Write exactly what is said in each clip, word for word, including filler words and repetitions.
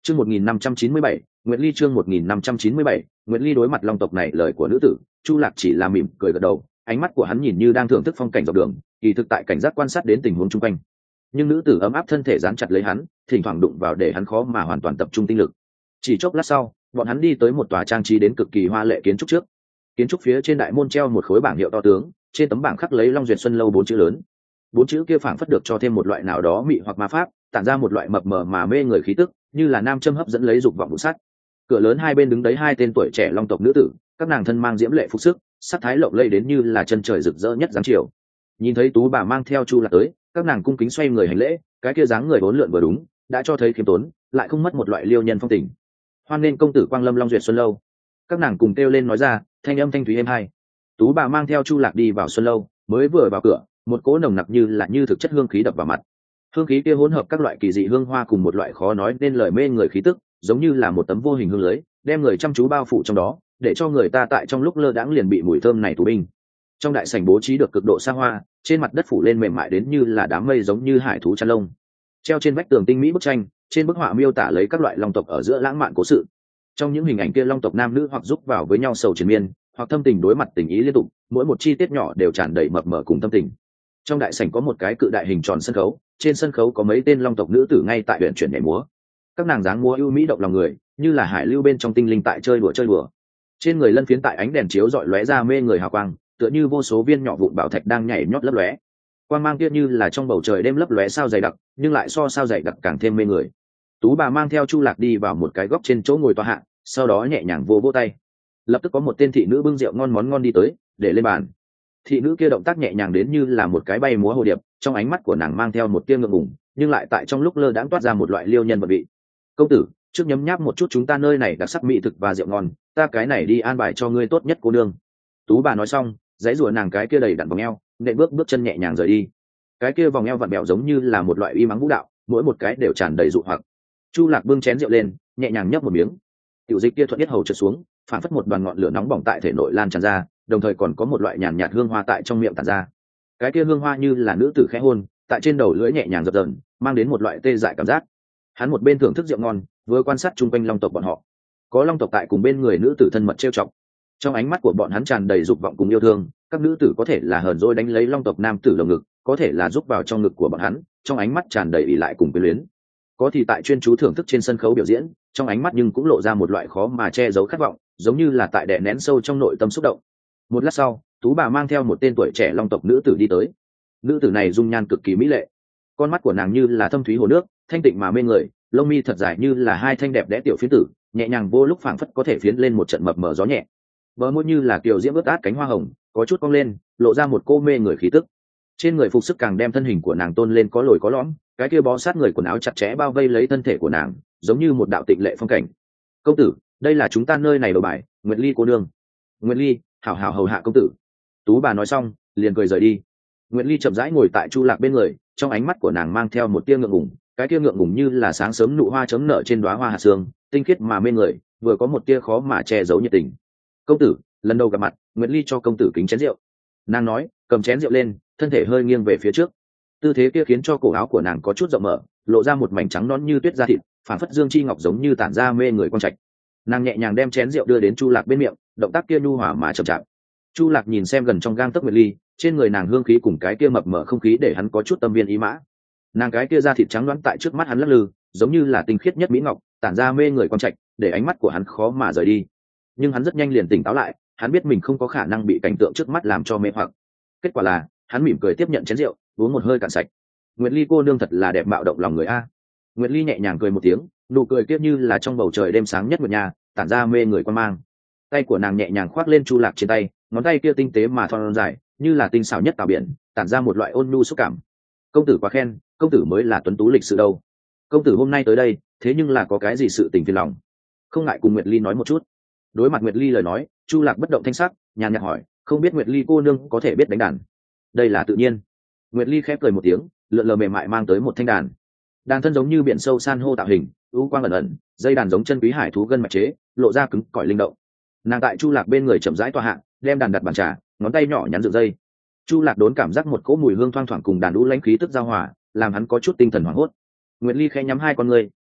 Chương một nghìn năm trăm chín mươi bảy, Nguyệt Ly chương một nghìn năm trăm chín mươi bảy, Nguyệt Ly đối mặt long tộc này lời của nữ tử, Chu Lạc chỉ là mỉm cười gật đầu, ánh mắt của hắn nhìn như đang thưởng thức phong cảnh dọc đường, kỳ thực tại cảnh giác quan sát đến tình huống xung quanh. Nhưng nữ tử ấm áp thân thể dán chặt lấy hắn, thỉnh thoảng đụng vào để hắn khó mà hoàn toàn tập trung tinh lực. Chỉ chốc lát sau, bọn hắn đi tới một tòa trang trí đến cực kỳ hoa lệ kiến trúc trước. Kiến trúc phía trên đại môn treo một khối bảng hiệu to tướng, trên tấm bảng khắc lấy Long Duyệt Xuân lâu bốn chữ lớn. Bốn chữ kia phảng phất được cho thêm một loại nào đó mị hoặc ma pháp, tản ra một loại mập mờ mà mê người khí tức, như là nam châm hấp dẫn lấy dục vọng vụ sát. Cửa lớn hai bên đứng đấy hai tên tuổi trẻ long tộc nữ tử, các nàng thân mang diễm lệ phục sức, sắc thái lộng lẫy đến như là chân trời rực rỡ nhất dáng chiều. Nhìn thấy Tú bà mang theo Chu Lạc tới, các nàng cung kính xoay người hành lễ, cái kia dáng người bốn lượn vừa đúng, đã cho thấy khiêm tốn, lại không mất một loại liêu nhân phong tình. Hoan nên công tử quang lâm Long Duyệt Xuân lâu. Các nàng cùng kêu lên nói ra, thanh âm thanh thúy êm hai. Tú bà mang theo Chu Lạc đi vào Xuân lâu, mới vừa vào cửa, một cỗ nồng nặc như là như thực chất hương khí đập vào mặt. Hương khí kia hỗn hợp các loại kỳ dị hương hoa cùng một loại khó nói nên lời mê người khí tức, giống như là một tấm vô hình hương lưới, đem người chăm chú bao phủ trong đó, để cho người ta tại trong lúc lơ đãng liền bị mùi thơm này tù binh. Trong đại sảnh bố trí được cực độ xa hoa, trên mặt đất phủ lên mềm mại đến như là đám mây giống như hải thú chăn lông. Treo trên vách tường tinh mỹ bức tranh, trên bức họa miêu tả lấy các loại long tộc ở giữa lãng mạn cố sự. Trong những hình ảnh kia long tộc nam nữ hoặc giúp vào với nhau sầu triền miên, hoặc thâm tình đối mặt tình ý liên tục, mỗi một chi tiết nhỏ đều tràn đầy mập mờ cùng tâm tình. Trong đại sảnh có một cái cự đại hình tròn sân khấu, trên sân khấu có mấy tên long tộc nữ tử ngay tại luyện chuyển nhảy múa. Các nàng dáng múa ưu mỹ động lòng người, như là hải lưu bên trong tinh linh tại chơi đùa chơi đùa. Trên người lân phiến tại ánh đèn chiếu rọi lóe ra mê người hào quang, tựa như vô số viên nhỏ vụn bảo thạch đang nhảy nhót lấp lóe. Quang mang kia như là trong bầu trời đêm lấp lóe sao dày đặc, nhưng lại so sao dày đặc càng thêm mê người. Tú bà mang theo Chu Lạc đi vào một cái góc trên chỗ ngồi tọa hạ, sau đó nhẹ nhàng vô vỗ tay. Lập tức có một tên thị nữ bưng rượu ngon món ngon đi tới, để lên bàn. Thị nữ kia động tác nhẹ nhàng đến như là một cái bay múa hồ điệp, trong ánh mắt của nàng mang theo một tia ngượng ngùng, nhưng lại tại trong lúc lơ đãng toát ra một loại liêu nhân vật vị. Công tử, trước nhấm nháp một chút chúng ta nơi này đặc sắc mỹ thực và rượu ngon, ta cái này đi an bài cho ngươi tốt nhất cô nương. Tú bà nói xong, giãy giụa nàng cái kia đầy đặn vòng eo, nện bước bước chân nhẹ nhàng rời đi. Cái kia vòng eo vặn bẹo giống như là một loại uy mắng vũ đạo, mỗi một cái đều tràn đầy dụ hoặc. Chu Lạc bưng chén rượu lên, nhẹ nhàng nhấp một miếng. Tiểu dịch kia thuận tiết hầu trượt xuống, phản phất một đoàn ngọn lửa nóng bỏng tại thể nội lan tràn ra, đồng thời còn có một loại nhàn nhạt hương hoa tại trong miệng tản ra. Cái kia hương hoa như là nữ tử khẽ hôn, tại trên đầu lưỡi nhẹ nhàng dập dờn, mang đến một loại tê dại cảm giác. Hắn một bên thưởng thức rượu ngon, vừa quan sát chung quanh long tộc bọn họ. Có long tộc tại cùng bên người nữ tử thân mật trêu chọc. Trong ánh mắt của bọn hắn tràn đầy dục vọng cùng yêu thương, các nữ tử có thể là hờn dỗi đánh lấy long tộc nam tử lồng ngực, có thể là giúp vào trong ngực của bọn hắn, trong ánh mắt tràn đầy ỷ lại cùng quyến luyến. Có thì tại chuyên chú thưởng thức trên sân khấu biểu diễn, trong ánh mắt nhưng cũng lộ ra một loại khó mà che giấu khát vọng, giống như là tại đè nén sâu trong nội tâm xúc động. Một lát sau, Tú bà mang theo một tên tuổi trẻ long tộc nữ tử đi tới. Nữ tử này dung nhan cực kỳ mỹ lệ, con mắt của nàng như là thâm thúy hồ nước, thanh tịnh mà mê người, lông mi thật dài như là hai thanh đẹp đẽ tiểu phiến tử, nhẹ nhàng vô lúc phảng phất có thể phiến lên một trận mập mờ gió nhẹ. Bờ môi như là kiều diễm ướt át cánh hoa hồng, có chút cong lên, lộ ra một cô mê người khí tức. Trên người phục sức càng đem thân hình của nàng tôn lên có lồi có lõm, cái kia bó sát người quần áo chặt chẽ bao vây lấy thân thể của nàng, giống như một đạo tịnh lệ phong cảnh. Công tử, đây là chúng ta nơi này đầu bài, Nguyệt Ly cô nương. Nguyệt Ly, hảo hảo hầu hạ công tử. Tú bà nói xong, liền cười rời đi. Nguyệt Ly chậm rãi ngồi tại Chu Lạc bên người, trong ánh mắt của nàng mang theo một tia ngượng ngùng, cái tia ngượng ngùng như là sáng sớm nụ hoa chớm nở trên đóa hoa hạt sương, tinh khiết mà mê người, vừa có một tia khó mà che giấu nhiệt tình. Công tử, lần đầu gặp mặt, Nguyệt Ly cho công tử kính chén rượu. Nàng nói, cầm chén rượu lên, thân thể hơi nghiêng về phía trước. Tư thế kia khiến cho cổ áo của nàng có chút rộng mở, lộ ra một mảnh trắng nõn như tuyết da thịt, phản phất dương chi ngọc giống như tản ra mê người quang trạch. Nàng nhẹ nhàng đem chén rượu đưa đến Chu Lạc bên miệng, động tác kia nhu hòa mà chậm chạp. Chu Lạc nhìn xem gần trong gang tấc Nguyệt Ly, trên người nàng hương khí cùng cái kia mập mờ không khí để hắn có chút tâm viên ý mã. Nàng cái kia da thịt trắng loáng tại trước mắt hắn lắc lư, giống như là tinh khiết nhất mỹ ngọc, tản ra mê người quang trạch, để ánh mắt của hắn khó mà rời đi. Nhưng hắn rất nhanh liền tỉnh táo lại, hắn biết mình không có khả năng bị cảnh tượng trước mắt làm cho mê hoặc. Kết quả là, hắn mỉm cười tiếp nhận chén rượu, uống một hơi cạn sạch. Nguyệt Ly cô nương thật là đẹp mạo động lòng người a. Nguyệt Ly nhẹ nhàng cười một tiếng, nụ cười kia như là trong bầu trời đêm sáng nhất nguyệt nhà, tản ra mê người quan mang. Tay của nàng nhẹ nhàng khoác lên Chu Lạc trên tay, ngón tay kia tinh tế mà thon dài, như là tinh xảo nhất tảo biển, tản ra một loại ôn nhu xúc cảm. Công tử quá khen, công tử mới là tuấn tú lịch sự đâu. Công tử hôm nay tới đây, thế nhưng là có cái gì sự tình phiền lòng? Không ngại cùng Nguyệt Ly nói một chút. Đối mặt Nguyệt Ly lời nói, Chu Lạc bất động thanh sắc, nhàn nhạt hỏi, không biết Nguyệt Ly cô nương có thể biết đánh đàn? Đây là tự nhiên. Nguyệt Ly khép cười một tiếng, lượn lờ mềm mại mang tới một thanh đàn. Đàn thân giống như biển sâu san hô tạo hình, u quang ẩn ẩn, dây đàn giống chân quý hải thú gân mạch chế, lộ ra cứng cỏi linh động. Nàng tại Chu Lạc bên người chậm rãi tọa hạ, đem đàn đặt bàn trà, ngón tay nhỏ nhắn dựng dây. Chu Lạc đốn cảm giác một cỗ mùi hương thoang thoảng cùng đàn đũ lãnh khí tức giao hòa, làm hắn có chút tinh thần hoảng hốt. Nguyệt Ly khẽ nhắm hai con người,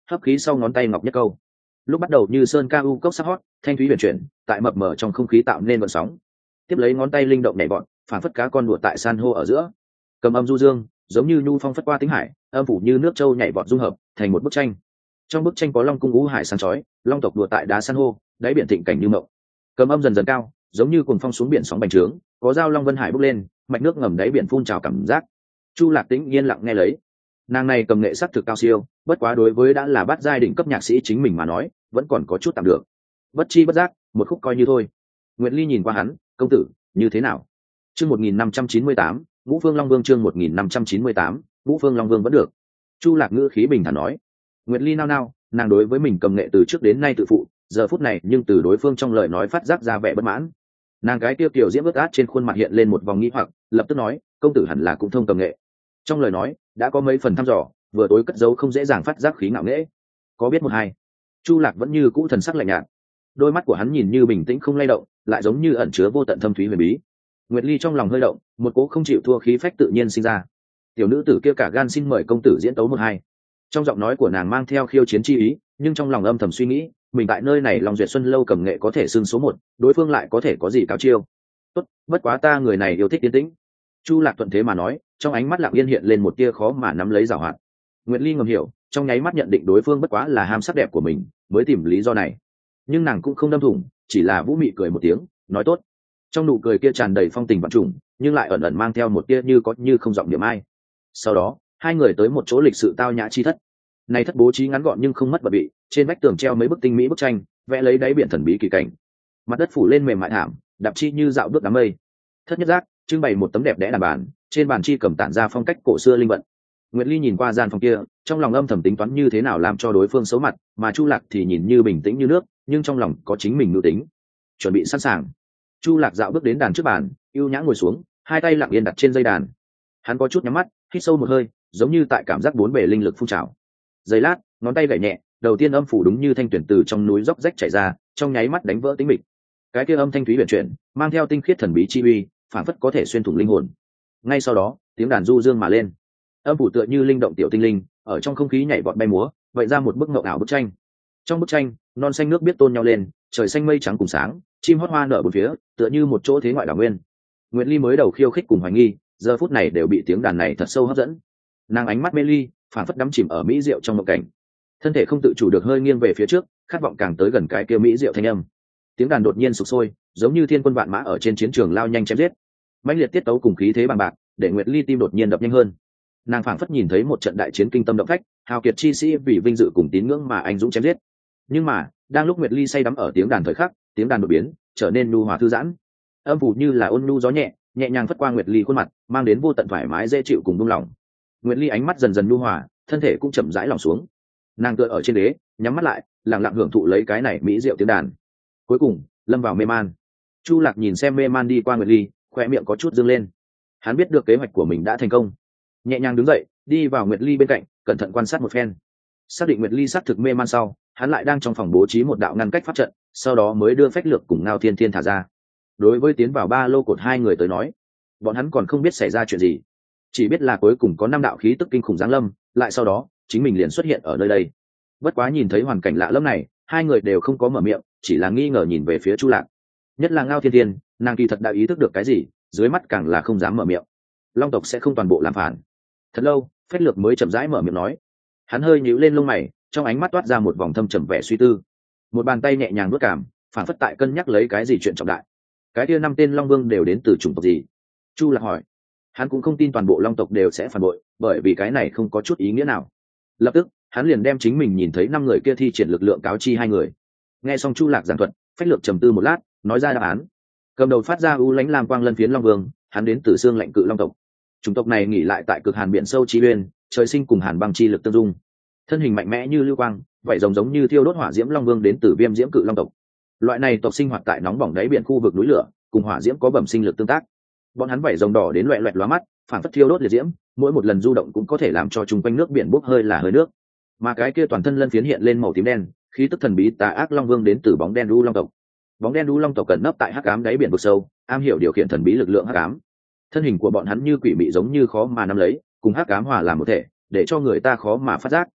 hấp khí sau ngón tay ngọc nhất câu. Lúc bắt đầu như sơn ca u cốc sắc hót, thanh thúy huyền chuyển tại mập mờ trong không khí tạo nên vận sóng. Tiếp lấy ngón tay linh động nhảy bọn, phản phất cá con đùa tại san hô ở giữa. Cầm âm du dương, giống như nhu phong phất qua tính hải, âm phủ như nước châu nhảy vọt dung hợp thành một bức tranh. Trong bức tranh có long cung ngũ hải sáng chói, long tộc đùa tại đá san hô, đáy biển thịnh cảnh như mộng. Cầm âm dần dần cao, giống như cuồng phong xuống biển sóng bành trướng, có dao long vân hải bốc lên, mạch nước ngầm đáy biển phun trào cảm giác. Chu Lạc Tĩnh yên lặng nghe lấy. Nàng này cầm nghệ sắc thực cao siêu, bất quá đối với đã là bát giai đỉnh cấp nhạc sĩ chính mình mà nói, vẫn còn có chút tạm được. Bất chi bất giác, một khúc coi như thôi. Nguyệt Ly nhìn qua hắn, công tử, như thế nào? Chương một nghìn năm trăm chín mươi tám, Ngũ Phương Long Vương chương một nghìn năm trăm chín mươi tám, Ngũ Phương Long Vương vẫn được. Chu Lạc ngữ khí bình thản nói. Nguyệt Ly nao nao, nàng đối với mình cầm nghệ từ trước đến nay tự phụ, giờ phút này nhưng từ đối phương trong lời nói phát giác ra vẻ bất mãn. Nàng cái tiêu tiểu diễm ướt át trên khuôn mặt hiện lên một vòng nghi hoặc, lập tức nói, công tử hẳn là cũng thông cầm nghệ. Trong lời nói đã có mấy phần thăm dò, vừa tối cất giấu không dễ dàng phát giác khí ngạo nghễ. Có biết một hai? Chu Lạc vẫn như cũ thần sắc lạnh nhạt, đôi mắt của hắn nhìn như bình tĩnh không lay động, lại giống như ẩn chứa vô tận thâm thúy huyền bí. Nguyệt Ly trong lòng hơi động, một cố không chịu thua khí phách tự nhiên sinh ra. Tiểu nữ tử kia cả gan xin mời công tử diễn tấu một hai. Trong giọng nói của nàng mang theo khiêu chiến chi ý, nhưng trong lòng âm thầm suy nghĩ, mình tại nơi này Long Duyệt Xuân lâu cầm nghệ có thể xưng số một, đối phương lại có thể có gì cao chiêu. Tốt, bất quá ta người này yêu thích yên tĩnh. Chu Lạc thuận thế mà nói, trong ánh mắt lặng yên hiện lên một tia khó mà nắm lấy giảo hoạt. Nguyệt Ly ngầm hiểu, trong nháy mắt nhận định đối phương bất quá là ham sắc đẹp của mình, mới tìm lý do này. Nhưng nàng cũng không đâm thủng, chỉ là vũ mị cười một tiếng, nói tốt. Trong nụ cười kia tràn đầy phong tình vạn trùng, nhưng lại ẩn ẩn mang theo một tia như có như không giọng niệm ai. Sau đó, hai người tới một chỗ lịch sự tao nhã chi thất. Này thất bố trí ngắn gọn nhưng không mất bật bị, trên vách tường treo mấy bức tinh mỹ bức tranh, vẽ lấy đáy biển thần bí kỳ cảnh. Mặt đất phủ lên mềm mại thảm, đạp chi như dạo bước đám mây. Thất nhất giác trưng bày một tấm đẹp đẽ đàn bàn, trên bàn chi cầm tản ra phong cách cổ xưa linh vận. Nguyệt Ly nhìn qua gian phòng kia, trong lòng âm thầm tính toán như thế nào làm cho đối phương xấu mặt, mà Chu Lạc thì nhìn như bình tĩnh như nước, nhưng trong lòng có chính mình nữ tính. Chuẩn bị sẵn sàng. Chu Lạc dạo bước đến đàn trước bàn, ưu nhã ngồi xuống, hai tay lặng yên đặt trên dây đàn. Hắn có chút nhắm mắt, hít sâu một hơi, giống như tại cảm giác bốn bề linh lực phun trào. Giây lát, ngón tay gảy nhẹ, đầu tiên âm phủ đúng như thanh tuyển từ trong núi róc rách chảy ra, trong nháy mắt đánh vỡ tĩnh mịch. Cái kia âm thanh thúy huyền chuyển, mang theo tinh khiết thần bí chi uy, phản phất có thể xuyên thủng linh hồn. Ngay sau đó, tiếng đàn du dương mà lên, âm phủ tựa như linh động tiểu tinh linh, ở trong không khí nhảy vọt bay múa, vậy ra một bức ngộng ảo bức tranh. Trong bức tranh, non xanh nước biết tôn nhau lên, trời xanh mây trắng cùng sáng, chim hót hoa nở bốn phía, tựa như một chỗ thế ngoại đảo nguyên. Nguyệt Ly mới đầu khiêu khích cùng hoài nghi, giờ phút này đều bị tiếng đàn này thật sâu hấp dẫn. Nàng ánh mắt mê ly, phản phất đắm chìm ở mỹ diệu trong mộng cảnh, thân thể không tự chủ được hơi nghiêng về phía trước, khát vọng càng tới gần cái kia mỹ diệu thanh âm. Tiếng đàn đột nhiên sục sôi, giống như thiên quân vạn mã ở trên chiến trường lao nhanh chém giết. Mãnh liệt tiết tấu cùng khí thế bằng bạc, để Nguyệt Ly tim đột nhiên đập nhanh hơn. Nàng phảng phất nhìn thấy một trận đại chiến kinh tâm động phách, hào kiệt chi sĩ vì vinh dự cùng tín ngưỡng mà anh dũng chém giết. Nhưng mà, đang lúc Nguyệt Ly say đắm ở tiếng đàn thời khắc, tiếng đàn đột biến, trở nên nhu hòa thư giãn. Âm phủ như là ôn nhu gió nhẹ, nhẹ nhàng phất qua Nguyệt Ly khuôn mặt, mang đến vô tận thoải mái dễ chịu cùng buông lỏng. Nguyệt Ly ánh mắt dần dần nhu hòa, thân thể cũng chậm rãi lỏng xuống. Nàng tựa ở trên đế, nhắm mắt lại, lặng lặng hưởng thụ lấy cái này mỹ diệu tiếng đàn. Cuối cùng, lâm vào mê man. Chu Lạc nhìn xem mê man đi qua Nguyệt Ly, khoe miệng có chút dương lên. Hắn biết được kế hoạch của mình đã thành công, nhẹ nhàng đứng dậy, đi vào Nguyệt Ly bên cạnh, cẩn thận quan sát một phen. Xác định Nguyệt Ly xác thực mê man sau, hắn lại đang trong phòng bố trí một đạo ngăn cách pháp trận, sau đó mới đưa phách lược cùng Ngao Thiên Thiên thả ra. Đối với tiến vào ba lô cột hai người tới nói, bọn hắn còn không biết xảy ra chuyện gì, chỉ biết là cuối cùng có năm đạo khí tức kinh khủng giáng lâm, lại sau đó chính mình liền xuất hiện ở nơi đây. Bất quá nhìn thấy hoàn cảnh lạ lẫm này, hai người đều không có mở miệng, chỉ là nghi ngờ nhìn về phía Chu Lạc. Nhất là Ngao Thiên Thiên, nàng kỳ thật đã ý thức được cái gì, dưới mắt càng là không dám mở miệng. Long tộc sẽ không toàn bộ làm phản. Thật lâu, phách lược mới chậm rãi mở miệng nói. Hắn hơi nhíu lên lông mày, trong ánh mắt toát ra một vòng thâm trầm vẻ suy tư. Một bàn tay nhẹ nhàng vuốt cảm, phản phất tại cân nhắc lấy cái gì chuyện trọng đại. Cái kia năm tên Long Vương đều đến từ chủng tộc gì? Chu Lạc hỏi. Hắn cũng không tin toàn bộ Long tộc đều sẽ phản bội, bởi vì cái này không có chút ý nghĩa nào. Lập tức, hắn liền đem chính mình nhìn thấy năm người kia thi triển lực lượng cáo chi hai người. Nghe xong Chu Lạc giảng thuật, phách lược trầm tư một lát, nói ra đáp án. Cầm đầu phát ra u lãnh lam quang lân phiến Long Vương, hắn đến từ xương lạnh cự Long tộc. Chủng tộc này nghỉ lại tại cực hàn biển sâu chi uyên, trời sinh cùng hàn băng chi lực tương dung. Thân hình mạnh mẽ như lưu quang, vậy rồng giống như thiêu đốt hỏa diễm Long Vương đến từ viêm diễm cự Long tộc. Loại này tộc sinh hoạt tại nóng bỏng đáy biển khu vực núi lửa, cùng hỏa diễm có bẩm sinh lực tương tác. Bọn hắn vảy rồng đỏ đến loẹt loẹt lóa mắt, phản phất thiêu đốt liệt diễm, mỗi một lần du động cũng có thể làm cho chung quanh nước biển bốc hơi là hơi nước. Mà cái kia toàn thân lân phiến hiện lên màu tím đen, khí tức thần bí tà ác Long Vương đến từ bóng đen đu Long tộc. Bóng đen đu Long tộc cẩn nấp tại hắc ám đáy biển vực sâu, am hiểu điều khiển thần bí lực lượng hắc ám. Thân hình của bọn hắn như quỷ mị giống như khó mà nắm lấy, cùng hắc ám hòa làm một thể, để cho người ta khó mà phát giác.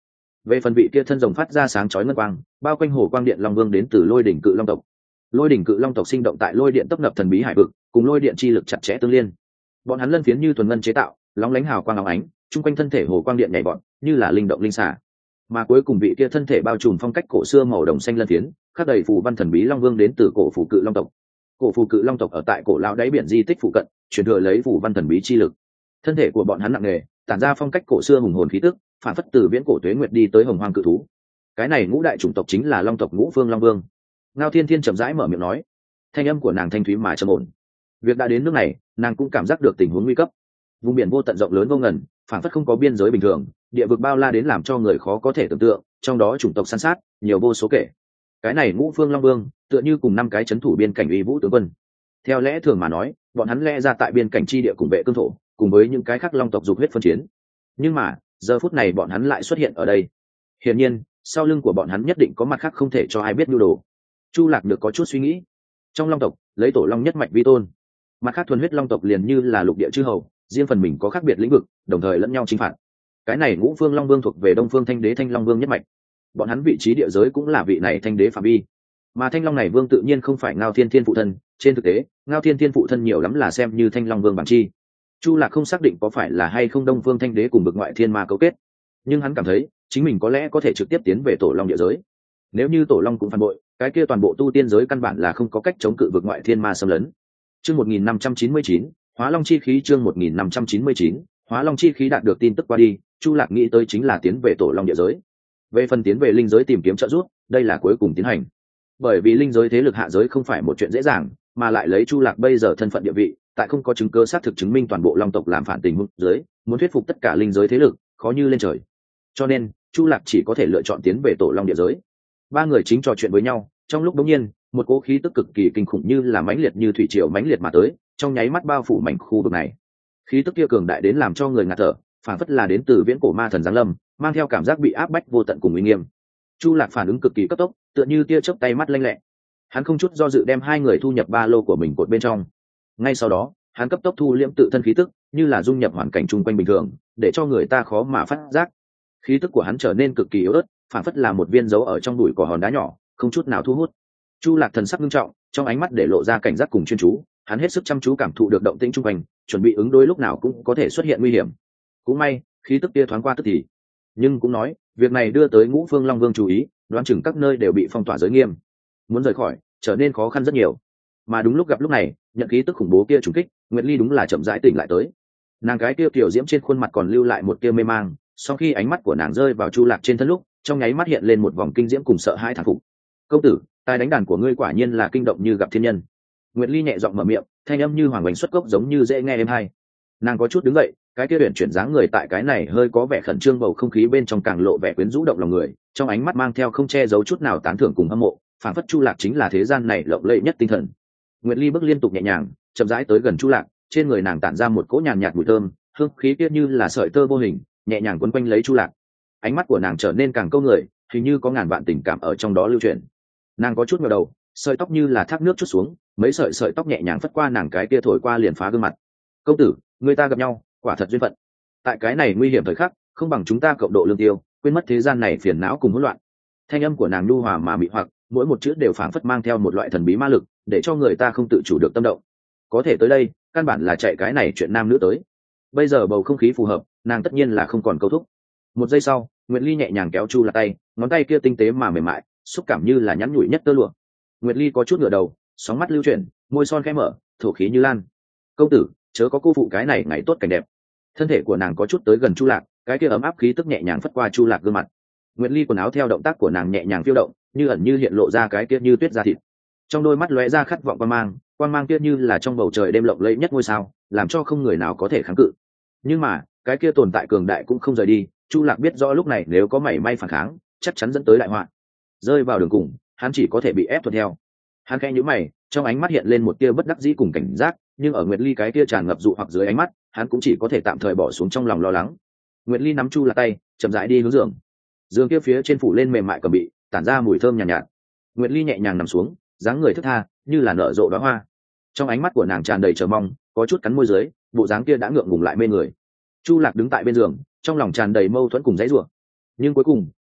Về phần vị kia thân rồng phát ra sáng chói ngân quang, bao quanh hồ quang điện long vương đến từ lôi đỉnh cự long tộc. Lôi đỉnh cự long tộc sinh động tại lôi điện tấp nập thần bí hải vực, cùng lôi điện chi lực chặt chẽ tương liên. Bọn hắn lân phiến như thuần ngân chế tạo, lóng lánh hào quang óng ánh, chung quanh thân thể hồ quang điện nhảy bọn, như là linh động linh xả. Mà cuối cùng vị kia thân thể bao trùm phong cách cổ xưa màu đồng xanh lân phiến, khắc đầy phù văn thần bí long vương đến từ cổ phù cự long tộc. Cổ phù cự long tộc ở tại cổ lão đáy biển di tích phụ cận, truyền thừa lấy phù văn thần bí chi lực. Thân thể của bọn hắn nặng nề, tản ra phong cách cổ xưa hùng hồn khí tức, phản phất từ viễn cổ tuế nguyệt đi tới hồng hoang cự thú. Cái này ngũ đại chủng tộc chính là long tộc ngũ phương long vương. Ngao Thiên Thiên chậm rãi mở miệng nói, thanh âm của nàng thanh thúy mà trầm ổn. Việc đã đến nước này, nàng cũng cảm giác được tình huống nguy cấp. Vùng biển vô tận rộng lớn vô ngần, phản phất không có biên giới bình thường, địa vực bao la đến làm cho người khó có thể tưởng tượng, trong đó chủng tộc san sát, nhiều vô số kể. Cái này ngũ phương long vương, tựa như cùng năm cái chấn thủ biên cảnh uy vũ tướng quân. Theo lẽ thường mà nói, bọn hắn lẽ ra tại biên cảnh chi địa cùng vệ cương thổ, cùng với những cái khác long tộc dục huyết phân chiến. Nhưng mà, giờ phút này bọn hắn lại xuất hiện ở đây. Hiển nhiên, sau lưng của bọn hắn nhất định có mặt khác không thể cho ai biết nhu đồ. Chu Lạc được có chút suy nghĩ. Trong long tộc, lấy tổ long nhất mạch vi tôn. Mặt khác thuần huyết long tộc liền như là lục địa chư hầu, riêng phần mình có khác biệt lĩnh vực, đồng thời lẫn nhau chinh phạt. Cái này ngũ phương long vương thuộc về đông phương thanh đế thanh long vương nhất mạch. Bọn hắn vị trí địa giới cũng là vị này thanh đế phạm vi. Mà thanh long này vương tự nhiên không phải Ngao Thiên Thiên phụ thân, trên thực tế, Ngao Thiên Thiên phụ thân nhiều lắm là xem như thanh long vương bản chi. Chu Lạc không xác định có phải là hay không đông phương thanh đế cùng bực ngoại thiên ma cấu kết, nhưng hắn cảm thấy chính mình có lẽ có thể trực tiếp tiến về tổ long địa giới. Nếu như tổ long cũng phản bội, cái kia toàn bộ tu tiên giới căn bản là không có cách chống cự vực ngoại thiên ma xâm lấn. Chương một nghìn năm trăm chín mươi chín, Hóa Long chi khí. Chương một nghìn năm trăm chín mươi chín, Hóa Long chi khí. Đạt được tin tức qua đi, Chu Lạc nghĩ tới chính là tiến về tổ long địa giới. Về phần tiến về linh giới tìm kiếm trợ giúp, đây là cuối cùng tiến hành. Bởi vì linh giới thế lực hạ giới không phải một chuyện dễ dàng, mà lại lấy Chu Lạc bây giờ thân phận địa vị, tại không có chứng cứ xác thực chứng minh toàn bộ long tộc làm phản tình huống dưới, muốn thuyết phục tất cả linh giới thế lực, khó như lên trời. Cho nên, Chu Lạc chỉ có thể lựa chọn tiến về tổ long địa giới. Ba người chính trò chuyện với nhau, trong lúc đống nhiên, một cỗ khí tức cực kỳ kinh khủng như là mãnh liệt như thủy triều mãnh liệt mà tới, trong nháy mắt bao phủ mảnh khu vực này. Khí tức kia cường đại đến làm cho người ngạt thở, phản phất là đến từ viễn cổ ma thần giáng lâm, mang theo cảm giác bị áp bách vô tận cùng uy nghiêm. Chu Lạc phản ứng cực kỳ cấp tốc, tựa như tia chớp tay mắt lanh lẹ. Hắn không chút do dự đem hai người thu nhập ba lô của mình cột bên trong. Ngay sau đó, hắn cấp tốc thu liễm tự thân khí tức, như là dung nhập hoàn cảnh chung quanh bình thường, để cho người ta khó mà phát giác. Khí tức của hắn trở nên cực kỳ yếu ớt, phản phất là một viên dấu ở trong bụi cỏ hòn đá nhỏ, không chút nào thu hút. Chu Lạc thần sắc nghiêm trọng, trong ánh mắt để lộ ra cảnh giác cùng chuyên chú, hắn hết sức chăm chú cảm thụ được động tĩnh chung quanh, chuẩn bị ứng đối lúc nào cũng có thể xuất hiện nguy hiểm. Cũng may, khí tức kia thoáng qua tức thì. Nhưng cũng nói, việc này đưa tới Ngũ Phương Long Vương chú ý, đoán chừng các nơi đều bị phong tỏa giới nghiêm. Muốn rời khỏi, trở nên khó khăn rất nhiều. Mà đúng lúc gặp lúc này, nhận khí tức khủng bố kia trùng kích, Nguyệt Ly đúng là chậm rãi tỉnh lại tới. Nàng cái kia tiểu diễm trên khuôn mặt còn lưu lại một tia mê mang, sau khi ánh mắt của nàng rơi vào Chu Lạc trên thân lúc, trong nháy mắt hiện lên một vòng kinh diễm cùng sợ hãi thán phục. "Công tử, tài đánh đàn của ngươi quả nhiên là kinh động như gặp thiên nhân." Nguyệt Ly nhẹ giọng mở miệng, thanh âm như hoàng oanh xuất cốc giống như dễ nghe êm hay. Nàng có chút đứng dậy, cái kia huyền chuyển dáng người tại cái này hơi có vẻ khẩn trương bầu không khí bên trong càng lộ vẻ quyến rũ động lòng người, trong ánh mắt mang theo không che giấu chút nào tán thưởng cùng hâm mộ, phản phất Chu Lạc chính là thế gian này lộng lẫy nhất tinh thần. Nguyệt Ly bước liên tục nhẹ nhàng, chậm rãi tới gần Chu Lạc, trên người nàng tản ra một cỗ nhàn nhạt mùi thơm, hương khí kia như là sợi tơ vô hình, nhẹ nhàng quấn quanh lấy Chu Lạc. Ánh mắt của nàng trở nên càng câu người, hình như có ngàn vạn tình cảm ở trong đó lưu chuyển. Nàng có chút ngửa đầu, sợi tóc như là thác nước chút xuống, mấy sợi sợi tóc nhẹ nhàng phất qua nàng cái kia thổi qua liền phá gương mặt. "Công tử, người ta gặp nhau, quả thật duyên phận. Tại cái này nguy hiểm thời khắc, không bằng chúng ta cộng độ lương tiêu, quên mất thế gian này phiền não cùng hỗn loạn." Thanh âm của nàng nhu hòa mà mị hoặc, mỗi một chữ đều phảng phất mang theo một loại thần bí ma lực, để cho người ta không tự chủ được tâm động. Có thể tới đây, căn bản là chạy cái này chuyện nam nữ tới. Bây giờ bầu không khí phù hợp, nàng tất nhiên là không còn câu thúc. Một giây sau, Nguyệt Ly nhẹ nhàng kéo Chu Lạc tay, ngón tay kia tinh tế mà mềm mại, xúc cảm như là nhắn nhủi nhất tơ lụa. Nguyệt Ly có chút ngửa đầu, sóng mắt lưu chuyển, môi son khẽ mở, thổ khí như lan. "Công tử, chớ có cô phụ cái này ngày tốt cảnh đẹp." Thân thể của nàng có chút tới gần Chu Lạc, cái kia ấm áp khí tức nhẹ nhàng phất qua Chu Lạc gương mặt. Nguyệt Ly quần áo theo động tác của nàng nhẹ nhàng phiêu động, như ẩn như hiện lộ ra cái kia như tuyết da thịt. Trong đôi mắt lóe ra khát vọng quan mang, quan mang kia như là trong bầu trời đêm lộng lẫy nhất ngôi sao, làm cho không người nào có thể kháng cự. Nhưng mà, cái kia tồn tại cường đại cũng không rời đi, Chu Lạc biết rõ lúc này nếu có mảy may phản kháng, chắc chắn dẫn tới đại họa. Rơi vào đường cùng, hắn chỉ có thể bị ép thuận theo. Hắn khẽ nhíu mày, trong ánh mắt hiện lên một tia bất đắc dĩ cùng cảnh giác, nhưng ở Nguyệt Ly cái kia tràn ngập dụ hoặc dưới ánh mắt, hắn cũng chỉ có thể tạm thời bỏ xuống trong lòng lo lắng. Nguyệt Ly nắm Chu Lạc tay, chậm rãi đi hướng giường. Giường kia phía trên phủ lên mềm mại cầm bị, tản ra mùi thơm nhàn nhạt, nhạt. Nguyệt Ly nhẹ nhàng nằm xuống, dáng người thức tha, như là nở rộ đóa hoa. Trong ánh mắt của nàng tràn đầy chờ mong, có chút cắn môi dưới, bộ dáng kia đã ngượng ngùng lại mê người. Chu Lạc đứng tại bên giường, trong lòng tràn đầy mâu thuẫn cùng dãy rủa. Nhưng cuối cùng,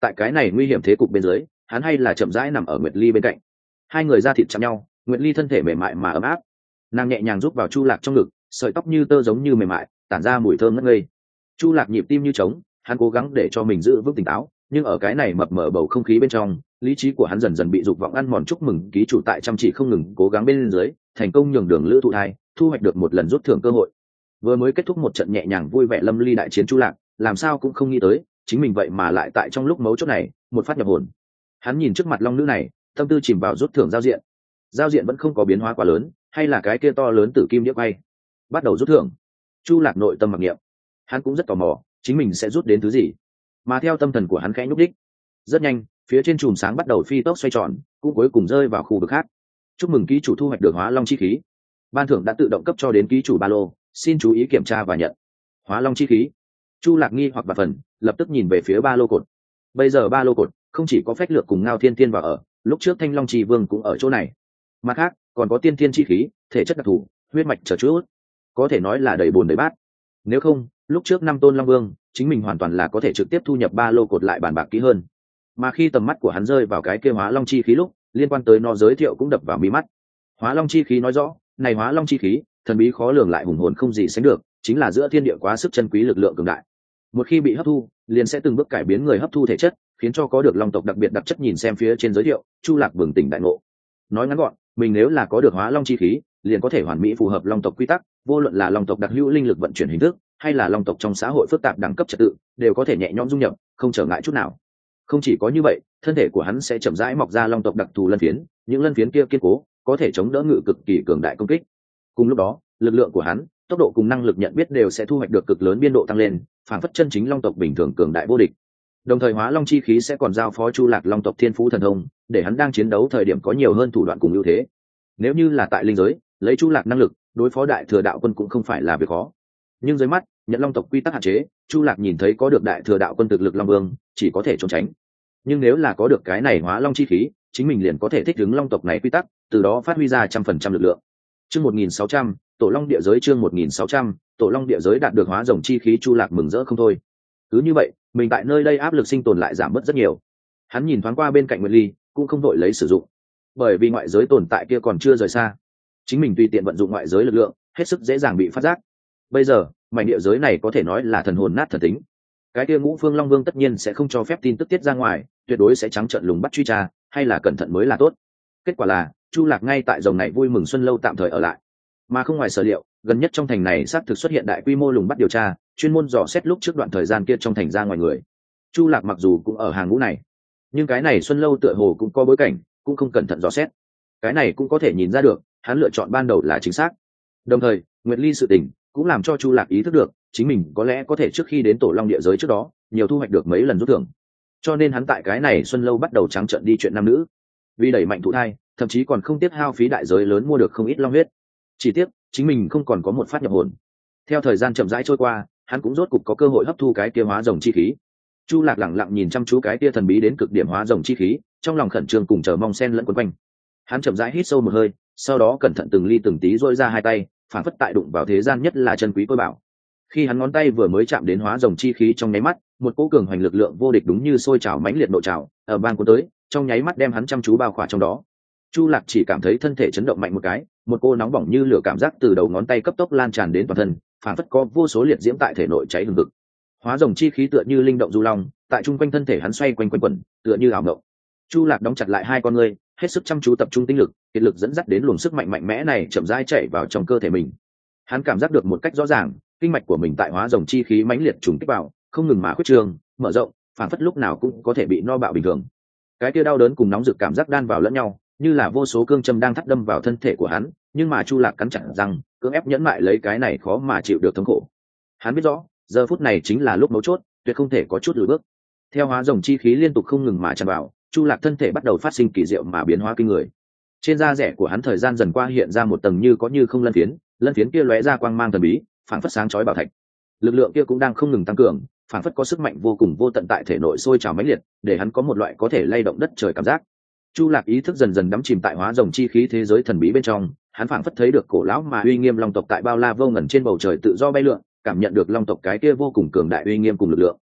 tại cái này nguy hiểm thế cục bên dưới, hắn hay là chậm rãi nằm ở Nguyệt Ly bên cạnh. Hai người da thịt chạm nhau, Nguyệt Ly thân thể mềm mại mà ấm áp, nàng nhẹ nhàng rút vào Chu Lạc trong ngực, sợi tóc như tơ giống như mềm mại, tản ra mùi thơm ngất ngây. Chu Lạc nhịp tim như trống, hắn cố gắng để cho mình giữ vững tỉnh táo, nhưng ở cái này mập mờ bầu không khí bên trong, lý trí của hắn dần dần bị dục vọng ăn mòn. Chúc mừng ký chủ tại chăm chỉ không ngừng cố gắng bên dưới, thành công nhường Đường Lữ thụ thai, thu hoạch được một lần rút thưởng cơ hội. Vừa mới kết thúc một trận nhẹ nhàng vui vẻ lâm ly đại chiến, Chu Lạc làm sao cũng không nghĩ tới, chính mình vậy mà lại tại trong lúc mấu chốt này một phát nhập hồn. Hắn nhìn trước mặt long nữ này, tâm tư chìm vào rút thưởng giao diện. Giao diện vẫn không có biến hóa quá lớn, hay là cái kia to lớn tử kim đĩa quay. Bắt đầu rút thưởng. Chu Lạc nội tâm mặc niệm, hắn cũng rất tò mò, chính mình sẽ rút đến thứ gì. Mà theo tâm thần của hắn khẽ nhúc đích, rất nhanh, phía trên chùm sáng bắt đầu phi tốc xoay tròn, cũng cuối cùng rơi vào khu vực khác. Chúc mừng ký chủ thu hoạch được Hóa Long chi khí. Ban thưởng đã tự động cấp cho đến ký chủ ba lô, xin chú ý kiểm tra và nhận. Hóa Long chi khí. Chu Lạc nghi hoặc và phần, lập tức nhìn về phía ba lô cột. Bây giờ ba lô cột không chỉ có phách lược cùng Ngao Thiên Tiên vào ở, lúc trước Thanh Long Chi Vương cũng ở chỗ này. Mặt khác, còn có tiên thiên chi khí, thể chất đặc thù, huyết mạch trở chút, có thể nói là đầy bồn đầy bát. Nếu không, lúc trước năm tôn Long Vương, chính mình hoàn toàn là có thể trực tiếp thu nhập ba lô cột lại bàn bạc kỹ hơn. Mà khi tầm mắt của hắn rơi vào cái kia Hóa Long chi khí lúc, liên quan tới nó giới thiệu cũng đập vào mi mắt. Hóa Long chi khí nói rõ, này Hóa Long chi khí, thần bí khó lường lại hùng hồn không gì sánh được, chính là giữa thiên địa quá sức chân quý lực lượng cường đại. Một khi bị hấp thu, liền sẽ từng bước cải biến người hấp thu thể chất, khiến cho có được long tộc đặc biệt đặc chất. Nhìn xem phía trên giới thiệu, Chu Lạc bừng tỉnh đại ngộ. Nói ngắn gọn, mình nếu là có được Hóa Long chi khí, liền có thể hoàn mỹ phù hợp long tộc quy tắc, vô luận là long tộc đặc hữu linh lực vận chuyển hình thức, hay là long tộc trong xã hội phức tạp đẳng cấp trật tự, đều có thể nhẹ nhõm dung nhập, không trở ngại chút nào. Không chỉ có như vậy, thân thể của hắn sẽ chậm rãi mọc ra long tộc đặc thù lân phiến, những lân phiến kia kiên cố, có thể chống đỡ ngự cực kỳ cường đại công kích. Cùng lúc đó, lực lượng của hắn, tốc độ cùng năng lực nhận biết đều sẽ thu hoạch được cực lớn biên độ tăng lên, phản phất chân chính long tộc bình thường cường đại vô địch. Đồng thời Hóa Long chi khí sẽ còn giao phó Chu Lạc long tộc thiên phú thần thông, để hắn đang chiến đấu thời điểm có nhiều hơn thủ đoạn cùng ưu thế. Nếu như là tại linh giới, lấy Chu Lạc năng lực, đối phó đại thừa đạo quân cũng không phải là việc khó. Nhưng dưới mắt, nhận long tộc quy tắc hạn chế, Chu Lạc nhìn thấy có được đại thừa đạo quân thực lực long vương, chỉ có thể trốn tránh. Nhưng nếu là có được cái này Hóa Long chi khí, chính mình liền có thể thích ứng long tộc này quy tắc, từ đó phát huy ra trăm phần trăm lực lượng. Chương một nghìn sáu trăm, Tổ Long địa giới. Chương một nghìn sáu trăm, Tổ Long địa giới đạt được hóa rồng chi khí. Chu Lạc mừng rỡ không thôi. Cứ như vậy, mình tại nơi đây áp lực sinh tồn lại giảm bớt rất nhiều. Hắn nhìn thoáng qua bên cạnh Nguyệt Ly, cũng không đội lấy sử dụng, bởi vì ngoại giới tồn tại kia còn chưa rời xa, chính mình tùy tiện vận dụng ngoại giới lực lượng, hết sức dễ dàng bị phát giác. Bây giờ, mảnh địa giới này có thể nói là thần hồn nát thần tính. Cái kia Ngũ Phương Long Vương tất nhiên sẽ không cho phép tin tức tiết ra ngoài, tuyệt đối sẽ trắng trợn lùng bắt truy tra, hay là cẩn thận mới là tốt. Kết quả là, Chu Lạc ngay tại rồng này vui mừng xuân lâu tạm thời ở lại. Mà không ngoài sở liệu, gần nhất trong thành này xác thực xuất hiện đại quy mô lùng bắt điều tra, chuyên môn dò xét lúc trước đoạn thời gian kia trong thành ra ngoài người. Chu Lạc mặc dù cũng ở hàng ngũ này, nhưng cái này xuân lâu tựa hồ cũng có bối cảnh, cũng không cẩn thận dò xét. Cái này cũng có thể nhìn ra được, hắn lựa chọn ban đầu là chính xác. Đồng thời, Nguyệt Ly sự tình cũng làm cho Chu Lạc ý thức được, chính mình có lẽ có thể trước khi đến Tổ Long địa giới trước đó, nhiều thu hoạch được mấy lần rút thưởng. Cho nên hắn tại cái này xuân lâu bắt đầu trắng trợn đi chuyện nam nữ, vì đẩy mạnh thụ thai, thậm chí còn không tiếc hao phí đại giới lớn mua được không ít long huyết. Chỉ tiếc, chính mình không còn có một phát nhập hồn. Theo thời gian chậm rãi trôi qua, hắn cũng rốt cục có cơ hội hấp thu cái kia hóa rồng chi khí. Chu Lạc lẳng lặng nhìn chăm chú cái kia thần bí đến cực điểm hóa rồng chi khí, trong lòng khẩn trương cùng chờ mong xen lẫn quấn quanh. Hắn chậm rãi hít sâu một hơi, sau đó cẩn thận từng ly từng tí duỗi ra hai tay, phản phất tại đụng vào thế gian nhất là chân quý tôi bảo. Khi hắn ngón tay vừa mới chạm đến hóa rồng chi khí trong nháy mắt, một cỗ cường hoành lực lượng vô địch đúng như sôi trào mãnh liệt nội trào, ở ban cuốn tới, trong nháy mắt đem hắn chăm chú bao khỏa trong đó. Chu Lạc chỉ cảm thấy thân thể chấn động mạnh một cái, một cô nóng bỏng như lửa cảm giác từ đầu ngón tay cấp tốc lan tràn đến toàn thân, phản phất có vô số liệt diễm tại thể nội cháy hừng hực. Hóa rồng chi khí tựa như linh động du long, tại trung quanh thân thể hắn xoay quanh quanh quẩn, tựa như ảo mộng. Chu Lạc đóng chặt lại hai con ngươi, hết sức chăm chú tập trung tinh lực, kiệt lực dẫn dắt đến luồng sức mạnh mạnh mẽ này chậm rãi chạy vào trong cơ thể mình. Hắn cảm giác được một cách rõ ràng, kinh mạch của mình tại hóa rồng chi khí mãnh liệt trùng kích vào, không ngừng mà khuyết trường, mở rộng, phản phất lúc nào cũng có thể bị no bạo bình thường. Cái kia đau đớn cùng nóng rực cảm giác đan vào lẫn nhau, như là vô số cương châm đang thắt đâm vào thân thể của hắn, nhưng mà Chu Lạc cắn chặt răng, cưỡng ép nhẫn mại lấy cái này khó mà chịu được thống khổ. Hắn biết rõ, giờ phút này chính là lúc mấu chốt, tuyệt không thể có chút lùi bước. Theo hóa rồng chi khí liên tục không ngừng mà tràn vào, Chu Lạc thân thể bắt đầu phát sinh kỳ diệu mà biến hóa kinh người. Trên da rẻ của hắn thời gian dần qua hiện ra một tầng như có như không lân phiến, lân phiến kia lóe ra quang mang thần bí, phảng phất sáng chói bảo thạch. Lực lượng kia cũng đang không ngừng tăng cường, phảng phất có sức mạnh vô cùng vô tận tại thể nội sôi trào mãnh liệt, để hắn có một loại có thể lay động đất trời cảm giác. Chu Lạc ý thức dần dần đắm chìm tại hóa rồng chi khí thế giới thần bí bên trong, hắn phảng phất thấy được cổ lão mà uy nghiêm long tộc tại bao la vô ngần trên bầu trời tự do bay lượn, cảm nhận được long tộc cái kia vô cùng cường đại uy nghiêm cùng lực lượng.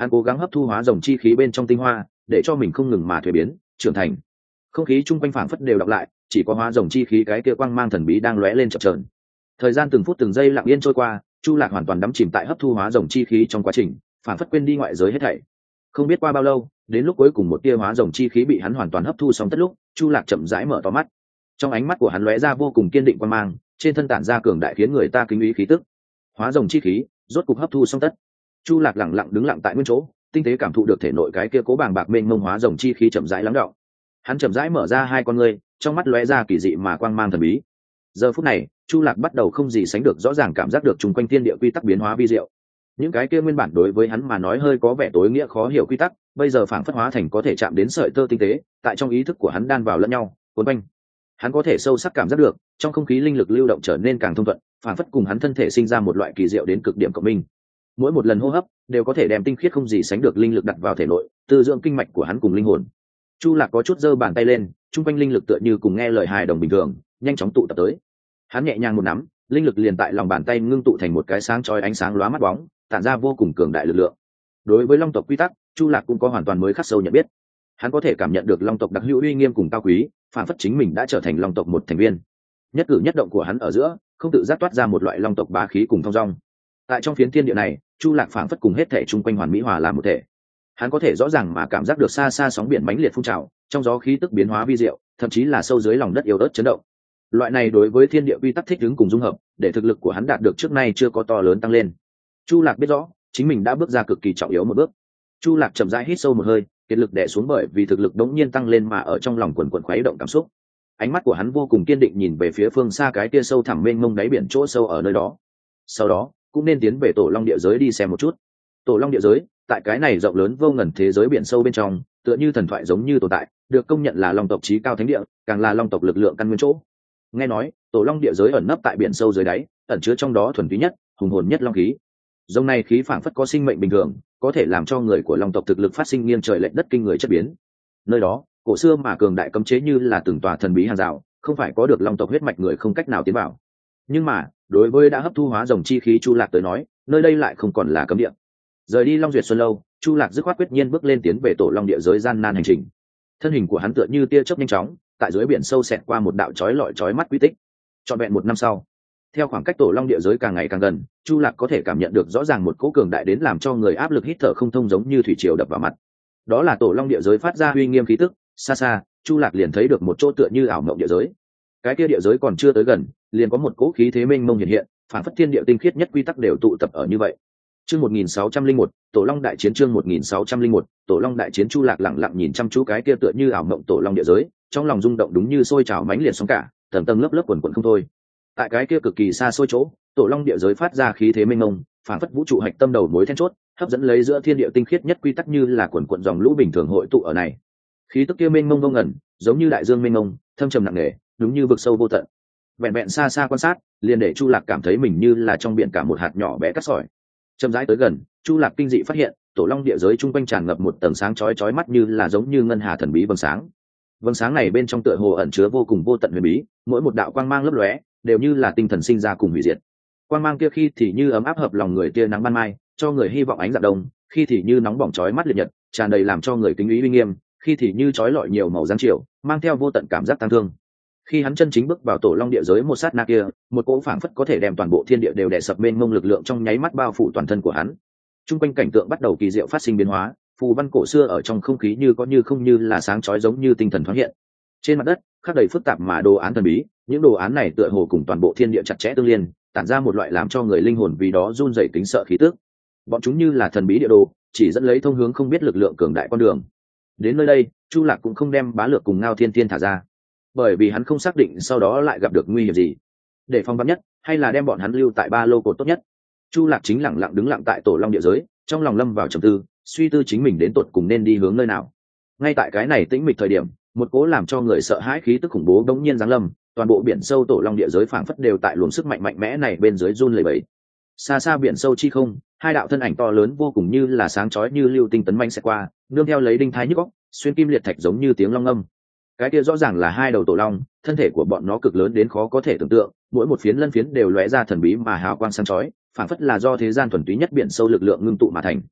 hắn cố gắng hấp thu hóa rồng chi khí bên trong tinh hoa để cho mình không ngừng mà thuế biến trưởng thành. Không khí chung quanh phảng phất đều đọc lại, chỉ có hóa rồng chi khí cái kia quang mang thần bí đang lóe lên chập chờn. Thời gian từng phút từng giây lặng yên trôi qua, Chu Lạc hoàn toàn đắm chìm tại hấp thu hóa rồng chi khí trong quá trình, phảng phất quên đi ngoại giới hết thảy. Không biết qua bao lâu, đến lúc cuối cùng một tia hóa rồng chi khí bị hắn hoàn toàn hấp thu xong tất lúc, Chu Lạc chậm rãi mở to mắt. Trong ánh mắt của hắn lóe ra vô cùng kiên định quang mang, trên thân tản ra cường đại khiến người ta kính ý khí tức. Hóa rồng chi khí rốt cục hấp thu xong tất. Chu Lạc lặng lặng đứng lặng tại nguyên chỗ, tinh tế cảm thụ được thể nội cái kia cố bàng bạc mênh mông hóa rồng chi khí chậm rãi lắng đọng. Hắn chậm rãi mở ra hai con ngươi, trong mắt lóe ra kỳ dị mà quang mang thần bí. Giờ phút này, Chu Lạc bắt đầu không gì sánh được rõ ràng cảm giác được chung quanh thiên địa quy tắc biến hóa vi diệu. Những cái kia nguyên bản đối với hắn mà nói hơi có vẻ tối nghĩa khó hiểu quy tắc, bây giờ phảng phất hóa thành có thể chạm đến sợi tơ tinh tế, tại trong ý thức của hắn đan vào lẫn nhau, cuốn quanh. Hắn có thể sâu sắc cảm giác được, trong không khí linh lực lưu động trở nên càng thông thuận, phảng phất cùng hắn thân thể sinh ra một loại kỳ diệu đến cực điểm cộng minh. Mỗi một lần hô hấp đều có thể đem tinh khiết không gì sánh được linh lực đặt vào thể nội, tư dưỡng kinh mạch của hắn cùng linh hồn. Chu Lạc có chút giơ bàn tay lên, chung quanh linh lực tựa như cùng nghe lời hài đồng bình thường, nhanh chóng tụ tập tới. Hắn nhẹ nhàng một nắm, linh lực liền tại lòng bàn tay ngưng tụ thành một cái sáng chói ánh sáng lóa mắt bóng, tản ra vô cùng cường đại lực lượng. Đối với long tộc quy tắc, Chu Lạc cũng có hoàn toàn mới khắc sâu nhận biết. Hắn có thể cảm nhận được long tộc đặc hữu uy nghiêm cùng cao quý, phản phất chính mình đã trở thành long tộc một thành viên. Nhất cử nhất động của hắn ở giữa, không tự giác toát ra một loại long tộc bá khí cùng thong dong. Tại trong phiến thiên địa này, Chu Lạc phản phất cùng hết thể chung quanh hoàn mỹ hòa làm một thể. Hắn có thể rõ ràng mà cảm giác được xa xa sóng biển mãnh liệt phun trào, trong gió khí tức biến hóa vi diệu, thậm chí là sâu dưới lòng đất yếu ớt chấn động. Loại này đối với thiên địa quy tắc thích ứng cùng dung hợp, để thực lực của hắn đạt được trước nay chưa có to lớn tăng lên. Chu Lạc biết rõ, chính mình đã bước ra cực kỳ trọng yếu một bước. Chu Lạc chậm rãi hít sâu một hơi, kiệt lực đè xuống bởi vì thực lực đống nhiên tăng lên mà ở trong lòng quần quần khuấy động cảm xúc. Ánh mắt của hắn vô cùng kiên định nhìn về phía phương xa cái kia sâu thẳm mênh mông đáy biển chỗ sâu ở nơi đó. Sau đó, cũng nên tiến về Tổ Long địa giới đi xem một chút. Tổ Long địa giới, tại cái này rộng lớn vô ngần thế giới biển sâu bên trong, tựa như thần thoại giống như tồn tại, được công nhận là long tộc chí cao thánh địa, càng là long tộc lực lượng căn nguyên chỗ. Nghe nói, Tổ Long địa giới ẩn nấp tại biển sâu dưới đáy, ẩn chứa trong đó thuần túy nhất, hùng hồn nhất long khí. Dòng này khí phảng phất có sinh mệnh bình thường, có thể làm cho người của long tộc thực lực phát sinh nghiêng trời lệch đất kinh người chất biến. Nơi đó, cổ xưa mà cường đại cấm chế như là từng tòa thần bí hàng rào, không phải có được long tộc huyết mạch người không cách nào tiến vào. Nhưng mà, đối với đã hấp thu hóa rồng chi khí Chu Lạc tới nói, nơi đây lại không còn là cấm địa. Rời đi Long Duyệt Xuân lâu, Chu Lạc dứt khoát quyết nhiên bước lên tiến về Tổ Long địa giới gian nan hành trình. Thân hình của hắn tựa như tia chớp nhanh chóng, tại dưới biển sâu xẹt qua một đạo chói lọi chói mắt quy tích. Trọn vẹn một năm sau, theo khoảng cách Tổ Long địa giới càng ngày càng gần, Chu Lạc có thể cảm nhận được rõ ràng một cỗ cường đại đến làm cho người áp lực hít thở không thông giống như thủy triều đập vào mặt. Đó là Tổ Long địa giới phát ra uy nghiêm khí tức, xa xa, Chu Lạc liền thấy được một chỗ tựa như ảo mộng địa giới. Cái kia địa giới còn chưa tới gần, liền có một cỗ khí thế mênh mông hiện hiện, phản phất thiên địa tinh khiết nhất quy tắc đều tụ tập ở như vậy. Chương một nghìn sáu trăm lẻ một, Tổ Long đại chiến chương một nghìn sáu trăm lẻ một, Tổ Long đại chiến Chu Lạc lặng lặng nhìn chăm chú cái kia tựa như ảo mộng Tổ Long địa giới, trong lòng rung động đúng như sôi trào mãnh liệt sóng cả, tầng tầng lớp lớp quần quần không thôi. Tại cái kia cực kỳ xa xôi chỗ, Tổ Long địa giới phát ra khí thế mênh mông, phản phất vũ trụ hạch tâm đầu mối then chốt, hấp dẫn lấy giữa thiên địa tinh khiết nhất quy tắc như là quần quần dòng lũ bình thường hội tụ ở này. Khí tức kia mênh mông vô ngần, giống như đại dương mênh mông, thâm trầm nặng nề, đúng như vực sâu vô tận. Vẹn vẹn xa xa quan sát, liền để Chu Lạc cảm thấy mình như là trong biển cả một hạt nhỏ bé cát sỏi. Chậm rãi tới gần, Chu Lạc kinh dị phát hiện, Tổ Long địa giới trung quanh tràn ngập một tầng sáng chói chói mắt như là giống như ngân hà thần bí vầng sáng. Vầng sáng này bên trong tựa hồ ẩn chứa vô cùng vô tận huyền bí, mỗi một đạo quang mang lấp lóe, đều như là tinh thần sinh ra cùng hủy diệt. Quang mang kia khi thì như ấm áp hợp lòng người tia nắng ban mai, cho người hy vọng ánh dạng đông, khi thì như nóng bỏng chói mắt liệt nhật, tràn đầy làm cho người kính ý uy nghiêm, khi thì như chói lọi nhiều màu giáng chiều, mang theo vô tận cảm giác tang thương. Khi hắn chân chính bước vào Tổ Long địa giới một sát na kia, một cỗ phảng phất có thể đem toàn bộ thiên địa đều đè sập mênh mông lực lượng trong nháy mắt bao phủ toàn thân của hắn. Trung quanh cảnh tượng bắt đầu kỳ diệu phát sinh biến hóa, phù văn cổ xưa ở trong không khí như có như không như là sáng chói giống như tinh thần thoáng hiện. Trên mặt đất, khắc đầy phức tạp mà đồ án thần bí, những đồ án này tựa hồ cùng toàn bộ thiên địa chặt chẽ tương liên, tản ra một loại làm cho người linh hồn vì đó run rẩy kính sợ khí tức. Bọn chúng như là thần bí địa đồ, chỉ dẫn lấy thông hướng không biết lực lượng cường đại con đường. Đến nơi đây, Chu Lạc cũng không đem Bá Lược cùng Ngao Thiên Thiên thả ra, bởi vì hắn không xác định sau đó lại gặp được nguy hiểm gì. Để phòng vắn nhất, hay là đem bọn hắn lưu tại ba lô cột tốt nhất. Chu Lạc chính lặng lặng đứng lặng tại Tổ Long địa giới, trong lòng lâm vào trầm tư, suy tư chính mình đến tột cùng nên đi hướng nơi nào. Ngay tại cái này tĩnh mịch thời điểm, một cố làm cho người sợ hãi khí tức khủng bố đống nhiên giáng lâm, toàn bộ biển sâu Tổ Long địa giới phảng phất đều tại luồng sức mạnh mạnh mẽ này bên dưới run lẩy bẩy. Xa xa biển sâu chi không, hai đạo thân ảnh to lớn vô cùng như là sáng chói như lưu tinh tấn manh sẽ qua, nương theo lấy đinh thái nhức óc, xuyên kim liệt thạch giống như tiếng long âm. Cái kia rõ ràng là hai đầu tổ long, thân thể của bọn nó cực lớn đến khó có thể tưởng tượng, mỗi một phiến lân phiến đều lóe ra thần bí mà hào quang sáng chói, phảng phất là do thế gian thuần túy nhất biển sâu lực lượng ngưng tụ mà thành.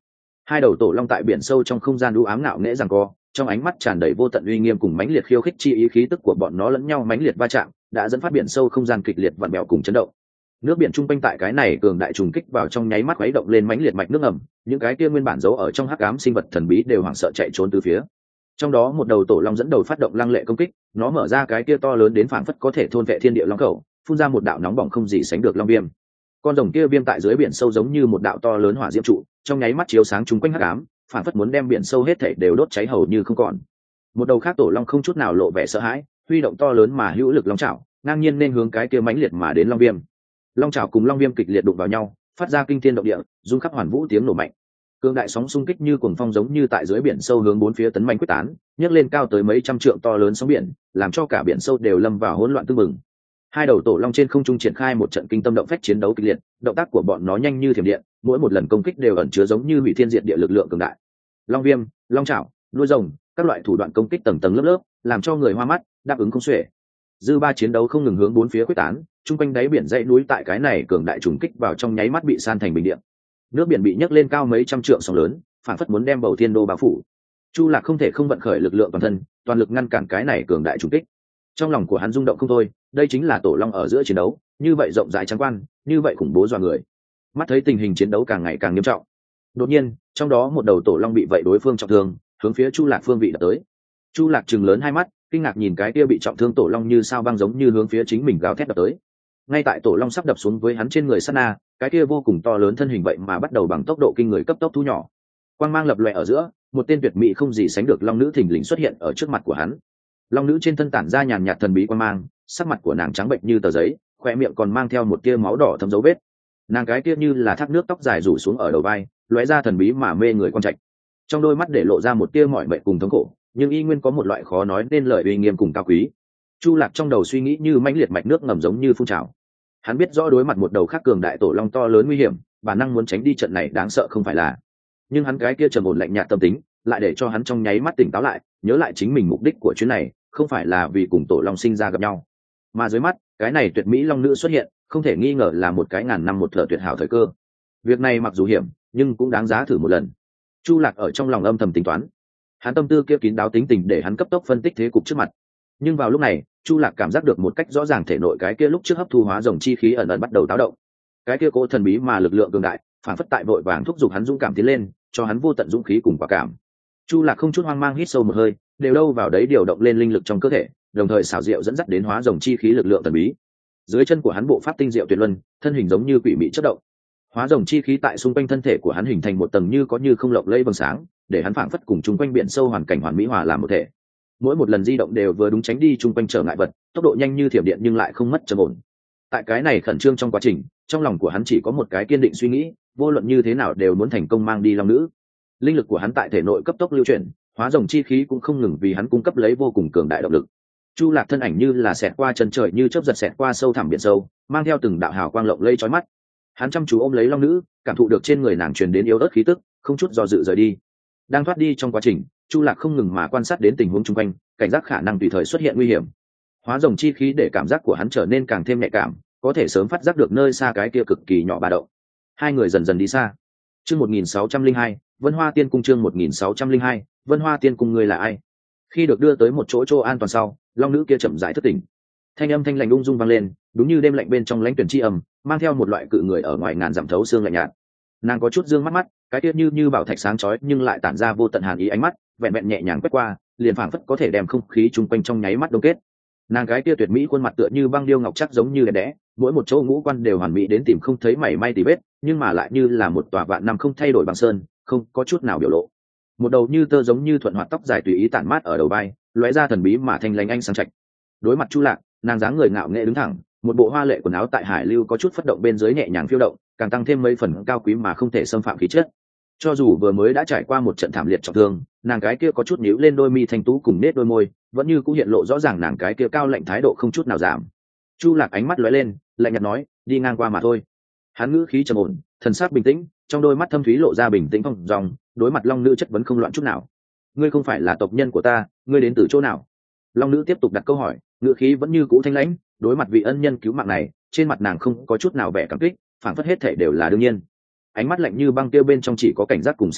Hai đầu tổ long tại biển sâu trong không gian u ám ngạo nghễ giằng co, trong ánh mắt tràn đầy vô tận uy nghiêm cùng mãnh liệt khiêu khích chi ý, khí tức của bọn nó lẫn nhau mãnh liệt va chạm, đã dẫn phát biển sâu không gian kịch liệt vặn vẹo cùng chấn động. Nước biển trung quanh tại cái này cường đại trùng kích vào trong nháy mắt khuấy động lên mãnh liệt mạch nước ẩm, những cái kia nguyên bản giấu ở trong hắc ám sinh vật thần bí đều hoảng sợ chạy trốn từ phía. Trong đó một đầu tổ long dẫn đầu phát động lăng lệ công kích, nó mở ra cái kia to lớn đến phảng phất có thể thôn vệ thiên địa long khẩu, phun ra một đạo nóng bỏng không gì sánh được long viêm. Con rồng kia viêm tại dưới biển sâu giống như một đạo to lớn hỏa diễm trụ, trong nháy mắt chiếu sáng chúng quanh hắc ám, phảng phất muốn đem biển sâu hết thảy đều đốt cháy hầu như không còn. Một đầu khác tổ long không chút nào lộ vẻ sợ hãi, huy động to lớn mà hữu lực long chảo, ngang nhiên nên hướng cái kia mãnh liệt mà đến long viêm. Long chảo cùng long viêm kịch liệt đụng vào nhau, phát ra kinh thiên động địa, rung khắp hoàn vũ tiếng nổ mạnh. Cương đại sóng xung kích như cuồng phong giống như tại dưới biển sâu hướng bốn phía tấn manh quyết tán, nhấc lên cao tới mấy trăm trượng to lớn sóng biển, làm cho cả biển sâu đều lâm vào hỗn loạn tương mừng. Hai đầu tổ long trên không trung triển khai một trận kinh tâm động phách chiến đấu kịch liệt, động tác của bọn nó nhanh như thiểm điện, mỗi một lần công kích đều ẩn chứa giống như hủy thiên diệt địa lực lượng cường đại. Long viêm, long chảo, đuôi rồng, các loại thủ đoạn công kích tầng tầng lớp lớp, làm cho người hoa mắt, đáp ứng không xuể. Dư ba chiến đấu không ngừng hướng bốn phía quyết tán, trung quanh đáy biển dãy núi tại cái này cường đại trùng kích vào trong nháy mắt bị san thành bình địa. Nước biển bị nhấc lên cao mấy trăm trượng sóng lớn, phản phất muốn đem bầu thiên đô bao phủ. Chu Lạc không thể không vận khởi lực lượng toàn thân, toàn lực ngăn cản cái này cường đại trùng kích. Trong lòng của hắn rung động không thôi, đây chính là tổ long ở giữa chiến đấu, như vậy rộng rãi trắng quan, như vậy khủng bố dọa người. Mắt thấy tình hình chiến đấu càng ngày càng nghiêm trọng, đột nhiên, trong đó một đầu tổ long bị vậy đối phương trọng thương, hướng phía Chu Lạc phương vị đập tới. Chu Lạc trừng lớn hai mắt, kinh ngạc nhìn cái kia bị trọng thương tổ long như sao băng giống như hướng phía chính mình gào thét đập tới. Ngay tại tổ long sắp đập xuống với hắn trên người sát na, cái kia vô cùng to lớn thân hình vậy mà bắt đầu bằng tốc độ kinh người cấp tốc thu nhỏ. Quang mang lập lòe ở giữa, một tên tuyệt mỹ không gì sánh được long nữ thình lình xuất hiện ở trước mặt của hắn. Long nữ trên thân tản ra nhàn nhạt thần bí quang mang, sắc mặt của nàng trắng bệnh như tờ giấy, khoe miệng còn mang theo một tia máu đỏ thấm dấu vết. Nàng cái kia như là thác nước tóc dài rủ xuống ở đầu vai, lóe ra thần bí mà mê người quan trạch. Trong đôi mắt để lộ ra một tia mỏi mệt cùng thống khổ, nhưng y nguyên có một loại khó nói nên lời uy nghiêm cùng cao quý. Chu Lạc trong đầu suy nghĩ như mãnh liệt mạch nước ngầm giống như phun trào. Hắn biết rõ đối mặt một đầu khác cường đại tổ long to lớn nguy hiểm, bản năng muốn tránh đi trận này đáng sợ không phải là. Nhưng hắn cái kia trầm ổn lạnh nhạt tâm tính, lại để cho hắn trong nháy mắt tỉnh táo lại, nhớ lại chính mình mục đích của chuyến này, không phải là vì cùng tổ long sinh ra gặp nhau, mà dưới mắt, cái này tuyệt mỹ long nữ xuất hiện, không thể nghi ngờ là một cái ngàn năm một thở tuyệt hảo thời cơ. Việc này mặc dù hiểm, nhưng cũng đáng giá thử một lần. Chu Lạc ở trong lòng âm thầm tính toán. Hắn tâm tư kia kín đáo tính tình để hắn cấp tốc phân tích thế cục trước mặt. Nhưng vào lúc này, Chu Lạc cảm giác được một cách rõ ràng thể nội cái kia lúc trước hấp thu hóa rồng chi khí ẩn ẩn bắt đầu táo động. Cái kia cố thần bí mà lực lượng cường đại, phản phất tại vội vàng thúc giục hắn dũng cảm tiến lên, cho hắn vô tận dũng khí cùng quả cảm. Chu Lạc không chút hoang mang hít sâu một hơi, đều đâu vào đấy điều động lên linh lực trong cơ thể, đồng thời xảo diệu dẫn dắt đến hóa rồng chi khí lực lượng thần bí. Dưới chân của hắn bộ pháp tinh diệu tuyệt luân, thân hình giống như quỷ mị chớp động. Hóa rồng chi khí tại xung quanh thân thể của hắn hình thành một tầng như có như không lộng lẫy vầng sáng, để hắn phảng phất cùng chung quanh biển sâu hoàn cảnh hoàn mỹ hòa làm một thể. Mỗi một lần di động đều vừa đúng tránh đi chung quanh trở ngại vật, tốc độ nhanh như thiểm điện nhưng lại không mất trầm ổn. Tại cái này khẩn trương trong quá trình, trong lòng của hắn chỉ có một cái kiên định suy nghĩ, vô luận như thế nào đều muốn thành công mang đi long nữ. Linh lực của hắn tại thể nội cấp tốc lưu chuyển, hóa rồng chi khí cũng không ngừng vì hắn cung cấp lấy vô cùng cường đại động lực. Chu Lạc thân ảnh như là xẹt qua chân trời, như chớp giật xẹt qua sâu thẳm biển sâu, mang theo từng đạo hào quang lộng lẫy chói mắt. Hắn chăm chú ôm lấy long nữ, cảm thụ được trên người nàng truyền đến yếu ớt khí tức, không chút do dự rời đi. Đang thoát đi trong quá trình, Chu Lạc không ngừng mà quan sát đến tình huống xung quanh, cảnh giác khả năng tùy thời xuất hiện nguy hiểm. Hóa rồng chi khí để cảm giác của hắn trở nên càng thêm nhạy cảm, có thể sớm phát giác được nơi xa cái kia cực kỳ nhỏ ba động. Hai người dần dần đi xa. Chương một nghìn sáu trăm lẻ hai, Vân Hoa Tiên Cung. Chương một nghìn sáu trăm lẻ hai, Vân Hoa Tiên Cung. Ngươi là ai? Khi được đưa tới một chỗ chỗ an toàn sau, long nữ kia chậm rãi thức tỉnh. Thanh âm thanh lạnh ung dung vang lên, đúng như đêm lạnh bên trong lãnh tuyển chi âm, mang theo một loại cự người ở ngoài ngàn dặm thấu xương lạnh nhạt. Nàng có chút dương mắt mắt, cái tiết như như bảo thạch sáng chói nhưng lại tản ra vô tận hàn ý ánh mắt, vẹn vẹn nhẹ nhàng quét qua, liền phảng phất có thể đem không khí chung quanh trong nháy mắt đông kết. Nàng cái tia tuyệt mỹ khuôn mặt tựa như băng điêu ngọc chắc giống như đẹp đẽ, mỗi một chỗ ngũ quan đều hoàn mỹ đến tìm không thấy mảy may tì vết, nhưng mà lại như là một tòa vạn năm không thay đổi bằng sơn, không có chút nào biểu lộ. Một đầu như tơ giống như thuận hoạt tóc dài tùy ý tản mát ở đầu vai, lóe ra thần bí mà thanh lãnh ánh sáng trạch. Đối mặt Chu Lạc, nàng dáng người ngạo nghễ đứng thẳng, một bộ hoa lệ quần áo tại hải lưu có chút phất động bên dưới nhẹ nhàng phiêu động, càng tăng thêm mấy phần cao quý mà không thể xâm phạm khí chất. Cho dù vừa mới đã trải qua một trận thảm liệt trọng thương, nàng cái kia có chút nhíu lên đôi mi thanh tú cùng nét đôi môi, vẫn như cũng hiện lộ rõ ràng nàng cái kia cao lạnh thái độ không chút nào giảm. Chu Lạc ánh mắt lóe lên, lạnh nhạt nói, đi ngang qua mà thôi. Hắn ngữ khí trầm ổn, thần sắc bình tĩnh, trong đôi mắt thâm thúy lộ ra bình tĩnh phong dong, đối mặt long nữ chất vấn không loạn chút nào. Ngươi không phải là tộc nhân của ta, ngươi đến từ chỗ nào? Long nữ tiếp tục đặt câu hỏi, ngữ khí vẫn như cũ thanh lãnh, đối mặt vị ân nhân cứu mạng này, trên mặt nàng không có chút nào vẻ cảm kích, phảng phất hết thể đều là đương nhiên. Ánh mắt lạnh như băng tiêu bên trong chỉ có cảnh giác cùng xem kỹ,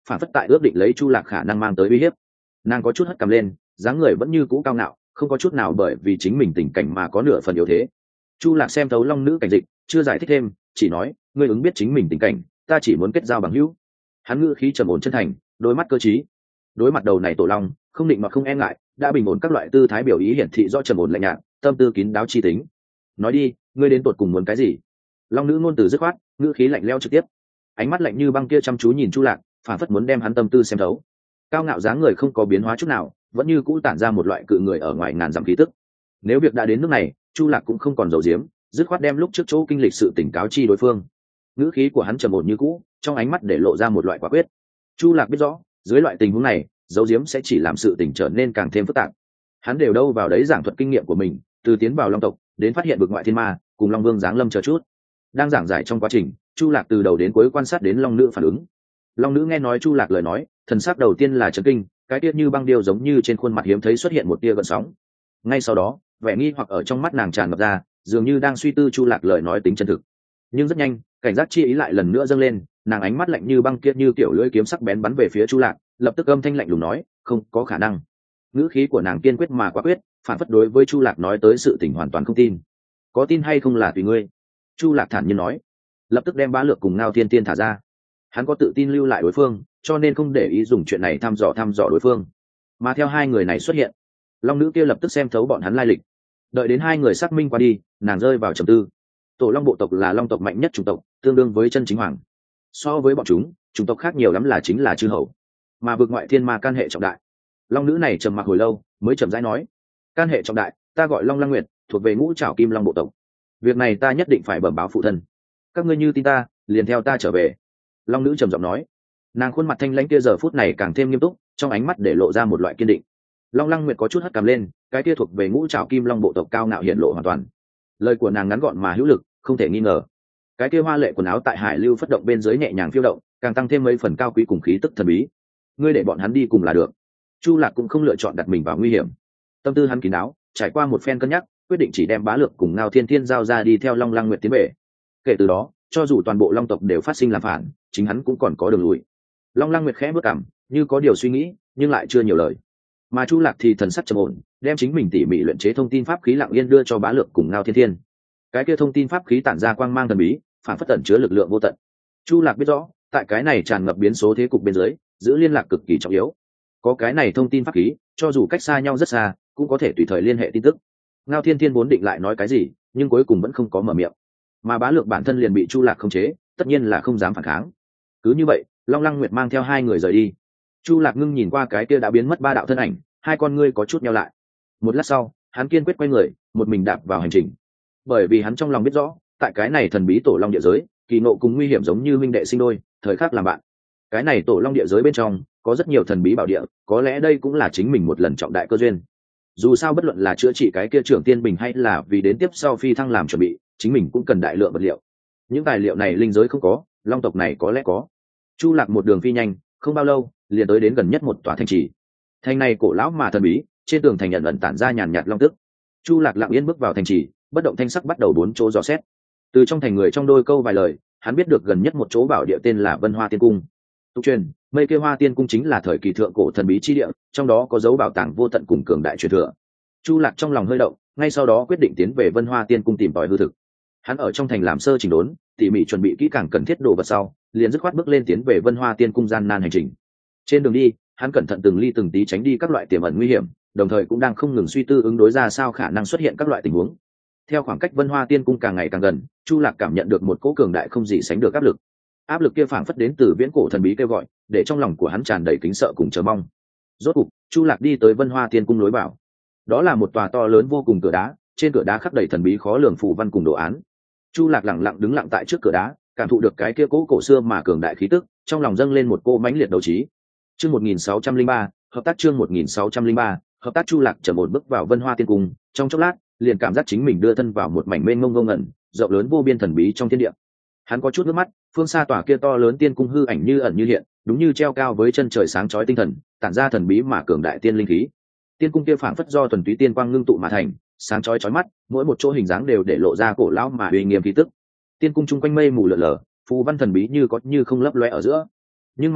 phản phất tại ước định lấy Chu Lạc khả năng mang tới uy hiếp. Nàng có chút hất cằm lên, dáng người vẫn như cũ cao ngạo, không có chút nào bởi vì chính mình tình cảnh mà có nửa phần yếu thế. Chu Lạc xem thấu long nữ cảnh dịch, chưa giải thích thêm, chỉ nói, ngươi ứng biết chính mình tình cảnh, ta chỉ muốn kết giao bằng hữu. Hắn ngữ khí trầm ổn chân thành, đôi mắt cơ trí. Đối mặt đầu này tổ long, không định mà không e ngại, đã bình ổn các loại tư thái biểu ý hiển thị do trầm ổn lạnh nhạt, tâm tư kín đáo chi tính. Nói đi, ngươi đến tột cùng muốn cái gì? Long nữ ngôn từ dứt khoát, ngữ khí lạnh lẽo trực tiếp, ánh mắt lạnh như băng kia chăm chú nhìn Chu Lạc, phản phất muốn đem hắn tâm tư xem thấu. Cao ngạo dáng người không có biến hóa chút nào, vẫn như cũ tản ra một loại cự người ở ngoài ngàn dặm khí tức. Nếu việc đã đến nước này, Chu Lạc cũng không còn giấu giếm, dứt khoát đem lúc trước chỗ kinh lịch sự tỉnh cáo chi đối phương. Ngữ khí của hắn trầm ổn như cũ, trong ánh mắt để lộ ra một loại quả quyết. Chu Lạc biết rõ, dưới loại tình huống này, giấu giếm sẽ chỉ làm sự tình trở nên càng thêm phức tạp. Hắn đều đâu vào đấy giảng thuật kinh nghiệm của mình, từ tiến vào long tộc đến phát hiện vực ngoại thiên ma, cùng long vương giáng lâm chờ chút. Đang giảng giải trong quá trình, Chu Lạc từ đầu đến cuối quan sát đến long nữ phản ứng. Long nữ nghe nói Chu Lạc lời nói, thần sắc đầu tiên là chấn kinh, cái tiết như băng điêu giống như trên khuôn mặt hiếm thấy xuất hiện một tia gợn sóng. Ngay sau đó, vẻ nghi hoặc ở trong mắt nàng tràn ngập ra, dường như đang suy tư Chu Lạc lời nói tính chân thực. Nhưng rất nhanh, cảnh giác chi ý lại lần nữa dâng lên, nàng ánh mắt lạnh như băng kia như kiểu lưỡi kiếm sắc bén bắn về phía Chu Lạc, lập tức âm thanh lạnh lùng nói, không có khả năng. Ngữ khí của nàng kiên quyết mà quả quyết, phản phất đối với Chu Lạc nói tới sự tình hoàn toàn không tin. Có tin hay không là tùy ngươi. Chu Lạc thản nhiên nói, lập tức đem bá lược cùng Ngao Thiên Tiên thả ra. Hắn có tự tin lưu lại đối phương, cho nên không để ý dùng chuyện này thăm dò thăm dò đối phương. Mà theo hai người này xuất hiện, long nữ kia lập tức xem thấu bọn hắn lai lịch. Đợi đến hai người xác minh qua đi, nàng rơi vào trầm tư. Tổ long bộ tộc là long tộc mạnh nhất chủng tộc, tương đương với chân chính hoàng. So với bọn chúng, chủng tộc khác nhiều lắm là chính là chư hầu. Mà vực ngoại thiên ma can hệ trọng đại. Long nữ này trầm mặc hồi lâu, mới chậm rãi nói, can hệ trọng đại, ta gọi Long Lăng Nguyệt, thuộc về ngũ trảo kim long bộ tộc. Việc này ta nhất định phải bẩm báo phụ thân. Các ngươi như tin ta, liền theo ta trở về. Long nữ trầm giọng nói. Nàng khuôn mặt thanh lãnh kia giờ phút này càng thêm nghiêm túc, trong ánh mắt để lộ ra một loại kiên định. Long Lăng Nguyệt có chút hất cằm lên, cái kia thuộc về ngũ trảo kim long bộ tộc cao ngạo hiện lộ hoàn toàn. Lời của nàng ngắn gọn mà hữu lực, không thể nghi ngờ. Cái kia hoa lệ quần áo tại hải lưu phất động bên dưới nhẹ nhàng phiêu động, càng tăng thêm mấy phần cao quý cùng khí tức thần bí. Ngươi để bọn hắn đi cùng là được. Chu Lạc cũng không lựa chọn đặt mình vào nguy hiểm. Tâm tư hắn kín đáo, trải qua một phen cân nhắc, quyết định chỉ đem bá lược cùng Ngao Thiên Thiên giao ra đi theo Long Lăng Nguyệt tiến về. Kể từ đó, cho dù toàn bộ long tộc đều phát sinh làm phản, chính hắn cũng còn có đường lùi. Long Lăng Nguyệt khẽ bước cằm, như có điều suy nghĩ, nhưng lại chưa nhiều lời. Mà Chu Lạc thì thần sắc trầm ổn, đem chính mình tỉ mỉ luyện chế thông tin pháp khí lặng yên đưa cho bá lược cùng Ngao Thiên Thiên. Cái kia thông tin pháp khí tản ra quang mang thần bí, phản phất tẩn chứa lực lượng vô tận. Chu Lạc biết rõ, tại cái này tràn ngập biến số thế cục bên dưới, giữ liên lạc cực kỳ trọng yếu. Có cái này thông tin pháp khí, cho dù cách xa nhau rất xa, cũng có thể tùy thời liên hệ tin tức. Ngao Thiên Thiên vốn định lại nói cái gì, nhưng cuối cùng vẫn không có mở miệng. Mà bá lược bản thân liền bị Chu Lạc khống chế, tất nhiên là không dám phản kháng. Cứ như vậy, Long Lăng Nguyệt mang theo hai người rời đi. Chu Lạc ngưng nhìn qua cái kia đã biến mất ba đạo thân ảnh, hai con ngươi có chút nheo lại. Một lát sau, hắn kiên quyết quay người, một mình đạp vào hành trình. Bởi vì hắn trong lòng biết rõ, tại cái này thần bí tổ long địa giới, kỳ ngộ cùng nguy hiểm giống như huynh đệ sinh đôi, thời khắc làm bạn. Cái này tổ long địa giới bên trong có rất nhiều thần bí bảo địa, có lẽ đây cũng là chính mình một lần trọng đại cơ duyên. Dù sao bất luận là chữa trị cái kia trưởng tiên bình hay là vì đến tiếp sau phi thăng làm chuẩn bị, chính mình cũng cần đại lượng vật liệu. Những tài liệu này linh giới không có, long tộc này có lẽ có. Chu Lạc một đường phi nhanh, không bao lâu liền tới đến gần nhất một tòa thành trì. Thành này cổ lão mà thần bí, trên tường thành nhận ẩn tản ra nhàn nhạt long tức. Chu Lạc lặng yên bước vào thành trì, bất động thanh sắc bắt đầu bốn chỗ dò xét. Từ trong thành người trong đôi câu vài lời, hắn biết được gần nhất một chỗ bảo địa tên là Vân Hoa Tiên Cung. Tục truyền, mây kia Hoa Tiên Cung chính là thời kỳ thượng cổ thần bí chi địa, trong đó có dấu bảo tàng vô tận cùng cường đại truyền thừa. Chu Lạc trong lòng hơi động, ngay sau đó quyết định tiến về Vân Hoa Tiên Cung tìm tòi hư thực. Hắn ở trong thành làm sơ chỉnh đốn, tỉ mỉ chuẩn bị kỹ càng cần thiết đồ vật sau, liền dứt khoát bước lên tiến về Vân Hoa Tiên Cung gian nan hành trình. Trên đường đi, hắn cẩn thận từng ly từng tí tránh đi các loại tiềm ẩn nguy hiểm, đồng thời cũng đang không ngừng suy tư ứng đối ra sao khả năng xuất hiện các loại tình huống. Theo khoảng cách Vân Hoa Tiên Cung càng ngày càng gần, Chu Lạc cảm nhận được một cỗ cường đại không gì sánh được áp lực. Áp lực kia phảng phất đến từ viễn cổ thần bí kêu gọi, để trong lòng của hắn tràn đầy kính sợ cùng chờ mong. Rốt cục, Chu Lạc đi tới Vân Hoa Tiên Cung lối vào. Đó là một tòa to lớn vô cùng cửa đá, trên cửa đá khắc đầy thần bí khó lường phù văn cùng đồ án. Chu Lạc lặng lặng đứng lặng tại trước cửa đá, cảm thụ được cái kia cỗ cổ xưa mà cường đại khí tức, trong lòng dâng lên một cô mãnh liệt đấu trí. Chương một nghìn sáu trăm lẻ ba, hợp tác chương một nghìn sáu trăm lẻ ba, hợp tác. Chu Lạc chậm một bước vào Vân Hoa Tiên Cung, trong chốc lát, liền cảm giác chính mình đưa thân vào một mảnh mênh mông ngông ngẩn, rộng lớn vô biên thần bí trong thiên địa. Hắn có chút nước mắt, phương xa tòa kia to lớn tiên cung hư ảnh như ẩn như hiện, đúng như treo cao với chân trời sáng chói tinh thần, tản ra thần bí mà cường đại tiên linh khí. Tiên cung kia phảng phất do thuần túy tiên quang ngưng tụ mà thành, sáng chói chói mắt, mỗi một chỗ hình dáng đều để lộ ra cổ lão mà uy nghiêm khí tức. Tiên cung chung quanh mây mù lờ lờ, phù văn thần bí như có như không lấp loé ở giữa. Nhưng mà,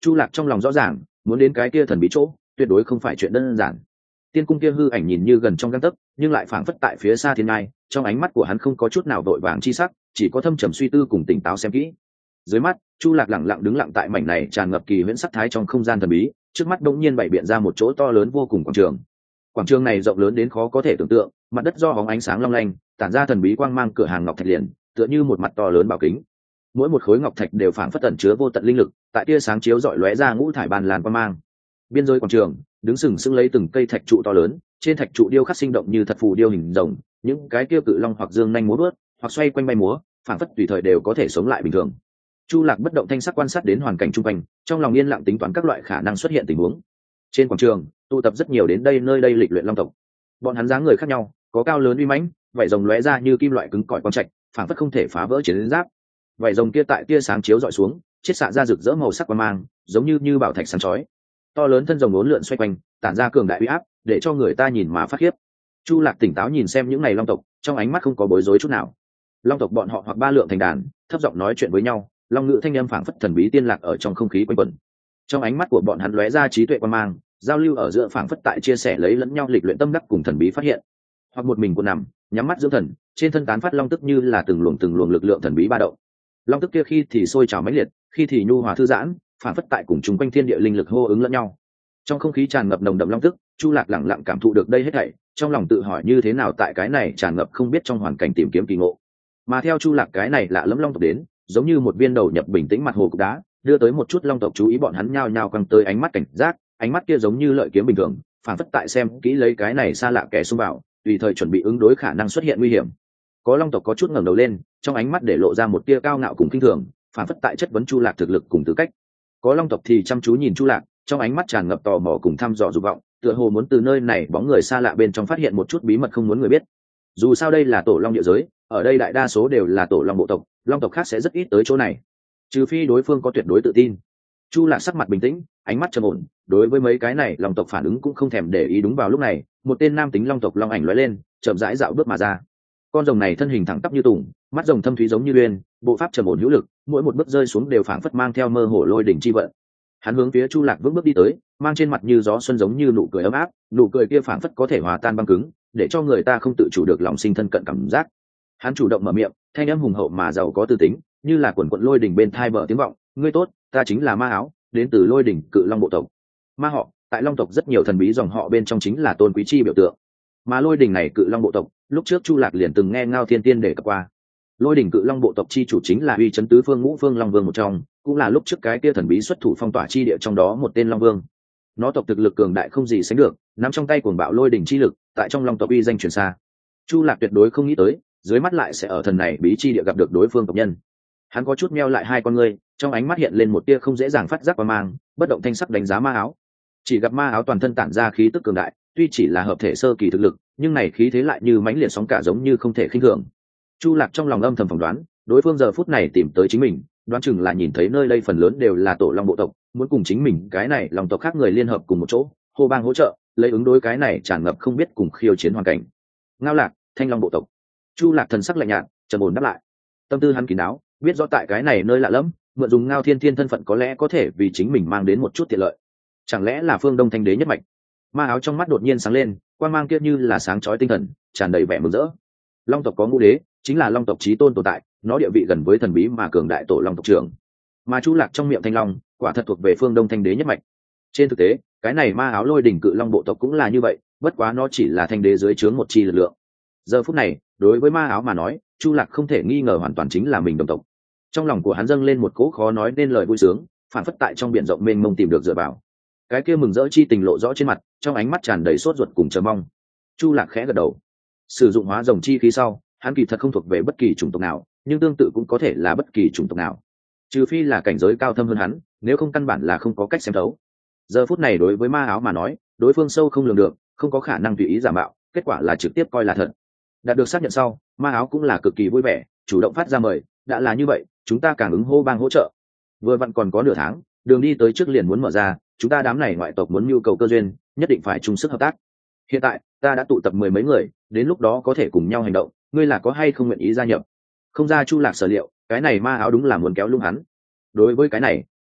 Chu Lạc trong lòng rõ ràng, muốn đến cái kia thần bí chỗ tuyệt đối không phải chuyện đơn giản. Tiên cung kia hư ảnh nhìn như gần trong gang tấc, nhưng lại phảng phất tại phía xa thiên ngai, trong ánh mắt của hắn không có chút nào vội vàng chi sắc, chỉ có thâm trầm suy tư cùng tỉnh táo xem kỹ. Dưới mắt, Chu Lạc lặng lặng đứng lặng tại mảnh này tràn ngập kỳ huyễn sắc thái trong không gian thần bí, trước mắt đột nhiên bày biện ra một chỗ to lớn vô cùng quảng trường. Quảng trường này rộng lớn đến khó có thể tưởng tượng, mặt đất do bóng ánh sáng long lanh, tản ra thần bí quang mang, cửa hàng ngọc thạch liền, tựa như một mặt to lớn bảo kính. Mỗi một khối ngọc thạch đều phảng phất tẩn chứa vô tận linh lực, tại tia sáng chiếu rọi lóe ra ngũ thải bàn làn quang mang. Biên giới quảng trường, đứng sừng sững lấy từng cây thạch trụ to lớn, trên thạch trụ điêu khắc sinh động như thật phù điêu hình rồng, những cái kia cự long hoặc dương nhanh múa vớt, hoặc xoay quanh bay múa, phảng phất tùy thời đều có thể sống lại bình thường. Chu Lạc bất động thanh sắc quan sát đến hoàn cảnh chung quanh, trong lòng yên lặng tính toán các loại khả năng xuất hiện tình huống. Trên quảng trường, tụ tập rất nhiều đến đây nơi đây lịch luyện long tộc. Bọn hắn dáng người khác nhau, có cao lớn uy mãnh, vảy rồng lóe ra như kim loại cứng cỏi quang trạch, phảng phất không thể phá vỡ chiến giáp. Vảy rồng kia tại tia sáng chiếu dọi xuống, chiết xạ ra rực rỡ màu sắc quang mang, giống như như bảo thạch sáng chói. To lớn thân rồng uốn lượn xoay quanh, tản ra cường đại uy áp, để cho người ta nhìn mà phát khiếp. Chu Lạc tỉnh táo nhìn xem những này long tộc, trong ánh mắt không có bối rối chút nào. Long tộc bọn họ hoặc ba lượng thành đàn, thấp giọng nói chuyện với nhau, long ngữ thanh âm phảng phất thần bí tiên lạc ở trong không khí quanh quẩn. Trong ánh mắt của bọn hắn lóe ra trí tuệ quang mang, giao lưu ở giữa phảng phất tại chia sẻ lấy lẫn nhau lịch luyện tâm đắc cùng thần bí phát hiện. Hoặc một mình cuộn nằm, nhắm mắt dưỡng thần, trên thân tán phát long tức như là từng luồng từng luồng lực lượng thần bí ba động. Long tức kia khi thì sôi trào mãnh liệt, khi thì nhu hòa thư giãn, phảng phất tại cùng chúng quanh thiên địa linh lực hô ứng lẫn nhau. Trong không khí tràn ngập nồng đậm long tức, Chu Lạc lặng lặng cảm thụ được đây hết thảy, trong lòng tự hỏi như thế nào tại cái này tràn ngập không biết trong hoàn cảnh tìm kiếm kỳ ngộ. Mà theo Chu Lạc cái này lạ lẫm long tộc đến, giống như một viên đầu nhập bình tĩnh mặt hồ cục đá, đưa tới một chút long tộc chú ý, bọn hắn nhao nhao quăng tới ánh mắt cảnh giác, ánh mắt kia giống như lợi kiếm bình thường, phảng phất tại xem kỹ lấy cái này xa lạ kẻ xung vào, tùy thời chuẩn bị ứng đối khả năng xuất hiện nguy hiểm. Có long tộc có chút ngẩng đầu lên, trong ánh mắt để lộ ra một tia cao ngạo cùng kinh thường, phảng phất tại chất vấn Chu Lạc thực lực cùng tư cách. Có long tộc thì chăm chú nhìn Chu Lạc, trong ánh mắt tràn ngập tò mò cùng thăm dò dục vọng, tựa hồ muốn từ nơi này bóng người xa lạ bên trong phát hiện một chút bí mật không muốn người biết. Dù sao đây là tổ long địa giới, ở đây đại đa số đều là tổ long bộ tộc, long tộc khác sẽ rất ít tới chỗ này, trừ phi đối phương có tuyệt đối tự tin. Chu Lạc sắc mặt bình tĩnh, ánh mắt trầm ổn, đối với mấy cái này long tộc phản ứng cũng không thèm để ý. Đúng vào lúc này, một tên nam tính long tộc long ảnh lóe lên, chậm rãi dạo bước mà ra. Con rồng này thân hình thẳng tắp như tùng, mắt rồng thâm thúy giống như uyên, bộ pháp trầm ổn hữu lực, mỗi một bước rơi xuống đều phảng phất mang theo mơ hồ lôi đỉnh chi vận. Hắn hướng phía Chu Lạc vững bước đi tới, mang trên mặt như gió xuân giống như nụ cười ấm áp, nụ cười kia phảng phất có thể hòa tan băng cứng, để cho người ta không tự chủ được lòng sinh thân cận cảm giác. Hắn chủ động mở miệng, thanh âm hùng hậu mà giàu có tư tính, như là quần quận lôi đỉnh bên thai bờ tiếng vọng. Ngươi tốt, ta chính là Ma Áo, đến từ lôi đỉnh cự long bộ tộc. Ma họ, tại long tộc rất nhiều thần bí dòng họ bên trong chính là tôn quý chi biểu tượng. Mà lôi đỉnh này cự long bộ tộc, lúc trước Chu Lạc liền từng nghe Ngao Thiên Tiên đề cập qua. Lôi đỉnh cự long bộ tộc chi chủ chính là uy chấn tứ phương ngũ phương long vương một trong, cũng là lúc trước cái kia thần bí xuất thủ phong tỏa chi địa trong đó một tên long vương. Nó tộc thực lực cường đại không gì sánh được, nắm trong tay cuồng bạo lôi đỉnh chi lực, tại trong long tộc uy danh truyền xa. Chu Lạc tuyệt đối không nghĩ tới, dưới mắt lại sẽ ở thần này bí chi địa gặp được đối phương tộc nhân. Hắn có chút meo lại hai con ngươi, trong ánh mắt hiện lên một tia không dễ dàng phát giác qua mang, bất động thanh sắc đánh giá Ma Áo. Chỉ gặp Ma Áo toàn thân tản ra khí tức cường đại, tuy chỉ là hợp thể sơ kỳ thực lực, nhưng này khí thế lại như mãnh liệt sóng cả, giống như không thể khinh thường. Chu Lạc trong lòng âm thầm phỏng đoán, đối phương giờ phút này tìm tới chính mình, đoán chừng là nhìn thấy nơi đây phần lớn đều là tổ long bộ tộc, muốn cùng chính mình cái này long tộc khác người liên hợp cùng một chỗ, hô bang hỗ trợ, lấy ứng đối cái này tràn ngập không biết cùng khiêu chiến hoàn cảnh. Ngao Lạc, Thanh Long bộ tộc. Chu Lạc thần sắc lạnh nhạt, trầm ổn đáp lại. Tâm tư hắn kín đáo, biết rõ tại cái này nơi lạ lẫm, mượn dùng Ngao Thiên Thiên thân phận có lẽ có thể vì chính mình mang đến một chút tiện lợi. Chẳng lẽ là phương Đông Thanh Đế nhất mạch? Ma Áo trong mắt đột nhiên sáng lên, quang mang kia như là sáng chói tinh thần, tràn đầy vẻ mừng rỡ. Long tộc có ngũ đế, chính là long tộc chí tôn tồn tại, nó địa vị gần với thần bí mà cường đại tổ long tộc trưởng. Mà Chu Lạc trong miệng Thanh Long, quả thật thuộc về phương Đông Thanh Đế nhất mạch. Trên thực tế, cái này Ma Áo lôi đỉnh cự long bộ tộc cũng là như vậy, bất quá nó chỉ là Thanh Đế dưới trướng một chi lực lượng. Giờ phút này, đối với Ma Áo mà nói, Chu Lạc không thể nghi ngờ hoàn toàn chính là mình đồng tộc. Trong lòng của hắn dâng lên một cỗ khó nói nên lời vui sướng, phản phất tại trong biển rộng mênh mông tìm được dựa vào. Cái kia mừng rỡ chi tình lộ rõ trên mặt, trong ánh mắt tràn đầy sốt ruột cùng chờ mong. Chu Lạc khẽ gật đầu. Sử dụng hóa rồng chi khí sau, hắn kỳ thật không thuộc về bất kỳ chủng tộc nào, nhưng tương tự cũng có thể là bất kỳ chủng tộc nào, trừ phi là cảnh giới cao thâm hơn hắn, nếu không căn bản là không có cách xem thấu. Giờ phút này đối với Ma Áo mà nói, đối phương sâu không lường được, không có khả năng tùy ý giả mạo, kết quả là trực tiếp coi là thật. Đạt được xác nhận sau, Ma Áo cũng là cực kỳ vui vẻ, chủ động phát ra mời, đã là như vậy, chúng ta càng ứng hô bang hỗ trợ. Vừa vặn còn có nửa tháng, đường đi tới trước liền muốn mở ra, chúng ta đám này ngoại tộc muốn nhu cầu cơ duyên, nhất định phải chung sức hợp tác. Hiện tại, ta đã tụ tập mười mấy người, đến lúc đó có thể cùng nhau hành động, ngươi là có hay không nguyện ý gia nhập? Không ra Chu Lạc sở liệu, cái này Ma Áo đúng là muốn kéo lung hắn. Đối với cái này,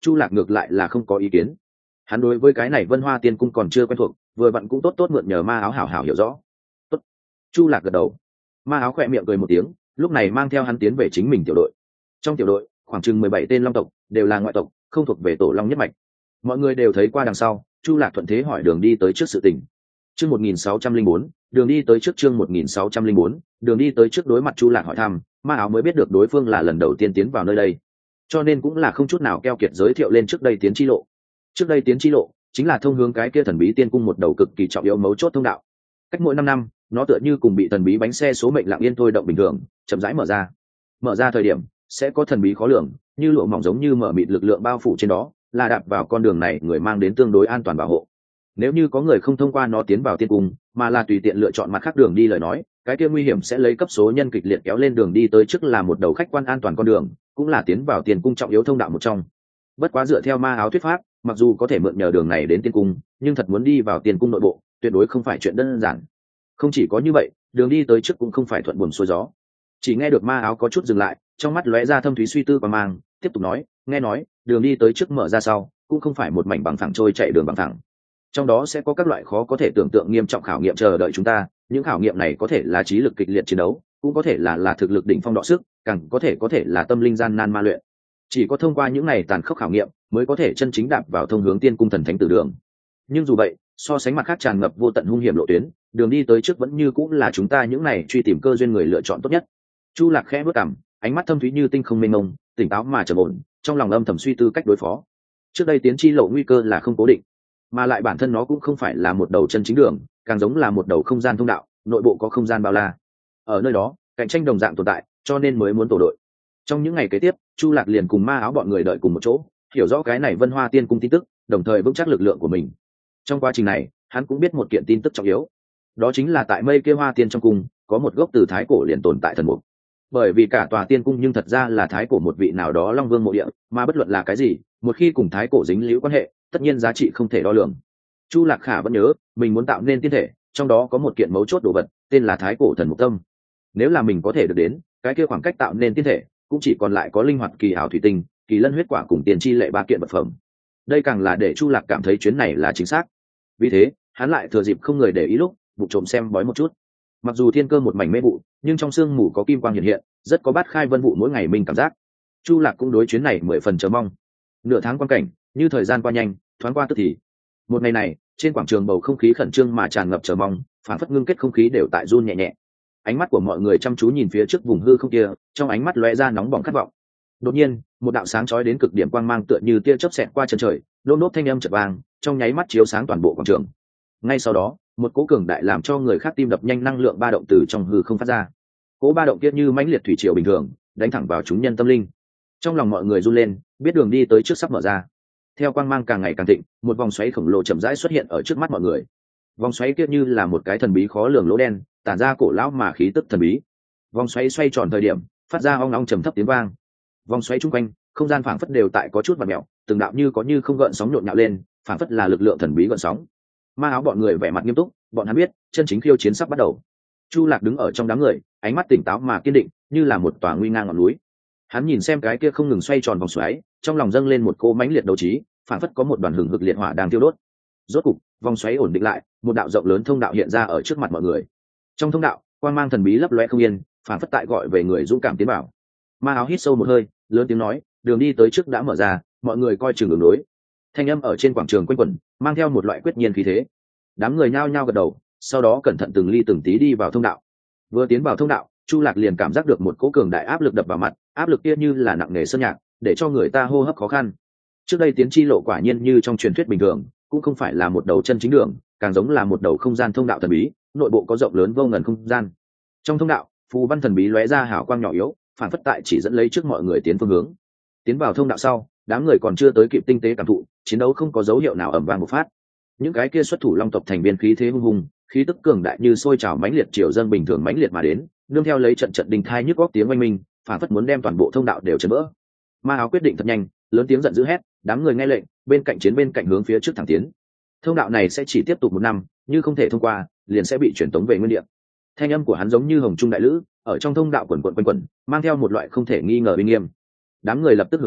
Chu Lạc ngược lại là không có ý kiến. Hắn đối với cái này Vân Hoa Tiên Cung còn chưa quen thuộc, vừa vặn cũng tốt tốt mượn nhờ Ma Áo hảo hảo hiểu rõ. Tốt. Chu Lạc gật đầu. Ma Áo khẽ miệng cười một tiếng, lúc này mang theo hắn tiến về chính mình tiểu đội. Trong tiểu đội, khoảng chừng mười bảy tên long tộc, đều là ngoại tộc, không thuộc về tổ long nhất mạch. Mọi người đều thấy qua đằng sau, Chu Lạc thuận thế hỏi đường đi tới trước sự tình. Chương một nghìn sáu trăm linh bốn, đường đi tới trước chương một nghìn sáu trăm linh bốn, đường đi tới trước đối mặt Chu Lạc hỏi thăm, Ma Áo mới biết được đối phương là lần đầu tiên tiến vào nơi đây, cho nên cũng là không chút nào keo kiệt giới thiệu lên trước đây tiến chi lộ. Trước đây tiến chi lộ chính là thông hướng cái kia thần bí tiên cung một đầu cực kỳ trọng yếu mấu chốt thông đạo. Cách mỗi năm năm, nó tựa như cùng bị thần bí bánh xe số mệnh lặng yên thôi động bình thường, chậm rãi mở ra. Mở ra thời điểm sẽ có thần bí khó lường, như lụa mỏng giống như mở mịt lực lượng bao phủ trên đó, là đạp vào con đường này người mang đến tương đối an toàn bảo hộ. Nếu như có người không thông qua nó tiến vào tiên cung, mà là tùy tiện lựa chọn mặt khác đường đi lời nói, cái kia nguy hiểm sẽ lấy cấp số nhân kịch liệt kéo lên đường đi tới trước là một đầu khách quan an toàn con đường, cũng là tiến vào tiên cung trọng yếu thông đạo một trong. Bất quá dựa theo Ma Áo thuyết pháp, mặc dù có thể mượn nhờ đường này đến tiên cung, nhưng thật muốn đi vào tiên cung nội bộ, tuyệt đối không phải chuyện đơn giản. Không chỉ có như vậy, đường đi tới trước cũng không phải thuận buồm xuôi gió. Chỉ nghe được Ma Áo có chút dừng lại, trong mắt lóe ra thâm thúy suy tư và mang, tiếp tục nói, nghe nói, đường đi tới trước mở ra sau, cũng không phải một mảnh bằng phẳng trôi chạy đường bằng phẳng. Trong đó sẽ có các loại khó có thể tưởng tượng nghiêm trọng khảo nghiệm chờ đợi chúng ta, những khảo nghiệm này có thể là trí lực kịch liệt chiến đấu, cũng có thể là là thực lực đỉnh phong đọ sức, càng có thể có thể là tâm linh gian nan ma luyện. Chỉ có thông qua những này tàn khốc khảo nghiệm, mới có thể chân chính đạp vào thông hướng tiên cung thần thánh tử đường. Nhưng dù vậy, so sánh mặt khác tràn ngập vô tận hung hiểm lộ tuyến, đường đi tới trước vẫn như cũng là chúng ta những này truy tìm cơ duyên người lựa chọn tốt nhất. Chu Lạc khẽ bước cằm, ánh mắt thâm thúy như tinh không mênh mông, tỉnh táo mà trầm ổn, trong lòng âm thầm suy tư cách đối phó. Trước đây tiến chi lộ nguy cơ là không cố định, mà lại bản thân nó cũng không phải là một đầu chân chính đường, càng giống là một đầu không gian thông đạo, nội bộ có không gian bao la. Ở nơi đó, cạnh tranh đồng dạng tồn tại, cho nên mới muốn tổ đội. Trong những ngày kế tiếp, Chu Lạc liền cùng Ma Áo bọn người đợi cùng một chỗ, hiểu rõ cái này Vân Hoa Tiên Cung tin tức, đồng thời vững chắc lực lượng của mình. Trong quá trình này, hắn cũng biết một kiện tin tức trọng yếu, đó chính là tại Mây Kia Hoa Tiên trong cung có một gốc từ thái cổ liền tồn tại thần mục. Bởi vì cả tòa tiên cung nhưng thật ra là thái cổ một vị nào đó Long Vương mộ địa, mà bất luận là cái gì, một khi cùng thái cổ dính líu quan hệ, tất nhiên giá trị không thể đo lường. Chu Lạc Khả vẫn nhớ, mình muốn tạo nên tiên thể, trong đó có một kiện mấu chốt đồ vật, tên là thái cổ thần mục tâm. Nếu là mình có thể được đến, cái kia khoảng cách tạo nên tiên thể, cũng chỉ còn lại có linh hoạt kỳ ảo thủy tinh, kỳ lân huyết quả cùng tiền chi lệ ba kiện vật phẩm. Đây càng là để Chu Lạc cảm thấy chuyến này là chính xác. Vì thế, hắn lại thừa dịp không người để ý lúc, vụ trộm xem bói một chút. Mặc dù thiên cơ một mảnh mê vụ, nhưng trong sương mù có kim quang hiện hiện, rất có bát khai vân vụ mỗi ngày mình cảm giác. Chu Lạc cũng đối chuyến này mười phần chờ mong. Nửa tháng quan cảnh, như thời gian qua nhanh, thoáng qua tức thì. Một ngày này, trên quảng trường bầu không khí khẩn trương mà tràn ngập chờ mong, phản phất ngưng kết không khí đều tại run nhẹ nhẹ. Ánh mắt của mọi người chăm chú nhìn phía trước vùng hư không kia, trong ánh mắt lóe ra nóng bỏng khát vọng. Đột nhiên, một đạo sáng chói đến cực điểm quang mang tựa như tia chớp xẹt qua chân trời, đôn đốt thanh âm chợt vang, trong nháy mắt chiếu sáng toàn bộ quảng trường. Ngay sau đó, một cỗ cường đại làm cho người khác tim đập nhanh năng lượng ba động từ trong hư không phát ra. Cỗ ba động kia như mãnh liệt thủy triều bình thường, đánh thẳng vào chúng nhân tâm linh. Trong lòng mọi người run lên, biết đường đi tới trước sắp mở ra. Theo quang mang càng ngày càng thịnh, một vòng xoáy khổng lồ chậm rãi xuất hiện ở trước mắt mọi người. Vòng xoáy kia như là một cái thần bí khó lường lỗ đen, tản ra cổ lão mà khí tức thần bí. Vòng xoáy xoay tròn thời điểm, phát ra ong ong trầm thấp tiếng vang. Vòng xoáy chung quanh, không gian phảng phất đều tại có chút vặn mèo, từng đạo như có như không gợn sóng nhộn nhạo lên, phảng phất là lực lượng thần bí gợn sóng. Ma Áo bọn người vẻ mặt nghiêm túc, bọn hắn biết, chân chính khiêu chiến sắp bắt đầu. Chu Lạc đứng ở trong đám người, ánh mắt tỉnh táo mà kiên định, như là một tòa nguy ngang ngọn núi. Hắn nhìn xem cái kia không ngừng xoay tròn vòng xoáy, trong lòng dâng lên một cỗ mãnh liệt đấu trí, phảng phất có một đoàn hừng hực liệt hỏa đang thiêu đốt. Rốt cục, vòng xoáy ổn định lại, một đạo rộng lớn thông đạo hiện ra ở trước mặt mọi người. Trong thông đạo, quang mang thần bí lấp loé không yên, phảng phất tại gọi về người dũng cảm tiến vào. Ma Áo hít sâu một hơi, lớn tiếng nói, đường đi tới trước đã mở ra, mọi người coi chừng đường đối. Thanh âm ở trên quảng trường quanh quẩn, mang theo một loại quyết nhiên khí thế. Đám người nhao nhao gật đầu, sau đó cẩn thận từng ly từng tí đi vào thông đạo. Vừa tiến vào thông đạo, Chu Lạc liền cảm giác được một cỗ cường đại áp lực đập vào mặt, áp lực kia như là nặng nề sơn nhạc, để cho người ta hô hấp khó khăn. Trước đây tiến chi lộ quả nhiên như trong truyền thuyết bình thường, cũng không phải là một đầu chân chính đường, càng giống là một đầu không gian thông đạo thần bí, nội bộ có rộng lớn vô ngần không gian. Trong thông đạo, phù văn thần bí lóe ra hào quang nhỏ yếu, phản phất tại chỉ dẫn lấy trước mọi người tiến phương hướng. Tiến vào thông đạo sau, đám người còn chưa tới kịp tinh tế cảm thụ, chiến đấu không có dấu hiệu nào ầm vang một phát. Những cái kia xuất thủ long tộc thành viên khí thế hung hùng, khí tức cường đại như sôi trào mãnh liệt triều dâng bình thường mãnh liệt mà đến, nương theo lấy trận trận đình thai nhức góc tiếng oanh minh, phản phất muốn đem toàn bộ thông đạo đều chấn vỡ. Ma Áo quyết định thật nhanh, lớn tiếng giận dữ hét, đám người nghe lệnh, bên cạnh chiến bên cạnh hướng phía trước thẳng tiến. Thông đạo này sẽ chỉ tiếp tục một năm, như không thể thông qua, liền sẽ bị chuyển tống về nguyên địa. Thanh âm của hắn giống như hồng trung đại lữ, ở trong thông đạo quần quần quanh quẩn, mang theo một loại không thể nghi ngờ uy nghiêm. Đám người lập tức hưởng ứng,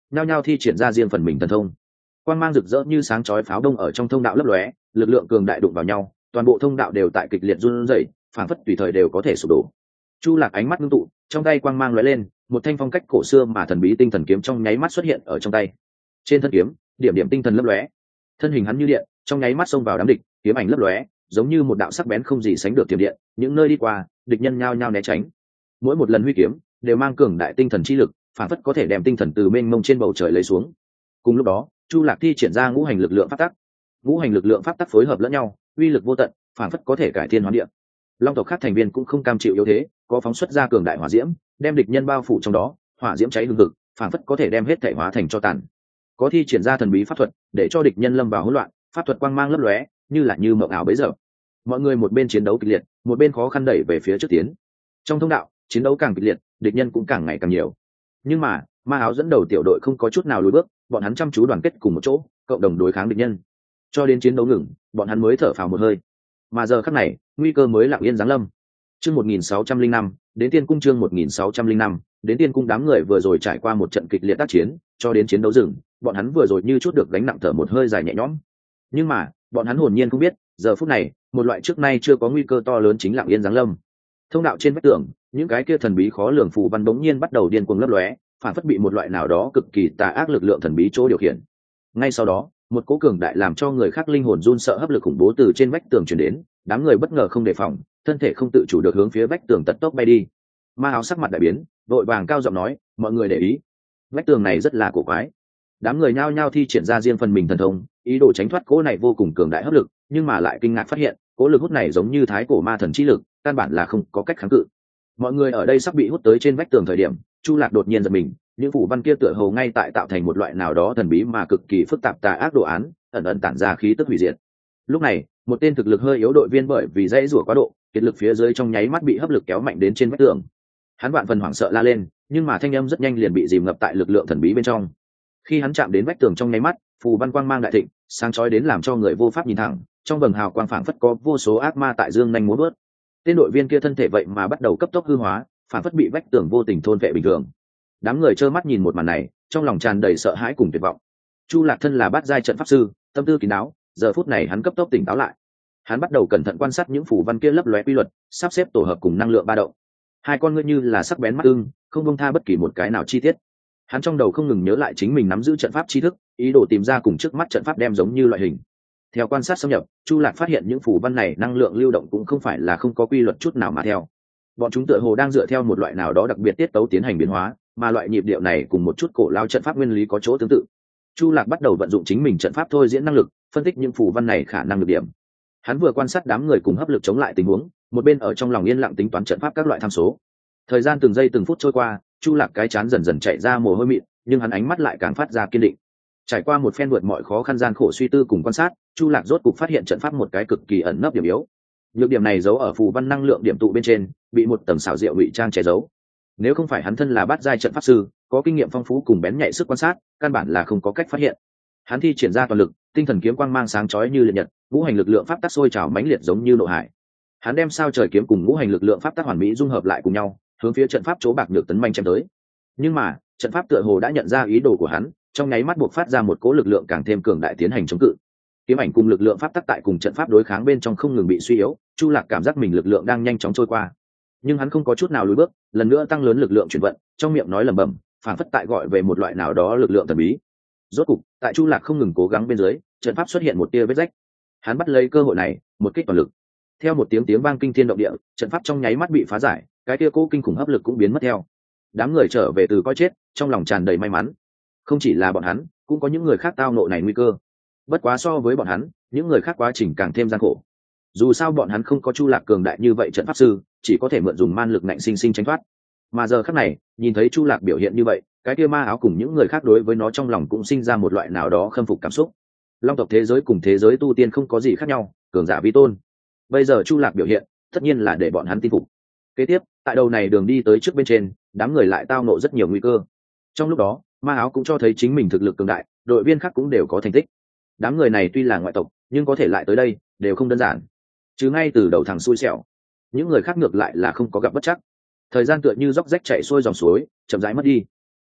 nhao nhao thi triển ra riêng phần mình thần thông. Quang mang rực rỡ như sáng chói pháo đông ở trong thông đạo lấp lóe, lực lượng cường đại đụng vào nhau, toàn bộ thông đạo đều tại kịch liệt run rẩy, phảng phất tùy thời đều có thể sụp đổ. Chu Lạc ánh mắt ngưng tụ, trong tay quang mang lóe lên, một thanh phong cách cổ xưa mà thần bí tinh thần kiếm trong nháy mắt xuất hiện ở trong tay. Trên thân kiếm, điểm điểm tinh thần lấp lóe, thân hình hắn như điện, trong nháy mắt xông vào đám địch, kiếm ảnh lấp lóe, giống như một đạo sắc bén không gì sánh được tiềm điện, những nơi đi qua, địch nhân nhao nhao né tránh. Mỗi một lần huy kiếm đều mang cường đại tinh thần chi lực, phản phất có thể đem tinh thần từ mênh mông trên bầu trời lấy xuống. Cùng lúc đó, Chu Lạc thi triển ra ngũ hành lực lượng pháp tắc. Ngũ hành lực lượng pháp tắc phối hợp lẫn nhau, uy lực vô tận, phản phất có thể cải thiên hóa địa. Long tộc khác thành viên cũng không cam chịu yếu thế, có phóng xuất ra cường đại hỏa diễm, đem địch nhân bao phủ trong đó, hỏa diễm cháy hừng hực, phản phất có thể đem hết thể hóa thành cho tàn. Có thi triển ra thần bí pháp thuật, để cho địch nhân lâm vào hỗn loạn, pháp thuật quang mang lấp lóe, như là như mộng ảo bấy giờ. Mọi người một bên chiến đấu kịch liệt, một bên khó khăn đẩy về phía trước tiến. Trong thông đạo, chiến đấu càng kịch liệt, địch nhân cũng càng ngày càng nhiều. Nhưng mà, Ma Áo dẫn đầu tiểu đội không có chút nào lùi bước, bọn hắn chăm chú đoàn kết cùng một chỗ, cộng đồng đối kháng địch nhân. Cho đến chiến đấu ngừng, bọn hắn mới thở phào một hơi. Mà giờ khắc này, nguy cơ mới lặng yên giáng lâm. Chương một nghìn sáu trăm linh năm, đến Tiên cung chương một nghìn sáu trăm linh năm, đến Tiên cung đám người vừa rồi trải qua một trận kịch liệt tác chiến, cho đến chiến đấu dừng, bọn hắn vừa rồi như chút được gánh nặng thở một hơi dài nhẹ nhõm. Nhưng mà, bọn hắn hồn nhiên không biết, giờ phút này, một loại trước nay chưa có nguy cơ to lớn chính lặng yên giáng lâm. Thông đạo trên vách tường, những cái kia thần bí khó lường phù văn bỗng nhiên bắt đầu điên cuồng lấp lóe, phản phất bị một loại nào đó cực kỳ tà ác lực lượng thần bí chỗ điều khiển. Ngay sau đó, một cỗ cường đại làm cho người khác linh hồn run sợ hấp lực khủng bố từ trên vách tường truyền đến, đám người bất ngờ không đề phòng, thân thể không tự chủ được hướng phía vách tường tật tốc bay đi. Ma Áo sắc mặt đại biến, vội vàng cao giọng nói, mọi người để ý, vách tường này rất là cổ quái. Đám người nhao nhao thi triển ra riêng phần mình thần thông, ý đồ tránh thoát cỗ này vô cùng cường đại hấp lực, nhưng mà lại kinh ngạc phát hiện, cỗ lực hút này giống như thái cổ ma thần chi lực, căn bản là không có cách kháng cự. Mọi người ở đây sắp bị hút tới trên vách tường thời điểm, Chu Lạc đột nhiên giật mình, những phủ văn kia tựa hồ ngay tại tạo thành một loại nào đó thần bí mà cực kỳ phức tạp tà ác đồ án, ẩn ẩn tản ra khí tức hủy diệt. Lúc này, một tên thực lực hơi yếu đội viên bởi vì dãy rủa quá độ, kiệt lực phía dưới trong nháy mắt bị hấp lực kéo mạnh đến trên vách tường. Hắn vạn phần hoảng sợ la lên, nhưng mà thanh âm rất nhanh liền bị dìm ngập tại lực lượng thần bí bên trong. Khi hắn chạm đến vách tường trong nháy mắt, phù văn quang mang đại thịnh, sáng chói đến làm cho người vô pháp nhìn thẳng, trong vầng hào quang phảng phất có vô số ác ma tại dương nhanh múa vớt. Tên đội viên kia thân thể vậy mà bắt đầu cấp tốc hư hóa, phảng phất bị vách tường vô tình thôn vệ bình thường. Đám người trơ mắt nhìn một màn này, trong lòng tràn đầy sợ hãi cùng tuyệt vọng. Chu Lạc thân là bát giai trận pháp sư, tâm tư kín đáo, giờ phút này hắn cấp tốc tỉnh táo lại. Hắn bắt đầu cẩn thận quan sát những phù văn kia lấp lóe quy luật, sắp xếp tổ hợp cùng năng lượng ba động. Hai con ngươi như là sắc bén mắt ưng, không buông tha bất kỳ một cái nào chi tiết. Hắn trong đầu không ngừng nhớ lại chính mình nắm giữ trận pháp tri thức, ý đồ tìm ra cùng trước mắt trận pháp đem giống như loại hình. Theo quan sát xâm nhập, Chu Lạc phát hiện những phù văn này năng lượng lưu động cũng không phải là không có quy luật chút nào mà theo. Bọn chúng tựa hồ đang dựa theo một loại nào đó đặc biệt tiết tấu tiến hành biến hóa, mà loại nhịp điệu này cùng một chút cổ lao trận pháp nguyên lý có chỗ tương tự. Chu Lạc bắt đầu vận dụng chính mình trận pháp thôi diễn năng lực, phân tích những phù văn này khả năng được điểm. Hắn vừa quan sát đám người cùng hấp lực chống lại tình huống, một bên ở trong lòng yên lặng tính toán trận pháp các loại tham số. Thời gian từng giây từng phút trôi qua, Chu Lạc cái chán dần dần chạy ra mồ hôi mịn, nhưng hắn ánh mắt lại càng phát ra kiên định. Trải qua một phen vượt mọi khó khăn gian khổ suy tư cùng quan sát, Chu Lạc rốt cục phát hiện trận pháp một cái cực kỳ ẩn nấp điểm yếu. Nhược điểm này giấu ở phù văn năng lượng điểm tụ bên trên, bị một tầng xảo diệu ngụy trang che giấu. Nếu không phải hắn thân là bát giai trận pháp sư, có kinh nghiệm phong phú cùng bén nhạy sức quan sát, căn bản là không có cách phát hiện. Hắn thi triển ra toàn lực, tinh thần kiếm quang mang sáng chói như liệt nhật, ngũ hành lực lượng pháp tắc sôi trào mãnh liệt giống như nộ hải. Hắn đem sao trời kiếm cùng ngũ hành lực lượng pháp tắc hoàn mỹ dung hợp lại cùng nhau, hướng phía trận pháp chỗ bạc nhược tấn manh chém tới. Nhưng mà, trận pháp tựa hồ đã nhận ra ý đồ của hắn, trong nháy mắt buộc phát ra một cỗ lực lượng càng thêm cường đại tiến hành chống cự. Kiếm ảnh cùng lực lượng pháp tắc tại cùng trận pháp đối kháng bên trong không ngừng bị suy yếu, Chu Lạc cảm giác mình lực lượng đang nhanh chóng trôi qua. Nhưng hắn không có chút nào lùi bước, lần nữa tăng lớn lực lượng chuyển vận, trong miệng nói lẩm bẩm, phảng phất tại gọi về một loại nào đó lực lượng thần bí. Rốt cục, tại Chu Lạc không ngừng cố gắng bên dưới, trận pháp xuất hiện một tia vết rách. Hắn bắt lấy cơ hội này, một kích toàn lực. Theo một tiếng tiếng vang kinh thiên động địa, trận pháp trong nháy mắt bị phá giải, cái tia cố kinh khủng hấp lực cũng biến mất theo. Đám người trở về từ coi chết, trong lòng tràn đầy may mắn. Không chỉ là bọn hắn, cũng có những người khác tao ngộ này nguy cơ. Bất quá so với bọn hắn, những người khác quá trình càng thêm gian khổ. Dù sao bọn hắn không có Chu Lạc cường đại như vậy trận pháp sư, chỉ có thể mượn dùng man lực nạnh sinh sinh tránh thoát. Mà giờ khắc này, nhìn thấy Chu Lạc biểu hiện như vậy, cái kia Ma Áo cùng những người khác đối với nó trong lòng cũng sinh ra một loại nào đó khâm phục cảm xúc. Long tộc thế giới cùng thế giới tu tiên không có gì khác nhau, cường giả vi tôn. Bây giờ Chu Lạc biểu hiện, tất nhiên là để bọn hắn tin phục. Kế tiếp, tại đầu này đường đi tới trước bên trên, đám người lại tao nộ rất nhiều nguy cơ. Trong lúc đó, Ma Áo cũng cho thấy chính mình thực lực cường đại, đội viên khác cũng đều có thành tích. Đám người này tuy là ngoại tộc, nhưng có thể lại tới đây, đều không đơn giản. Chứ ngay từ đầu thằng xui xẻo, những người khác ngược lại là không có gặp bất chắc. Thời gian tựa như róc rách chảy xuôi dòng suối, chậm rãi mất đi.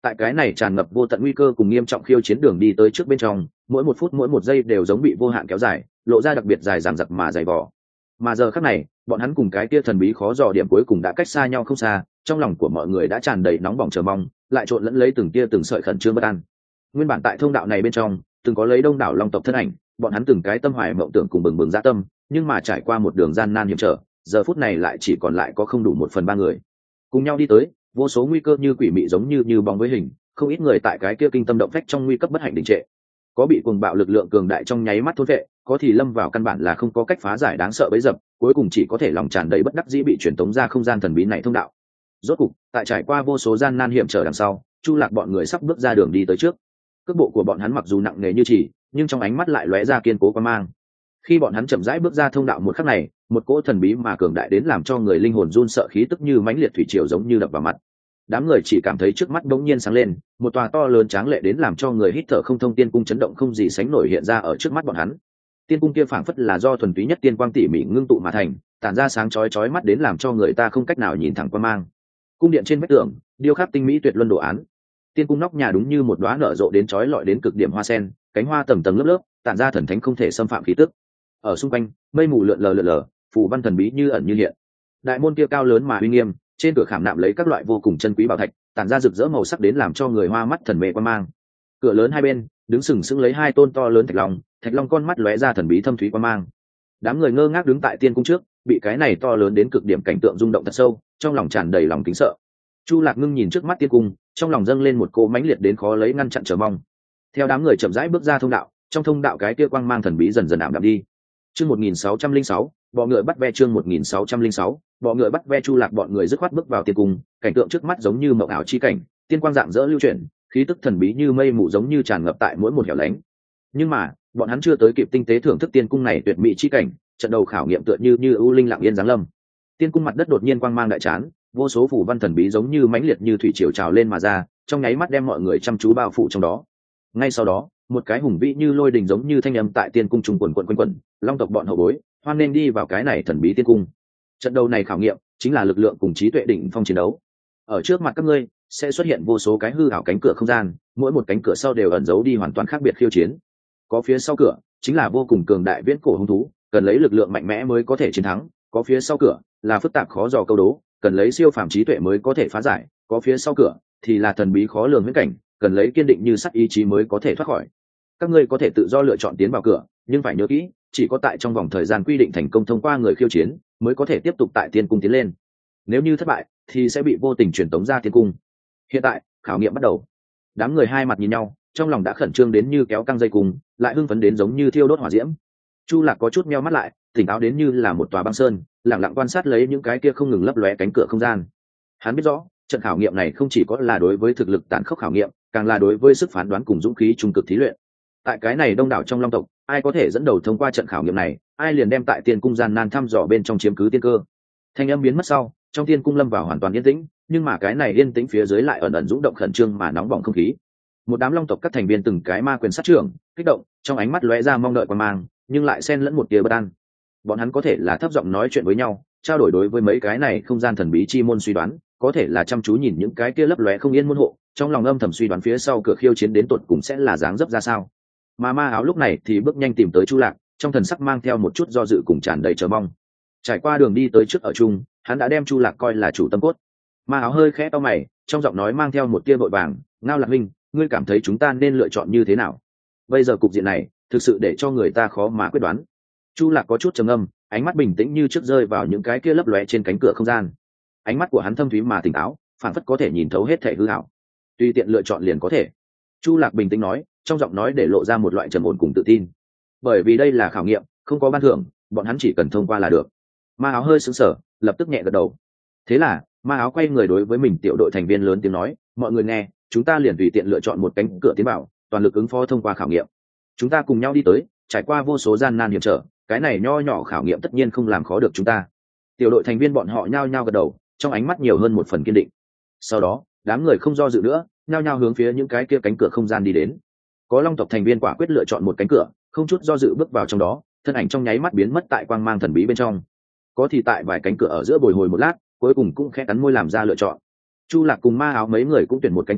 Tại cái này tràn ngập vô tận nguy cơ cùng nghiêm trọng khiêu chiến đường đi tới trước bên trong, mỗi một phút mỗi một giây đều giống bị vô hạn kéo dài, lộ ra đặc biệt dài dằng dặc mà dày vò. Mà giờ khắc này, bọn hắn cùng cái kia thần bí khó dò điểm cuối cùng đã cách xa nhau không xa, trong lòng của mọi người đã tràn đầy nóng bỏng chờ mong, lại trộn lẫn lấy từng tia từng sợi khẩn trương bất an. Nguyên bản tại thông đạo này bên trong, từng có lấy đông đảo long tộc thân ảnh, bọn hắn từng cái tâm hoài mộng tưởng cùng bừng bừng dạ tâm, nhưng mà trải qua một đường gian nan hiểm trở, giờ phút này lại chỉ còn lại có không đủ một phần ba người. Cùng nhau đi tới, vô số nguy cơ như quỷ mị giống như như bóng với hình, không ít người tại cái kia kinh tâm động phách trong nguy cấp bất hạnh đình trệ. Có bị cuồng bạo lực lượng cường đại trong nháy mắt thôn vệ, có thì lâm vào căn bản là không có cách phá giải đáng sợ bấy dập, cuối cùng chỉ có thể lòng tràn đầy bất đắc dĩ bị truyền tống ra không gian thần bí này thông đạo. Rốt cục, tại trải qua vô số gian nan hiểm trở đằng sau, Chu Lạc bọn người sắp bước ra đường đi tới trước. Cước bộ của bọn hắn mặc dù nặng nề như chỉ, nhưng trong ánh mắt lại lóe ra kiên cố quan mang. Khi bọn hắn chậm rãi bước ra thông đạo một khắc này, một cỗ thần bí mà cường đại đến làm cho người linh hồn run sợ khí tức như mãnh liệt thủy triều giống như đập vào mặt. Đám người chỉ cảm thấy trước mắt bỗng nhiên sáng lên, một tòa to lớn tráng lệ đến làm cho người hít thở không thông tiên cung chấn động không gì sánh nổi hiện ra ở trước mắt bọn hắn. Tiên cung kia phảng phất là do thuần túy nhất tiên quang tỉ mỉ ngưng tụ mà thành, tản ra sáng chói chói mắt đến làm cho người ta không cách nào nhìn thẳng qua mang. Cung điện trên vách tường, điêu khắc tinh mỹ tuyệt luân đồ án. Tiên cung nóc nhà đúng như một đóa nở rộ đến chói lọi đến cực điểm hoa sen, cánh hoa tầng tầng lớp lớp, tản ra thần thánh không thể xâm phạm khí tức. Ở xung quanh, mây mù lượn lờ lượn lờ, phù văn thần bí như ẩn như hiện. Đại môn kia cao lớn mà uy nghiêm, trên cửa khảm nạm lấy các loại vô cùng chân quý bảo thạch, tản ra rực rỡ màu sắc đến làm cho người hoa mắt thần mê quan mang. Cửa lớn hai bên, đứng sừng sững lấy hai tôn to lớn thạch long, thạch long con mắt lóe ra thần bí thâm thúy quan mang. Đám người ngơ ngác đứng tại tiên cung trước, bị cái này to lớn đến cực điểm cảnh tượng rung động thật sâu, trong lòng tràn đầy lòng kính sợ. Chu Lạc ngưng nhìn trước mắt tiên cung, trong lòng dâng lên một cỗ mãnh liệt đến khó lấy ngăn chặn chờ mong. Theo đám người chậm rãi bước ra thông đạo, trong thông đạo cái kia quang mang thần bí dần dần ảm đạm đi. Chương một nghìn sáu trăm lẻ sáu, bọ ngựa bắt ve chương một nghìn sáu trăm lẻ sáu, bọ ngựa bắt ve Chu Lạc bọn người dứt khoát bước vào tiên cung, cảnh tượng trước mắt giống như mộng ảo chi cảnh, tiên quang dạng dỡ lưu chuyển, khí tức thần bí như mây mù giống như tràn ngập tại mỗi một hẻo lánh. Nhưng mà, bọn hắn chưa tới kịp tinh tế thưởng thức tiên cung này tuyệt mỹ chi cảnh, trận đầu khảo nghiệm tựa như như ưu linh lặng yên giáng lâm. Tiên cung mặt đất đột nhiên quang mang đại chán, vô số phủ văn thần bí giống như mãnh liệt như thủy triều trào lên mà ra, trong nháy mắt đem mọi người chăm chú bao phủ trong đó. Ngay sau đó, một cái hùng vĩ như lôi đình giống như thanh âm tại tiên cung trùng quần quần quanh quẩn, long tộc bọn hậu bối, hoan nên đi vào cái này thần bí tiên cung. Trận đầu này khảo nghiệm chính là lực lượng cùng trí tuệ đỉnh phong chiến đấu. Ở trước mặt các ngươi sẽ xuất hiện vô số cái hư ảo cánh cửa không gian, mỗi một cánh cửa sau đều ẩn giấu đi hoàn toàn khác biệt khiêu chiến. Có phía sau cửa chính là vô cùng cường đại viễn cổ hung thú, cần lấy lực lượng mạnh mẽ mới có thể chiến thắng. Có phía sau cửa là phức tạp khó dò câu đố, cần lấy siêu phàm trí tuệ mới có thể phá giải. Có phía sau cửa thì là thần bí khó lường huyễn cảnh, cần lấy kiên định như sắt ý chí mới có thể thoát khỏi. Các ngươi có thể tự do lựa chọn tiến vào cửa, nhưng phải nhớ kỹ, chỉ có tại trong vòng thời gian quy định thành công thông qua người khiêu chiến mới có thể tiếp tục tại tiên cung tiến lên. Nếu như thất bại thì sẽ bị vô tình truyền tống ra tiên cung. Hiện tại khảo nghiệm bắt đầu. Đám người hai mặt nhìn nhau, trong lòng đã khẩn trương đến như kéo căng dây cung, lại hưng phấn đến giống như thiêu đốt hỏa diễm. Chu Lạc có chút meo mắt lại, tỉnh táo đến như là một tòa băng sơn, lặng lặng quan sát lấy những cái kia không ngừng lấp lóe cánh cửa không gian. Hắn biết rõ, trận khảo nghiệm này không chỉ có là đối với thực lực tàn khốc khảo nghiệm, càng là đối với sức phán đoán cùng dũng khí trung cực thí luyện. Tại cái này đông đảo trong long tộc, ai có thể dẫn đầu thông qua trận khảo nghiệm này, ai liền đem tại tiên cung gian nan thăm dò bên trong chiếm cứ tiên cơ. Thanh âm biến mất sau, trong tiên cung lâm vào hoàn toàn yên tĩnh, nhưng mà cái này yên tĩnh phía dưới lại ẩn ẩn rung động khẩn trương mà nóng bỏng không khí. Một đám long tộc các thành viên từng cái ma quyền sát trưởng, kích động, trong ánh mắt lóe ra mong đợi quan mang, nhưng lại xen lẫn một tia bất an. Bọn hắn có thể là thấp giọng nói chuyện với nhau, trao đổi đối với mấy cái này không gian thần bí chi môn suy đoán, có thể là chăm chú nhìn những cái kia lấp lóe không yên môn hộ, trong lòng âm thầm suy đoán phía sau cửa khiêu chiến đến tột cùng sẽ là dáng dấp ra sao. Mà ma áo lúc này thì bước nhanh tìm tới Chu Lạc, trong thần sắc mang theo một chút do dự cùng tràn đầy chờ mong. Trải qua đường đi tới trước ở chung, hắn đã đem Chu Lạc coi là chủ tâm cốt. Ma áo hơi khẽ cau mày, trong giọng nói mang theo một tia vội vàng, "Ngao Lạc huynh, ngươi cảm thấy chúng ta nên lựa chọn như thế nào? Bây giờ cục diện này, thực sự để cho người ta khó mà quyết đoán." Chu Lạc có chút trầm ngâm, ánh mắt bình tĩnh như trước rơi vào những cái kia lấp lóe trên cánh cửa không gian. Ánh mắt của hắn thâm thúy mà tỉnh táo, phản phất có thể nhìn thấu hết thể hư ảo. Tùy tiện lựa chọn liền có thể. Chu Lạc bình tĩnh nói, trong giọng nói để lộ ra một loại trầm ổn cùng tự tin. Bởi vì đây là khảo nghiệm, không có ban thưởng, bọn hắn chỉ cần thông qua là được. Ma áo hơi sững sờ, lập tức nhẹ gật đầu. Thế là, ma áo quay người đối với mình tiểu đội thành viên lớn tiếng nói, "Mọi người nghe, chúng ta liền tùy tiện lựa chọn một cánh cửa tiến vào, toàn lực ứng phó thông qua khảo nghiệm. Chúng ta cùng nhau đi tới, trải qua vô số gian nan hiểm trở, cái này nho nhỏ khảo nghiệm tất nhiên không làm khó được chúng ta." Tiểu đội thành viên bọn họ nhao nhao gật đầu, trong ánh mắt nhiều hơn một phần kiên định. Sau đó, đám người không do dự nữa, nhao nhao hướng phía những cái kia cánh cửa không gian đi đến. Có long tộc thành viên quả quyết lựa chọn một cánh cửa, không chút do dự bước vào trong đó, thân ảnh trong nháy mắt biến mất tại quang mang thần bí bên trong. Có thì tại vài cánh cửa ở giữa bồi hồi một lát, cuối cùng cũng khẽ cắn môi làm ra lựa chọn. Chu Lạc cùng ma áo mấy người cũng tuyển một cánh cửa,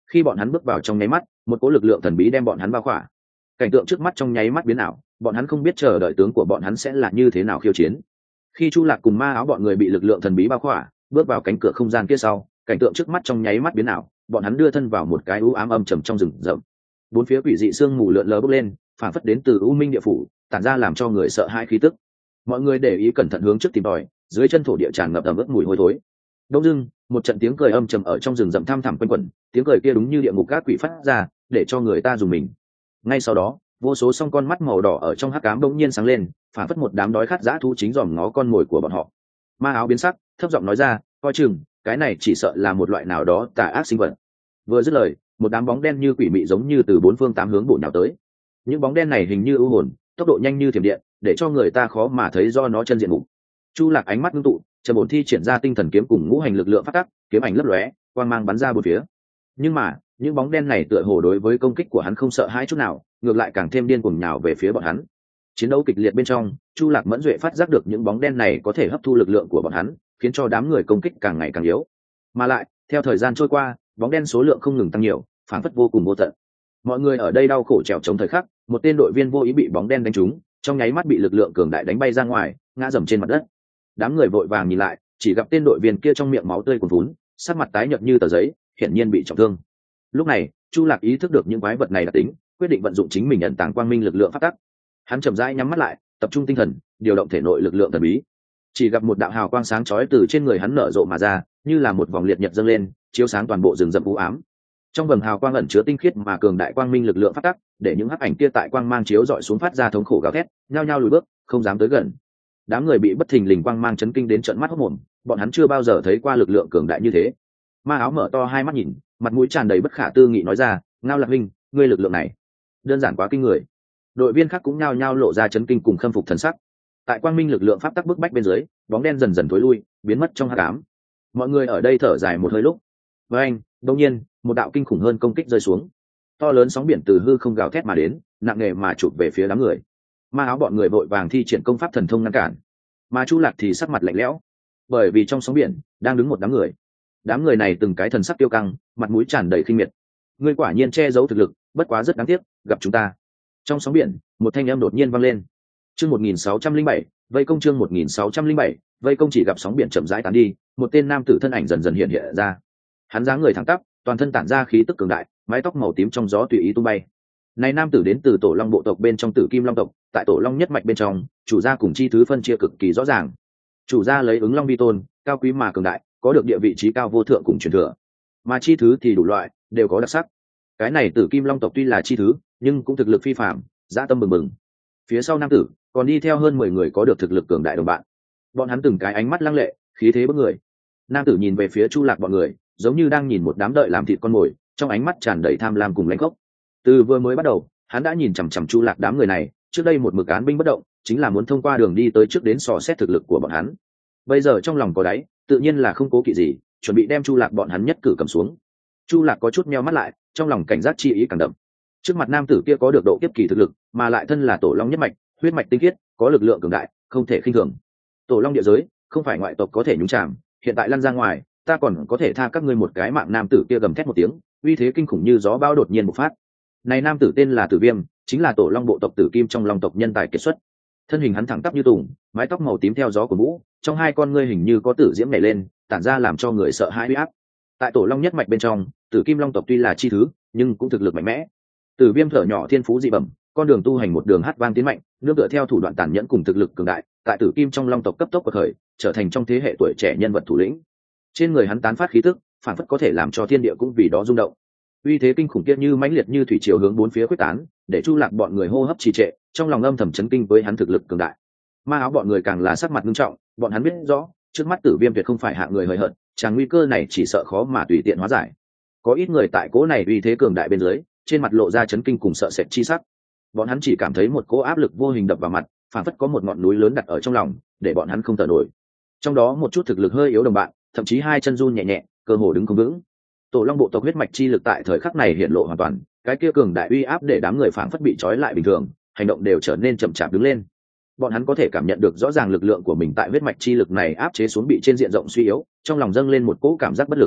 khi bọn hắn bước vào trong nháy mắt, một cỗ lực lượng thần bí đem bọn hắn bao khỏa. Cảnh tượng trước mắt trong nháy mắt biến ảo, bọn hắn không biết chờ đợi tướng của bọn hắn sẽ là như thế nào khiêu chiến. Khi Chu Lạc cùng Ma Áo bọn người bị lực lượng thần bí bao khỏa, bước vào cánh cửa không gian kia sau, cảnh tượng trước mắt trong nháy mắt biến ảo, bọn hắn đưa thân vào một cái u ám âm trầm trong rừng rậm. Bốn phía quỷ dị sương mù lượn lờ bốc lên, phản phất đến từ u minh địa phủ, tản ra làm cho người sợ hãi khí tức. Mọi người để ý cẩn thận hướng trước tìm tòi, dưới chân thổ địa tràn ngập ẩm ướt mùi hôi thối. Đông dưng, một trận tiếng cười âm trầm ở trong rừng rậm thăm thẳm quanh quẩn, tiếng cười kia đúng như địa ngục các quỷ phát ra, để cho người ta dùng mình. Ngay sau đó, vô số song con mắt màu đỏ ở trong hắc ám bỗng nhiên sáng lên, phản phất một đám đói khát dã thú chính dòm ngó con mồi của bọn họ. Ma Áo biến sắc, thấp giọng nói ra, coi chừng, cái này chỉ sợ là một loại nào đó tà ác sinh vật. Vừa dứt lời, một đám bóng đen như quỷ mị giống như từ bốn phương tám hướng bổ nhào tới. Những bóng đen này hình như ưu hồn, tốc độ nhanh như thiểm điện, để cho người ta khó mà thấy do nó chân diện mục. Chu Lạc ánh mắt ngưng tụ, trầm ổn thi triển ra tinh thần kiếm cùng ngũ hành lực lượng phát tắc, kiếm ảnh lấp lóe, quang mang bắn ra bốn phía. Nhưng mà, những bóng đen này tựa hồ đối với công kích của hắn không sợ hãi chút nào, ngược lại càng thêm điên cuồng nhào về phía bọn hắn. Chiến đấu kịch liệt bên trong, Chu Lạc mẫn duệ phát giác được những bóng đen này có thể hấp thu lực lượng của bọn hắn, khiến cho đám người công kích càng ngày càng yếu. Mà lại, theo thời gian trôi qua, bóng đen số lượng không ngừng tăng nhiều, phản phất vô cùng vô tận. Mọi người ở đây đau khổ trèo chống thời khắc, một tên đội viên vô ý bị bóng đen đánh trúng, trong nháy mắt bị lực lượng cường đại đánh bay ra ngoài, ngã dầm trên mặt đất. Đám người vội vàng nhìn lại, chỉ gặp tên đội viên kia trong miệng máu tươi cuồn vún, sắc mặt tái nhợt như tờ giấy, hiển nhiên bị trọng thương. Lúc này, Chu Lạc ý thức được những quái vật này đặc tính, quyết định vận dụng chính mình ẩn tàng quang minh lực lượng phát tắc. Hắn chậm rãi nhắm mắt lại, tập trung tinh thần, điều động thể nội lực lượng thần bí. Chỉ gặp một đạo hào quang sáng chói từ trên người hắn nở rộ mà ra, như là một vòng liệt nhật dâng lên, chiếu sáng toàn bộ rừng rậm u ám. Trong vầng hào quang ẩn chứa tinh khiết mà cường đại quang minh lực lượng phát tắc, để những hắc ảnh kia tại quang mang chiếu dọi xuống phát ra thống khổ gào thét, nhao nhao lùi bước, không dám tới gần. Đám người bị bất thình lình quang mang chấn kinh đến trợn mắt hốt mồm, bọn hắn chưa bao giờ thấy qua lực lượng cường đại như thế. Ma Áo mở to hai mắt nhìn, mặt mũi tràn đầy bất khả tư nghị nói ra, Ngao Lạc huynh, ngươi lực lượng này đơn giản quá kinh người. Đội viên khác cũng nhao nhao lộ ra chấn kinh cùng khâm phục thần sắc. Tại quang minh lực lượng pháp tắc bức bách bên dưới, bóng đen dần dần tối lui, biến mất trong hắc ám. Mọi người ở đây thở dài một hơi lúc. Với anh, đột nhiên, một đạo kinh khủng hơn công kích rơi xuống. To lớn sóng biển từ hư không gào thét mà đến, nặng nề mà chụp về phía đám người. Ma Áo bọn người vội vàng thi triển công pháp thần thông ngăn cản, mà Chu Lạc thì sắc mặt lạnh lẽo, bởi vì trong sóng biển đang đứng một đám người. Đám người này từng cái thần sắc tiêu căng, mặt mũi tràn đầy khinh miệt. Ngươi quả nhiên che giấu thực lực, bất quá rất đáng tiếc, gặp chúng ta. Trong sóng biển, một thanh âm đột nhiên vang lên. Chương một nghìn sáu trăm linh bảy, vây công chương một nghìn sáu trăm linh bảy, vây công chỉ gặp sóng biển chậm rãi tán đi, một tên nam tử thân ảnh dần dần hiện hiện ra. Hắn dáng người thẳng tắp, toàn thân tản ra khí tức cường đại, mái tóc màu tím trong gió tùy ý tung bay. Này nam tử đến từ Tổ Long bộ tộc bên trong Tử Kim Long tộc, tại Tổ Long nhất mạch bên trong, chủ gia cùng chi thứ phân chia cực kỳ rõ ràng. Chủ gia lấy ứng long vi tôn, cao quý mà cường đại, có được địa vị trí cao vô thượng cùng truyền thừa. Mà chi thứ thì đủ loại, đều có đặc sắc. Cái này Tử Kim Long tộc tuy là chi thứ, nhưng cũng thực lực phi phàm, dã tâm bừng bừng. Phía sau nam tử còn đi theo hơn mười người có được thực lực cường đại đồng bạn. Bọn hắn từng cái ánh mắt lăng lệ, khí thế bức người. Nam tử nhìn về phía Chu Lạc bọn người, giống như đang nhìn một đám đợi làm thịt con mồi, trong ánh mắt tràn đầy tham lam cùng lãnh khốc. Từ vừa mới bắt đầu, hắn đã nhìn chằm chằm Chu Lạc đám người này, trước đây một mực án binh bất động, chính là muốn thông qua đường đi tới trước đến dò xét thực lực của bọn hắn. Bây giờ trong lòng có đáy, tự nhiên là không cố kỵ gì, chuẩn bị đem Chu Lạc bọn hắn nhất cử cầm xuống. Chu Lạc có chút meo mắt lại, trong lòng cảnh giác chi ý càng đậm. Trước mặt nam tử kia có được độ kiếp kỳ thực lực, mà lại thân là Tổ Long nhất mạch, huyết mạch tinh khiết, có lực lượng cường đại, không thể khinh thường. Tổ Long địa giới, không phải ngoại tộc có thể nhúng chàm, hiện tại lăn ra ngoài, ta còn có thể tha các ngươi một cái mạng. Nam tử kia gầm thét một tiếng, uy thế kinh khủng như gió bão đột nhiên bộc phát. Này nam tử tên là Tử Viêm, chính là Tổ Long bộ tộc Tử Kim trong Long tộc nhân tài kiệt xuất. Thân hình hắn thẳng tắp như tùng, mái tóc màu tím theo gió của vũ, trong hai con ngươi hình như có tử diễm nảy lên, tản ra làm cho người sợ hãi uy áp. Tại Tổ Long nhất mạch bên trong, Tử Kim Long tộc tuy là chi thứ, nhưng cũng thực lực mạnh mẽ. Tử Viêm thở nhỏ thiên phú dị bẩm, con đường tu hành một đường hát vang tiến mạnh, nương tựa theo thủ đoạn tàn nhẫn cùng thực lực cường đại, tại Tử Kim trong Long tộc cấp tốc quật khởi, trở thành trong thế hệ tuổi trẻ nhân vật thủ lĩnh. Trên người hắn tán phát khí tức, phản phất có thể làm cho thiên địa cũng vì đó rung động. Uy thế kinh khủng kia như mãnh liệt như thủy triều hướng bốn phía quyết tán, để Chu Lạc bọn người hô hấp trì trệ, trong lòng âm thầm chấn kinh với hắn thực lực cường đại. Ma Áo bọn người càng là sắc mặt nghiêm trọng, bọn hắn biết rõ, trước mắt Tử Viêm tuyệt không phải hạng người hời hợt, chàng nguy cơ này chỉ sợ khó mà tùy tiện hóa giải. Có ít người tại cố này uy thế cường đại bên dưới, trên mặt lộ ra chấn kinh cùng sợ sệt chi sắc. Bọn hắn chỉ cảm thấy một cỗ áp lực vô hình đập vào mặt, phản phất có một ngọn núi lớn đặt ở trong lòng, để bọn hắn không thở nổi. Trong đó một chút thực lực hơi yếu đồng bạn, thậm chí hai chân run nhẹ nhẹ, cơ hồ đứng không vững. Tổ Long bộ tộc huyết mạch chi lực tại thời khắc này hiện lộ hoàn toàn, cái kia cường đại uy áp để đám người phản phất bị trói lại bình thường, hành động đều trở nên chậm chạp đứng lên. Bọn hắn có thể cảm nhận được rõ ràng lực lượng của mình tại huyết mạch chi lực này áp chế xuống bị trên diện rộng suy yếu, trong lòng dâng lên một cỗ cảm giác bất lực.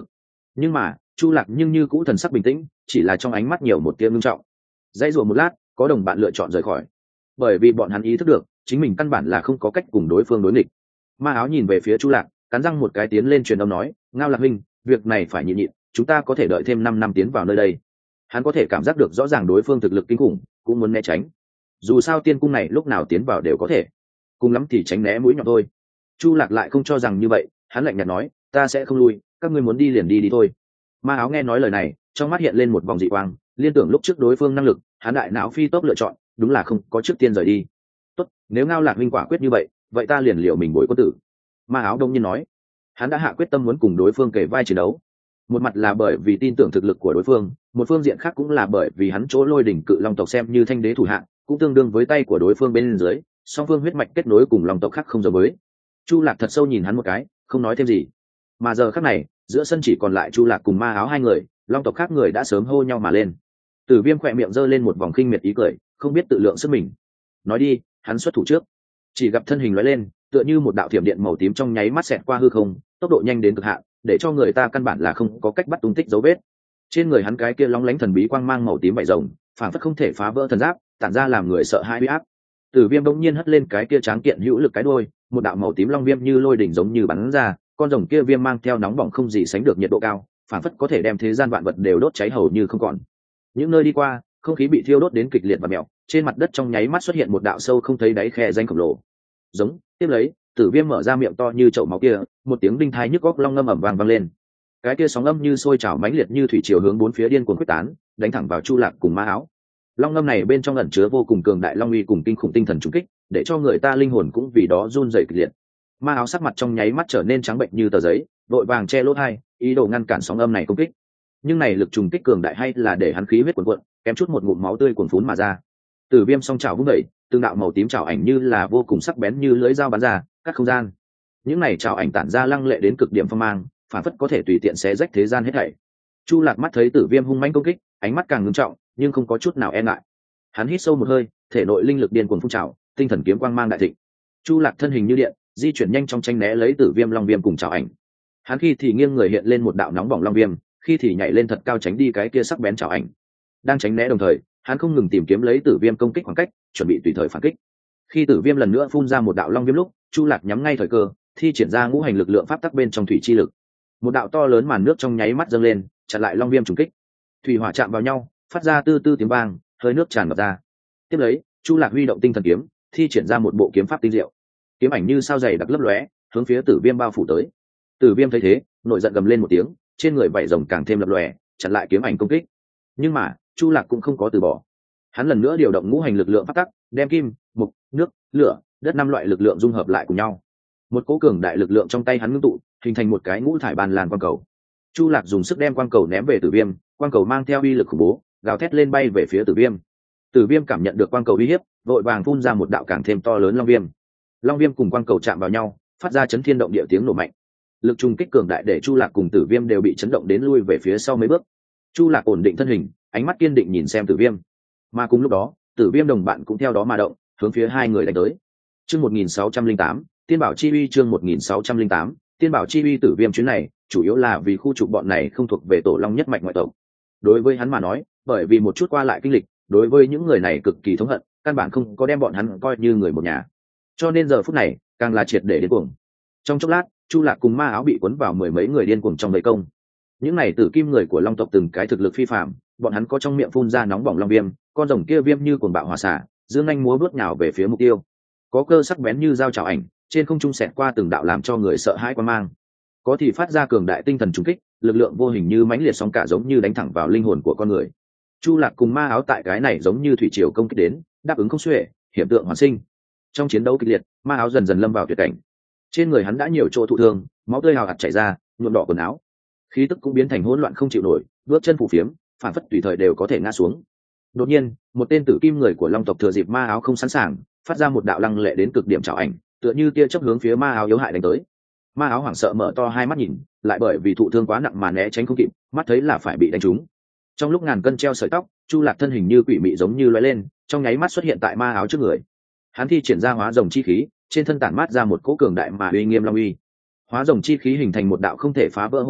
Nhưng mà chu lạc nhưng như cũ thần sắc bình tĩnh, chỉ là trong ánh mắt nhiều một tia ngưng trọng. Dãy rủa một lát, có đồng bạn lựa chọn rời khỏi, bởi vì bọn hắn ý thức được chính mình căn bản là không có cách cùng đối phương đối nghịch. Ma áo nhìn về phía chu lạc, cắn răng một cái tiến lên truyền âm nói, Ngao Lạc huynh, việc này phải nhịn nhịn, chúng ta có thể đợi thêm năm năm tiến vào nơi đây. Hắn có thể cảm giác được rõ ràng đối phương thực lực kinh khủng, cũng muốn né tránh. Dù sao tiên cung này lúc nào tiến vào đều có thể, cùng lắm thì tránh né mũi nhọn thôi. Chu lạc lại không cho rằng như vậy, hắn lạnh nhạt nói, ta sẽ không lui, các ngươi muốn đi liền đi đi thôi. Ma áo nghe nói lời này, trong mắt hiện lên một vòng dị quang, liên tưởng lúc trước đối phương năng lực, hắn đại não phi tốc lựa chọn, đúng là không có trước tiên rời đi. Tốt, nếu Ngao Lạc huynh quả quyết như vậy, vậy ta liền liệu mình bồi quân tử. Ma áo đông nhiên nói, hắn đã hạ quyết tâm muốn cùng đối phương kể vai chiến đấu. Một mặt là bởi vì tin tưởng thực lực của đối phương, một phương diện khác cũng là bởi vì hắn chỗ Lôi Đỉnh Cự Long tộc xem như thanh đế thủ hạng, cũng tương đương với tay của đối phương bên dưới, song phương huyết mạch kết nối cùng long tộc khác không giống với. Chu lạc thật sâu nhìn hắn một cái, không nói thêm gì. Mà giờ khắc này, giữa sân chỉ còn lại chu lạc cùng Ma áo hai người, long tộc khác người đã sớm hô nhau mà lên. Tử Viêm khỏe miệng giơ lên một vòng khinh miệt ý cười, không biết tự lượng sức mình. Nói đi, hắn xuất thủ trước. Chỉ gặp thân hình lóe lên, tựa như một đạo thiểm điện màu tím trong nháy mắt xẹt qua hư không, tốc độ nhanh đến cực hạn, để cho người ta căn bản là không có cách bắt tung tích dấu vết. Trên người hắn cái kia lóng lánh thần bí quang mang màu tím vảy rồng, phản phất không thể phá vỡ thần giáp, tản ra làm người sợ hãi uy áp. Tử Viêm bỗng nhiên hất lên cái kia tráng kiện hữu lực cái đuôi, một đạo màu tím long viêm như lôi đỉnh giống như bắn ra, con rồng kia viêm mang theo nóng bỏng không gì sánh được nhiệt độ cao, phản phất có thể đem thế gian vạn vật đều đốt cháy hầu như không còn. Những nơi đi qua, không khí bị thiêu đốt đến kịch liệt và mèo, trên mặt đất trong nháy mắt xuất hiện một đạo sâu không thấy đáy khe danh khổng lồ. Giống, tiếp lấy, Tử Viêm mở ra miệng to như chậu máu kia, một tiếng đinh thai nhức óc long ngâm ầm vang vang lên. Cái kia sóng âm như sôi trào mãnh liệt như thủy triều hướng bốn phía điên cuồng quyết tán, đánh thẳng vào chu lạc cùng Ma áo. Long ngâm này bên trong ẩn chứa vô cùng cường đại long uy cùng kinh khủng tinh thần trùng kích, để cho người ta linh hồn cũng vì đó run rẩy kịch liệt. Ma áo sắc mặt trong nháy mắt trở nên trắng bệnh như tờ giấy, vội vàng che lỗ tai, ý đồ ngăn cản sóng âm này công kích. Nhưng này lực trùng kích cường đại hay là để hắn khí huyết cuồn cuộn, kém chút một ngụm máu tươi cuồn phún mà ra. Tử Viêm song trào vung đẩy, tương đạo màu tím trào ảnh như là vô cùng sắc bén như lưỡi dao bắn ra, cắt không gian. Những này trào ảnh tản ra lăng lệ đến cực điểm phong mang, phản phất có thể tùy tiện xé rách thế gian hết thảy. Chu lạc mắt thấy Tử Viêm hung mãnh công kích, ánh mắt càng ngưng trọng, nhưng không có chút nào e ngại. Hắn hít sâu một hơi, thể nội linh lực điên cuồng phun trào, tinh thần kiếm quang mang đại thịnh. Chu lạc thân hình như điện, di chuyển nhanh trong tranh né lấy Tử Viêm long viêm cùng trào ảnh. Hắn khi thì nghiêng người hiện lên một đạo nóng bỏng long viêm, khi thì nhảy lên thật cao tránh đi cái kia sắc bén trào ảnh. Đang tránh né đồng thời, hắn không ngừng tìm kiếm lấy Tử Viêm công kích khoảng cách, chuẩn bị tùy thời phản kích. Khi Tử Viêm lần nữa phun ra một đạo long viêm lúc, Chu lạc nhắm ngay thời cơ, thi triển ra ngũ hành lực lượng pháp tắc bên trong thủy chi lực. Một đạo to lớn màn nước trong nháy mắt dâng lên, chặn lại long viêm trùng kích. Thủy hỏa chạm vào nhau, phát ra tư tư tiếng vang, hơi nước tràn ngập ra. Tiếp lấy, Chu lạc huy động tinh thần kiếm, thi triển ra một bộ kiếm pháp tinh diệu. Kiếm ảnh như sao dày đặc lấp lóe, hướng phía Tử Viêm bao phủ tới. Tử Viêm thấy thế, nổi giận gầm lên một tiếng, trên người vảy rồng càng thêm lập lòe, chặn lại kiếm ảnh công kích. Nhưng mà Chu lạc cũng không có từ bỏ. Hắn lần nữa điều động ngũ hành lực lượng pháp tắc, đem kim, mộc, nước, lửa, đất năm loại lực lượng dung hợp lại cùng nhau. Một cỗ cường đại lực lượng trong tay hắn ngưng tụ, hình thành một cái ngũ thải bàn làn quang cầu. Chu lạc dùng sức đem quang cầu ném về Tử Viêm, quang cầu mang theo uy lực khủng bố, gào thét lên bay về phía Tử Viêm. Tử Viêm cảm nhận được quang cầu uy hiếp, vội vàng phun ra một đạo càng thêm to lớn long viêm. Long viêm cùng quang cầu chạm vào nhau, phát ra chấn thiên động địa tiếng nổ mạnh. Lực trùng kích cường đại để Chu lạc cùng Tử Viêm đều bị chấn động đến lui về phía sau mấy bước. Chu lạc ổn định thân hình, ánh mắt kiên định nhìn xem Tử Viêm. Mà cùng lúc đó, Tử Viêm đồng bạn cũng theo đó mà động, hướng phía hai người đánh tới. Chương một nghìn sáu trăm linh tám, Tiên Bảo Chi Uy chương một nghìn sáu trăm linh tám, Tiên Bảo Chi Uy. Tử Viêm chuyến này, chủ yếu là vì khu trục bọn này không thuộc về tổ long nhất mạch ngoại tộc. Đối với hắn mà nói, bởi vì một chút qua lại kinh lịch, đối với những người này cực kỳ thống hận, căn bản không có đem bọn hắn coi như người một nhà. Cho nên giờ phút này, càng là triệt để điên cuồng. Trong chốc lát, Chu lạc cùng Ma áo bị cuốn vào mười mấy người điên cuồng trong vây công. Những này tử kim người của long tộc từng cái thực lực phi phàm, bọn hắn có trong miệng phun ra nóng bỏng long viêm, con rồng kia viêm như cuồng bạo hỏa xả, dương nhanh múa bước nhào về phía mục tiêu. Có cơ sắc bén như dao chảo ảnh, trên không trung xẹt qua từng đạo làm cho người sợ hãi quan mang. Có thì phát ra cường đại tinh thần trùng kích, lực lượng vô hình như mãnh liệt sóng cả giống như đánh thẳng vào linh hồn của con người. Chu lạc cùng Ma áo tại cái này giống như thủy triều công kích đến, đáp ứng không xuể, hiểm tượng hoàn sinh. Trong chiến đấu kịch liệt, Ma áo dần dần lâm vào tuyệt cảnh. Trên người hắn đã nhiều chỗ thụ thương, máu tươi hào hạt chảy ra, nhuộm đỏ quần áo. Khí tức cũng biến thành hỗn loạn không chịu nổi, bước chân phù phiếm, phản phất tùy thời đều có thể ngã xuống. Đột nhiên, một tên tử kim người của long tộc thừa dịp Ma áo không sẵn sàng, phát ra một đạo lăng lệ đến cực điểm trảo ảnh, tựa như tia chớp hướng phía Ma áo yếu hại đánh tới. Ma áo hoảng sợ mở to hai mắt nhìn, lại bởi vì thụ thương quá nặng mà né tránh không kịp, mắt thấy là phải bị đánh trúng. Trong lúc ngàn cân treo sợi tóc, Chu lạc thân hình như quỷ mị giống như lóe lên, trong nháy mắt xuất hiện tại Ma áo trước người. Hắn thi triển ra hóa rồng chi khí, trên thân tản mát ra một cỗ cường đại mà uy nghiêm long uy. Hóa rồng chi khí hình thành một đạo không thể phá vỡ hộ thuẫn,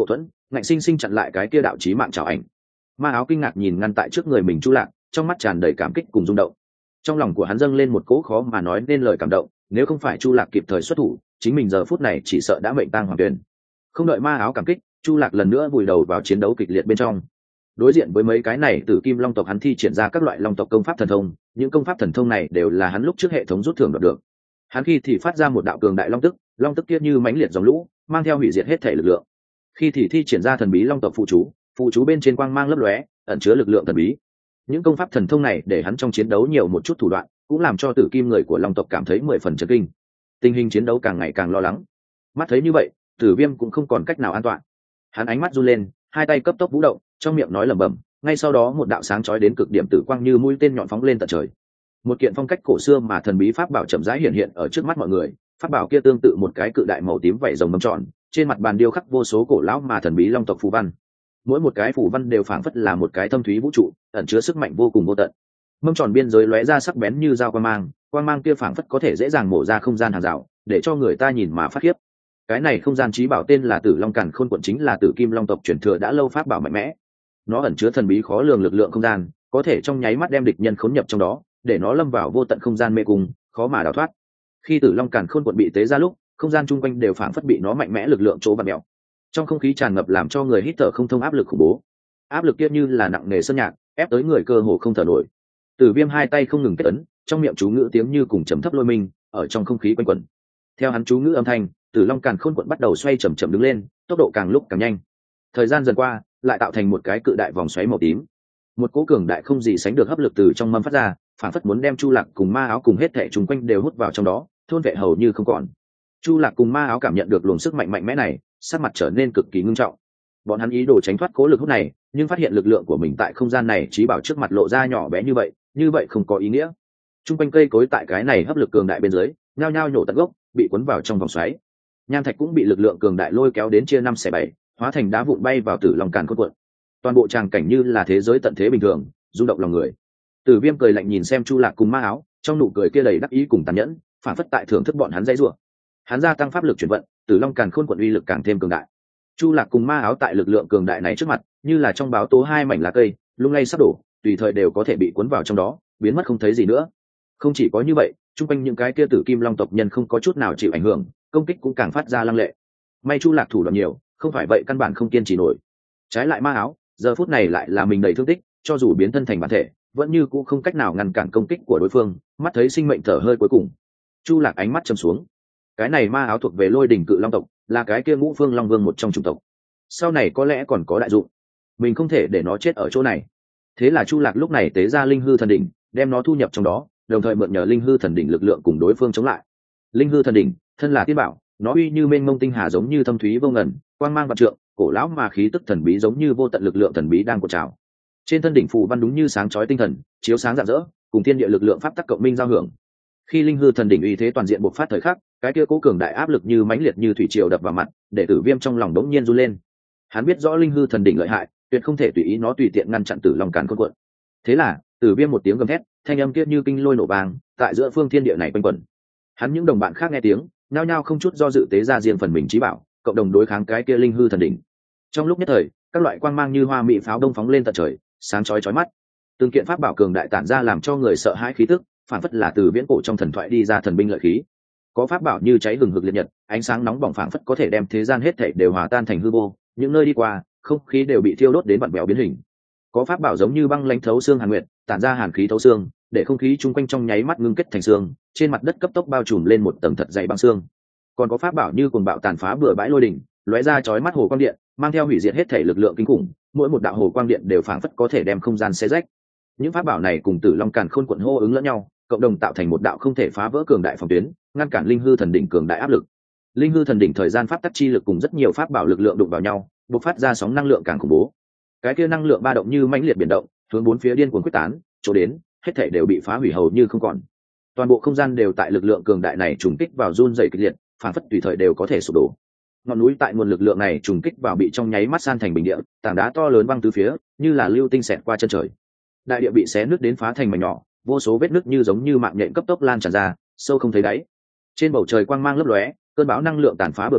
ngạnh sinh sinh chặn lại cái kia đạo chí mạng trào ảnh. Ma áo kinh ngạc nhìn ngăn tại trước người mình Chu Lạc, trong mắt tràn đầy cảm kích cùng rung động. Trong lòng của hắn dâng lên một cỗ khó mà nói nên lời cảm động, nếu không phải Chu Lạc kịp thời xuất thủ, chính mình giờ phút này chỉ sợ đã mệnh tang hoàng tuyển. Không đợi Ma áo cảm kích, Chu Lạc lần nữa vùi đầu vào chiến đấu kịch liệt bên trong. Đối diện với mấy cái này Tử Kim Long tộc, hắn thi triển ra các loại long tộc công pháp thần thông, những công pháp thần thông này đều là hắn lúc trước hệ thống rút thưởng đoạt được. Hắn khi thì phát ra một đạo cường đại long tức, long tức kia như mãnh liệt dòng lũ, mang theo hủy diệt hết thể lực lượng. Khi thì thi triển ra thần bí long tộc phụ chú, phụ chú bên trên quang mang lấp lóe, ẩn chứa lực lượng thần bí. Những công pháp thần thông này để hắn trong chiến đấu nhiều một chút thủ đoạn, cũng làm cho Tử Kim người của long tộc cảm thấy mười phần chấn kinh. Tình hình chiến đấu càng ngày càng lo lắng. Mắt thấy như vậy, Tử Viêm cũng không còn cách nào an toàn. Hắn ánh mắt run lên, hai tay cấp tốc vũ động, trong miệng nói lẩm bẩm, ngay sau đó một đạo sáng chói đến cực điểm tử quang như mũi tên nhọn phóng lên tận trời. Một kiện phong cách cổ xưa mà thần bí pháp bảo chậm rãi hiện hiện ở trước mắt mọi người. Pháp bảo kia tương tự một cái cự đại màu tím vảy rồng mâm tròn, trên mặt bàn điêu khắc vô số cổ lão mà thần bí long tộc phù văn. Mỗi một cái phù văn đều phảng phất là một cái thâm thúy vũ trụ, ẩn chứa sức mạnh vô cùng vô tận. Mâm tròn biên giới lóe ra sắc bén như dao quang mang, quang mang kia phảng phất có thể dễ dàng mổ ra không gian hàng rào, để cho người ta nhìn mà phát khiếp. Cái này không gian trí bảo tên là Tử Long Càn Khôn Quận, chính là Tử Kim Long tộc truyền thừa đã lâu pháp bảo mạnh mẽ. Nó ẩn chứa thần bí khó lường lực lượng không gian, có thể trong nháy mắt đem địch nhân khốn nhập trong đó, để nó lâm vào vô tận không gian mê cung, khó mà đào thoát. Khi Tử Long Càn Khôn Quận bị tế ra lúc, không gian chung quanh đều phảng phất bị nó mạnh mẽ lực lượng chỗ vặn mèo. Trong không khí tràn ngập làm cho người hít thở không thông áp lực khủng bố. Áp lực kia như là nặng nề sơn nhạc, ép tới người cơ hồ không thở nổi. Tử Viêm hai tay không ngừng kết ấn, trong miệng chú ngữ tiếng như cùng trầm thấp lôi minh, ở trong không khí quanh quẩn. Theo hắn chú ngữ âm thanh, Tử Long Càn Khôn Quận bắt đầu xoay chậm chậm đứng lên, tốc độ càng lúc càng nhanh. Thời gian dần qua, lại tạo thành một cái cự đại vòng xoáy màu tím. Một cỗ cường đại không gì sánh được hấp lực từ trong mâm phát ra, phản phất muốn đem Chu Lạc cùng Ma áo cùng hết thảy chúng quanh đều hút vào trong đó, thôn vệ hầu như không còn. Chu Lạc cùng Ma áo cảm nhận được luồng sức mạnh mạnh mẽ này, sắc mặt trở nên cực kỳ ngưng trọng. Bọn hắn ý đồ tránh thoát cố lực hút này, nhưng phát hiện lực lượng của mình tại không gian này trí bảo trước mặt lộ ra nhỏ bé như vậy, như vậy không có ý nghĩa. Trung quanh cây cối tại cái này hấp lực cường đại bên dưới, nhao nhao nhổ tận gốc, bị cuốn vào trong vòng xoáy. Nham thạch cũng bị lực lượng cường đại lôi kéo đến chia năm xẻ bảy, hóa thành đá vụn bay vào Tử Long Càn Khôn Quận. Toàn bộ tràng cảnh như là thế giới tận thế bình thường, rung động lòng người. Tử Viêm cười lạnh nhìn xem Chu Lạc cùng Ma áo, trong nụ cười kia đầy đắc ý cùng tàn nhẫn, phản phất tại thưởng thức bọn hắn dãy rủa. Hắn gia tăng pháp lực chuyển vận, Tử Long Càn Khôn Quận uy lực càng thêm cường đại. Chu Lạc cùng Ma áo tại lực lượng cường đại này trước mặt, như là trong báo tố hai mảnh lá cây, lung lay sắp đổ, tùy thời đều có thể bị cuốn vào trong đó, biến mất không thấy gì nữa. Không chỉ có như vậy, chung quanh những cái kia Tử Kim Long tộc nhân không có chút nào chịu ảnh hưởng, công kích cũng càng phát ra lăng lệ. May Chu Lạc thủ đoạn nhiều, không phải vậy căn bản không kiên trì nổi. Trái lại Ma áo, giờ phút này lại là mình đầy thương tích, cho dù biến thân thành bản thể, vẫn như cũ không cách nào ngăn cản công kích của đối phương, mắt thấy sinh mệnh thở hơi cuối cùng. Chu Lạc ánh mắt trầm xuống. Cái này Ma áo thuộc về Lôi Đỉnh Cự Long tộc, là cái kia Ngũ Phương Long Vương một trong chủng tộc. Sau này có lẽ còn có đại dụng. Mình không thể để nó chết ở chỗ này. Thế là Chu Lạc lúc này tế ra Linh Hư Thần Đỉnh, đem nó thu nhập trong đó, đồng thời mượn nhờ Linh Hư Thần Đỉnh lực lượng cùng đối phương chống lại. Linh Hư Thần Đỉnh, thân là tiên bảo, nó uy như mênh mông tinh hà, giống như thâm thúy vô ngần, quang mang vạn trượng, cổ lão mà khí tức thần bí, giống như vô tận lực lượng thần bí đang cột trào. Trên thân đỉnh phù văn đúng như sáng chói tinh thần, chiếu sáng rạng rỡ, cùng thiên địa lực lượng pháp tắc cộng minh giao hưởng. Khi Linh Hư Thần Đỉnh uy thế toàn diện bộc phát thời khắc, cái kia cố cường đại áp lực như mãnh liệt như thủy triều đập vào mặt, để Tử Viêm trong lòng đống nhiên run lên. Hắn biết rõ Linh Hư Thần Đỉnh lợi hại, tuyệt không thể tùy ý nó tùy tiện ngăn chặn Tử Long Càn Khôn Quận. Thế là, Tử Viêm một tiếng gầm thét, thanh âm kia như kinh lôi nổ vang, tại giữa phương thiên địa này quanh quẩn. Hắn những đồng bạn khác nghe tiếng, nhao nhao không chút do dự tế ra riêng phần mình chí bảo, cộng đồng đối kháng cái kia Linh Hư Thần Đỉnh. Trong lúc nhất thời, các loại quang mang như hoa mỹ pháo đông phóng lên tận trời, sáng chói chói mắt. Từng kiện pháp bảo cường đại tản ra làm cho người sợ hãi khí tức, phản phất là từ viễn cổ trong thần thoại đi ra thần binh lợi khí. Có pháp bảo như cháy hừng hực liệt nhật, ánh sáng nóng bỏng phản phất có thể đem thế gian hết thảy đều hòa tan thành hư vô, những nơi đi qua, không khí đều bị thiêu đốt đến vặn vẹo biến hình. Có pháp bảo giống như băng lãnh thấu xương hàn nguyệt, tản ra hàn khí thấu xương, để không khí chung quanh trong nháy mắt ngưng kết thành xương, trên mặt đất cấp tốc bao trùm lên một tầng thật dày băng xương. Còn có pháp bảo như cuồng bạo tàn phá bừa bãi lôi đỉnh, lóe ra chói mắt hồ quang điện, mang theo hủy diệt hết thể lực lượng kinh khủng, mỗi một đạo hồ quang điện đều phảng phất có thể đem không gian xé rách. Những pháp bảo này cùng Tử Long Càn Khôn Quận hô ứng lẫn nhau, cộng đồng tạo thành một đạo không thể phá vỡ cường đại phòng tuyến, ngăn cản Linh Hư Thần Đỉnh cường đại áp lực. Linh Hư Thần Đỉnh thời gian pháp tắc chi lực cùng rất nhiều pháp bảo lực lượng đụng vào nhau, bộc phát ra sóng năng lượng càng khủng bố. Cái kia năng lượng ba động như mãnh liệt biển động, hướng bốn phía điên cuồng quyết tán, chỗ đến, hết thảy đều bị phá hủy hầu như không còn. Toàn bộ không gian đều tại lực lượng cường đại này trùng kích vào run rẩy kịch liệt, phản phất tùy thời đều có thể sụp đổ. Ngọn núi tại nguồn lực lượng này trùng kích vào bị trong nháy mắt san thành bình địa, tảng đá to lớn văng tứ phía, như là lưu tinh xẹt qua chân trời. Đại địa bị xé nứt đến phá thành mảnh nhỏ, vô số vết nứt như giống như mạng nhện cấp tốc lan tràn ra, sâu không thấy đáy. Trên bầu trời quang mang lấp lóe, cơn bão năng lượng tàn phá bừa bãi,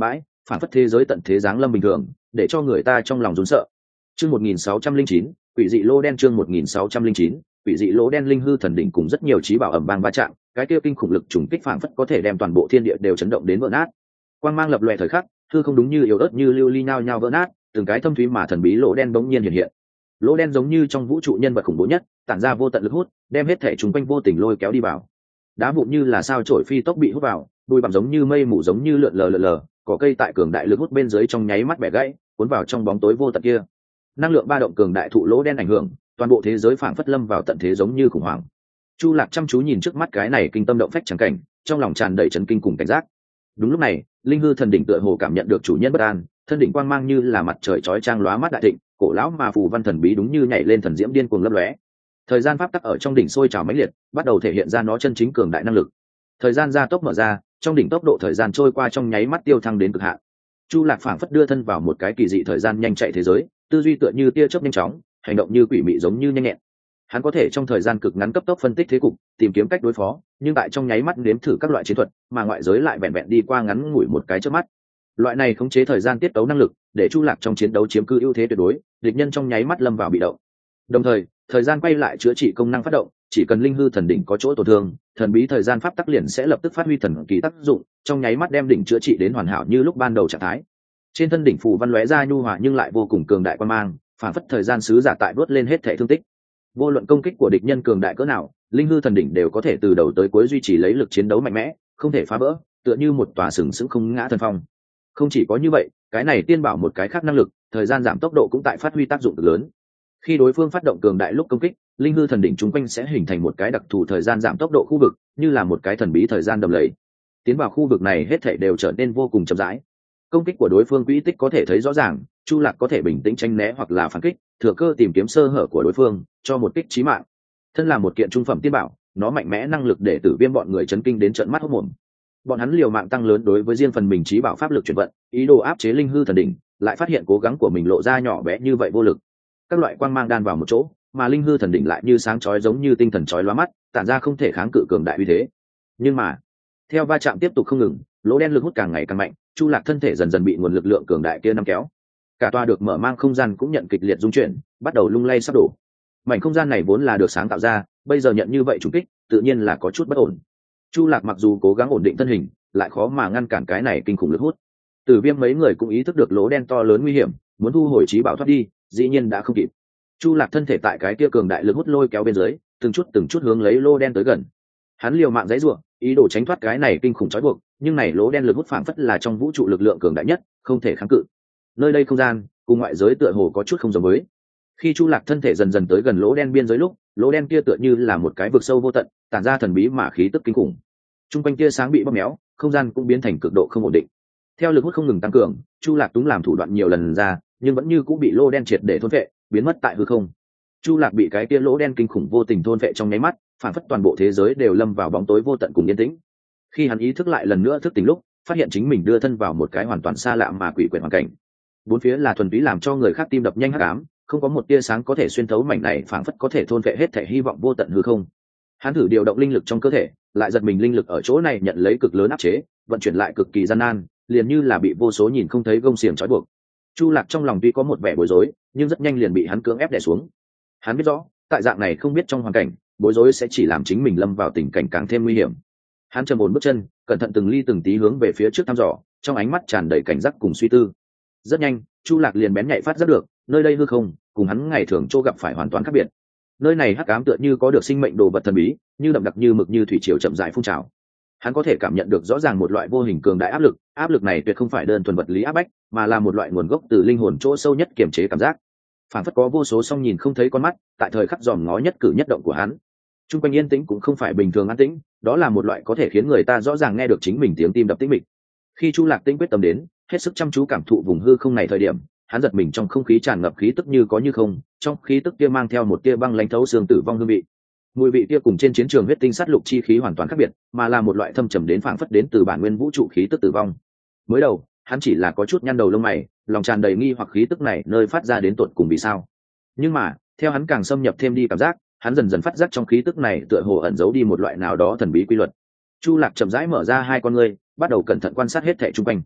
phản phất thế giới tận thế giáng lâm bình thường, để cho người ta trong lòng run sợ. Chương một nghìn sáu trăm linh chín, quỷ dị lỗ đen. Chương một nghìn sáu trăm linh chín, quỷ dị lỗ đen. Linh hư thần đỉnh cùng rất nhiều trí bảo ầm vang va chạm, cái kia kinh khủng lực trùng kích phản phất có thể đem toàn bộ thiên địa đều chấn động đến vỡ nát. Quang mang lập lòe thời khắc, hư không đúng như yếu ớt như lưu ly nhao nhao vỡ nát, từng cái thâm thúy mà thần bí lỗ đen bỗng nhiên hiện hiện. Lỗ đen giống như trong vũ trụ nhân vật khủng bố nhất, tản ra vô tận lực hút, đem hết thể chúng quanh vô tình lôi kéo đi vào. Đá vụn như là sao chổi phi tốc bị hút vào, bụi bặm giống như mây mù giống như lượn lờ lượn lờ, cỏ cây tại cường đại lực hút bên dưới trong nháy mắt bẻ gãy, cuốn vào trong bóng tối vô tận kia. Năng lượng ba động cường đại thụ lỗ đen ảnh hưởng, toàn bộ thế giới phảng phất lâm vào tận thế giống như khủng hoảng. Chu Lạc chăm chú nhìn trước mắt cái này kinh tâm động phách chẳng cảnh, trong lòng tràn đầy chấn kinh cùng cảnh giác. Đúng lúc này, linh hư thần đỉnh tựa hồ cảm nhận được chủ nhân bất an, thân đỉnh quang mang như là mặt trời chói chang lóa mắt đại thịnh, cổ lão mà phù văn thần bí đúng như nhảy lên thần diễm điên cuồng lấp lóe. Thời gian pháp tắc ở trong đỉnh sôi trào mãnh liệt, bắt đầu thể hiện ra nó chân chính cường đại năng lực. Thời gian gia tốc mở ra, trong đỉnh tốc độ thời gian trôi qua trong nháy mắt tiêu thăng đến cực hạn. Chu Lạc phảng phất đưa thân vào một cái kỳ dị thời gian nhanh chạy thế giới, tư duy tựa như tia chớp nhanh chóng, hành động như quỷ mị giống như nhanh nhẹn. Hắn có thể trong thời gian cực ngắn cấp tốc phân tích thế cục, tìm kiếm cách đối phó, nhưng tại trong nháy mắt nếm thử các loại chiến thuật, mà ngoại giới lại vẹn vẹn đi qua ngắn ngủi một cái chớp mắt. Loại này khống chế thời gian tiết tấu năng lực, để Chu Lạc trong chiến đấu chiếm cứ ưu thế tuyệt đối, địch nhân trong nháy mắt lâm vào bị động. Đồng thời, thời gian quay lại chữa trị công năng phát động, chỉ cần linh hư thần đỉnh có chỗ tổn thương, thần bí thời gian pháp tắc liền sẽ lập tức phát huy thần kỳ tác dụng, trong nháy mắt đem đỉnh chữa trị đến hoàn hảo như lúc ban đầu trạng thái. Trên thân đỉnh phù văn lóe ra nhu hòa nhưng lại vô cùng cường đại quan mang, phản phất thời gian sứ giả tại đốt lên hết thể thương tích. Vô luận công kích của địch nhân cường đại cỡ nào, linh hư thần đỉnh đều có thể từ đầu tới cuối duy trì lấy lực chiến đấu mạnh mẽ, không thể phá vỡ, tựa như một tòa sừng sững không ngã thần phong. Không chỉ có như vậy, cái này tiên bảo một cái khác năng lực, thời gian giảm tốc độ cũng tại phát huy tác dụng cực lớn. Khi đối phương phát động cường đại lúc công kích, linh hư thần đỉnh chúng quanh sẽ hình thành một cái đặc thù thời gian giảm tốc độ khu vực, như là một cái thần bí thời gian đầm lầy. Tiến vào khu vực này hết thảy đều trở nên vô cùng chậm rãi. Công kích của đối phương quỹ tích có thể thấy rõ ràng, Chu Lạc có thể bình tĩnh tránh né hoặc là phản kích, thừa cơ tìm kiếm sơ hở của đối phương, cho một kích chí mạng. Thân là một kiện trung phẩm tiên bảo, nó mạnh mẽ năng lực để Tử Viêm bọn người chấn kinh đến trợn mắt hốt mồm. Bọn hắn liều mạng tăng lớn đối với riêng phần mình chí bảo pháp lực chuyển vận, ý đồ áp chế linh hư thần đỉnh, lại phát hiện cố gắng của mình lộ ra nhỏ bé như vậy vô lực. Các loại quang mang đan vào một chỗ, mà linh hư thần đỉnh lại như sáng chói giống như tinh thần chói lóa mắt, tản ra không thể kháng cự cường đại uy thế. Nhưng mà, theo va chạm tiếp tục không ngừng, lỗ đen lực hút càng ngày càng mạnh, Chu Lạc thân thể dần dần bị nguồn lực lượng cường đại kia nắm kéo. Cả tòa được mở mang không gian cũng nhận kịch liệt rung chuyển, bắt đầu lung lay sắp đổ. Mảnh không gian này vốn là được sáng tạo ra, bây giờ nhận như vậy trùng kích, tự nhiên là có chút bất ổn. Chu Lạc mặc dù cố gắng ổn định thân hình, lại khó mà ngăn cản cái này kinh khủng lực hút. Tử Viêm mấy người cũng ý thức được lỗ đen to lớn nguy hiểm, muốn thu hồi trí bảo thoát đi, dĩ nhiên đã không kịp. Chu Lạc thân thể tại cái kia cường đại lực hút lôi kéo bên dưới, từng chút từng chút hướng lấy lỗ đen tới gần. Hắn liều mạng giãy giụa, ý đồ tránh thoát cái này kinh khủng trói buộc, nhưng này lỗ đen lực hút phảng phất là trong vũ trụ lực lượng cường đại nhất, không thể kháng cự. Nơi đây không gian, cùng ngoại giới tựa hồ có chút không giống với. Khi Chu Lạc thân thể dần dần tới gần lỗ đen biên giới lúc, lỗ đen kia tựa như là một cái vực sâu vô tận, tản ra thần bí mà khí tức kinh khủng. Trung quanh kia sáng bị bóp méo, không gian cũng biến thành cực độ không ổn định. Theo lực hút không ngừng tăng cường, Chu Lạc túng làm thủ đoạn nhiều lần ra, nhưng vẫn như cũng bị lỗ đen triệt để thôn phệ, biến mất tại hư không. Chu Lạc bị cái kia lỗ đen kinh khủng vô tình thôn phệ trong nháy mắt, phản phất toàn bộ thế giới đều lâm vào bóng tối vô tận cùng yên tĩnh. Khi hắn ý thức lại lần nữa thức tỉnh lúc, phát hiện chính mình đưa thân vào một cái hoàn toàn xa lạ mà quỷ quyệt hoàn cảnh. Bốn phía là thuần túy làm cho người khác tim đập nhanh hắc ám, không có một tia sáng có thể xuyên thấu mảnh này, phản phất có thể thôn phệ hết thể hy vọng vô tận hư không. Hắn thử điều động linh lực trong cơ thể, lại giật mình linh lực ở chỗ này nhận lấy cực lớn áp chế, vận chuyển lại cực kỳ gian nan, liền như là bị vô số nhìn không thấy gông xiềng trói buộc. Chu Lạc trong lòng tuy có một vẻ bối rối, nhưng rất nhanh liền bị hắn cưỡng ép đè xuống. Hắn biết rõ, tại dạng này không biết trong hoàn cảnh, bối rối sẽ chỉ làm chính mình lâm vào tình cảnh càng thêm nguy hiểm. Hắn trầm ổn bước chân, cẩn thận từng ly từng tí hướng về phía trước thăm dò, trong ánh mắt tràn đầy cảnh giác cùng suy tư. Rất nhanh, Chu Lạc liền bén nhạy phát giác được, nơi đây hư không, cùng hắn ngày thường chỗ gặp phải hoàn toàn khác biệt. Nơi này hắc ám tựa như có được sinh mệnh đồ vật thần bí, như đậm đặc như mực như thủy triều chậm rãi phun trào. Hắn có thể cảm nhận được rõ ràng một loại vô hình cường đại áp lực, áp lực này tuyệt không phải đơn thuần vật lý áp bách, mà là một loại nguồn gốc từ linh hồn chỗ sâu nhất kiềm chế cảm giác. Phản phất có vô số song nhìn không thấy con mắt, tại thời khắc dòm ngó nhất cử nhất động của hắn. Trung quanh yên tĩnh cũng không phải bình thường an tĩnh, đó là một loại có thể khiến người ta rõ ràng nghe được chính mình tiếng tim đập tĩnh mịch. Khi Chu Lạc Tĩnh quyết tâm đến, hết sức chăm chú cảm thụ vùng hư không này thời điểm, hắn giật mình trong không khí tràn ngập khí tức như có như không, trong khí tức kia mang theo một tia băng lãnh thấu xương tử vong hương vị. Mùi vị kia cùng trên chiến trường huyết tinh sát lục chi khí hoàn toàn khác biệt, mà là một loại thâm trầm đến phảng phất đến từ bản nguyên vũ trụ khí tức tử vong. Mới đầu, hắn chỉ là có chút nhăn đầu lông mày, lòng tràn đầy nghi hoặc khí tức này nơi phát ra đến tột cùng vì sao. Nhưng mà, theo hắn càng xâm nhập thêm đi cảm giác, hắn dần dần phát giác trong khí tức này tựa hồ ẩn giấu đi một loại nào đó thần bí quy luật. Chu Lạc chậm rãi mở ra hai con ngươi, bắt đầu cẩn thận quan sát hết thảy xung quanh.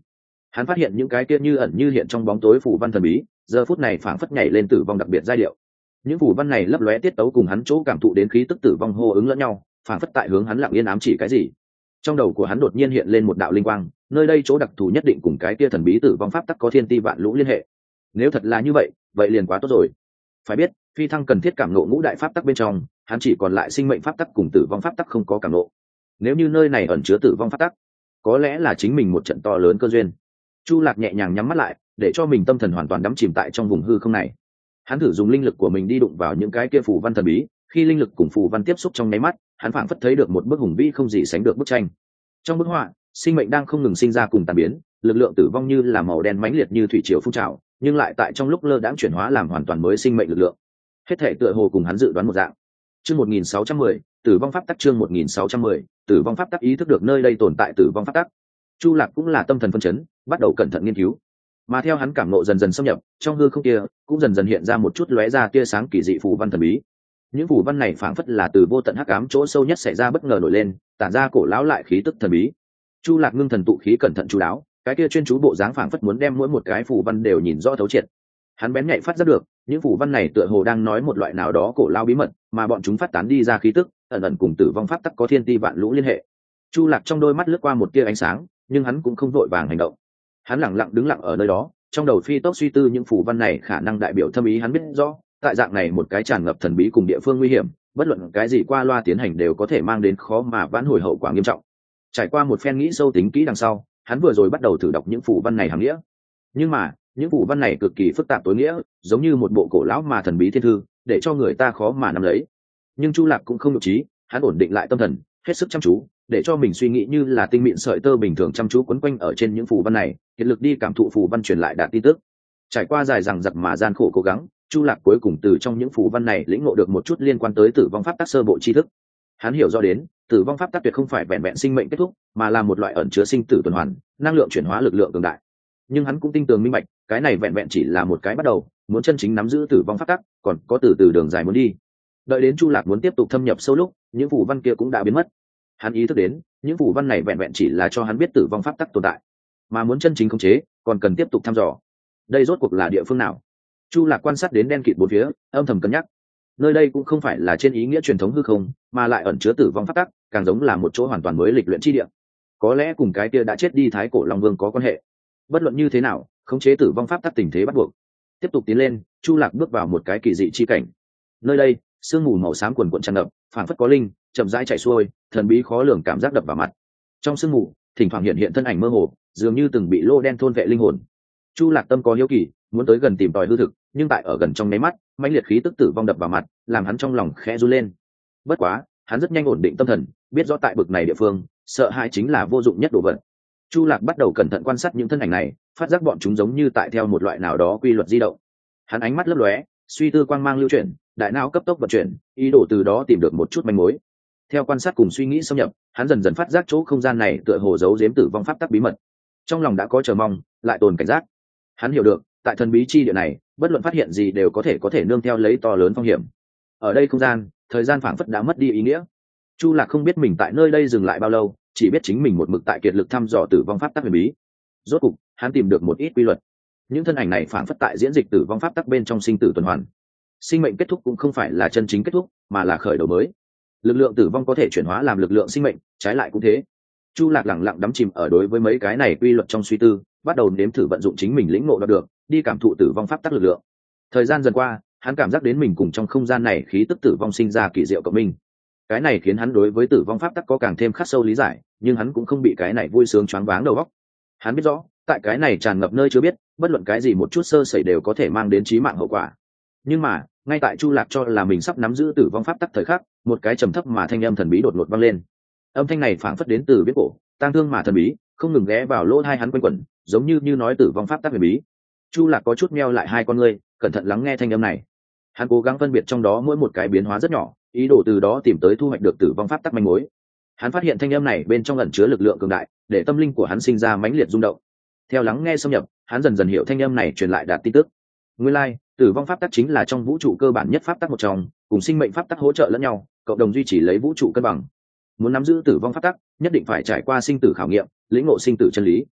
Hắn phát hiện những cái kia như ẩn như hiện trong bóng tối phù văn thần bí giờ phút này phảng phất nhảy lên tử vong đặc biệt giai điệu. Những phù văn này lấp lóe tiết tấu cùng hắn chỗ cảm thụ đến khí tức tử vong hô ứng lẫn nhau, phảng phất tại hướng hắn lặng yên ám chỉ cái gì. Trong đầu của hắn đột nhiên hiện lên một đạo linh quang, nơi đây chỗ đặc thù nhất định cùng cái kia thần bí tử vong pháp tắc có thiên ti vạn lũ liên hệ. Nếu thật là như vậy, vậy liền quá tốt rồi. Phải biết, phi thăng cần thiết cảm ngộ ngũ đại pháp tắc bên trong, hắn chỉ còn lại sinh mệnh pháp tắc cùng tử vong pháp tắc không có cảm ngộ. Nếu như nơi này ẩn chứa tử vong pháp tắc, có lẽ là chính mình một trận to lớn cơ duyên. Chu Lạc nhẹ nhàng nhắm mắt lại, để cho mình tâm thần hoàn toàn đắm chìm tại trong vùng hư không này. Hắn thử dùng linh lực của mình đi đụng vào những cái kia phù văn thần bí, khi linh lực cùng phù văn tiếp xúc trong nháy mắt, hắn phảng phất thấy được một bức hùng vĩ không gì sánh được bức tranh. Trong bức họa, sinh mệnh đang không ngừng sinh ra cùng tàn biến, lực lượng tử vong như là màu đen mãnh liệt như thủy triều phun trào, nhưng lại tại trong lúc lơ đãng chuyển hóa làm hoàn toàn mới sinh mệnh lực lượng. Hết thể tựa hồ cùng hắn dự đoán một dạng. Chương một nghìn sáu trăm mười, tử vong pháp tắc. Chương một nghìn sáu trăm mười, tử vong pháp tắc. Ý thức được nơi đây tồn tại tử vong pháp tắc, Chu Lạc cũng là tâm thần phân chấn, bắt đầu cẩn thận nghiên cứu. Mà theo hắn cảm ngộ dần dần xâm nhập, trong hư không kia cũng dần dần hiện ra một chút lóe ra tia sáng kỳ dị phù văn thần bí. Những phù văn này phảng phất là từ vô tận hắc ám chỗ sâu nhất xảy ra bất ngờ nổi lên, tản ra cổ lão lại khí tức thần bí. Chu Lạc ngưng thần tụ khí cẩn thận chú đáo, cái kia chuyên chú bộ dáng phảng phất muốn đem mỗi một cái phù văn đều nhìn rõ thấu triệt. Hắn bén nhạy phát giác được, những phù văn này tựa hồ đang nói một loại nào đó cổ lão bí mật, mà bọn chúng phát tán đi ra khí tức, ẩn ẩn cùng tử vong pháp tắc có thiên ti vạn lũ liên hệ. Chu Lạc trong đôi mắt lướt qua một tia ánh sáng, nhưng hắn cũng không vội vàng hành động. Hắn lặng lặng đứng lặng ở nơi đó, trong đầu phi tốc suy tư những phù văn này khả năng đại biểu thâm ý hắn biết rõ, tại dạng này một cái tràn ngập thần bí cùng địa phương nguy hiểm, bất luận cái gì qua loa tiến hành đều có thể mang đến khó mà vãn hồi hậu quả nghiêm trọng. Trải qua một phen nghĩ sâu tính kỹ đằng sau, hắn vừa rồi bắt đầu thử đọc những phù văn này hàm nghĩa. Nhưng mà, những phù văn này cực kỳ phức tạp tối nghĩa, giống như một bộ cổ lão mà thần bí thiên thư, để cho người ta khó mà nắm lấy. Nhưng Chu Lạc cũng không nhục trí, hắn ổn định lại tâm thần, hết sức chăm chú, để cho mình suy nghĩ như là tinh mịn sợi tơ bình thường chăm chú quấn quanh ở trên những phù văn này, hiện lực đi cảm thụ phù văn truyền lại đạt tin tức. Trải qua dài dằng dặc mà gian khổ cố gắng, Chu Lạc cuối cùng từ trong những phù văn này lĩnh ngộ được một chút liên quan tới tử vong pháp tắc sơ bộ tri thức. Hắn hiểu rõ đến, tử vong pháp tắc tuyệt không phải vẹn vẹn sinh mệnh kết thúc, mà là một loại ẩn chứa sinh tử tuần hoàn, năng lượng chuyển hóa lực lượng cường đại. Nhưng hắn cũng tin tưởng minh bạch, cái này vẹn vẹn chỉ là một cái bắt đầu, muốn chân chính nắm giữ tử vong pháp tắc, còn có từ từ đường dài muốn đi. Đợi đến Chu Lạc muốn tiếp tục thâm nhập sâu lúc, những phù văn kia cũng đã biến mất. Hắn ý thức đến, những phù văn này vẹn vẹn chỉ là cho hắn biết tử vong pháp tắc tồn tại, mà muốn chân chính khống chế, còn cần tiếp tục thăm dò. Đây rốt cuộc là địa phương nào? Chu Lạc quan sát đến đen kịt bốn phía, âm thầm cân nhắc. Nơi đây cũng không phải là trên ý nghĩa truyền thống hư không, mà lại ẩn chứa tử vong pháp tắc, càng giống là một chỗ hoàn toàn mới lịch luyện chi địa. Có lẽ cùng cái kia đã chết đi Thái Cổ Long Vương có quan hệ. Bất luận như thế nào, khống chế tử vong pháp tắc tình thế bắt buộc. Tiếp tục tiến lên, Chu Lạc bước vào một cái kỳ dị chi cảnh. Nơi đây, sương mù màu xám quần quần tràn ngập, phảng phất có linh chậm rãi chảy xuôi, thần bí khó lường cảm giác đập vào mặt. Trong sương mù, thỉnh thoảng hiện hiện thân ảnh mơ hồ, dường như từng bị lô đen thôn vệ linh hồn. Chu Lạc tâm có hiếu kỳ, muốn tới gần tìm tòi hư thực, nhưng tại ở gần trong nháy mắt, mãnh liệt khí tức tử vong đập vào mặt, làm hắn trong lòng khẽ run lên. Bất quá, hắn rất nhanh ổn định tâm thần, biết rõ tại bực này địa phương, sợ hãi chính là vô dụng nhất đồ vật. Chu Lạc bắt đầu cẩn thận quan sát những thân ảnh này, phát giác bọn chúng giống như tại theo một loại nào đó quy luật di động. Hắn ánh mắt lấp lóe, suy tư quang mang lưu chuyển, đại não cấp tốc vận chuyển, ý đồ từ đó tìm được một chút manh mối. Theo quan sát cùng suy nghĩ xâm nhập, hắn dần dần phát giác chỗ không gian này tựa hồ giấu giếm tử vong pháp tắc bí mật. Trong lòng đã có chờ mong, lại tồn cảnh giác. Hắn hiểu được, tại thần bí chi địa này, bất luận phát hiện gì đều có thể có thể nương theo lấy to lớn phong hiểm. Ở đây không gian, thời gian phảng phất đã mất đi ý nghĩa. Chu Lạc không biết mình tại nơi đây dừng lại bao lâu, chỉ biết chính mình một mực tại kiệt lực thăm dò tử vong pháp tắc huyền bí. Rốt cục, hắn tìm được một ít quy luật. Những thân ảnh này phảng phất tại diễn dịch tử vong pháp tắc bên trong sinh tử tuần hoàn. Sinh mệnh kết thúc cũng không phải là chân chính kết thúc, mà là khởi đầu mới. Lực lượng tử vong có thể chuyển hóa làm lực lượng sinh mệnh, trái lại cũng thế. Chu Lạc lẳng lặng đắm chìm ở đối với mấy cái này quy luật trong suy tư, bắt đầu nếm thử vận dụng chính mình lĩnh ngộ được, đi cảm thụ tử vong pháp tắc lực lượng. Thời gian dần qua, hắn cảm giác đến mình cùng trong không gian này khí tức tử vong sinh ra kỳ diệu cộng minh. Cái này khiến hắn đối với tử vong pháp tắc có càng thêm khắc sâu lý giải, nhưng hắn cũng không bị cái này vui sướng choáng váng đầu óc. Hắn biết rõ, tại cái này tràn ngập nơi chưa biết, bất luận cái gì một chút sơ sẩy đều có thể mang đến chí mạng hậu quả. Nhưng mà, ngay tại Chu Lạc cho là mình sắp nắm giữ tử vong pháp tắc thời khắc, một cái trầm thấp mà thanh âm thần bí đột ngột vang lên. Âm thanh này phảng phất đến từ biết cổ, tang thương mà thần bí, không ngừng ghé vào lỗ tai hắn quanh quẩn, giống như như nói tử vong pháp tắc huyền bí. Chu Lạc có chút meo lại hai con ngươi, cẩn thận lắng nghe thanh âm này. Hắn cố gắng phân biệt trong đó mỗi một cái biến hóa rất nhỏ, ý đồ từ đó tìm tới thu hoạch được tử vong pháp tắc manh mối. Hắn phát hiện thanh âm này bên trong ẩn chứa lực lượng cường đại, để tâm linh của hắn sinh ra mãnh liệt rung động. Theo lắng nghe xâm nhập, hắn dần dần hiểu thanh âm này truyền lại đạt tin tức. Nguyên lai, like, tử vong pháp tắc chính là trong vũ trụ cơ bản nhất pháp tắc một trong, cùng sinh mệnh pháp tắc hỗ trợ lẫn nhau, cộng đồng duy trì lấy vũ trụ cân bằng. Muốn nắm giữ tử vong pháp tắc, nhất định phải trải qua sinh tử khảo nghiệm, lĩnh ngộ sinh tử chân lý.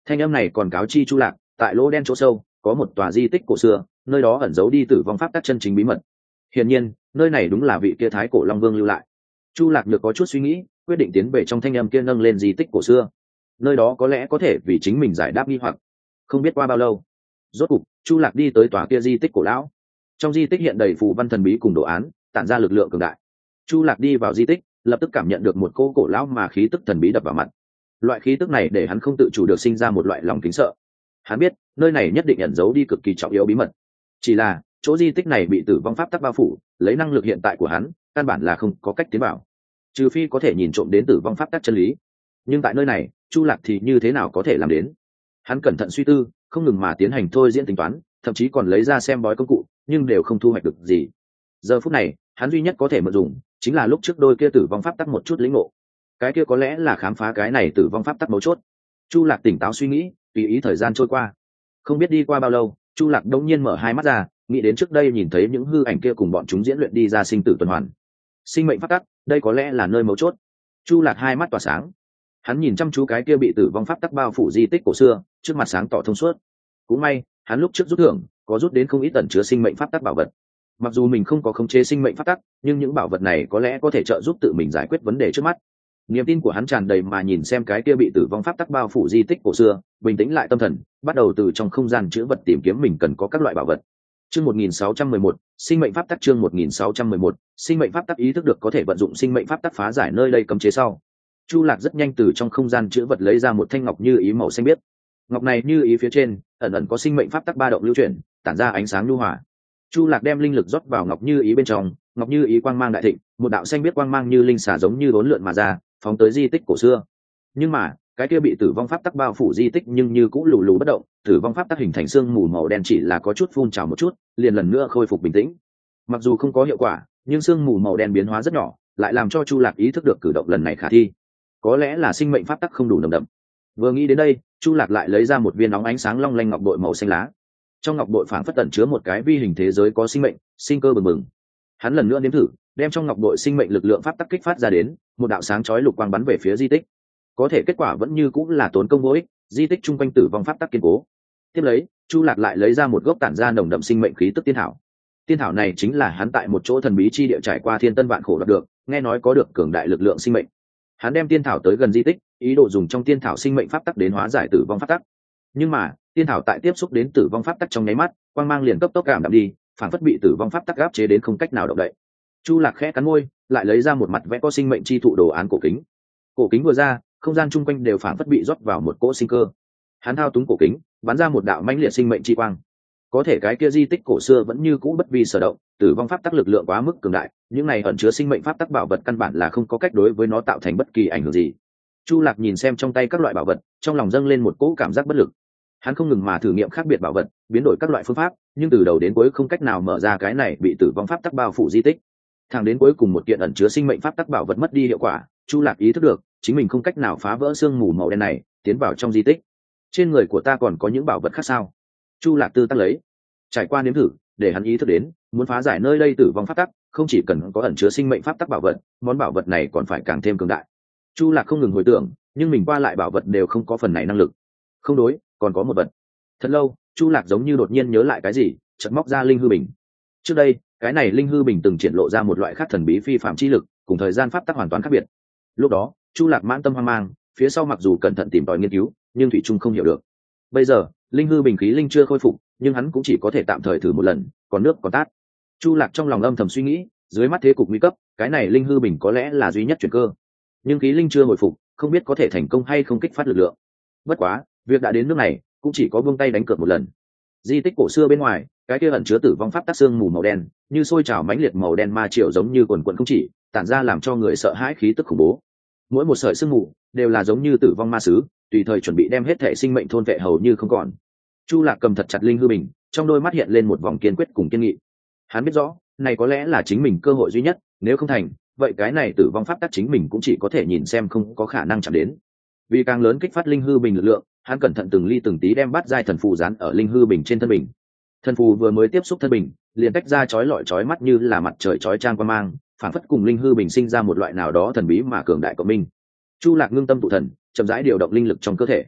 Thanh âm này còn cáo chi Chu Lạc, tại lỗ đen chỗ sâu có một tòa di tích cổ xưa, nơi đó ẩn giấu đi tử vong pháp tắc chân chính bí mật. Hiển nhiên nơi này đúng là vị kia thái cổ long vương lưu lại. Chu Lạc được có chút suy nghĩ, quyết định tiến về trong thanh âm kia nâng lên di tích cổ xưa. Nơi đó có lẽ có thể vì chính mình giải đáp nghi hoặc. Không biết qua bao lâu, rốt cục Chu Lạc đi tới tòa kia di tích cổ lão. Trong di tích hiện đầy phù văn thần bí cùng đồ án, tản ra lực lượng cường đại. Chu Lạc đi vào di tích, lập tức cảm nhận được một cỗ cổ lão mà khí tức thần bí đập vào mặt. Loại khí tức này để hắn không tự chủ được sinh ra một loại lòng kính sợ. Hắn biết nơi này nhất định ẩn giấu đi cực kỳ trọng yếu bí mật. Chỉ là chỗ di tích này bị tử vong pháp tắc bao phủ, lấy năng lực hiện tại của hắn căn bản là không có cách tiến vào, trừ phi có thể nhìn trộm đến tử vong pháp tắc chân lý. Nhưng tại nơi này Chu Lạc thì như thế nào có thể làm đến? Hắn cẩn thận suy tư, không ngừng mà tiến hành thôi diễn tính toán, thậm chí còn lấy ra xem bói công cụ, nhưng đều không thu hoạch được gì. Giờ phút này hắn duy nhất có thể mượn dùng chính là lúc trước đôi kia tử vong pháp tắc một chút lĩnh ngộ. Cái kia có lẽ là khám phá cái này tử vong pháp tắc mấu chốt. Chu Lạc tỉnh táo suy nghĩ, tùy ý thời gian trôi qua. Không biết đi qua bao lâu, Chu Lạc đông nhiên mở hai mắt ra, nghĩ đến trước đây nhìn thấy những hư ảnh kia cùng bọn chúng diễn luyện đi ra sinh tử tuần hoàn. Sinh mệnh pháp tắc, đây có lẽ là nơi mấu chốt. Chu Lạc hai mắt tỏa sáng. Hắn nhìn chăm chú cái kia bị tử vong pháp tắc bao phủ di tích cổ xưa, trước mặt sáng tỏ thông suốt. Cũng may hắn lúc trước rút thưởng có rút đến không ít tẩn chứa sinh mệnh pháp tắc bảo vật. Mặc dù mình không có khống chế sinh mệnh pháp tắc, nhưng những bảo vật này có lẽ có thể trợ giúp tự mình giải quyết vấn đề trước mắt. Niềm tin của hắn tràn đầy mà nhìn xem cái kia bị tử vong pháp tắc bao phủ di tích cổ xưa, bình tĩnh lại tâm thần, bắt đầu từ trong không gian chứa vật tìm kiếm mình cần có các loại bảo vật. Chương một nghìn sáu trăm mười một, sinh mệnh pháp tắc. Chương một nghìn sáu trăm mười một, sinh mệnh pháp tắc. Ý thức được có thể vận dụng sinh mệnh pháp tắc phá giải nơi đây cấm chế sau, Chu Lạc rất nhanh từ trong không gian chứa vật lấy ra một thanh ngọc như ý màu xanh biếc. Ngọc này như ý phía trên ẩn ẩn có sinh mệnh pháp tắc ba động lưu chuyển, tản ra ánh sáng nhu hòa. Chu Lạc đem linh lực rót vào ngọc như ý bên trong, ngọc như ý quang mang đại thịnh, một đạo xanh biếc quang mang như linh xà giống như uốn lượn mà ra, phóng tới di tích cổ xưa. Nhưng mà cái kia bị tử vong pháp tắc bao phủ di tích nhưng như cũng lù lù bất động, tử vong pháp tắc hình thành sương mù màu đen chỉ là có chút phun trào một chút, liền lần nữa khôi phục bình tĩnh. Mặc dù không có hiệu quả, nhưng sương mù màu đen biến hóa rất nhỏ, lại làm cho Chu Lạc ý thức được cử động lần này khả thi. Có lẽ là sinh mệnh pháp tắc không đủ nồng đậm. Vừa nghĩ đến đây, Chu Lạc lại lấy ra một viên nóng ánh sáng long lanh ngọc bội màu xanh lá. Trong ngọc bội phảng phất tẩn chứa một cái vi hình thế giới có sinh mệnh, sinh cơ bừng bừng. Hắn lần nữa nếm thử, đem trong ngọc bội sinh mệnh lực lượng pháp tắc kích phát ra đến, một đạo sáng chói lục quang bắn về phía di tích. Có thể kết quả vẫn như cũng là tốn công vô ích, di tích chung quanh tử vong pháp tắc kiên cố. Tiếp lấy, Chu Lạc lại lấy ra một gốc tản ra nồng đậm sinh mệnh khí tức tiên thảo. Tiên thảo này chính là hắn tại một chỗ thần bí chi địa trải qua thiên tân vạn khổ đạt được, nghe nói có được cường đại lực lượng sinh mệnh. Hắn đem tiên thảo tới gần di tích, ý đồ dùng trong tiên thảo sinh mệnh pháp tắc đến hóa giải tử vong pháp tắc. Nhưng mà tiên thảo tại tiếp xúc đến tử vong pháp tắc trong nháy mắt, quang mang liền cấp tốc cảm đạm đi, phản phất bị tử vong pháp tắc áp chế đến không cách nào động đậy. Chu Lạc khẽ cắn môi, lại lấy ra một mặt vẽ có sinh mệnh chi thụ đồ án cổ kính. Cổ kính vừa ra, không gian chung quanh đều phản phất bị rót vào một cỗ sinh cơ. Hắn thao túng cổ kính, bắn ra một đạo mãnh liệt sinh mệnh chi quang. Có thể cái kia di tích cổ xưa vẫn như cũ bất vi sở động, tử vong pháp tắc lực lượng quá mức cường đại, những này ẩn chứa sinh mệnh pháp tắc bảo vật căn bản là không có cách đối với nó tạo thành bất kỳ ảnh hưởng gì. Chu Lạc nhìn xem trong tay các loại bảo vật, trong lòng dâng lên một cỗ cảm giác bất lực. Hắn không ngừng mà thử nghiệm khác biệt bảo vật, biến đổi các loại phương pháp, nhưng từ đầu đến cuối không cách nào mở ra cái này bị tử vong pháp tắc bao phủ di tích. Thẳng đến cuối cùng một kiện ẩn chứa sinh mệnh pháp tắc bảo vật mất đi hiệu quả, Chu Lạc ý thức được chính mình không cách nào phá vỡ sương mù màu đen này, tiến vào trong di tích. Trên người của ta còn có những bảo vật khác sao? Chu Lạc tư tắc lấy. Trải qua nếm thử, để hắn ý thức đến, muốn phá giải nơi đây tử vong pháp tắc, không chỉ cần có ẩn chứa sinh mệnh pháp tắc bảo vật, món bảo vật này còn phải càng thêm cường đại. Chu Lạc không ngừng hồi tưởng, nhưng mình qua lại bảo vật đều không có phần này năng lực. Không đối, còn có một vật. Thật lâu, Chu Lạc giống như đột nhiên nhớ lại cái gì, chợt móc ra linh hư bình. Trước đây, cái này linh hư bình từng triển lộ ra một loại khác thần bí phi phạm chi lực, cùng thời gian pháp tắc hoàn toàn khác biệt. Lúc đó, Chu Lạc mãn tâm hoang mang, phía sau mặc dù cẩn thận tìm tòi nghiên cứu, nhưng thủy chung không hiểu được. Bây giờ, linh hư bình khí linh chưa khôi phục, nhưng hắn cũng chỉ có thể tạm thời thử một lần, còn nước còn tát. Chu Lạc trong lòng âm thầm suy nghĩ, dưới mắt thế cục nguy cấp, cái này linh hư bình có lẽ là duy nhất chuyển cơ. Nhưng khí linh chưa hồi phục, không biết có thể thành công hay không kích phát lực lượng. Bất quá, việc đã đến nước này, cũng chỉ có buông tay đánh cược một lần. Di tích cổ xưa bên ngoài, cái kia ẩn chứa tử vong pháp tắc xương mù màu đen, như sôi trào mãnh liệt màu đen ma triều giống như quần quần không chỉ, tản ra làm cho người sợ hãi khí tức khủng bố. Mỗi một sợi sương mù đều là giống như tử vong ma sứ, tùy thời chuẩn bị đem hết thể sinh mệnh thôn vệ hầu như không còn. Chu Lạc cầm thật chặt linh hư bình, trong đôi mắt hiện lên một vòng kiên quyết cùng kiên nghị. Hắn biết rõ, này có lẽ là chính mình cơ hội duy nhất, nếu không thành, vậy cái này tử vong pháp tắc chính mình cũng chỉ có thể nhìn xem không có khả năng chạm đến. Vì càng lớn kích phát linh hư bình lực lượng, hắn cẩn thận từng ly từng tí đem bát giai thần phù dán ở linh hư bình trên thân bình. Thần phù vừa mới tiếp xúc thân bình, liền tách ra chói lọi chói mắt như là mặt trời chói chang quang mang, phản phất cùng linh hư bình sinh ra một loại nào đó thần bí mà cường đại của mình. Chu Lạc ngưng tâm tụ thần, chậm rãi điều động linh lực trong cơ thể.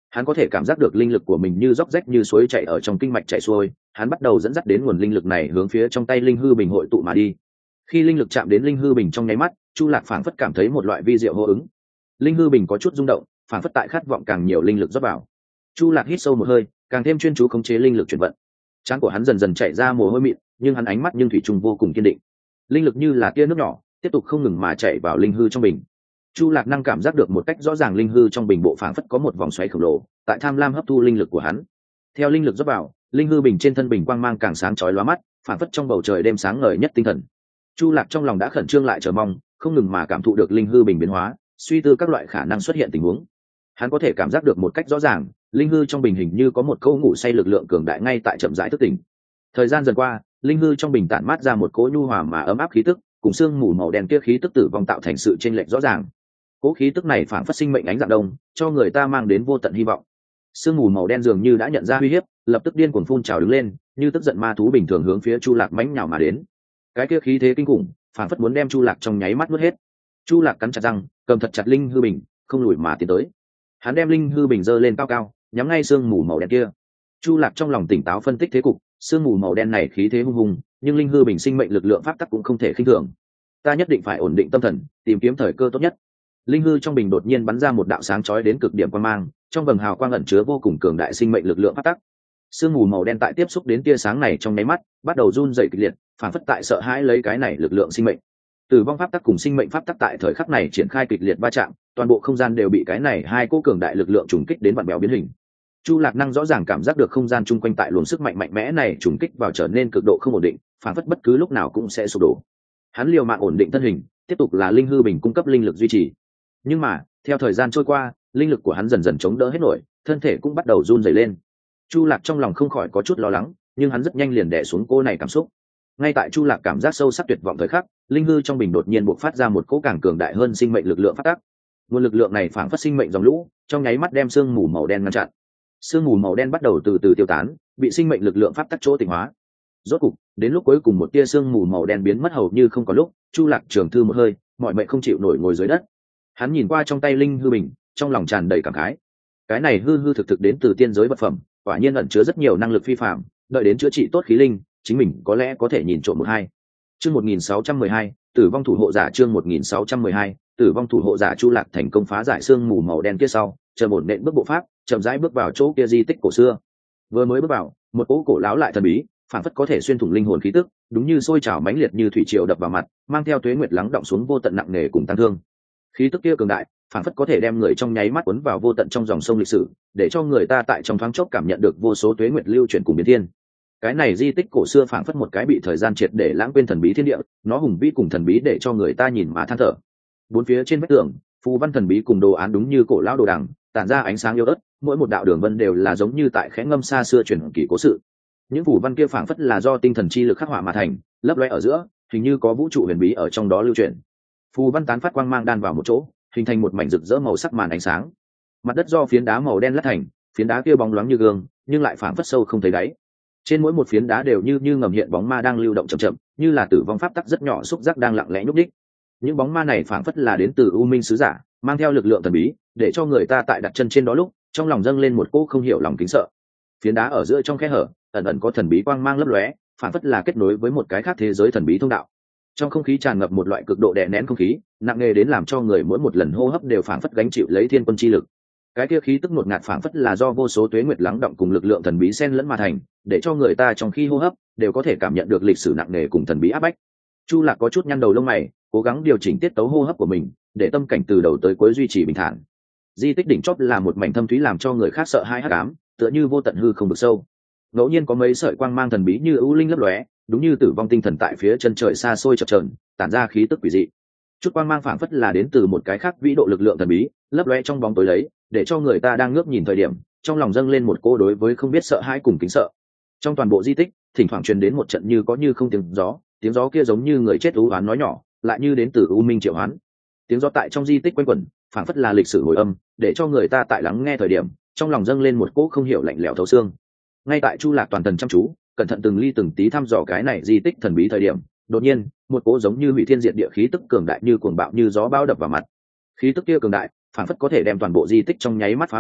Hắn có thể cảm giác được linh lực của mình như róc rách như suối chảy ở trong kinh mạch chảy xuôi, hắn bắt đầu dẫn dắt đến nguồn linh lực này hướng phía trong tay linh hư bình hội tụ mà đi. Khi linh lực chạm đến linh hư bình trong nháy mắt, Chu Lạc phảng phất cảm thấy một loại vi diệu hô ứng. Linh hư bình có chút rung động, phảng phất tại khát vọng càng nhiều linh lực rót vào. Chu Lạc hít sâu một hơi, càng thêm chuyên chú khống chế linh lực chuyển vận. Trán của hắn dần dần chảy ra mồ hôi mịn, nhưng hắn ánh mắt nhưng thủy chung vô cùng kiên định. Linh lực như là tia nước nhỏ, tiếp tục không ngừng mà chảy vào linh hư trong bình. Chu Lạc năng cảm giác được một cách rõ ràng linh hư trong bình bộ phảng phất có một vòng xoáy khổng lồ, tại tham lam hấp thu linh lực của hắn. Theo linh lực rót vào, linh hư bình trên thân bình quang mang càng sáng chói lóa mắt, phảng phất trong bầu trời đêm sáng ngời nhất tinh thần. Chu Lạc trong lòng đã khẩn trương lại chờ mong, không ngừng mà cảm thụ được linh hư bình biến hóa, suy tư các loại khả năng xuất hiện tình huống. Hắn có thể cảm giác được một cách rõ ràng, linh hư trong bình hình như có một câu ngủ say lực lượng cường đại ngay tại chậm rãi thức tỉnh. Thời gian dần qua, linh hư trong bình tản mát ra một cỗ nhu hòa mà ấm áp khí tức, cùng xương mù màu đen kia khí tức tử vong tạo thành sự chênh lệch rõ ràng. Cỗ khí tức này phản phất sinh mệnh ánh dạng đông, cho người ta mang đến vô tận hy vọng. Sương mù màu đen dường như đã nhận ra uy hiếp, lập tức điên cuồng phun trào đứng lên, như tức giận ma thú bình thường hướng phía Chu Lạc mãnh nhào mà đến. Cái kia khí thế kinh khủng, phản phất muốn đem Chu Lạc trong nháy mắt nuốt hết. Chu Lạc cắn chặt răng, cầm thật chặt linh hư bình, không lùi mà tiến tới. Hắn đem linh hư bình giơ lên cao cao, nhắm ngay sương mù màu đen kia. Chu Lạc trong lòng tỉnh táo phân tích thế cục, sương mù màu đen này khí thế hung hùng, nhưng linh hư bình sinh mệnh lực lượng pháp tắc cũng không thể khinh thường. Ta nhất định phải ổn định tâm thần, tìm kiếm thời cơ tốt nhất. Linh hư trong bình đột nhiên bắn ra một đạo sáng chói đến cực điểm quang mang, trong vầng hào quang ẩn chứa vô cùng cường đại sinh mệnh lực lượng pháp tắc. Sương mù màu đen tại tiếp xúc đến tia sáng này trong nháy mắt, bắt đầu run rẩy kịch liệt, phản phất tại sợ hãi lấy cái này lực lượng sinh mệnh. Tử vong pháp tắc cùng sinh mệnh pháp tắc tại thời khắc này triển khai kịch liệt va chạm, toàn bộ không gian đều bị cái này hai cỗ cường đại lực lượng trùng kích đến vặn bèo biến hình. Chu Lạc năng rõ ràng cảm giác được không gian chung quanh tại luồng sức mạnh mạnh mẽ này trùng kích vào trở nên cực độ không ổn định, phản phất bất cứ lúc nào cũng sẽ sụp đổ. Hắn liều mạng ổn định thân hình, tiếp tục là linh hư bình cung cấp linh lực duy trì. Nhưng mà, theo thời gian trôi qua, linh lực của hắn dần dần chống đỡ hết nổi, thân thể cũng bắt đầu run rẩy lên. Chu Lạc trong lòng không khỏi có chút lo lắng, nhưng hắn rất nhanh liền đè xuống cô này cảm xúc. Ngay tại Chu Lạc cảm giác sâu sắc tuyệt vọng thời khắc, linh hư trong bình đột nhiên bộc phát ra một cỗ càng cường đại hơn sinh mệnh lực lượng phát tác. Nguồn lực lượng này phảng phất sinh mệnh dòng lũ, trong nháy mắt đem sương mù màu đen ngăn chặn. Sương mù màu đen bắt đầu từ từ tiêu tán, bị sinh mệnh lực lượng pháp tắc chỗ tịnh hóa. Rốt cục, đến lúc cuối cùng một tia sương mù màu đen biến mất hầu như không có lúc, Chu Lạc trường thư một hơi, mọi mệnh không chịu nổi ngồi dưới đất. Hắn nhìn qua trong tay linh hư bình, trong lòng tràn đầy cảm khái. Cái này hư hư thực thực đến từ tiên giới vật phẩm, quả nhiên ẩn chứa rất nhiều năng lực phi phàm, đợi đến chữa trị tốt khí linh, chính mình có lẽ có thể nhìn trộm một hai. Chương một nghìn sáu trăm mười hai, Tử vong thủ hộ giả chương một nghìn sáu trăm mười hai, Tử vong thủ hộ giả. Chu Lạc thành công phá giải sương mù màu đen kia sau, chờ một nện bước bộ pháp, chậm rãi bước vào chỗ kia di tích cổ xưa. Vừa mới bước vào, một cỗ cổ lão lại thần bí, phản phất có thể xuyên thủng linh hồn khí tức, đúng như sôi trào mãnh liệt như thủy triều đập vào mặt, mang theo tuế nguyệt lắng đọng xuống vô tận nặng nề cùng tăng thương. Khí tức kia cường đại, phản phất có thể đem người trong nháy mắt cuốn vào vô tận trong dòng sông lịch sử, để cho người ta tại trong thoáng chốc cảm nhận được vô số tuế nguyệt lưu chuyển cùng biến thiên. Cái này di tích cổ xưa phản phất một cái bị thời gian triệt để lãng quên thần bí thiên địa, nó hùng vĩ cùng thần bí để cho người ta nhìn mà than thở. Bốn phía trên vách tường, phù văn thần bí cùng đồ án đúng như cổ lão đồ đằng, tản ra ánh sáng yếu ớt, mỗi một đạo đường vân đều là giống như tại khẽ ngâm xa xưa truyền kỳ cố sự. Những phù văn kia phản phất là do tinh thần chi lực khắc họa mà thành, lấp loé ở giữa, hình như có vũ trụ huyền bí ở trong đó lưu truyền. Phù văn tán phát quang mang đan vào một chỗ, hình thành một mảnh rực rỡ màu sắc màn ánh sáng. Mặt đất do phiến đá màu đen lát thành, phiến đá kia bóng loáng như gương, nhưng lại phản phất sâu không thấy đáy. Trên mỗi một phiến đá đều như như ngầm hiện bóng ma đang lưu động chậm chậm, như là tử vong pháp tắc rất nhỏ xúc giác đang lặng lẽ nhúc nhích. Những bóng ma này phản phất là đến từ u minh sứ giả, mang theo lực lượng thần bí, để cho người ta tại đặt chân trên đó lúc, trong lòng dâng lên một cỗ không hiểu lòng kính sợ. Phiến đá ở giữa trong khe hở, ẩn ẩn có thần bí quang mang lấp lóe, phản phất là kết nối với một cái khác thế giới thần bí thông đạo. Trong không khí tràn ngập một loại cực độ đè nén không khí, nặng nề đến làm cho người mỗi một lần hô hấp đều phản phất gánh chịu lấy thiên quân chi lực. Cái kia khí tức ngột ngạt phản phất là do vô số tuế nguyệt lắng động cùng lực lượng thần bí xen lẫn mà thành, để cho người ta trong khi hô hấp đều có thể cảm nhận được lịch sử nặng nề cùng thần bí áp bách. Chu Lạc có chút nhăn đầu lông mày, cố gắng điều chỉnh tiết tấu hô hấp của mình, để tâm cảnh từ đầu tới cuối duy trì bình thản. Di tích đỉnh chóp là một mảnh thâm thúy làm cho người khác sợ hãi hắc ám, tựa như vô tận hư không vực sâu. Ngẫu nhiên có mấy sợi quang mang thần bí như ưu linh lấp lóe, đúng như tử vong tinh thần tại phía chân trời xa xôi chập chờn, tản ra khí tức quỷ dị. Chút quang mang phảng phất là đến từ một cái khác vĩ độ lực lượng thần bí, lấp lóe trong bóng tối lấy, để cho người ta đang ngước nhìn thời điểm, trong lòng dâng lên một cô đối với không biết sợ hãi cùng kính sợ. Trong toàn bộ di tích, thỉnh thoảng truyền đến một trận như có như không tiếng gió, tiếng gió kia giống như người chết u oán nói nhỏ, lại như đến từ u minh triệu hoán. Tiếng gió tại trong di tích quanh quẩn, phảng phất là lịch sử hồi âm, để cho người ta tại lắng nghe thời điểm, trong lòng dâng lên một cỗ không hiểu lạnh lẽo thấu xương. Ngay tại Chu Lạc toàn thân chăm chú, cẩn thận từng ly từng tí thăm dò cái này di tích thần bí thời điểm, đột nhiên, một cỗ giống như hủy thiên diệt địa khí tức cường đại như cuồng bạo như gió bão đập vào mặt. Khí tức kia cường đại, phảng phất có thể đem toàn bộ di tích trong nháy mắt phá hủy,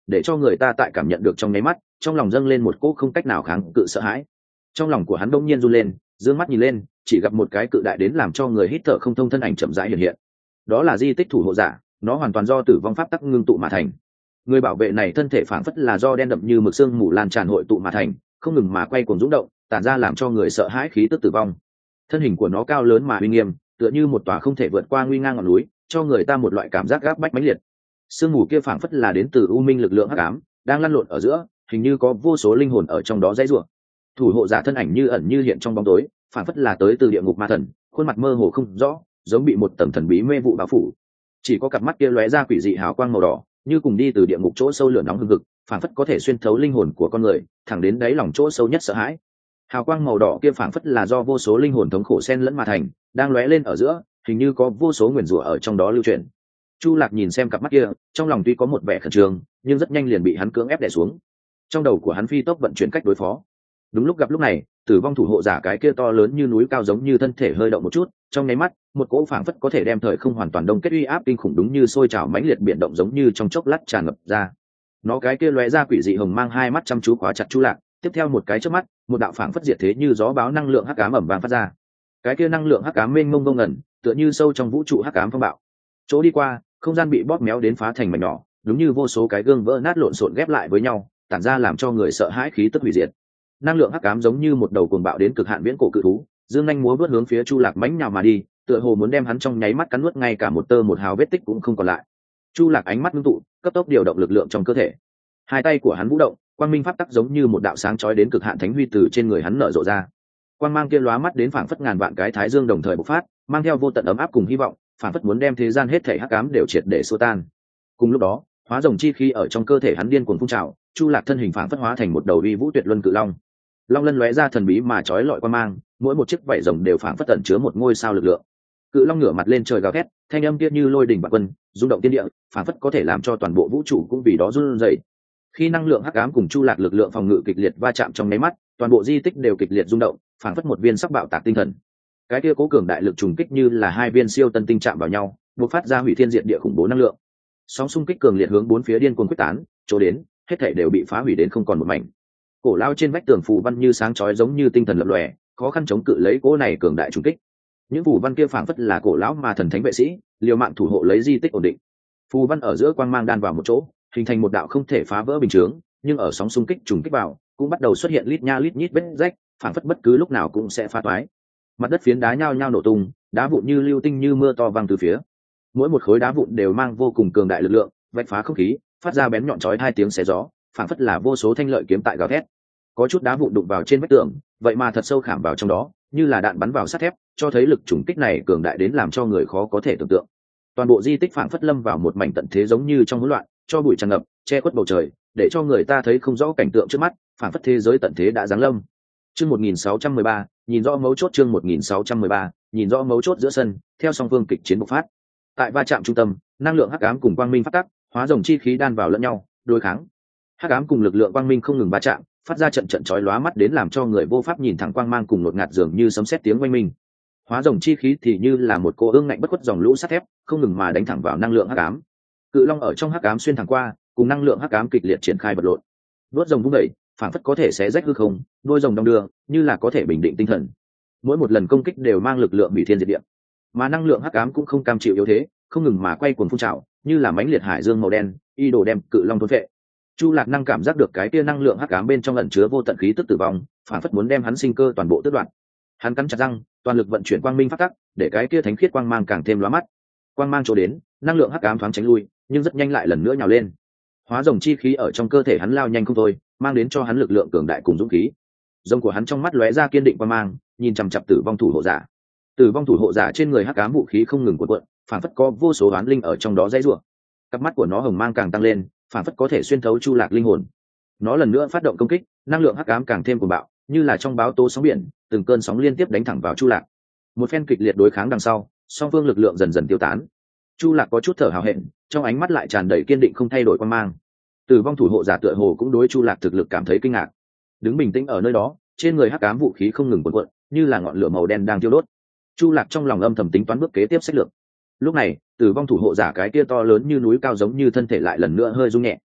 để cho người ta tại cảm nhận được trong nháy mắt trong lòng dâng lên một cỗ không cách nào kháng cự sợ hãi. Trong lòng của hắn đông nhiên run lên, dương mắt nhìn lên, chỉ gặp một cái cự đại đến làm cho người hít thở không thông thân ảnh chậm rãi hiện hiện. Đó là di tích thủ hộ giả, nó hoàn toàn do tử vong pháp tắc ngưng tụ mà thành. Người bảo vệ này thân thể phảng phất là do đen đậm như mực xương mù lan tràn hội tụ mà thành, không ngừng mà quay cuồng rung động, tản ra làm cho người sợ hãi khí tức tử vong. Thân hình của nó cao lớn mà uy nghiêm, tựa như một tòa không thể vượt qua nguy ngang ngọn núi, cho người ta một loại cảm giác gáp bách mãnh liệt. Sương mù kia phảng phất là đến từ u minh lực lượng hắc ám, đang lăn lộn ở giữa, hình như có vô số linh hồn ở trong đó dãy rủa. Thủ hộ giả thân ảnh như ẩn như hiện trong bóng tối, phảng phất là tới từ địa ngục ma thần, khuôn mặt mơ hồ không rõ, giống bị một tầng thần bí mê vụ bao phủ. Chỉ có cặp mắt kia lóe ra quỷ dị hào quang màu đỏ, như cùng đi từ địa ngục chỗ sâu lửa nóng hừng hực, phảng phất có thể xuyên thấu linh hồn của con người, thẳng đến đáy lòng chỗ sâu nhất sợ hãi. Hào quang màu đỏ kia phảng phất là do vô số linh hồn thống khổ xen lẫn mà thành, đang lóe lên ở giữa, hình như có vô số nguyền rủa ở trong đó lưu truyền. Chu Lạc nhìn xem cặp mắt kia, trong lòng tuy có một vẻ khẩn trương, nhưng rất nhanh liền bị hắn cưỡng ép đè xuống. Trong đầu của hắn phi tốc vận chuyển cách đối phó. Đúng lúc gặp lúc này, tử vong thủ hộ giả cái kia to lớn như núi cao giống như thân thể hơi động một chút, trong nháy mắt, một cỗ phảng phất có thể đem thời không hoàn toàn đông kết uy áp kinh khủng đúng như sôi trào mãnh liệt biển động giống như trong chốc lát tràn ngập ra. Nó cái kia lóe ra quỷ dị hồng mang hai mắt chăm chú khóa chặt Chu Lạc, tiếp theo một cái chớp mắt, một đạo phảng phất diệt thế như gió báo năng lượng hắc ám ầm vang phát ra. Cái kia năng lượng hắc ám mênh mông vô ngần, tựa như sâu trong vũ trụ hắc ám phong bạo. Chỗ đi qua, không gian bị bóp méo đến phá thành mảnh nhỏ, đúng như vô số cái gương vỡ nát lộn xộn ghép lại với nhau, tản ra làm cho người sợ hãi khí tức hủy diệt. Năng lượng hắc ám giống như một đầu cuồng bạo đến cực hạn viễn cổ cự thú, dương nhanh múa vớt hướng phía Chu Lạc mãnh nhào mà đi, tựa hồ muốn đem hắn trong nháy mắt cắn nuốt ngay cả một tơ một hào vết tích cũng không còn lại. Chu Lạc ánh mắt ngưng tụ, cấp tốc điều động lực lượng trong cơ thể. Hai tay của hắn vũ động, quang minh pháp tắc giống như một đạo sáng chói đến cực hạn thánh huy từ trên người hắn nở rộ ra. Quang mang kia lóa mắt đến phảng phất ngàn vạn cái thái dương đồng thời bộc phát, mang theo vô tận ấm áp cùng hy vọng, phảng phất muốn đem thế gian hết thảy hắc ám đều triệt để xua tan. Cùng lúc đó, hóa rồng chi khí ở trong cơ thể hắn điên cuồng phun trào, Chu Lạc thân hình phảng phất hóa thành một đầu uy vũ tuyệt luân cự long. Long lân lóe ra thần bí mà chói lọi quang mang, mỗi một chiếc vảy rồng đều phảng phất tẩn chứa một ngôi sao lực lượng. Cự long ngửa mặt lên trời gào thét, thanh âm kia như lôi đình bạo quân, rung động thiên địa, phảng phất có thể làm cho toàn bộ vũ trụ cũng vì đó run rẩy. Khi năng lượng hắc ám cùng Chu Lạc lực lượng phòng ngự kịch liệt va chạm trong nháy mắt, toàn bộ di tích đều kịch liệt rung động, phảng phất một viên sắc bạo tạc tinh thần. Cái kia cố cường đại lực trùng kích như là hai viên siêu tân tinh chạm vào nhau, bộc phát ra hủy thiên diệt địa khủng bố năng lượng. Sóng xung kích cường liệt hướng bốn phía điên cuồng quyết tán, chỗ đến, hết thảy đều bị phá hủy đến không còn một mảnh. Cổ lao trên vách tường phù văn như sáng chói giống như tinh thần lập lòe, khó khăn chống cự lấy cỗ này cường đại trùng kích. Những phù văn kia phảng phất là cổ lão mà thần thánh vệ sĩ, liều mạng thủ hộ lấy di tích ổn định. Phù văn ở giữa quang mang đan vào một chỗ, hình thành một đạo không thể phá vỡ bình chướng, nhưng ở sóng xung kích trùng kích vào, cũng bắt đầu xuất hiện lít nha lít nhít vết rách, phảng phất bất cứ lúc nào cũng sẽ phá toái. Mặt đất phiến đá nhao nhao nổ tung, đá vụn như lưu tinh như mưa to văng từ phía. Mỗi một khối đá vụn đều mang vô cùng cường đại lực lượng, vạch phá không khí, phát ra bén nhọn chói hai tiếng xé gió, phảng phất là vô số thanh lợi kiếm tại gào thét. Có chút đá vụn đụng vào trên vách tường, vậy mà thật sâu khảm vào trong đó, như là đạn bắn vào sắt thép, cho thấy lực trùng kích này cường đại đến làm cho người khó có thể tưởng tượng. Toàn bộ di tích phảng phất lâm vào một mảnh tận thế giống như trong hỗn loạn, cho bụi tràn ngập, che khuất bầu trời, để cho người ta thấy không rõ cảnh tượng trước mắt, phảng phất thế giới tận thế đã giáng lâm. Chương một nghìn sáu trăm mười ba, nhìn rõ mấu chốt chương một nghìn sáu trăm mười ba, nhìn rõ mấu chốt giữa sân, theo song phương kịch chiến bộc phát. Tại va chạm trung tâm, năng lượng hắc ám cùng quang minh phát tắc, hóa rồng chi khí đan vào lẫn nhau, đối kháng. Hắc ám cùng lực lượng quang minh không ngừng va chạm, phát ra trận trận chói lóa mắt đến làm cho người vô pháp nhìn thẳng quang mang cùng ngột ngạt dường như sấm sét tiếng oanh minh. Hóa rồng chi khí thì như là một cô ương ngạnh bất khuất dòng lũ sắt thép, không ngừng mà đánh thẳng vào năng lượng hắc ám. Cự long ở trong hắc ám xuyên thẳng qua, cùng năng lượng hắc ám kịch liệt triển khai vật lộn. Đuốt rồng vung đẩy, phản phất có thể xé rách hư không, đôi rồng đong đưa, như là có thể bình định tinh thần. Mỗi một lần công kích đều mang lực lượng hủy thiên diệt địa, mà năng lượng hắc ám cũng không cam chịu yếu thế, không ngừng mà quay cuồng phun trào, như là mãnh liệt hải dương màu đen, y đồ đem cự long thôn phệ. Chu Lạc năng cảm giác được cái tia năng lượng hắc ám bên trong ẩn chứa vô tận khí tức tử vong, phản phất muốn đem hắn sinh cơ toàn bộ tước đoạt. Hắn cắn chặt răng, toàn lực vận chuyển quang minh pháp tắc, để cái kia thánh khiết quang mang càng thêm lóa mắt. Quang mang chỗ đến, năng lượng hắc ám thoáng tránh lui, nhưng rất nhanh lại lần nữa nhào lên. Hóa rồng chi khí ở trong cơ thể hắn lao nhanh không thôi, mang đến cho hắn lực lượng cường đại cùng dũng khí. Rồng của hắn trong mắt lóe ra kiên định quang mang, nhìn chằm chằm tử vong thủ hộ giả. Tử vong thủ hộ giả trên người hắc ám vũ khí không ngừng cuộn cuộn, phản phất có vô số oán linh ở trong đó dãy rủa. Cặp mắt của nó hồng mang càng tăng lên, phản phất có thể xuyên thấu Chu Lạc linh hồn. Nó lần nữa phát động công kích, năng lượng hắc ám càng thêm cuồng bạo, như là trong báo tố sóng biển, từng cơn sóng liên tiếp đánh thẳng vào Chu Lạc. Một phen kịch liệt đối kháng đằng sau, song phương lực lượng dần dần tiêu tán. Chu Lạc có chút thở hào hẹn, trong ánh mắt lại tràn đầy kiên định không thay đổi quan mang. Tử vong thủ hộ giả tựa hồ cũng đối Chu Lạc thực lực cảm thấy kinh ngạc, đứng bình tĩnh ở nơi đó, trên người hắc ám vũ khí không ngừng cuộn cuộn, như là ngọn lửa màu đen đang thiêu đốt. Chu Lạc trong lòng âm thầm tính toán bước kế tiếp sách lược. Lúc này, tử vong thủ hộ giả cái kia to lớn như núi cao giống như thân thể lại lần nữa hơi rung nhẹ.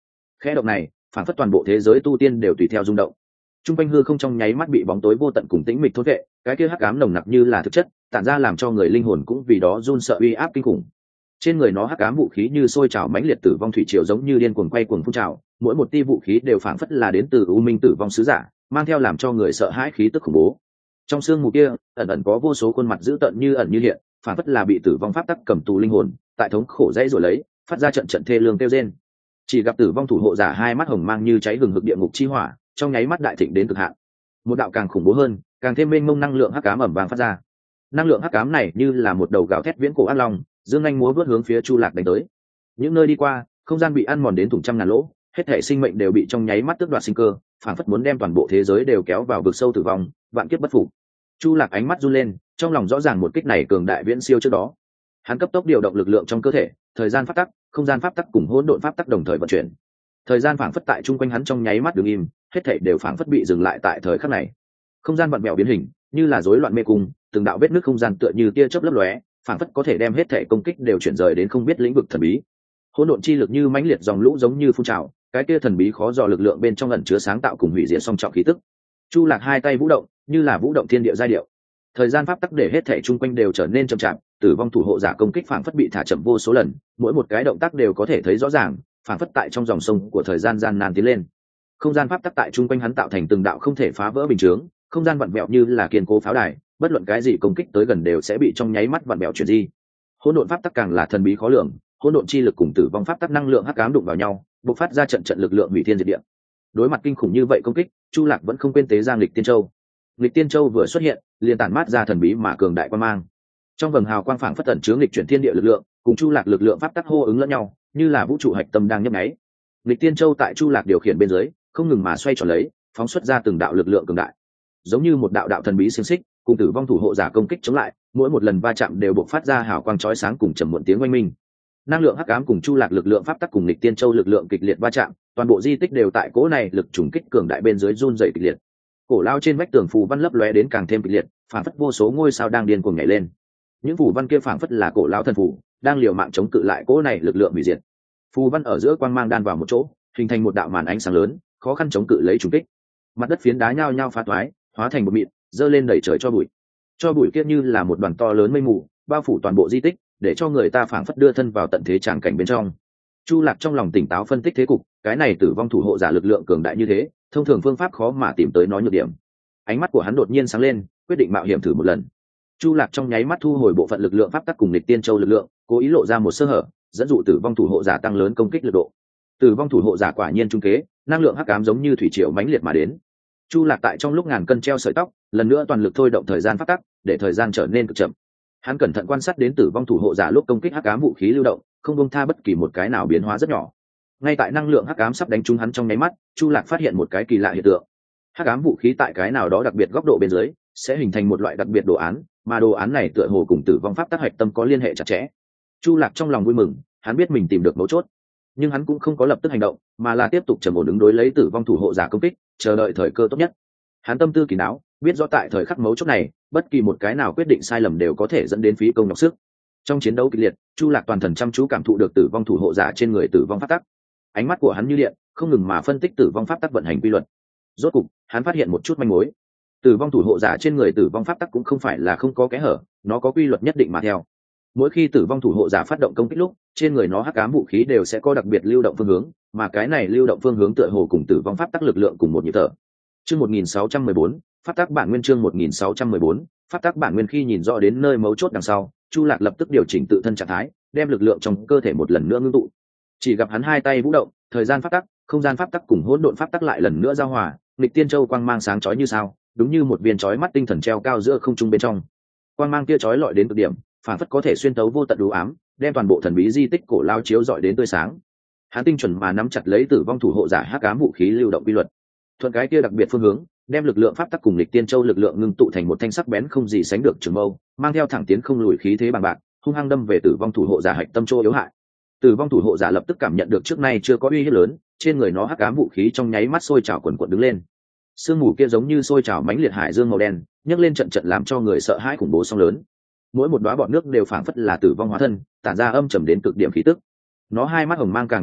Khẽ động này, phản phất toàn bộ thế giới tu tiên đều tùy theo rung động. Trung quanh hư không trong nháy mắt bị bóng tối vô tận cùng tĩnh mịch thốt vệ, cái kia hắc ám nồng nặc như là thực chất, tản ra làm cho người linh hồn cũng vì đó run sợ uy áp kinh khủng. Trên người nó hắc ám vũ khí như sôi trào mãnh liệt tử vong thủy triều giống như điên cuồng quay cuồng phun trào, mỗi một tia vũ khí đều phảng phất là đến từ u minh tử vong sứ giả, mang theo làm cho người sợ hãi khí tức khủng bố. Trong xương mù kia, ẩn ẩn có vô số khuôn mặt dữ tợn như ẩn như hiện, phảng phất là bị tử vong pháp tắc cầm tù linh hồn, tại thống khổ dãy rồi lấy, phát ra trận trận thê lương kêu rên. Chỉ gặp tử vong thủ hộ giả hai mắt hồng mang như cháy hừng hực địa ngục chi hỏa, trong nháy mắt đại thịnh đến cực hạn. Một đạo càng khủng bố hơn, càng thêm mênh mông năng lượng hắc ám ẩm vàng phát ra. Năng lượng hắc ám này như là một đầu gào thét viễn cổ ác long, dương anh múa vớt hướng phía Chu Lạc đánh tới. Những nơi đi qua, không gian bị ăn mòn đến thủng trăm ngàn lỗ, hết thảy sinh mệnh đều bị trong nháy mắt tước đoạt sinh cơ, phảng phất muốn đem toàn bộ thế giới đều kéo vào vực sâu tử vong, vạn kiếp bất phục. Chu Lạc ánh mắt run lên, trong lòng rõ ràng một kích này cường đại viễn siêu trước đó. Hắn cấp tốc điều động lực lượng trong cơ thể, thời gian pháp tắc, không gian pháp tắc cùng hỗn độn pháp tắc đồng thời vận chuyển. Thời gian phảng phất tại chung quanh hắn trong nháy mắt đứng im, hết thảy đều phảng phất bị dừng lại tại thời khắc này. Không gian vặn vẹo biến hình, như là rối loạn mê cung, từng đạo vết nứt không gian tựa như tia chớp lấp lóe, phảng phất có thể đem hết thảy công kích đều chuyển rời đến không biết lĩnh vực thần bí. Hỗn độn chi lực như mãnh liệt dòng lũ giống như phun trào, cái kia thần bí khó dò lực lượng bên trong ẩn chứa sáng tạo cùng hủy diệt song trọng khí tức. Chu Lạc hai tay vũ động, như là vũ động thiên địa giai điệu. Thời gian pháp tắc để hết thảy chung quanh đều trở nên chậm chạp, tử vong thủ hộ giả công kích phảng phất bị thả chậm vô số lần, mỗi một cái động tác đều có thể thấy rõ ràng, phảng phất tại trong dòng sông của thời gian gian nan tiến lên. Không gian pháp tắc tại chung quanh hắn tạo thành từng đạo không thể phá vỡ bình chướng, không gian vặn vẹo như là kiên cố pháo đài, bất luận cái gì công kích tới gần đều sẽ bị trong nháy mắt vặn vẹo chuyển di. Hỗn độn pháp tắc càng là thần bí khó lường, hỗn độn chi lực cùng tử vong pháp tắc năng lượng hắc ám đụng vào nhau, bộc phát ra trận trận lực lượng hủy thiên diệt địa. Đối mặt kinh khủng như vậy công kích, Chu Lạc vẫn không quên tế ra Nghịch Tiên Châu. Nghịch Tiên Châu vừa xuất hiện, liền tản mát ra thần bí mà cường đại quang mang. Trong vầng hào quang phảng phất tẩn chứa nghịch chuyển thiên địa lực lượng, cùng Chu Lạc lực lượng pháp tắc hô ứng lẫn nhau, như là vũ trụ hạch tâm đang nhấp nháy. Nghịch Tiên Châu tại Chu Lạc điều khiển bên dưới, không ngừng mà xoay tròn lấy, phóng xuất ra từng đạo lực lượng cường đại, giống như một đạo đạo thần bí xiềng xích, cùng tử vong thủ hộ giả công kích chống lại, mỗi một lần va chạm đều bộc phát ra hào quang chói sáng cùng trầm muộn tiếng oanh minh. Năng lượng hắc ám cùng Chu Lạc lực lượng pháp tắc cùng Nghịch Tiên Châu lực lượng kịch liệt va chạm, toàn bộ di tích đều tại cỗ này lực trùng kích cường đại bên dưới run rẩy kịch liệt. Cổ lao trên vách tường phù văn lấp lóe đến càng thêm kịch liệt, phảng phất vô số ngôi sao đang điên cuồng nhảy lên. Những phù văn kia phảng phất là cổ lao thần phù, đang liều mạng chống cự lại cỗ này lực lượng hủy diệt. Phù văn ở giữa quang mang đan vào một chỗ, hình thành một đạo màn ánh sáng lớn, khó khăn chống cự lấy trùng kích. Mặt đất phiến đá nhao nhao phá toái, hóa thành một mịn, dơ lên đẩy trời cho bụi. Cho bụi kia như là một đoàn to lớn mây mù, bao phủ toàn bộ di tích, để cho người ta phảng phất đưa thân vào tận thế tràng cảnh bên trong. Chu Lạc trong lòng tỉnh táo phân tích thế cục, cái này tử vong thủ hộ giả lực lượng cường đại như thế, thông thường phương pháp khó mà tìm tới nó nhược điểm. Ánh mắt của hắn đột nhiên sáng lên, quyết định mạo hiểm thử một lần. Chu Lạc trong nháy mắt thu hồi bộ phận lực lượng pháp tắc cùng Nghịch Tiên Châu lực lượng, cố ý lộ ra một sơ hở, dẫn dụ tử vong thủ hộ giả tăng lớn công kích lực độ. Tử vong thủ hộ giả quả nhiên trung kế, năng lượng hắc ám giống như thủy triều mãnh liệt mà đến. Chu Lạc tại trong lúc ngàn cân treo sợi tóc, lần nữa toàn lực thôi động thời gian pháp tắc, để thời gian trở nên cực chậm. Hắn cẩn thận quan sát đến tử vong thủ hộ giả lúc công kích hắc ám vũ khí lưu động, không buông tha bất kỳ một cái nào biến hóa rất nhỏ. Ngay tại năng lượng hắc ám sắp đánh trúng hắn trong nháy mắt, Chu Lạc phát hiện một cái kỳ lạ hiện tượng. Hắc ám vũ khí tại cái nào đó đặc biệt góc độ bên dưới, sẽ hình thành một loại đặc biệt đồ án, mà đồ án này tựa hồ cùng tử vong pháp tắc hạch tâm có liên hệ chặt chẽ. Chu Lạc trong lòng vui mừng, hắn biết mình tìm được mấu chốt, nhưng hắn cũng không có lập tức hành động, mà là tiếp tục trầm ổn ứng đối lấy tử vong thủ hộ giả công kích, chờ đợi thời cơ tốt nhất. Hắn tâm tư kín đáo, biết rõ tại thời khắc mấu chốt này, bất kỳ một cái nào quyết định sai lầm đều có thể dẫn đến phí công nhọc sức. Trong chiến đấu kịch liệt, Chu Lạc toàn thần chăm chú cảm thụ được tử vong thủ hộ giả trên người tử vong pháp tắc. Ánh mắt của hắn như điện, không ngừng mà phân tích tử vong pháp tắc vận hành quy luật. Rốt cục, hắn phát hiện một chút manh mối. Tử vong thủ hộ giả trên người tử vong pháp tắc cũng không phải là không có kẽ hở, nó có quy luật nhất định mà theo. Mỗi khi tử vong thủ hộ giả phát động công kích lúc, trên người nó hắc ám vũ khí đều sẽ có đặc biệt lưu động phương hướng, mà cái này lưu động phương hướng tựa hồ cùng tử vong pháp tắc lực lượng cùng một nhịp thở. Chương một nghìn sáu trăm mười bốn, pháp tắc bản nguyên chương một nghìn sáu trăm mười bốn, pháp tắc bản nguyên khi nhìn rõ đến nơi mấu chốt đằng sau, Chu Lạc lập tức điều chỉnh tự thân trạng thái, đem lực lượng trong cơ thể một lần nữa ngưng tụ. Chỉ gặp hắn hai tay vũ động, thời gian pháp tắc, không gian pháp tắc cùng hỗn độn pháp tắc lại lần nữa giao hòa, Nghịch Tiên Châu quang mang sáng chói như sao, đúng như một viên chói mắt tinh thần treo cao giữa không trung bên trong. Quang mang kia chói lọi đến cực điểm, phản phất có thể xuyên tấu vô tận đủ ám, đem toàn bộ thần bí di tích cổ lao chiếu rọi đến tươi sáng. Hắn tinh chuẩn mà nắm chặt lấy tử vong thủ hộ giả hắc ám vũ khí lưu động quy luật, thuận cái kia đặc biệt phương hướng, đem lực lượng pháp tắc cùng Nghịch Tiên Châu lực lượng ngưng tụ thành một thanh sắc bén không gì sánh được trường mâu, mang theo thẳng tiến không lùi khí thế bằng bạc, hung hăng đâm về tử vong thủ hộ giả hạch tâm chỗ yếu hại. Tử vong thủ hộ giả lập tức cảm nhận được trước nay chưa có uy hiếp lớn, trên người nó hắc ám vũ khí trong nháy mắt sôi trào quần quần đứng lên. Sương mù kia giống như sôi trào mãnh liệt hải dương màu đen, nhấc lên trận trận làm cho người sợ hãi khủng bố sóng lớn. Mỗi một đóa bọt nước đều phảng phất là tử vong hóa thân, tản ra âm trầm đến cực điểm khí tức. Nó hai mắt hồng mang càng cường thịnh,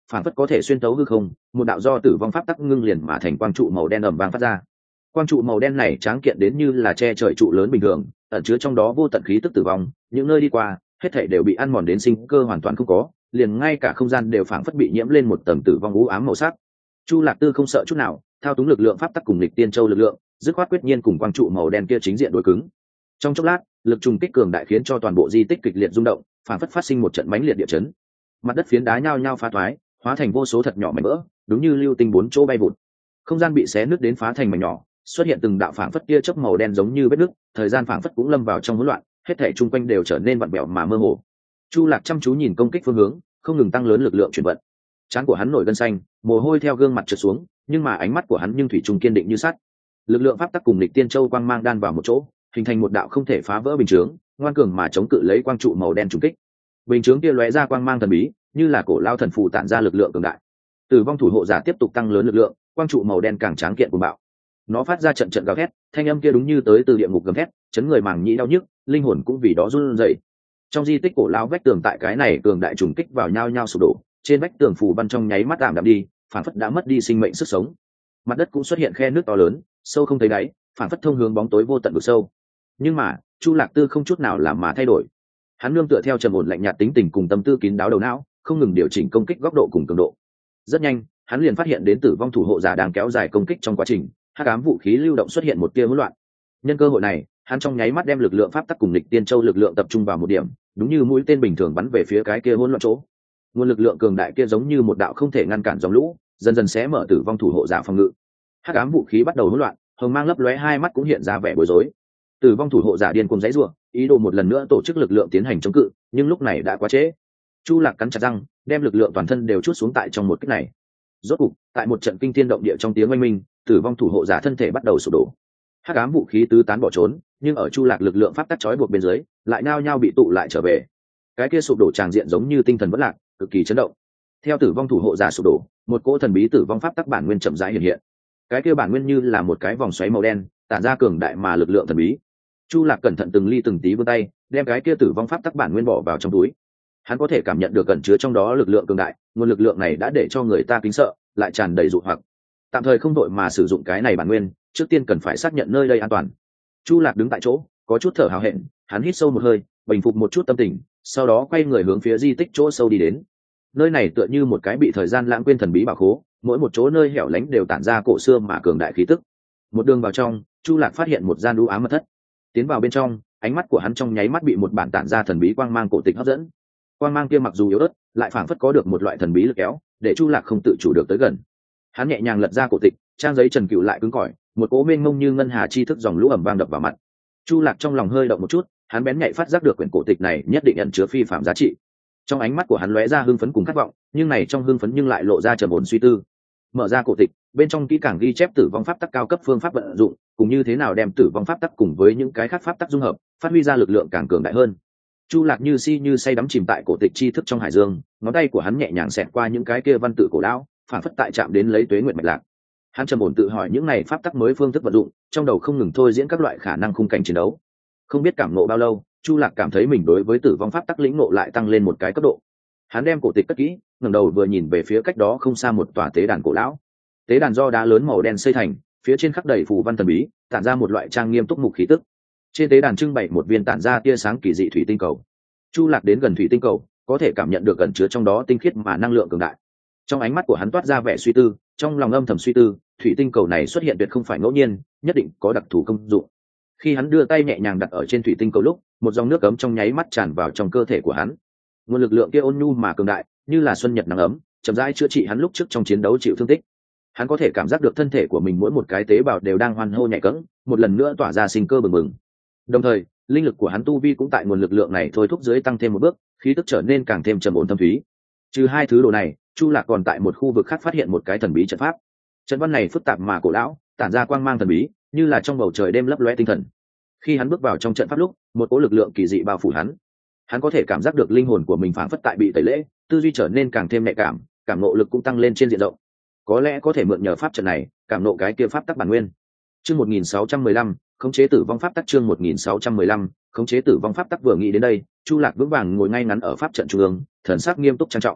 phản phất có thể xuyên tấu hư không, một đạo do tử vong pháp tắc ngưng liền mà thành quang trụ màu đen ầm vang phát ra. Quang trụ màu đen này tráng kiện đến như là che trời trụ lớn bình thường, ẩn chứa trong đó vô tận khí tức tử vong, những nơi đi qua hết thảy đều bị ăn mòn đến sinh cơ hoàn toàn không có, liền ngay cả không gian đều phảng phất bị nhiễm lên một tầng tử vong u ám màu sắc. Chu Lạc Tư không sợ chút nào, thao túng lực lượng pháp tắc cùng lịch tiên châu lực lượng, dứt khoát quyết nhiên cùng quang trụ màu đen kia chính diện đối cứng. Trong chốc lát, lực trùng kích cường đại khiến cho toàn bộ di tích kịch liệt rung động, phảng phất phát sinh một trận mãnh liệt địa chấn. Mặt đất phiến đá nhao nhao phá thoái, hóa thành vô số thật nhỏ mảnh vỡ, đúng như lưu tinh bốn chỗ bay vụt. Không gian bị xé nứt đến phá thành mảnh nhỏ, xuất hiện từng đạo phảng phất tia chớp màu đen giống như vết nứt, thời gian phảng phất cũng lâm vào trong hỗn loạn, hết thảy chung quanh đều trở nên vặn vẹo mà mơ hồ. Chu Lạc chăm chú nhìn công kích phương hướng, không ngừng tăng lớn lực lượng chuyển vận. Trán của hắn nổi gân xanh, mồ hôi theo gương mặt trượt xuống, nhưng mà ánh mắt của hắn nhưng thủy chung kiên định như sắt. Lực lượng pháp tắc cùng lịch tiên châu quang mang đan vào một chỗ, hình thành một đạo không thể phá vỡ bình chướng, ngoan cường mà chống cự lấy quang trụ màu đen trùng kích. Bình chướng kia lóe ra quang mang thần bí, như là cổ lao thần phù tản ra lực lượng cường đại. Tử vong thủ hộ giả tiếp tục tăng lớn lực lượng, quang trụ màu đen càng tráng kiện cuồng bạo. Nó phát ra trận trận gào thét, thanh âm kia đúng như tới từ địa ngục gầm thét, chấn người màng nhĩ đau nhức, linh hồn cũng vì đó run rẩy. Trong di tích cổ lao vách tường tại cái này cường đại trùng kích vào nhau nhau sụp đổ, trên vách tường phù văn trong nháy mắt tạm đạm đi, phản phất đã mất đi sinh mệnh sức sống. Mặt đất cũng xuất hiện khe nước to lớn, sâu không thấy đáy, phản phất thông hướng bóng tối vô tận vực sâu. Nhưng mà Chu Lạc Tư không chút nào làm mà thay đổi. Hắn nương tựa theo trầm ổn lạnh nhạt tính tình cùng tâm tư kín đáo đầu não, không ngừng điều chỉnh công kích góc độ cùng cường độ. Rất nhanh, hắn liền phát hiện đến tử vong thủ hộ giả đang kéo dài công kích trong quá trình, hắc ám vũ khí lưu động xuất hiện một tia hỗn loạn. Nhân cơ hội này, hắn trong nháy mắt đem lực lượng pháp tắc cùng lịch tiên châu lực lượng tập trung vào một điểm, đúng như mũi tên bình thường bắn về phía cái kia hỗn loạn chỗ. Nguồn lực lượng cường đại kia giống như một đạo không thể ngăn cản dòng lũ, dần dần xé mở tử vong thủ hộ giả phòng ngự. Hắc ám vũ khí bắt đầu hỗn loạn, hồng mang lấp lóe, hai mắt cũng hiện ra vẻ bối rối. Tử vong thủ hộ giả điên cuồng giãy giụa, ý đồ một lần nữa tổ chức lực lượng tiến hành chống cự, nhưng lúc này đã quá trễ. Chu Lạc cắn chặt răng, đem lực lượng toàn thân đều trút xuống tại trong một kích này. Rốt cục, tại một trận kinh thiên động địa trong tiếng oanh minh, tử vong thủ hộ giả thân thể bắt đầu sụp đổ. Hắc ám vũ khí tứ tán bỏ trốn, nhưng ở Chu Lạc lực lượng pháp tắc chói buộc bên dưới, lại nao nhao bị tụ lại trở về. Cái kia sụp đổ tràng diện giống như tinh thần vỡ lạc, cực kỳ chấn động. Theo tử vong thủ hộ giả sụp đổ, một cỗ thần bí tử vong pháp tắc bản nguyên chậm rãi hiện hiện. Cái kia bản nguyên như là một cái vòng xoáy màu đen, tản ra cường đại mà lực lượng thần bí. Chu Lạc cẩn thận từng ly từng tí vươn tay, đem cái kia tử vong pháp tắc bản nguyên bỏ vào trong túi. Hắn có thể cảm nhận được ẩn chứa trong đó lực lượng cường đại, nguồn lực lượng này đã để cho người ta kính sợ, lại tràn đầy dụ hoặc. Tạm thời không đội mà sử dụng cái này bản nguyên, trước tiên cần phải xác nhận nơi đây an toàn. Chu Lạc đứng tại chỗ, có chút thở hào hẹn, hắn hít sâu một hơi, bình phục một chút tâm tình, sau đó quay người hướng phía di tích chỗ sâu đi đến. Nơi này tựa như một cái bị thời gian lãng quên thần bí bảo khố, mỗi một chỗ nơi hẻo lánh đều tản ra cổ xưa mà cường đại khí tức. Một đường vào trong, Chu Lạc phát hiện một gian u ám mật thất. Tiến vào bên trong, ánh mắt của hắn trong nháy mắt bị một bản tản ra thần bí quang mang cổ tịch hấp dẫn. Quang mang kia mặc dù yếu ớt, lại phảng phất có được một loại thần bí lực kéo, để Chu Lạc không tự chủ được tới gần. Hắn nhẹ nhàng lật ra cổ tịch, trang giấy trần cựu lại cứng cỏi, một cỗ mênh mông như ngân hà chi thức dòng lũ ẩm vang đập vào mặt. Chu Lạc trong lòng hơi động một chút, hắn bén nhạy phát giác được quyển cổ tịch này nhất định ẩn chứa phi phạm giá trị. Trong ánh mắt của hắn lóe ra hưng phấn cùng khát vọng, nhưng này trong hưng phấn nhưng lại lộ ra trầm ổn suy tư. Mở ra cổ tịch, bên trong kỹ càng ghi chép tử vong pháp tắc cao cấp phương pháp vận dụng, cũng như thế nào đem tử vong pháp tắc cùng với những cái khác pháp tắc dung hợp, phát huy ra lực lượng càng cường đại hơn. Chu Lạc như si như say đắm chìm tại cổ tịch tri thức trong hải dương, ngón tay của hắn nhẹ nhàng xẹt qua những cái kia văn tự cổ lão, phản phất tại chạm đến lấy tuế nguyện mạch lạc. Hắn trầm ổn tự hỏi những này pháp tắc mới phương thức vận dụng, trong đầu không ngừng thôi diễn các loại khả năng khung cảnh chiến đấu. Không biết cảm ngộ bao lâu, Chu Lạc cảm thấy mình đối với tử vong pháp tắc lĩnh ngộ lại tăng lên một cái cấp độ. Hắn đem cổ tịch cất kỹ, ngẩng đầu vừa nhìn về phía cách đó không xa một tòa tế đàn cổ lão. Tế đàn do đá lớn màu đen xây thành, phía trên khắc đầy phù văn thần bí, tản ra một loại trang nghiêm túc mục khí tức. Trên tế đàn trưng bày một viên tản ra tia sáng kỳ dị thủy tinh cầu. Chu Lạc đến gần thủy tinh cầu, có thể cảm nhận được ẩn chứa trong đó tinh khiết mà năng lượng cường đại. Trong ánh mắt của hắn toát ra vẻ suy tư, trong lòng âm thầm suy tư, thủy tinh cầu này xuất hiện tuyệt không phải ngẫu nhiên, nhất định có đặc thù công dụng. Khi hắn đưa tay nhẹ nhàng đặt ở trên thủy tinh cầu lúc, một dòng nước ấm trong nháy mắt tràn vào trong cơ thể của hắn. Nguồn lực lượng kia ôn nhu mà cường đại, như là xuân nhật nắng ấm, chậm rãi chữa trị hắn lúc trước trong chiến đấu chịu thương tích. Hắn có thể cảm giác được thân thể của mình mỗi một cái tế bào đều đang hoan hô nhảy cẫng, một lần nữa tỏa ra sinh cơ bừng bừng. Đồng thời, linh lực của hắn tu vi cũng tại nguồn lực lượng này thôi thúc dưới tăng thêm một bước, khí tức trở nên càng thêm trầm ổn thâm thúy. Trừ hai thứ đồ này, Chu Lạc còn tại một khu vực khác phát hiện một cái thần bí trận pháp. Trận văn này phức tạp mà cổ lão, tản ra quang mang thần bí, như là trong bầu trời đêm lấp lóe tinh thần. Khi hắn bước vào trong trận pháp lúc, một cỗ lực lượng kỳ dị bao phủ hắn. Hắn có thể cảm giác được linh hồn của mình phảng phất tại bị tẩy lễ, tư duy trở nên càng thêm nhạy cảm, cảm ngộ lực cũng tăng lên trên diện rộng. Có lẽ có thể mượn nhờ pháp trận này, cảm ngộ cái kia pháp tắc bản nguyên. Chương một nghìn sáu trăm mười lăm, khống chế tử vong pháp tắc. Chương một nghìn sáu trăm mười lăm, khống chế tử vong pháp tắc. Vừa nghĩ đến đây, Chu Lạc vững vàng ngồi ngay ngắn ở pháp trận trung ương, thần sắc nghiêm túc trang trọng.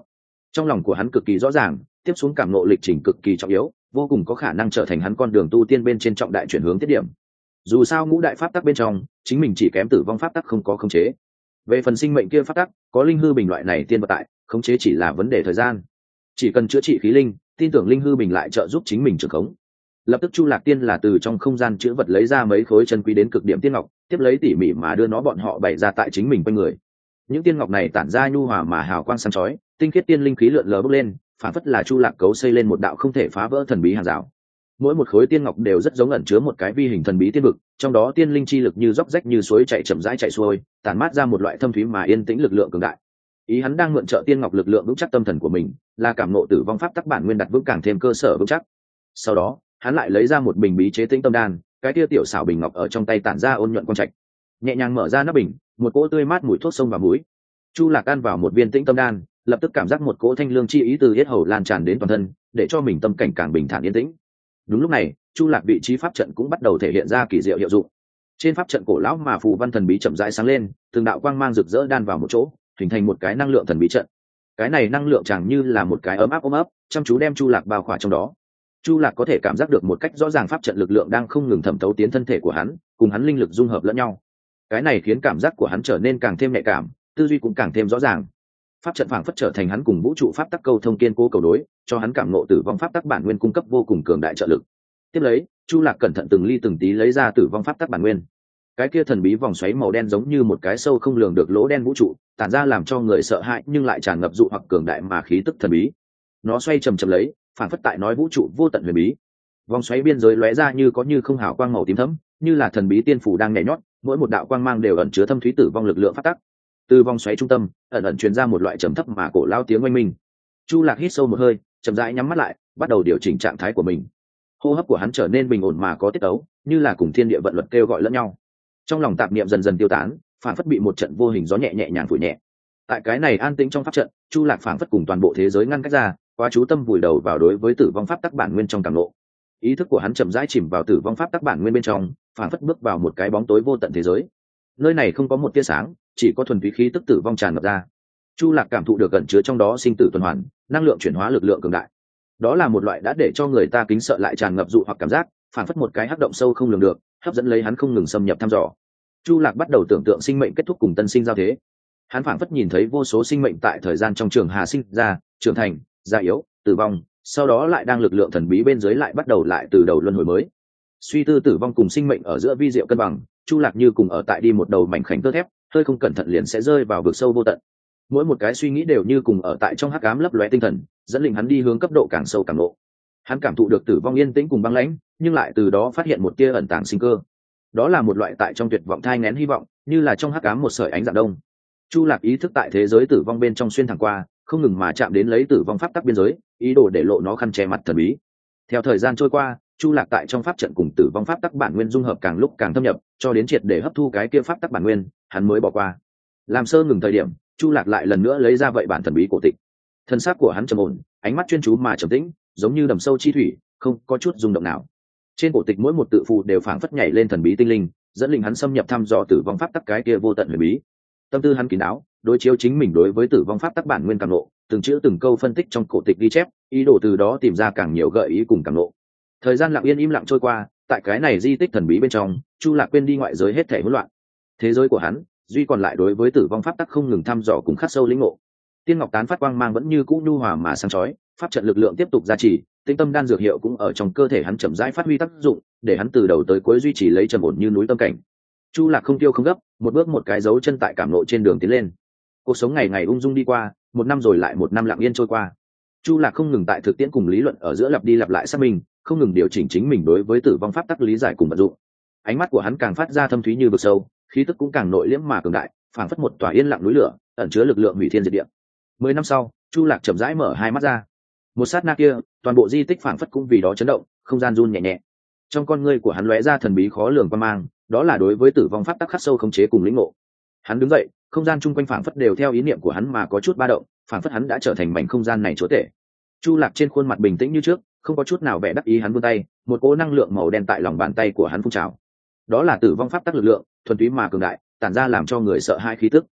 Trong lòng của hắn cực kỳ rõ ràng, tiếp xuống cảm ngộ lịch trình cực kỳ trọng yếu, vô cùng có khả năng trở thành hắn con đường tu tiên bên trên trọng đại chuyển hướng tiết điểm. Dù sao ngũ đại pháp tắc bên trong, chính mình chỉ kém tử vong pháp tắc không có khống chế. Về phần sinh mệnh kia pháp tắc, có linh hư bình loại này tiên vật tại, khống chế chỉ là vấn đề thời gian. Chỉ cần chữa trị khí linh, tin tưởng linh hư bình lại trợ giúp chính mình trưởng khống. Lập tức Chu Lạc Tiên là từ trong không gian chứa vật lấy ra mấy khối chân quý đến cực điểm tiên ngọc, tiếp lấy tỉ mỉ mà đưa nó bọn họ bày ra tại chính mình quanh người. Những tiên ngọc này tản ra nhu hòa mà hào quang sáng chói, tinh khiết tiên linh khí lượn lờ bốc lên, phản phất là Chu Lạc cấu xây lên một đạo không thể phá vỡ thần bí hàng rào. Mỗi một khối tiên ngọc đều rất giống ẩn chứa một cái vi hình thần bí tiên vực, trong đó tiên linh chi lực như róc rách như suối chảy chậm rãi chảy xuôi, tản mát ra một loại thâm thúy mà yên tĩnh lực lượng cường đại. Ý hắn đang mượn trợ tiên ngọc lực lượng vững chắc tâm thần của mình, là cảm ngộ tử vong pháp tắc bản nguyên đặt vững càng thêm cơ sở vững chắc. Sau đó, hắn lại lấy ra một bình bí chế tĩnh tâm đan, cái tia tiểu xảo bình ngọc ở trong tay tản ra ôn nhuận quang trạch. Nhẹ nhàng mở ra nắp bình, một cỗ tươi mát mùi thuốc sông vào mũi. Chu Lạc ăn vào một viên tĩnh tâm đan, lập tức cảm giác một cỗ thanh lương chi ý từ yết hầu lan tràn đến toàn thân, để cho mình tâm cảnh càng bình thản yên tĩnh. Đúng lúc này, Chu Lạc vị trí pháp trận cũng bắt đầu thể hiện ra kỳ diệu hiệu dụng. Trên pháp trận cổ lão mà phù văn thần bí chậm rãi sáng lên, từng đạo quang mang rực rỡ đan vào một chỗ, hình thành một cái năng lượng thần bí trận. Cái này năng lượng chẳng như là một cái ấm áp ôm ấp, chăm chú đem Chu Lạc bao khỏa trong đó. Chu Lạc có thể cảm giác được một cách rõ ràng pháp trận lực lượng đang không ngừng thẩm thấu tiến thân thể của hắn, cùng hắn linh lực dung hợp lẫn nhau. Cái này khiến cảm giác của hắn trở nên càng thêm nhạy cảm, tư duy cũng càng thêm rõ ràng. Pháp trận phảng phất trở thành hắn cùng vũ trụ pháp tắc câu thông kiên cố cầu đối, cho hắn cảm ngộ tử vong pháp tắc bản nguyên cung cấp vô cùng cường đại trợ lực. Tiếp lấy, Chu Lạc cẩn thận từng ly từng tí lấy ra tử vong pháp tắc bản nguyên. Cái kia thần bí vòng xoáy màu đen giống như một cái sâu không lường được lỗ đen vũ trụ, tản ra làm cho người sợ hãi nhưng lại tràn ngập dụ hoặc cường đại mà khí tức thần bí. Nó xoay chầm chậm lấy, phảng phất tại nói vũ trụ vô tận huyền bí. Vòng xoáy biên giới lóe ra như có như không hào quang màu tím thẫm, như là thần bí tiên phủ đang nhảy nhót, mỗi một đạo quang mang đều ẩn chứa thâm thúy tử vong lực lượng pháp tắc. Từ vòng xoáy trung tâm, ẩn ẩn truyền ra một loại trầm thấp mà cổ lao tiếng oanh minh. Chu Lạc hít sâu một hơi, chậm rãi nhắm mắt lại, bắt đầu điều chỉnh trạng thái của mình. Hô hấp của hắn trở nên bình ổn mà có tiết tấu, như là cùng thiên địa vận luật kêu gọi lẫn nhau. Trong lòng tạp niệm dần dần tiêu tán, phản phất bị một trận vô hình gió nhẹ nhẹ nhàng phủi nhẹ. Tại cái này an tĩnh trong pháp trận, Chu Lạc phản phất cùng toàn bộ thế giới ngăn cách ra, quá chú tâm vùi đầu vào đối với tử vong pháp tắc bản nguyên trong cảm ngộ. Ý thức của hắn chậm rãi chìm vào tử vong pháp tắc bản nguyên bên trong, phản phất bước vào một cái bóng tối vô tận thế giới. Nơi này không có một tia sáng, chỉ có thuần túy khí tức tử vong tràn ngập ra. Chu Lạc cảm thụ được ẩn chứa trong đó sinh tử tuần hoàn, năng lượng chuyển hóa lực lượng cường đại. Đó là một loại đã để cho người ta kính sợ lại tràn ngập dụ hoặc cảm giác, phản phất một cái hắc động sâu không lường được, hấp dẫn lấy hắn không ngừng xâm nhập thăm dò. Chu Lạc bắt đầu tưởng tượng sinh mệnh kết thúc cùng tân sinh giao thế. Hắn phản phất nhìn thấy vô số sinh mệnh tại thời gian trong trường hà sinh ra, trưởng thành, già yếu, tử vong, sau đó lại đang lực lượng thần bí bên dưới lại bắt đầu lại từ đầu luân hồi mới. Suy tư tử vong cùng sinh mệnh ở giữa vi diệu cân bằng, Chu Lạc như cùng ở tại đi một đầu mảnh khảnh tơ thép, hơi không cẩn thận liền sẽ rơi vào vực sâu vô tận. Mỗi một cái suy nghĩ đều như cùng ở tại trong hắc ám lấp lóe tinh thần, dẫn lĩnh hắn đi hướng cấp độ càng sâu càng lộ. Hắn cảm thụ được tử vong yên tĩnh cùng băng lãnh, nhưng lại từ đó phát hiện một tia ẩn tàng sinh cơ. Đó là một loại tại trong tuyệt vọng thai nghén hy vọng, như là trong hắc ám một sợi ánh dạng đông. Chu Lạc ý thức tại thế giới tử vong bên trong xuyên thẳng qua, không ngừng mà chạm đến lấy tử vong pháp tắc biên giới, ý đồ để lộ nó khăn che mặt thần bí. Theo thời gian trôi qua, Chu Lạc tại trong pháp trận cùng tử vong pháp tắc bản nguyên dung hợp càng lúc càng thâm nhập, cho đến triệt để hấp thu cái kia pháp tắc bản nguyên, hắn mới bỏ qua. Làm sơ ngừng thời điểm, Chu Lạc lại lần nữa lấy ra vậy bản thần bí cổ tịch. Thân xác của hắn trầm ổn, ánh mắt chuyên chú mà trầm tĩnh, giống như đầm sâu chi thủy, không có chút rung động nào. Trên cổ tịch mỗi một tự phù đều phảng phất nhảy lên thần bí tinh linh, dẫn linh hắn xâm nhập thăm dò tử vong pháp tắc cái kia vô tận huyền bí. Tâm tư hắn kín đáo, đối chiếu chính mình đối với tử vong pháp tắc bản nguyên cảm ngộ, từng chữ từng câu phân tích trong cổ tịch ghi chép, ý đồ từ đó tìm ra càng nhiều gợi ý cùng cảm ngộ. Thời gian lặng yên im lặng trôi qua, tại cái này di tích thần bí bên trong, Chu Lạc quên đi ngoại giới hết thảy hỗn loạn. Thế giới của hắn, duy còn lại đối với tử vong pháp tắc không ngừng thăm dò cùng khắc sâu lĩnh ngộ. Tiên ngọc tán phát quang mang vẫn như cũ nhu hòa mà sáng chói, pháp trận lực lượng tiếp tục gia trì, tinh tâm đan dược hiệu cũng ở trong cơ thể hắn chậm rãi phát huy tác dụng, để hắn từ đầu tới cuối duy trì lấy trầm ổn như núi tâm cảnh. Chu Lạc không tiêu không gấp, một bước một cái dấu chân tại cảm ngộ trên đường tiến lên. Cuộc sống ngày ngày ung dung đi qua, một năm rồi lại một năm lặng yên trôi qua. Chu Lạc không ngừng tại thực tiễn cùng lý luận ở giữa lặp đi lặp lại xác minh, không ngừng điều chỉnh chính mình đối với tử vong pháp tắc lý giải cùng vận dụng. Ánh mắt của hắn càng phát ra thâm thúy như vực sâu, khí tức cũng càng nội liễm mà cường đại, phảng phất một tòa yên lặng núi lửa, ẩn chứa lực lượng hủy thiên diệt địa. Mười năm sau, Chu Lạc chậm rãi mở hai mắt ra. Một sát na kia, toàn bộ di tích phảng phất cũng vì đó chấn động, không gian run nhẹ nhẹ. Trong con ngươi của hắn lóe ra thần bí khó lường quang mang, đó là đối với tử vong pháp tắc khắc sâu khống chế cùng lĩnh ngộ. Hắn đứng dậy, không gian chung quanh phảng phất đều theo ý niệm của hắn mà có chút ba động, phảng phất hắn đã trở thành mảnh không gian này chúa tể. Chu Lạc trên khuôn mặt bình tĩnh như trước, không có chút nào vẻ đắc ý, hắn vươn tay, một cỗ năng lượng màu đen tại lòng bàn tay của hắn phun trào. Đó là tử vong pháp tắc lực lượng, thuần túy mà cường đại, tản ra làm cho người sợ hãi khí tức.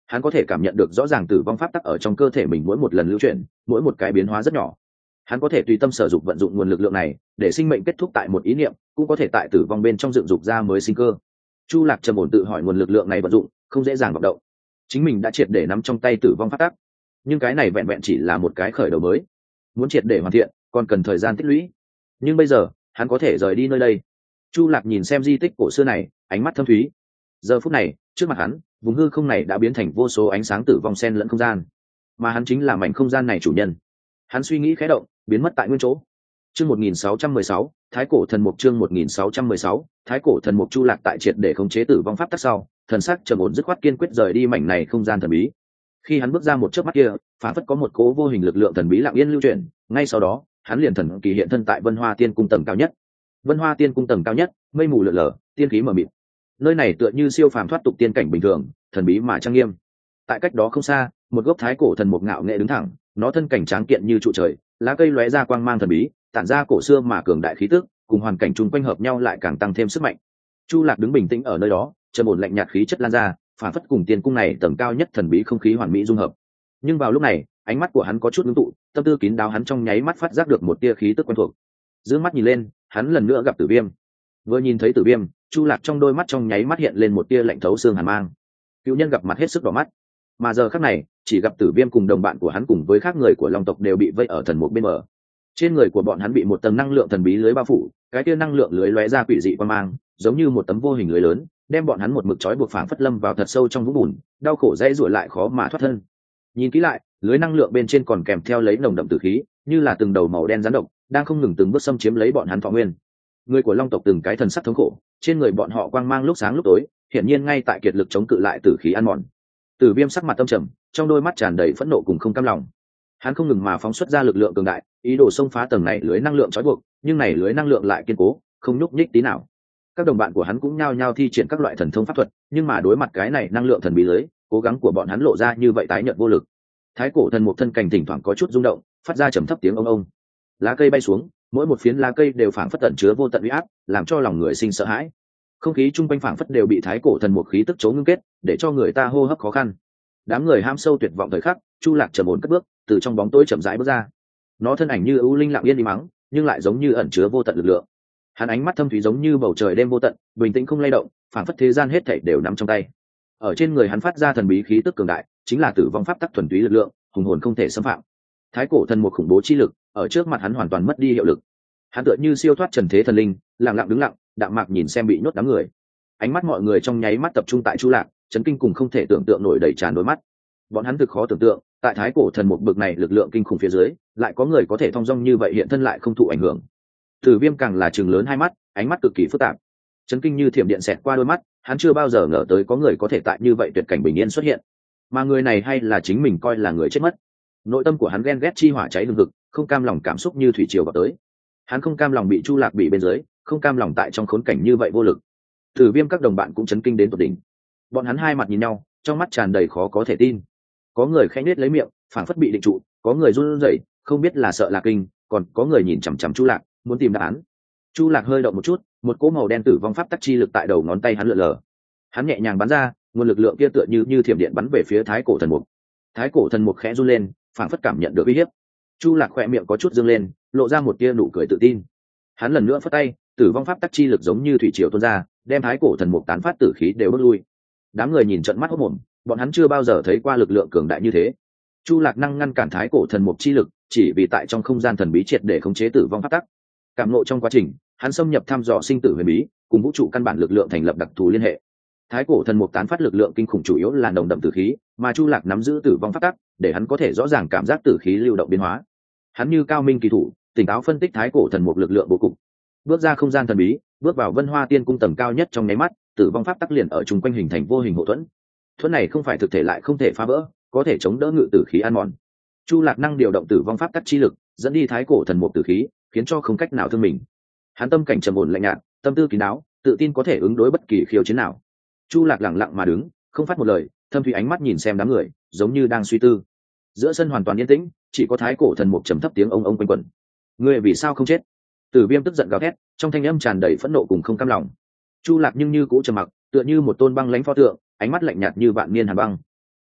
hắn có thể cảm nhận được rõ ràng tử vong pháp tắc ở trong cơ thể mình mỗi một lần lưu chuyển, mỗi một cái biến hóa rất nhỏ. Hắn có thể tùy tâm sở dụng vận dụng nguồn lực lượng này để sinh mệnh kết thúc tại một ý niệm, cũng có thể tại tử vong bên trong dựng dục ra mới sinh cơ. Chu Lạc trầm ổn tự hỏi nguồn lực lượng này vận dụng không dễ dàng vận động, chính mình đã triệt để nắm trong tay tử vong pháp tắc, nhưng cái này vẹn vẹn chỉ là một cái khởi đầu mới, muốn triệt để hoàn thiện còn cần thời gian tích lũy. Nhưng bây giờ hắn có thể rời đi nơi đây. Chu Lạc nhìn xem di tích cổ xưa này, ánh mắt thâm thúy. Giờ phút này trước mặt hắn, vùng hư không này đã biến thành vô số ánh sáng tử vong xen lẫn không gian, mà hắn chính là mảnh không gian này chủ nhân. Hắn suy nghĩ khẽ động, biến mất tại nguyên chỗ. Chương một nghìn sáu trăm mười sáu, Thái cổ thần mục. Chương một nghìn sáu trăm mười sáu, Thái cổ thần mục. Chu Lạc tại triệt để khống chế tử vong pháp tắc sau, thần sắc trầm ổn dứt khoát kiên quyết rời đi mảnh này không gian thần bí. Khi hắn bước ra một chớp mắt kia, phản phất có một cỗ vô hình lực lượng thần bí lặng yên lưu chuyển, ngay sau đó, hắn liền thần kỳ hiện thân tại Vân Hoa Tiên cung tầng cao nhất. Vân Hoa Tiên cung tầng cao nhất, mây mù lượn lờ, tiên khí mờ mịt. Nơi này tựa như siêu phàm thoát tục tiên cảnh bình thường, thần bí mà trang nghiêm. Tại cách đó không xa, một gốc thái cổ thần mục ngạo nghệ đứng thẳng, nó thân cảnh tráng kiện như trụ trời, lá cây lóe ra quang mang thần bí, tản ra cổ xưa mà cường đại khí tức, cùng hoàn cảnh chung quanh hợp nhau lại càng tăng thêm sức mạnh. Chu Lạc đứng bình tĩnh ở nơi đó, trầm ổn lạnh nhạt khí chất lan ra, phản phất cùng tiên cung này tầng cao nhất thần bí không khí hoàn mỹ dung hợp. Nhưng vào lúc này, ánh mắt của hắn có chút ngưng tụ, tâm tư kín đáo, hắn trong nháy mắt phát giác được một tia khí tức quen thuộc. Dương mắt nhìn lên, hắn lần nữa gặp Tử Viêm. Vừa nhìn thấy Tử Viêm, Chu Lạc trong đôi mắt trong nháy mắt hiện lên một tia lạnh thấu xương hàn mang. Cựu nhân gặp mặt hết sức đỏ mắt, mà giờ khắc này, chỉ gặp Tử Viêm cùng đồng bạn của hắn cùng với khác người của Long tộc đều bị vây ở thần mục bên bờ. Trên người của bọn hắn bị một tầng năng lượng thần bí lưới bao phủ, cái tia năng lượng lưới lóe ra quỷ dị quang mang, giống như một tấm vô hình lưới lớn, đem bọn hắn một mực trói buộc phảng phất lâm vào thật sâu trong vũng bùn, đau khổ dãy rủa lại khó mà thoát thân. Nhìn kỹ lại, lưới năng lượng bên trên còn kèm theo lấy nồng đậm tử khí, như là từng đầu màu đen rắn độc, đang không ngừng từng bước xâm chiếm lấy bọn hắn thọ nguyên. Người của Long tộc từng cái thần sắc thống khổ, trên người bọn họ quang mang lúc sáng lúc tối, hiển nhiên ngay tại kiệt lực chống cự lại tử khí ăn mòn. Tử Viêm sắc mặt tâm trầm, trong đôi mắt tràn đầy phẫn nộ cùng không cam lòng. Hắn không ngừng mà phóng xuất ra lực lượng cường đại, ý đồ xông phá tầng này lưới năng lượng trói buộc, nhưng này lưới năng lượng lại kiên cố, không nhúc nhích tí nào. Các đồng bạn của hắn cũng nhao nhao thi triển các loại thần thông pháp thuật, nhưng mà đối mặt cái này năng lượng thần bí lưới, cố gắng của bọn hắn lộ ra như vậy tái nhợt vô lực. Thái cổ thần mục thân cảnh thỉnh thoảng có chút rung động, phát ra trầm thấp tiếng ông ông. Lá cây bay xuống, mỗi một phiến lá cây đều phảng phất tẩn chứa vô tận uy áp, làm cho lòng người sinh sợ hãi. Không khí chung quanh phảng phất đều bị thái cổ thần mục khí tức chấu ngưng kết, để cho người ta hô hấp khó khăn. Đám người ham sâu tuyệt vọng thời khắc, Chu Lạc trầm ổn cất bước, từ trong bóng tối chậm rãi bước ra. Nó thân ảnh như ưu linh lặng yên đi mắng, nhưng lại giống như ẩn chứa vô tận lực lượng. Hắn ánh mắt thâm thúy giống như bầu trời đêm vô tận, bình tĩnh không lay động, phảng phất thế gian hết thảy đều nắm trong tay. Ở trên người hắn phát ra thần bí khí tức cường đại, chính là tử vong pháp tắc thuần túy lực lượng, hùng hồn không thể xâm phạm. Thái cổ thần mục khủng bố chi lực, ở trước mặt hắn hoàn toàn mất đi hiệu lực. Hắn tựa như siêu thoát trần thế thần linh, lặng lặng đứng lặng, đạm mạc nhìn xem bị nhốt đám người. Ánh mắt mọi người trong nháy mắt tập trung tại Chu Lạc, chấn kinh cùng không thể tưởng tượng nổi đầy tràn đôi mắt. Bọn hắn thực khó tưởng tượng, tại thái cổ thần mục bực này lực lượng kinh khủng phía dưới, lại có người có thể thong dong như vậy hiện thân lại không thụ ảnh hưởng. Tử Viêm càng là trừng lớn hai mắt, ánh mắt cực kỳ phức tạp, chấn kinh như thiểm điện xẹt qua đôi mắt. Hắn chưa bao giờ ngờ tới có người có thể tại như vậy tuyệt cảnh bình yên xuất hiện, mà người này hay là chính mình coi là người chết mất. Nội tâm của hắn ghen ghét chi hỏa cháy hừng hực, không cam lòng cảm xúc như thủy triều vào tới. Hắn không cam lòng bị Chu Lạc bị bên dưới, không cam lòng tại trong khốn cảnh như vậy vô lực. Tử Viêm các đồng bạn cũng chấn kinh đến tột đỉnh. Bọn hắn hai mặt nhìn nhau, trong mắt tràn đầy khó có thể tin. Có người khẽ nhếch lấy miệng, phảng phất bị định trụ, có người run rẩy, không biết là sợ là kinh, còn có người nhìn chằm chằm Chu Lạc, muốn tìm đáp án. Chu Lạc hơi động một chút, một cỗ màu đen tử vong pháp tắc chi lực tại đầu ngón tay hắn lượn lờ. Hắn nhẹ nhàng bắn ra, nguồn lực lượng kia tựa như như thiểm điện bắn về phía thái cổ thần mục. Thái cổ thần mục khẽ run lên, phảng phất cảm nhận được uy hiếp. Chu Lạc khỏe miệng có chút dương lên, lộ ra một tia nụ cười tự tin. Hắn lần nữa phất tay, tử vong pháp tắc chi lực giống như thủy triều tuôn ra, đem thái cổ thần mục tán phát tử khí đều bước lui. Đám người nhìn trợn mắt hốt mồm, bọn hắn chưa bao giờ thấy qua lực lượng cường đại như thế. Chu Lạc năng ngăn cản thái cổ thần mục chi lực, chỉ vì tại trong không gian thần bí triệt để khống chế tử vong pháp tắc. Cảm ngộ trong quá trình, hắn xâm nhập thăm dò sinh tử huyền bí, cùng vũ trụ căn bản lực lượng thành lập đặc thù liên hệ. Thái cổ thần mục tán phát lực lượng kinh khủng chủ yếu là nồng đậm tử khí, mà Chu Lạc nắm giữ tử vong pháp tắc, để hắn có thể rõ ràng cảm giác tử khí lưu động biến hóa. Hắn như cao minh kỳ thủ, tỉnh táo phân tích thái cổ thần mục lực lượng bố cục. Bước ra không gian thần bí, bước vào Vân Hoa Tiên cung tầng cao nhất trong nháy mắt, tử vong pháp tắc liền ở chung quanh hình thành vô hình hộ thuẫn. Thuẫn này không phải thực thể lại không thể phá vỡ, có thể chống đỡ ngự tử khí ăn mòn. Chu Lạc năng điều động tử vong pháp tắc chi lực, dẫn đi thái cổ thần mục tử khí, khiến cho không cách nào thương mình. Hắn tâm cảnh trầm ổn lạnh nhạt, tâm tư kín đáo, tự tin có thể ứng đối bất kỳ khiêu chiến nào. Chu Lạc lặng lặng mà đứng, không phát một lời, thâm thủy ánh mắt nhìn xem đám người, giống như đang suy tư. Giữa sân hoàn toàn yên tĩnh, chỉ có thái cổ thần mục trầm thấp tiếng ông ông quanh quẩn. Ngươi vì sao không chết? Tử Viêm tức giận gào thét, trong thanh âm tràn đầy phẫn nộ cùng không cam lòng. Chu Lạc nhưng như cũ trầm mặc, tựa như một tôn băng lãnh pho tượng, ánh mắt lạnh nhạt như vạn niên hàn băng.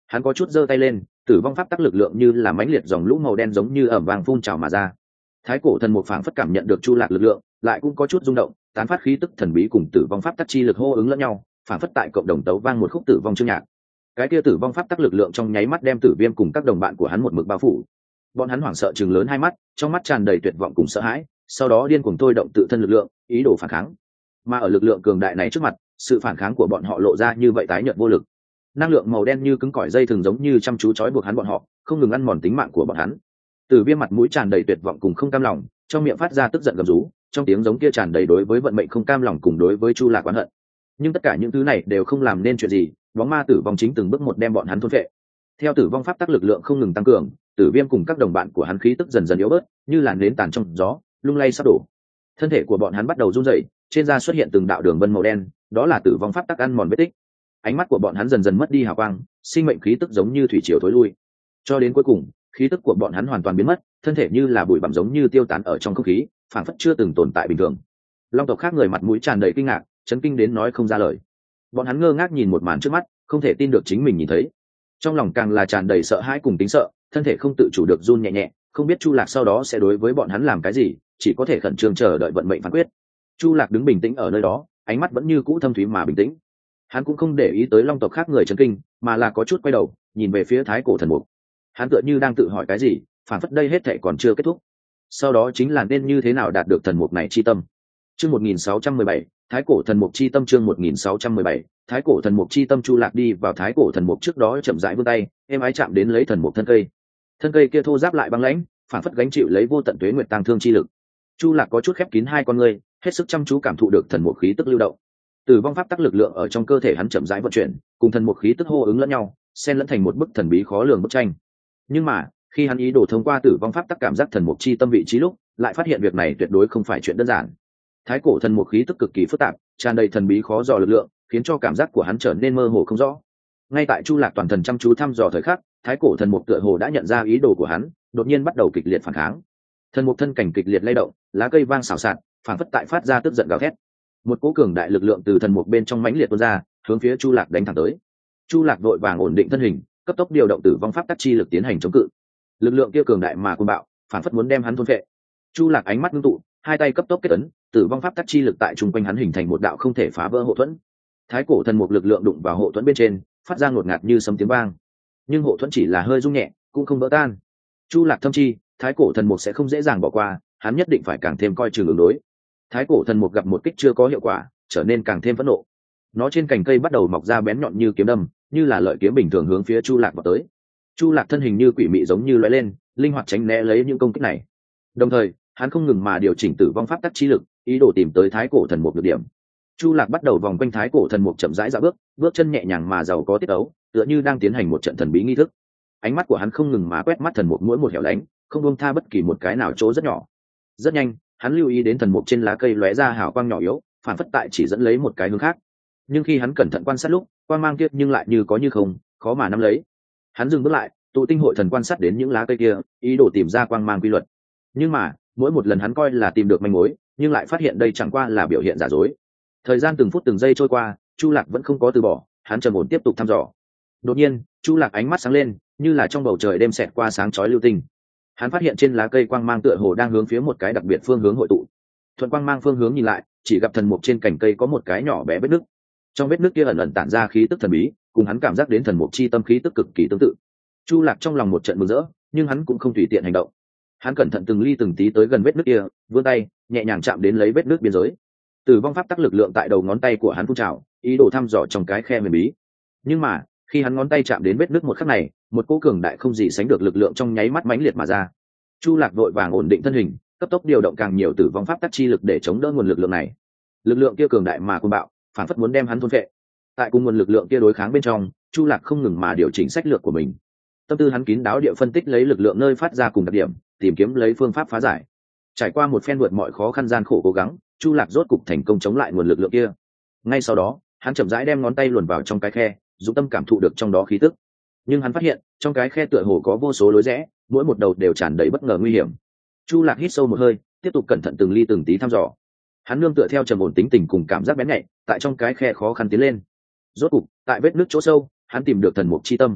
Hắn có chút giơ tay lên, tử vong pháp tắc lực lượng như là mãnh liệt dòng lũ màu đen giống như ẩm vàng phun trào mà ra. Thái cổ thần mục phảng phất cảm nhận được Chu Lạc lực lượng, lại cũng có chút rung động, tán phát khí tức thần bí cùng tử vong pháp tắc chi lực hô ứng lẫn nhau, phảng phất tại cộng đồng tấu vang một khúc tử vong chương nhạc. Cái kia tử vong pháp tắc lực lượng trong nháy mắt đem Tử Viêm cùng các đồng bạn của hắn một mực bao phủ. Bọn hắn hoảng sợ trừng lớn hai mắt, trong mắt tràn đầy tuyệt vọng cùng sợ hãi, sau đó điên cuồng thôi động tự thân lực lượng, ý đồ phản kháng. Mà ở lực lượng cường đại này trước mặt, sự phản kháng của bọn họ lộ ra như vậy tái nhợt vô lực. Năng lượng màu đen như cứng cỏi dây thường giống như chăm chú trói buộc hắn bọn họ, không ngừng ăn mòn tính mạng của bọn hắn. Tử Viêm mặt mũi tràn đầy tuyệt vọng cùng không cam lòng, trong miệng phát ra tức giận gầm rú, trong tiếng giống kia tràn đầy đối với vận mệnh không cam lòng cùng đối với Chu Lạc oán hận. Nhưng tất cả những thứ này đều không làm nên chuyện gì, bóng ma tử vong chính từng bước một đem bọn hắn thôn phệ. Theo tử vong pháp tắc lực lượng không ngừng tăng cường, Tử Viêm cùng các đồng bạn của hắn khí tức dần dần yếu bớt, như là nến tàn trong gió, lung lay sắp đổ. Thân thể của bọn hắn bắt đầu run rẩy, trên da xuất hiện từng đạo đường vân màu đen, đó là tử vong pháp tắc ăn mòn vết tích. Ánh mắt của bọn hắn dần dần mất đi hào quang, sinh mệnh khí tức giống như thủy triều thối lui. Cho đến cuối cùng, khí tức của bọn hắn hoàn toàn biến mất, thân thể như là bụi bặm giống như tiêu tán ở trong không khí, phảng phất chưa từng tồn tại bình thường. Long tộc khác người mặt mũi tràn đầy kinh ngạc, chấn kinh đến nói không ra lời. Bọn hắn ngơ ngác nhìn một màn trước mắt, không thể tin được chính mình nhìn thấy. Trong lòng càng là tràn đầy sợ hãi cùng tính sợ, thân thể không tự chủ được run nhẹ nhẹ, không biết Chu Lạc sau đó sẽ đối với bọn hắn làm cái gì, chỉ có thể khẩn trương chờ đợi vận mệnh phán quyết. Chu Lạc đứng bình tĩnh ở nơi đó, ánh mắt vẫn như cũ thâm thúy mà bình tĩnh. Hắn cũng không để ý tới long tộc khác người chấn kinh, mà là có chút quay đầu, nhìn về phía Thái cổ thần mục. Hắn tựa như đang tự hỏi cái gì, phản phất đây hết thảy còn chưa kết thúc. Sau đó chính là nên như thế nào đạt được thần mục này chi tâm. Chương một nghìn sáu trăm mười bảy, Thái cổ thần mục chi tâm. Chương một nghìn sáu trăm mười bảy, Thái cổ thần mục chi tâm. Chu Lạc đi vào Thái cổ thần mục trước đó chậm rãi vươn tay, êm ái chạm đến lấy thần mục thân cây. Thân cây kia thô ráp lại băng lãnh, phản phất gánh chịu lấy vô tận tuế nguyệt tang thương chi lực. Chu Lạc có chút khép kín hai con ngươi, hết sức chăm chú cảm thụ được thần mục khí tức lưu động. Tử vong pháp tắc lực lượng ở trong cơ thể hắn chậm rãi vận chuyển, cùng thần mục khí tức hô ứng lẫn nhau, xen lẫn thành một bức thần bí khó lường bức tranh. Nhưng mà, khi hắn ý đồ thông qua tử vong pháp tắc cảm giác thần mục chi tâm vị trí lúc, lại phát hiện việc này tuyệt đối không phải chuyện đơn giản. Thái cổ thần mục khí tức cực kỳ phức tạp, tràn đầy thần bí khó dò lực lượng, khiến cho cảm giác của hắn trở nên mơ hồ không rõ. Ngay tại Chu Lạc toàn thần chăm chú thăm dò thời khắc, Thái cổ thần mục tựa hồ đã nhận ra ý đồ của hắn, đột nhiên bắt đầu kịch liệt phản kháng. Thần mục thân cảnh kịch liệt lay động, lá cây vang xào xạc, phản phất tại phát ra tức giận gào thét. Một cỗ cường đại lực lượng từ thần mục bên trong mãnh liệt tuôn ra, hướng phía Chu Lạc đánh thẳng tới. Chu Lạc vội vàng ổn định thân hình, cấp tốc điều động tử vong pháp tắc chi lực tiến hành chống cự. Lực lượng kia cường đại mà cuồng bạo, phản phất muốn đem hắn thôn phệ. Chu Lạc ánh mắt ngưng tụ, hai tay cấp tốc kết ấn, tử vong pháp tắc chi lực tại trung quanh hắn hình thành một đạo không thể phá vỡ hộ thuẫn. Thái cổ thần mục lực lượng đụng vào hộ thuẫn bên trên, phát ra ngột ngạt như sấm tiếng vang. Nhưng hộ thuẫn chỉ là hơi rung nhẹ, cũng không vỡ tan. Chu Lạc thâm chi, thái cổ thần mục sẽ không dễ dàng bỏ qua, hắn nhất định phải càng thêm coi chừng ứng đối. Thái cổ thần mục gặp một kích chưa có hiệu quả, trở nên càng thêm phẫn nộ. Nó trên cành cây bắt đầu mọc ra bén nhọn như kiếm đâm, như là lợi kiếm bình thường hướng phía Chu Lạc vào tới. Chu Lạc thân hình như quỷ mị giống như lóe lên, linh hoạt tránh né lấy những công kích này. Đồng thời, hắn không ngừng mà điều chỉnh tử vong pháp tắc chi lực, ý đồ tìm tới thái cổ thần mục được điểm. Chu Lạc bắt đầu vòng quanh thái cổ thần mục chậm rãi dạo bước, bước chân nhẹ nhàng mà giàu có tiết ấu, tựa như đang tiến hành một trận thần bí nghi thức. Ánh mắt của hắn không ngừng mà quét mắt thần mục mỗi một hẻo lánh, không buông tha bất kỳ một cái nào chỗ rất nhỏ. Rất nhanh, hắn lưu ý đến thần mục trên lá cây lóe ra hào quang nhỏ yếu, phản phất tại chỉ dẫn lấy một cái hướng khác. Nhưng khi hắn cẩn thận quan sát lúc, quang mang kia nhưng lại như có như không, khó mà nắm lấy. Hắn dừng bước lại, tụ tinh hội thần quan sát đến những lá cây kia, ý đồ tìm ra quang mang quy luật. Nhưng mà, mỗi một lần hắn coi là tìm được manh mối, nhưng lại phát hiện đây chẳng qua là biểu hiện giả dối. Thời gian từng phút từng giây trôi qua, Chu Lạc vẫn không có từ bỏ, hắn trầm ổn tiếp tục thăm dò. Đột nhiên, Chu Lạc ánh mắt sáng lên, như là trong bầu trời đêm xẹt qua sáng chói lưu tinh. Hắn phát hiện trên lá cây quang mang tựa hồ đang hướng phía một cái đặc biệt phương hướng hội tụ. Thuận quang mang phương hướng nhìn lại, chỉ gặp thần mục trên cành cây có một cái nhỏ bé vết nứt. Trong vết nứt kia ẩn ẩn tản ra khí tức thần bí, cùng hắn cảm giác đến thần mục chi tâm khí tức cực kỳ tương tự. Chu Lạc trong lòng một trận mừng rỡ, nhưng hắn cũng không tùy tiện hành động. Hắn cẩn thận từng ly từng tí tới gần vết nứt kia, vươn tay, nhẹ nhàng chạm đến lấy vết nứt biên giới. Tử vong pháp tắc lực lượng tại đầu ngón tay của hắn phun trào, ý đồ thăm dò trong cái khe huyền bí. Nhưng mà, khi hắn ngón tay chạm đến vết nứt một khắc này, một cỗ cường đại không gì sánh được lực lượng trong nháy mắt mãnh liệt mà ra. Chu Lạc vội vàng ổn định thân hình, cấp tốc điều động càng nhiều tử vong pháp tắc chi lực để chống đỡ nguồn lực lượng này. Lực lượng kia cường đại mà cuồng bạo, phản phất muốn đem hắn thôn phệ. Tại cùng nguồn lực lượng kia đối kháng bên trong, Chu Lạc không ngừng mà điều chỉnh sách lược của mình. Tâm tư hắn kín đáo địa phân tích lấy lực lượng nơi phát ra cùng đặc điểm, tìm kiếm lấy phương pháp phá giải. Trải qua một phen vượt mọi khó khăn gian khổ cố gắng, Chu Lạc rốt cục thành công chống lại nguồn lực lượng kia. Ngay sau đó, hắn chậm rãi đem ngón tay luồn vào trong cái khe, dùng tâm cảm thụ được trong đó khí tức. Nhưng hắn phát hiện, trong cái khe tựa hồ có vô số lối rẽ, mỗi một đầu đều tràn đầy bất ngờ nguy hiểm. Chu Lạc hít sâu một hơi, tiếp tục cẩn thận từng ly từng tí thăm dò. Hắn nương tựa theo trầm ổn tính tình cùng cảm giác bén nhạy, tại trong cái khe khó khăn tiến lên. Rốt cục, tại vết nước chỗ sâu, hắn tìm được thần mục chi tâm.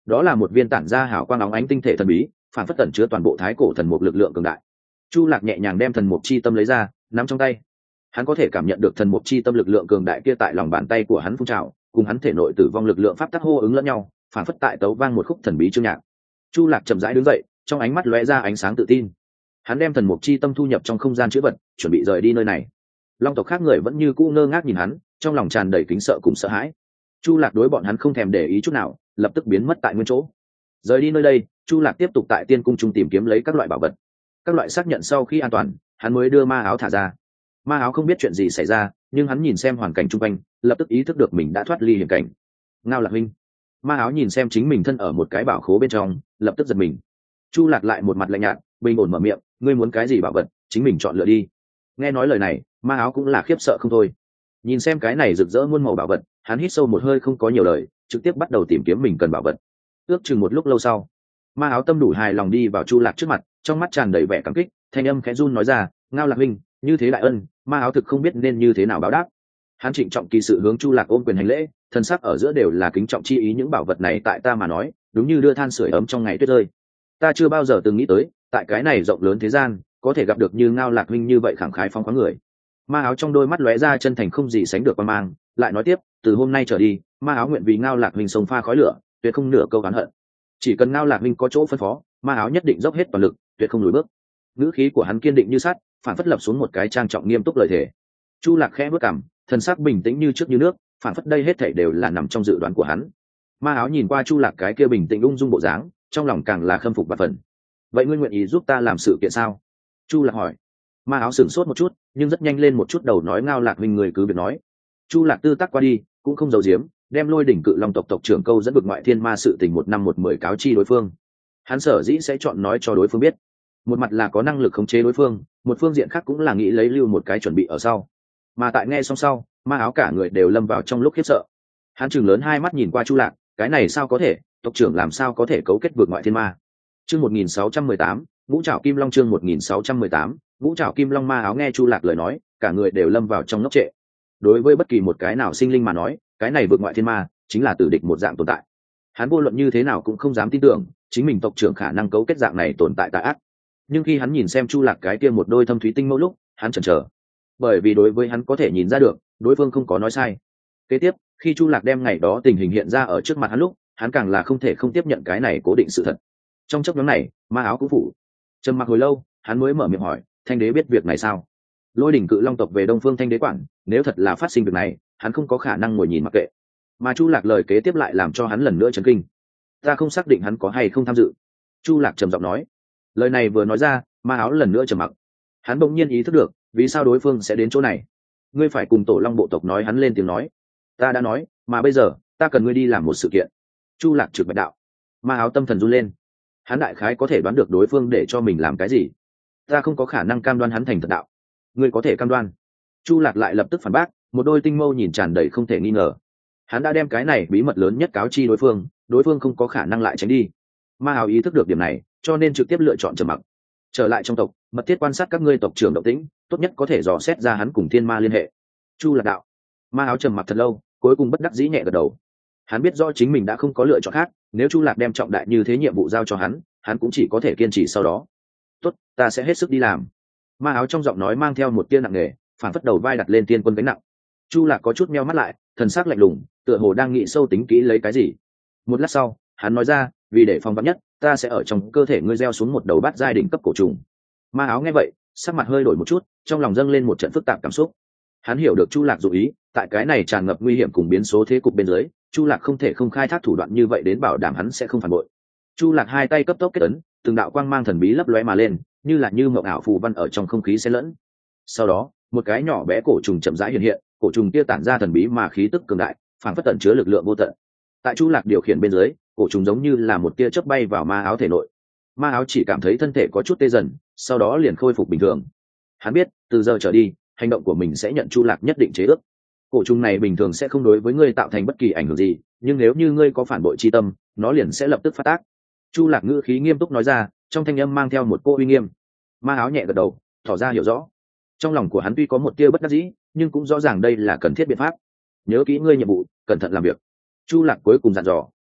đó là một viên tản ra hào quang óng ánh tinh thể thần bí, phản phất tẩn chứa toàn bộ thái cổ thần mục lực lượng cường đại. Chu Lạc nhẹ nhàng đem thần mục chi tâm lấy ra, nắm trong tay. Hắn có thể cảm nhận được thần mục chi tâm lực lượng cường đại kia tại lòng bàn tay của hắn phun trào, cùng hắn thể nội tử vong lực lượng pháp tắc hô ứng lẫn nhau, phản phất tại tấu vang một khúc thần bí chương nhạc. Chu Lạc chậm rãi đứng dậy, trong ánh mắt lóe ra ánh sáng tự tin. Hắn đem thần mục chi tâm thu nhập trong không gian chứa vật, chuẩn bị rời đi nơi này. Long tộc khác người vẫn như cũ ngơ ngác nhìn hắn, trong lòng tràn đầy kính sợ cùng sợ hãi. Chu Lạc đối bọn hắn không thèm để ý chút nào, lập tức biến mất tại nguyên chỗ. Rời đi nơi đây, Chu Lạc tiếp tục tại tiên cung trung tìm kiếm lấy các loại bảo vật. Các loại xác nhận sau khi an toàn, hắn mới đưa ma áo thả ra. Ma áo không biết chuyện gì xảy ra, nhưng hắn nhìn xem hoàn cảnh chung quanh, lập tức ý thức được mình đã thoát ly hiểm cảnh. Ngao Lạc huynh. Ma áo nhìn xem chính mình thân ở một cái bảo khố bên trong, lập tức giật mình. Chu Lạc lại một mặt lạnh nhạt, bình ổn mở miệng, ngươi muốn cái gì bảo vật, chính mình chọn lựa đi. Nghe nói lời này, ma áo cũng là khiếp sợ không thôi. Nhìn xem cái này rực rỡ muôn màu bảo vật, hắn hít sâu một hơi không có nhiều lời, trực tiếp bắt đầu tìm kiếm mình cần bảo vật. Ước chừng một lúc lâu sau, ma áo tâm đủ hài lòng đi vào Chu Lạc trước mặt, trong mắt tràn đầy vẻ cảm kích, thanh âm khẽ run nói ra, Ngao Lạc huynh, như thế đại ân, ma áo thực không biết nên như thế nào báo đáp. Hắn trịnh trọng kỳ sự hướng Chu Lạc ôm quyền hành lễ, thân sắc ở giữa đều là kính trọng chi ý, những bảo vật này tại ta mà nói, đúng như đưa than sưởi ấm trong ngày tuyết rơi. Ta chưa bao giờ từng nghĩ tới, tại cái này rộng lớn thế gian, có thể gặp được như Ngao Lạc huynh như vậy khẳng khái phóng khoáng người. Ma áo trong đôi mắt lóe ra chân thành không gì sánh được quan mang, lại nói tiếp, từ hôm nay trở đi, ma áo nguyện vì Ngao Lạc huynh sông pha khói lửa, tuyệt không nửa câu oán hận. Chỉ cần Ngao Lạc huynh có chỗ phân phó, ma áo nhất định dốc hết toàn lực, tuyệt không lùi bước. Ngữ khí của hắn kiên định như sắt, phản phất lập xuống một cái trang trọng nghiêm túc lời thề. Chu Lạc khẽ bước cằm, thần sắc bình tĩnh như trước như nước, phản phất đây hết thảy đều là nằm trong dự đoán của hắn. Ma áo nhìn qua Chu Lạc cái kia bình tĩnh ung dung bộ dáng, trong lòng càng là khâm phục và phần. Vậy ngươi nguyện ý giúp ta làm sự kiện sao? Chu Lạc hỏi. Ma áo sửng sốt một chút, nhưng rất nhanh lên một chút đầu nói, Ngao Lạc huynh người cứ việc nói. Chu Lạc tư tác qua đi, cũng không giấu giếm, đem Lôi đỉnh cự long tộc tộc trưởng câu dẫn vực ngoại thiên ma sự tình một năm một mười cáo chi đối phương. Hắn sở dĩ sẽ chọn nói cho đối phương biết, một mặt là có năng lực khống chế đối phương, một phương diện khác cũng là nghĩ lấy lưu một cái chuẩn bị ở sau. Mà tại nghe xong sau, ma áo cả người đều lâm vào trong lúc khiếp sợ. Hắn chừng lớn hai mắt nhìn qua Chu Lạc, cái này sao có thể, tộc trưởng làm sao có thể cấu kết vượt ngoại thiên ma? Chương một nghìn sáu trăm mười tám, Ngũ Trảo Kim Long chương một nghìn sáu trăm mười tám, Ngũ Trảo Kim Long. Ma áo nghe Chu Lạc lời nói, cả người đều lâm vào trong ngốc trệ. Đối với bất kỳ một cái nào sinh linh mà nói, cái này vượt ngoại thiên ma chính là tử địch một dạng tồn tại. Hắn vô luận như thế nào cũng không dám tin tưởng, chính mình tộc trưởng khả năng cấu kết dạng này tồn tại tà ác. Nhưng khi hắn nhìn xem Chu Lạc cái kia một đôi thâm thúy tinh mâu lúc, hắn chần chờ, bởi vì đối với hắn có thể nhìn ra được, đối phương không có nói sai. Kế tiếp, khi Chu Lạc đem ngày đó tình hình hiện ra ở trước mặt hắn lúc, hắn càng là không thể không tiếp nhận cái này cố định sự thật. Trong chốc ngắn này, ma áo cũng phủ trầm mặc hồi lâu, hắn mới mở miệng hỏi, Thanh đế biết việc này sao? Lôi đỉnh cự long tộc về Đông Phương Thanh đế quản, nếu thật là phát sinh việc này, hắn không có khả năng ngồi nhìn mặc kệ. Mà Chu Lạc lời kế tiếp lại làm cho hắn lần nữa chấn kinh. Ta không xác định hắn có hay không tham dự. Chu Lạc trầm giọng nói. Lời này vừa nói ra, ma áo lần nữa trầm mặc. Hắn bỗng nhiên ý thức được, vì sao đối phương sẽ đến chỗ này. Ngươi phải cùng Tổ Long bộ tộc nói. Hắn lên tiếng nói. Ta đã nói, mà bây giờ ta cần ngươi đi làm một sự kiện. Chu Lạc trực bạch đạo. Ma áo tâm thần run lên. Hắn đại khái có thể đoán được đối phương để cho mình làm cái gì. Ta không có khả năng cam đoan hắn thành thật đạo. Ngươi có thể cam đoan? Chu Lạc lại lập tức phản bác, một đôi tinh mâu nhìn tràn đầy không thể nghi ngờ. Hắn đã đem cái này bí mật lớn nhất cáo chi đối phương, đối phương không có khả năng lại tránh đi. Ma áo ý thức được điểm này, cho nên trực tiếp lựa chọn trầm mặc. Trở lại trong tộc, mật thiết quan sát các ngươi tộc trưởng động tĩnh, tốt nhất có thể dò xét ra hắn cùng thiên ma liên hệ. Chu Lạc đạo. Ma áo trầm mặc thật lâu, cuối cùng bất đắc dĩ nhẹ gật đầu. Hắn biết rõ chính mình đã không có lựa chọn khác, nếu Chu Lạc đem trọng đại như thế nhiệm vụ giao cho hắn, hắn cũng chỉ có thể kiên trì sau đó. Tốt, ta sẽ hết sức đi làm. Ma áo trong giọng nói mang theo một tia nặng nề, phản phất đầu vai đặt lên tiên quân gánh nặng. Chu Lạc có chút meo mắt lại, thần sắc lạnh lùng, tựa hồ đang nghĩ sâu tính kỹ lấy cái gì. Một lát sau, hắn nói ra, vì để phòng vắn nhất, ta sẽ ở trong cơ thể ngươi gieo xuống một đầu bát giai đỉnh cấp cổ trùng. Ma áo nghe vậy, sắc mặt hơi đổi một chút, trong lòng dâng lên một trận phức tạp cảm xúc. Hắn hiểu được Chu Lạc dụng ý, tại cái này tràn ngập nguy hiểm cùng biến số thế cục bên dưới, Chu Lạc không thể không khai thác thủ đoạn như vậy đến bảo đảm hắn sẽ không phản bội. Chu Lạc hai tay cấp tốc kết ấn, từng đạo quang mang thần bí lấp lóe mà lên, như là như mộng ảo phù văn ở trong không khí xen lẫn. Sau đó, một cái nhỏ bé cổ trùng chậm rãi hiện hiện, cổ trùng kia tản ra thần bí mà khí tức cường đại, phảng phất tẩn chứa lực lượng vô tận. Tại Chu Lạc điều khiển bên dưới, cổ trùng giống như là một tia chớp bay vào ma áo thể nội. Ma áo chỉ cảm thấy thân thể có chút tê dần, sau đó liền khôi phục bình thường. Hắn biết, từ giờ trở đi, hành động của mình sẽ nhận Chu Lạc nhất định chế ước. Cổ trùng này bình thường sẽ không đối với ngươi tạo thành bất kỳ ảnh hưởng gì, nhưng nếu như ngươi có phản bội chi tâm, nó liền sẽ lập tức phát tác. Chu Lạc ngữ khí nghiêm túc nói ra, trong thanh âm mang theo một cô uy nghiêm. Ma áo nhẹ gật đầu, tỏ ra hiểu rõ. Trong lòng của hắn tuy có một tia bất đắc dĩ, nhưng cũng rõ ràng đây là cần thiết biện pháp. Nhớ kỹ ngươi nhiệm vụ, cẩn thận làm việc. Chu Lạc cuối cùng dặn dò,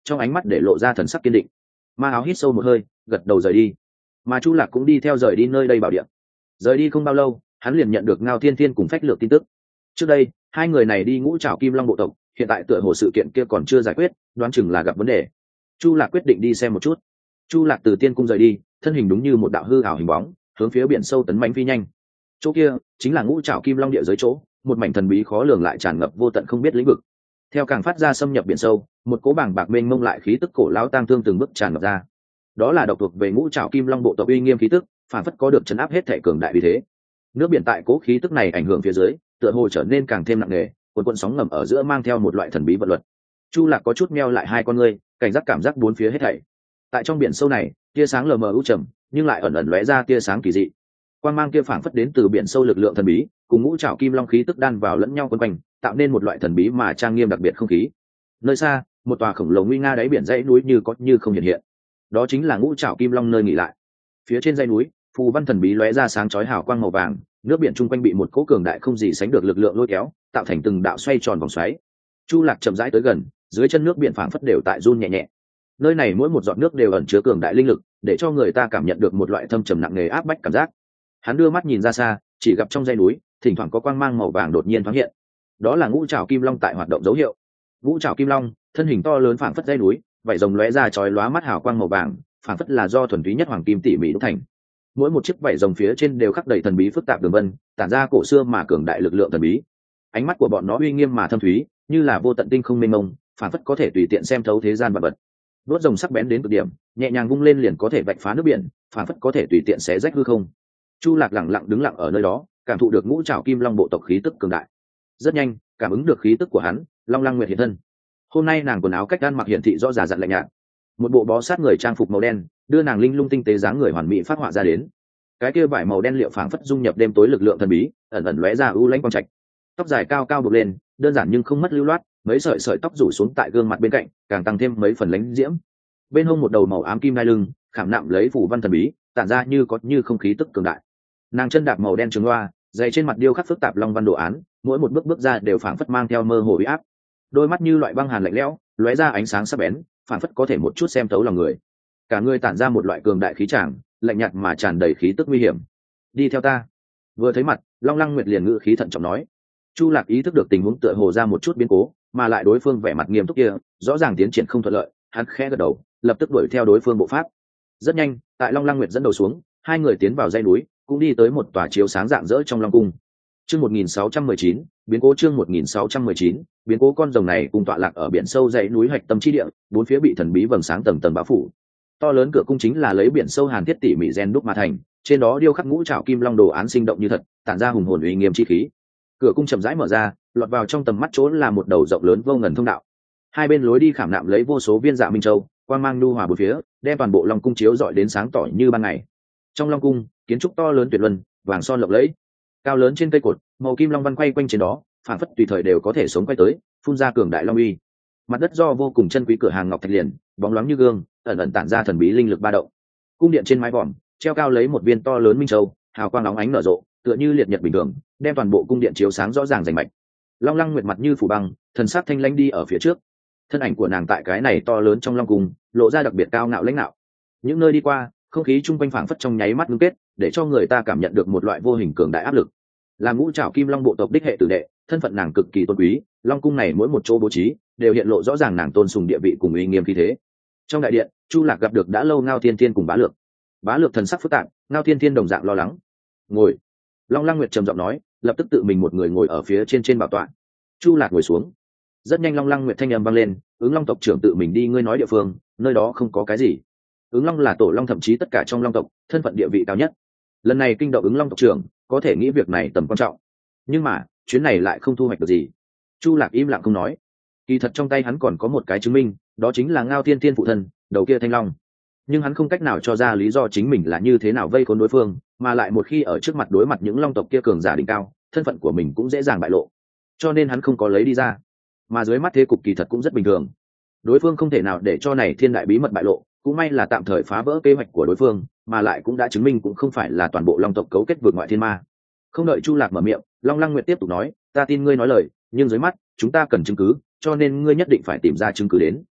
trong ánh mắt để lộ ra thần sắc kiên định. Ma áo hít sâu một hơi, gật đầu rời đi, mà Chu Lạc cũng đi theo rời đi nơi đây bảo địa. Rời đi không bao lâu, hắn liền nhận được Ngao Thiên Thiên cùng Phách Lược tin tức. Trước đây hai người này đi Ngũ Trảo Kim Long bộ tộc, hiện tại tựa hồ sự kiện kia còn chưa giải quyết, đoán chừng là gặp vấn đề. Chu Lạc quyết định đi xem một chút. Chu Lạc từ tiên cung rời đi, thân hình đúng như một đạo hư ảo hình bóng, hướng phía biển sâu tấn mãnh phi nhanh. Chỗ kia chính là Ngũ Trảo Kim Long địa giới chỗ, một mảnh thần bí khó lường lại tràn ngập vô tận không biết lĩnh vực. Theo càng phát ra xâm nhập biển sâu, một cỗ bảng bạc mênh mông lại khí tức cổ lão tang thương từng bước tràn ngập ra. Đó là độc thuộc về Ngũ Trảo Kim Long bộ tộc uy nghiêm khí tức, phản phất có được chấn áp hết thể cường đại vì thế. Nước biển tại cỗ khí tức này ảnh hưởng phía dưới, tựa hồ trở nên càng thêm nặng nề, cuồn cuộn sóng ngầm ở giữa mang theo một loại thần bí vận luật. Chu Lạc có chút meo lại hai con ngươi, cảnh giác cảm giác bốn phía hết thảy. Tại trong biển sâu này, tia sáng lờ mờ u trầm, nhưng lại ẩn ẩn lóe ra tia sáng kỳ dị. Quang mang kia phảng phất đến từ biển sâu lực lượng thần bí, cùng Ngũ Trảo Kim Long khí tức đan vào lẫn nhau quấn quanh, tạo nên một loại thần bí mà trang nghiêm đặc biệt không khí. Nơi xa, một tòa khổng lồ nguy nga đáy biển dãy núi như có như không hiện hiện. Đó chính là Ngũ Trảo Kim Long nơi nghỉ lại. Phía trên dãy núi, phù văn thần bí lóe ra sáng chói hào quang màu vàng, nước biển chung quanh bị một cỗ cường đại không gì sánh được lực lượng lôi kéo, tạo thành từng đạo xoay tròn vòng xoáy. Chu Lạc chậm rãi tới gần, dưới chân nước biển phảng phất đều tại run nhẹ nhẹ. Nơi này mỗi một giọt nước đều ẩn chứa cường đại linh lực, để cho người ta cảm nhận được một loại thâm trầm nặng nề áp bách cảm giác. Hắn đưa mắt nhìn ra xa, chỉ gặp trong dãy núi, thỉnh thoảng có quang mang màu vàng đột nhiên thoáng hiện. Đó là Ngũ Trảo Kim Long tại hoạt động dấu hiệu. Ngũ Trảo Kim Long, thân hình to lớn phảng phất dãy núi, vảy rồng lóe ra chói lóa mắt hào quang màu vàng, phảng phất là do thuần túy nhất hoàng kim tỉ mỉ đúc thành. Mỗi một chiếc vảy rồng phía trên đều khắc đầy thần bí phức tạp đường vân, tản ra cổ xưa mà cường đại lực lượng thần bí. Ánh mắt của bọn nó uy nghiêm mà thâm thúy, như là vô tận tinh không mênh mông, phảng phất có thể tùy tiện xem thấu thế gian vật vật. Đốt rồng sắc bén đến cực điểm, nhẹ nhàng vung lên liền có thể vạch phá nước biển, phảng phất có thể tùy tiện xé rách hư không. Chu Lạc lặng lặng đứng lặng ở nơi đó, cảm thụ được Ngũ Trảo Kim Long bộ tộc khí tức cường đại. Rất nhanh, cảm ứng được khí tức của hắn, Long Lăng Nguyệt hiện thân. Hôm nay nàng quần áo cách ăn mặc hiển thị rõ ràng dặn lạnh nhạt, một bộ bó sát người trang phục màu đen, đưa nàng linh lung tinh tế dáng người hoàn mỹ phát họa ra đến. Cái kia vải màu đen liệu phảng phất dung nhập đêm tối lực lượng thần bí, ẩn ẩn lóe ra u lãnh quang trạch. Tóc dài cao cao buộc lên, đơn giản nhưng không mất lưu loát, mấy sợi sợi tóc rủ xuống tại gương mặt bên cạnh, càng tăng thêm mấy phần lánh diễm. Bên hông một đầu màu ám kim nai lưng, khảm nạm lấy phù văn thần bí, tản ra như có như không khí tức cường đại. Nàng chân đạp màu đen trường loa, giày trên mặt điêu khắc phức tạp long văn đồ án, mỗi một bước bước ra đều phảng phất mang theo mơ hồ uy áp. Đôi mắt như loại băng hàn lạnh lẽo, lóe ra ánh sáng sắc bén, phảng phất có thể một chút xem thấu lòng người. Cả người tản ra một loại cường đại khí tràng, lạnh nhạt mà tràn đầy khí tức nguy hiểm. Đi theo ta. Vừa thấy mặt, Long Lăng Nguyệt liền ngữ khí thận trọng nói. Chu Lạc ý thức được tình huống tựa hồ ra một chút biến cố, mà lại đối phương vẻ mặt nghiêm túc kia, rõ ràng tiến triển không thuận lợi, hắn khẽ gật đầu, lập tức đuổi theo đối phương bộ pháp. Rất nhanh, tại Long Lăng Nguyệt dẫn đầu xuống, hai người tiến vào dãy núi, cũng đi tới một tòa chiếu sáng rạng rỡ trong Long cung. Chương một nghìn sáu trăm mười chín, biến cố chương một nghìn sáu trăm mười chín, biến cố con rồng này cùng tọa lạc ở biển sâu dãy núi hạch tâm chi địa, bốn phía bị thần bí vầng sáng tầng tầng bao phủ. To lớn cửa cung chính là lấy biển sâu hàn thiết tỉ mỉ gen đúc mà thành, trên đó điêu khắc Ngũ Trảo Kim Long đồ án sinh động như thật, tản ra hùng hồn uy nghiêm chi khí. Cửa cung chậm rãi mở ra, lọt vào trong tầm mắt chỗ là một đầu rộng lớn vô ngần thông đạo. Hai bên lối đi khảm nạm lấy vô số viên dạ minh châu, quang mang nhu hòa bốn phía, đem toàn bộ Long cung chiếu rọi đến sáng tỏ như ban ngày. Trong Long cung, kiến trúc to lớn tuyệt luân, vàng son lộng lẫy. Cao lớn trên cây cột, màu kim long văn quay quanh trên đó, phản phất tùy thời đều có thể sống quay tới, phun ra cường đại long uy. Mặt đất do vô cùng chân quý cửa hàng ngọc thạch liền, bóng loáng như gương, ẩn ẩn tản ra thần bí linh lực ba động. Cung điện trên mái vòm, treo cao lấy một viên to lớn minh châu, hào quang óng ánh nở rộ, tựa như liệt nhật bình thường, đem toàn bộ cung điện chiếu sáng rõ ràng rành mạch. Long Lăng Nguyệt mặt như phủ băng, thần sắc thanh lãnh đi ở phía trước. Thân ảnh của nàng tại cái này to lớn trong Long cung, lộ ra đặc biệt cao ngạo lãnh nạo. Những nơi đi qua, không khí chung quanh phảng phất trong nháy mắt ngưng kết, để cho người ta cảm nhận được một loại vô hình cường đại áp lực. Làm Ngũ Trảo Kim Long bộ tộc đích hệ tử đệ, thân phận nàng cực kỳ tôn quý, Long cung này mỗi một chỗ bố trí đều hiện lộ rõ ràng nàng tôn sùng địa vị cùng uy nghiêm khí thế. Trong đại điện, Chu Lạc gặp được đã lâu Ngao Thiên Thiên cùng Bá Lược. Bá Lược thần sắc phức tạp, Ngao Thiên Thiên đồng dạng lo lắng. Ngồi. Long Lăng Nguyệt trầm giọng nói, lập tức tự mình một người ngồi ở phía trên trên bảo tọa. Chu Lạc ngồi xuống. Rất nhanh Long Lăng Nguyệt thanh âm vang lên, ứng Long tộc trưởng tự mình đi ngươi nói địa phương, nơi đó không có cái gì. Ứng Long là tổ Long thậm chí tất cả trong Long tộc, thân phận địa vị cao nhất. Lần này kinh động ứng Long tộc trưởng, có thể nghĩ việc này tầm quan trọng. Nhưng mà, chuyến này lại không thu hoạch được gì. Chu Lạc im lặng không nói. Kỳ thật trong tay hắn còn có một cái chứng minh, đó chính là Ngao Thiên Thiên phụ thân, đầu kia Thanh Long. Nhưng hắn không cách nào cho ra lý do chính mình là như thế nào vây khốn đối phương, mà lại một khi ở trước mặt đối mặt những Long tộc kia cường giả đỉnh cao, thân phận của mình cũng dễ dàng bại lộ. Cho nên hắn không có lấy đi ra. Mà dưới mắt thế cục kỳ thật cũng rất bình thường. Đối phương không thể nào để cho này thiên đại bí mật bại lộ, cũng may là tạm thời phá vỡ kế hoạch của đối phương, mà lại cũng đã chứng minh cũng không phải là toàn bộ Long tộc cấu kết vượt ngoại thiên ma. Không đợi Chu Lạc mở miệng, Long Lăng Nguyệt tiếp tục nói, ta tin ngươi nói lời, nhưng dưới mắt chúng ta cần chứng cứ, cho nên ngươi nhất định phải tìm ra chứng cứ đến.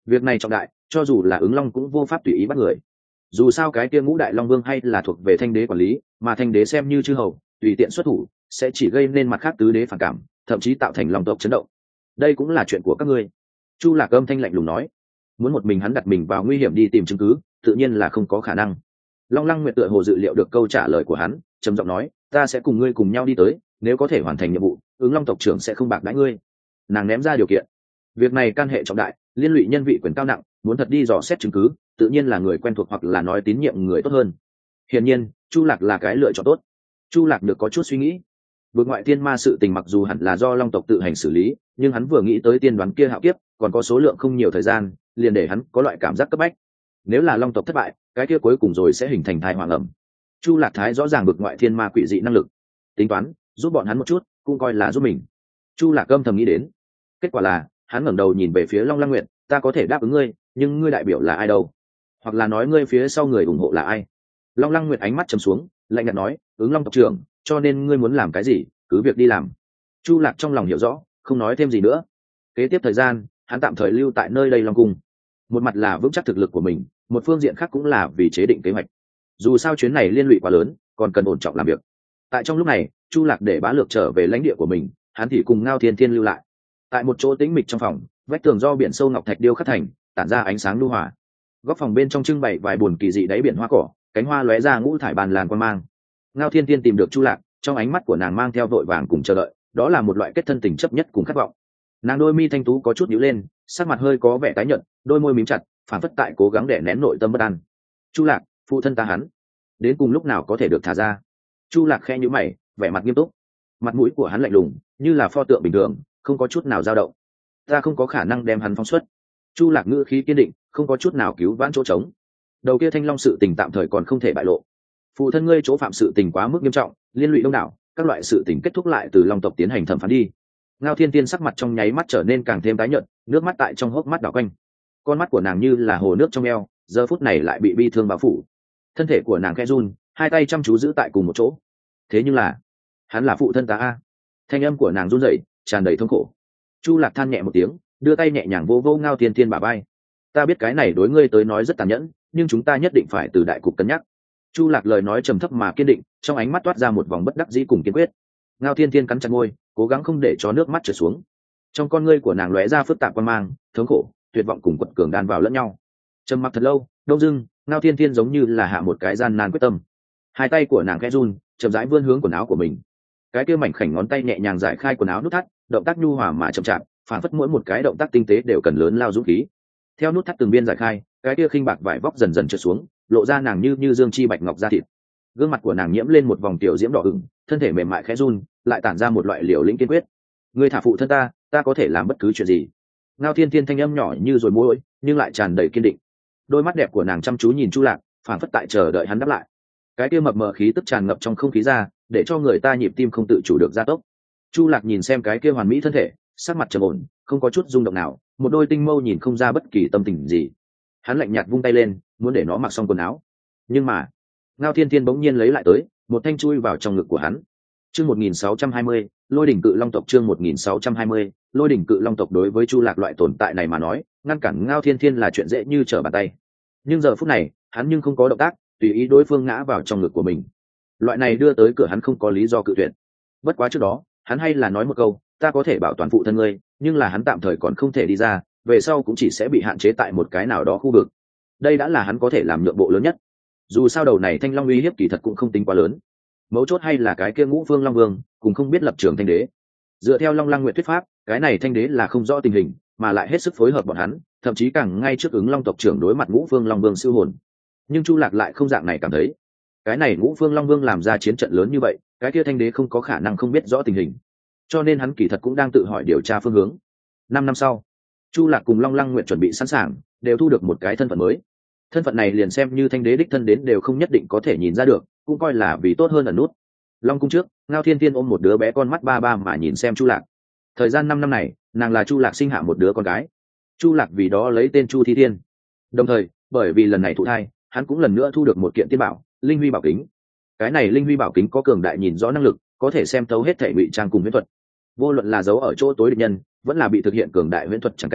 Việc này trọng đại, cho dù là ứng long cũng vô pháp tùy ý bắt người. Dù sao cái kia ngũ đại long vương hay là thuộc về thanh đế quản lý, mà thanh đế xem như chư hầu, tùy tiện xuất thủ sẽ chỉ gây nên mặt khác tứ đế phản cảm, thậm chí tạo thành long tộc chấn động. Đây cũng là chuyện của các ngươi. Chu Lạc âm thanh lạnh lùng nói. Muốn một mình hắn đặt mình vào nguy hiểm đi tìm chứng cứ, tự nhiên là không có khả năng. Long Lăng Nguyệt tựa hồ dự liệu được câu trả lời của hắn, trầm giọng nói, ta sẽ cùng ngươi cùng nhau đi tới, nếu có thể hoàn thành nhiệm vụ, ứng long tộc trưởng sẽ không bạc đãi ngươi. Nàng ném ra điều kiện. Việc này can hệ trọng đại, liên lụy nhân vị quyền cao nặng, muốn thật đi dò xét chứng cứ, tự nhiên là người quen thuộc hoặc là nói tín nhiệm người tốt hơn. Hiển nhiên, Chu Lạc là cái lựa chọn tốt. Chu Lạc được có chút suy nghĩ. Vượt ngoại tiên ma sự tình mặc dù hẳn là do long tộc tự hành xử lý, nhưng hắn vừa nghĩ tới tiên đoán kia hạo kiếp, còn có số lượng không nhiều thời gian, liền để hắn có loại cảm giác cấp bách. Nếu là long tộc thất bại, cái kia cuối cùng rồi sẽ hình thành thai hoàng ẩm. Chu Lạc Thái rõ ràng vượt ngoại thiên ma quỷ dị năng lực, tính toán giúp bọn hắn một chút, cũng coi là giúp mình. Chu Lạc âm thầm nghĩ đến. Kết quả là, hắn ngẩng đầu nhìn về phía Long Lăng Nguyệt, ta có thể đáp ứng ngươi, nhưng ngươi đại biểu là ai đâu? Hoặc là nói ngươi phía sau người ủng hộ là ai? Long Lăng Nguyệt ánh mắt trầm xuống, lạnh nhạt nói, ứng long tộc trưởng, cho nên ngươi muốn làm cái gì, cứ việc đi làm. Chu Lạc trong lòng hiểu rõ, không nói thêm gì nữa. Kế tiếp thời gian, hắn tạm thời lưu tại nơi đây Long Cung. Một mặt là vững chắc thực lực của mình, một phương diện khác cũng là vì chế định kế hoạch. Dù sao chuyến này liên lụy quá lớn, còn cần ổn trọng làm việc. Tại trong lúc này, Chu Lạc để Bá Lược trở về lãnh địa của mình, hắn thì cùng Ngao Thiên Thiên lưu lại. Tại một chỗ tĩnh mịch trong phòng, vách tường do biển sâu ngọc thạch điêu khắc thành, tản ra ánh sáng lưu hòa. Góc phòng bên trong trưng bày vài buồn kỳ dị đáy biển hoa cỏ, cánh hoa lóe ra ngũ thải bàn làn quan mang. Ngao Thiên Thiên tìm được Chu Lạc, trong ánh mắt của nàng mang theo vội vàng cùng chờ đợi, đó là một loại kết thân tình chấp nhất cùng khát vọng. Nàng đôi mi thanh tú có chút nhíu lên, sắc mặt hơi có vẻ tái nhợt, đôi môi mím chặt, phản phất tại cố gắng đè nén nội tâm bất an. Chu Lạc, phụ thân ta hắn, đến cùng lúc nào có thể được thả ra? Chu Lạc khẽ nhíu mày, vẻ mặt nghiêm túc. Mặt mũi của hắn lạnh lùng, như là pho tượng bình thường, không có chút nào dao động. Ta không có khả năng đem hắn phóng xuất. Chu Lạc ngữ khí kiên định, không có chút nào cứu vãn chỗ trống. Đầu kia Thanh Long sự tình tạm thời còn không thể bại lộ. Phụ thân ngươi chỗ phạm sự tình quá mức nghiêm trọng, liên lụy đông đảo, các loại sự tình kết thúc lại từ Long tộc tiến hành thẩm phán đi. Ngao Thiên Tiên sắc mặt trong nháy mắt trở nên càng thêm tái nhợt, nước mắt tại trong hốc mắt đảo quanh. Con mắt của nàng như là hồ nước trong eo, giờ phút này lại bị bi thương bao phủ. Thân thể của nàng khẽ run, hai tay chăm chú giữ tại cùng một chỗ. Thế nhưng là, hắn là phụ thân ta a. Thanh âm của nàng run rẩy, tràn đầy thống khổ. Chu Lạc than nhẹ một tiếng, đưa tay nhẹ nhàng vô vô Ngao Thiên Thiên bả vai. Ta biết cái này đối ngươi tới nói rất tàn nhẫn, nhưng chúng ta nhất định phải từ đại cục cân nhắc. Chu Lạc lời nói trầm thấp mà kiên định, trong ánh mắt toát ra một vòng bất đắc dĩ cùng kiên quyết. Ngao Thiên Thiên cắn chặt môi, cố gắng không để cho nước mắt trượt xuống. Trong con ngươi của nàng lóe ra phức tạp quan mang, thống khổ, tuyệt vọng cùng quật cường đan vào lẫn nhau. Trầm mặc thật lâu, đông dưng, Ngao Thiên Thiên giống như là hạ một cái gian nan quyết tâm. Hai tay của nàng khẽ run, chậm rãi vươn hướng quần áo của mình. Cái kia mảnh khảnh ngón tay nhẹ nhàng giải khai quần áo nút thắt, động tác nhu hòa mà chậm chạp, phản phất mỗi một cái động tác tinh tế đều cần lớn lao dũng khí. Theo nút thắt từng biên giải khai, cái kia khinh bạc vải vóc dần dần trượt xuống, lộ ra nàng như như dương chi bạch ngọc da thịt. Gương mặt của nàng nhiễm lên một vòng tiểu diễm đỏ ửng, thân thể mềm mại khẽ run, lại tản ra một loại liều lĩnh kiên quyết. Ngươi thả phụ thân ta, ta có thể làm bất cứ chuyện gì. Ngao Thiên Thiên thanh âm nhỏ như rồi môi, nhưng lại tràn đầy kiên định. Đôi mắt đẹp của nàng chăm chú nhìn Chu Lạc, phản phất tại chờ đợi hắn đáp lại. Cái kia mập mờ khí tức tràn ngập trong không khí ra, để cho người ta nhịp tim không tự chủ được gia tốc. Chu Lạc nhìn xem cái kia hoàn mỹ thân thể, sắc mặt trầm ổn, không có chút rung động nào, một đôi tinh mâu nhìn không ra bất kỳ tâm tình gì. Hắn lạnh nhạt vung tay lên, muốn để nó mặc xong quần áo. Nhưng mà, Ngao Thiên Thiên bỗng nhiên lấy lại tới, một thanh chui vào trong ngực của hắn. Chương một nghìn sáu trăm hai mươi, Lôi đỉnh cự long tộc. Chương một nghìn sáu trăm hai mươi, Lôi đỉnh cự long tộc. Đối với Chu Lạc loại tồn tại này mà nói, ngăn cản Ngao Thiên Thiên là chuyện dễ như trở bàn tay. Nhưng giờ phút này, hắn nhưng không có động tác, tùy ý đối phương ngã vào trong ngực của mình. Loại này đưa tới cửa hắn không có lý do cự tuyệt. Bất quá trước đó, hắn hay là nói một câu, ta có thể bảo toàn phụ thân ngươi, nhưng là hắn tạm thời còn không thể đi ra, về sau cũng chỉ sẽ bị hạn chế tại một cái nào đó khu vực. Đây đã là hắn có thể làm nhượng bộ lớn nhất. Dù sao đầu này Thanh Long uy hiếp kỳ thật cũng không tính quá lớn. Mấu chốt hay là cái kia Ngũ Phương Long Vương, cùng không biết lập trường Thanh Đế. Dựa theo Long Lăng Nguyệt thuyết pháp, cái này Thanh Đế là không rõ tình hình, mà lại hết sức phối hợp bọn hắn, thậm chí càng ngay trước ứng Long tộc trưởng đối mặt Ngũ Phương Long Vương siêu hồn. Nhưng Chu Lạc lại không dạng này cảm thấy. Cái này Ngũ Phương Long Vương làm ra chiến trận lớn như vậy, cái kia Thanh Đế không có khả năng không biết rõ tình hình. Cho nên hắn kỳ thật cũng đang tự hỏi điều tra phương hướng. Năm năm sau, Chu Lạc cùng Long Lăng Nguyệt chuẩn bị sẵn sàng, đều thu được một cái thân phận mới. Thân phận này liền xem như Thanh Đế đích thân đến đều không nhất định có thể nhìn ra được, cũng coi là vì tốt hơn ẩn nút. Long cung trước, Ngao Thiên Thiên ôm một đứa bé con mắt ba ba mà nhìn xem Chu Lạc. Thời gian năm năm này, nàng là Chu Lạc sinh hạ một đứa con gái. Chu Lạc vì đó lấy tên Chu Thi Thiên. Đồng thời, bởi vì lần này thụ thai, hắn cũng lần nữa thu được một kiện tiên bảo, Linh Huy Bảo Kính. Cái này Linh Huy Bảo Kính có cường đại nhìn rõ năng lực, có thể xem thấu hết thể ngụy trang cùng huyễn thuật. Vô luận là giấu ở chỗ tối địch nhân, vẫn là bị thực hiện cường đại huyễn thuật chẳng cảnh,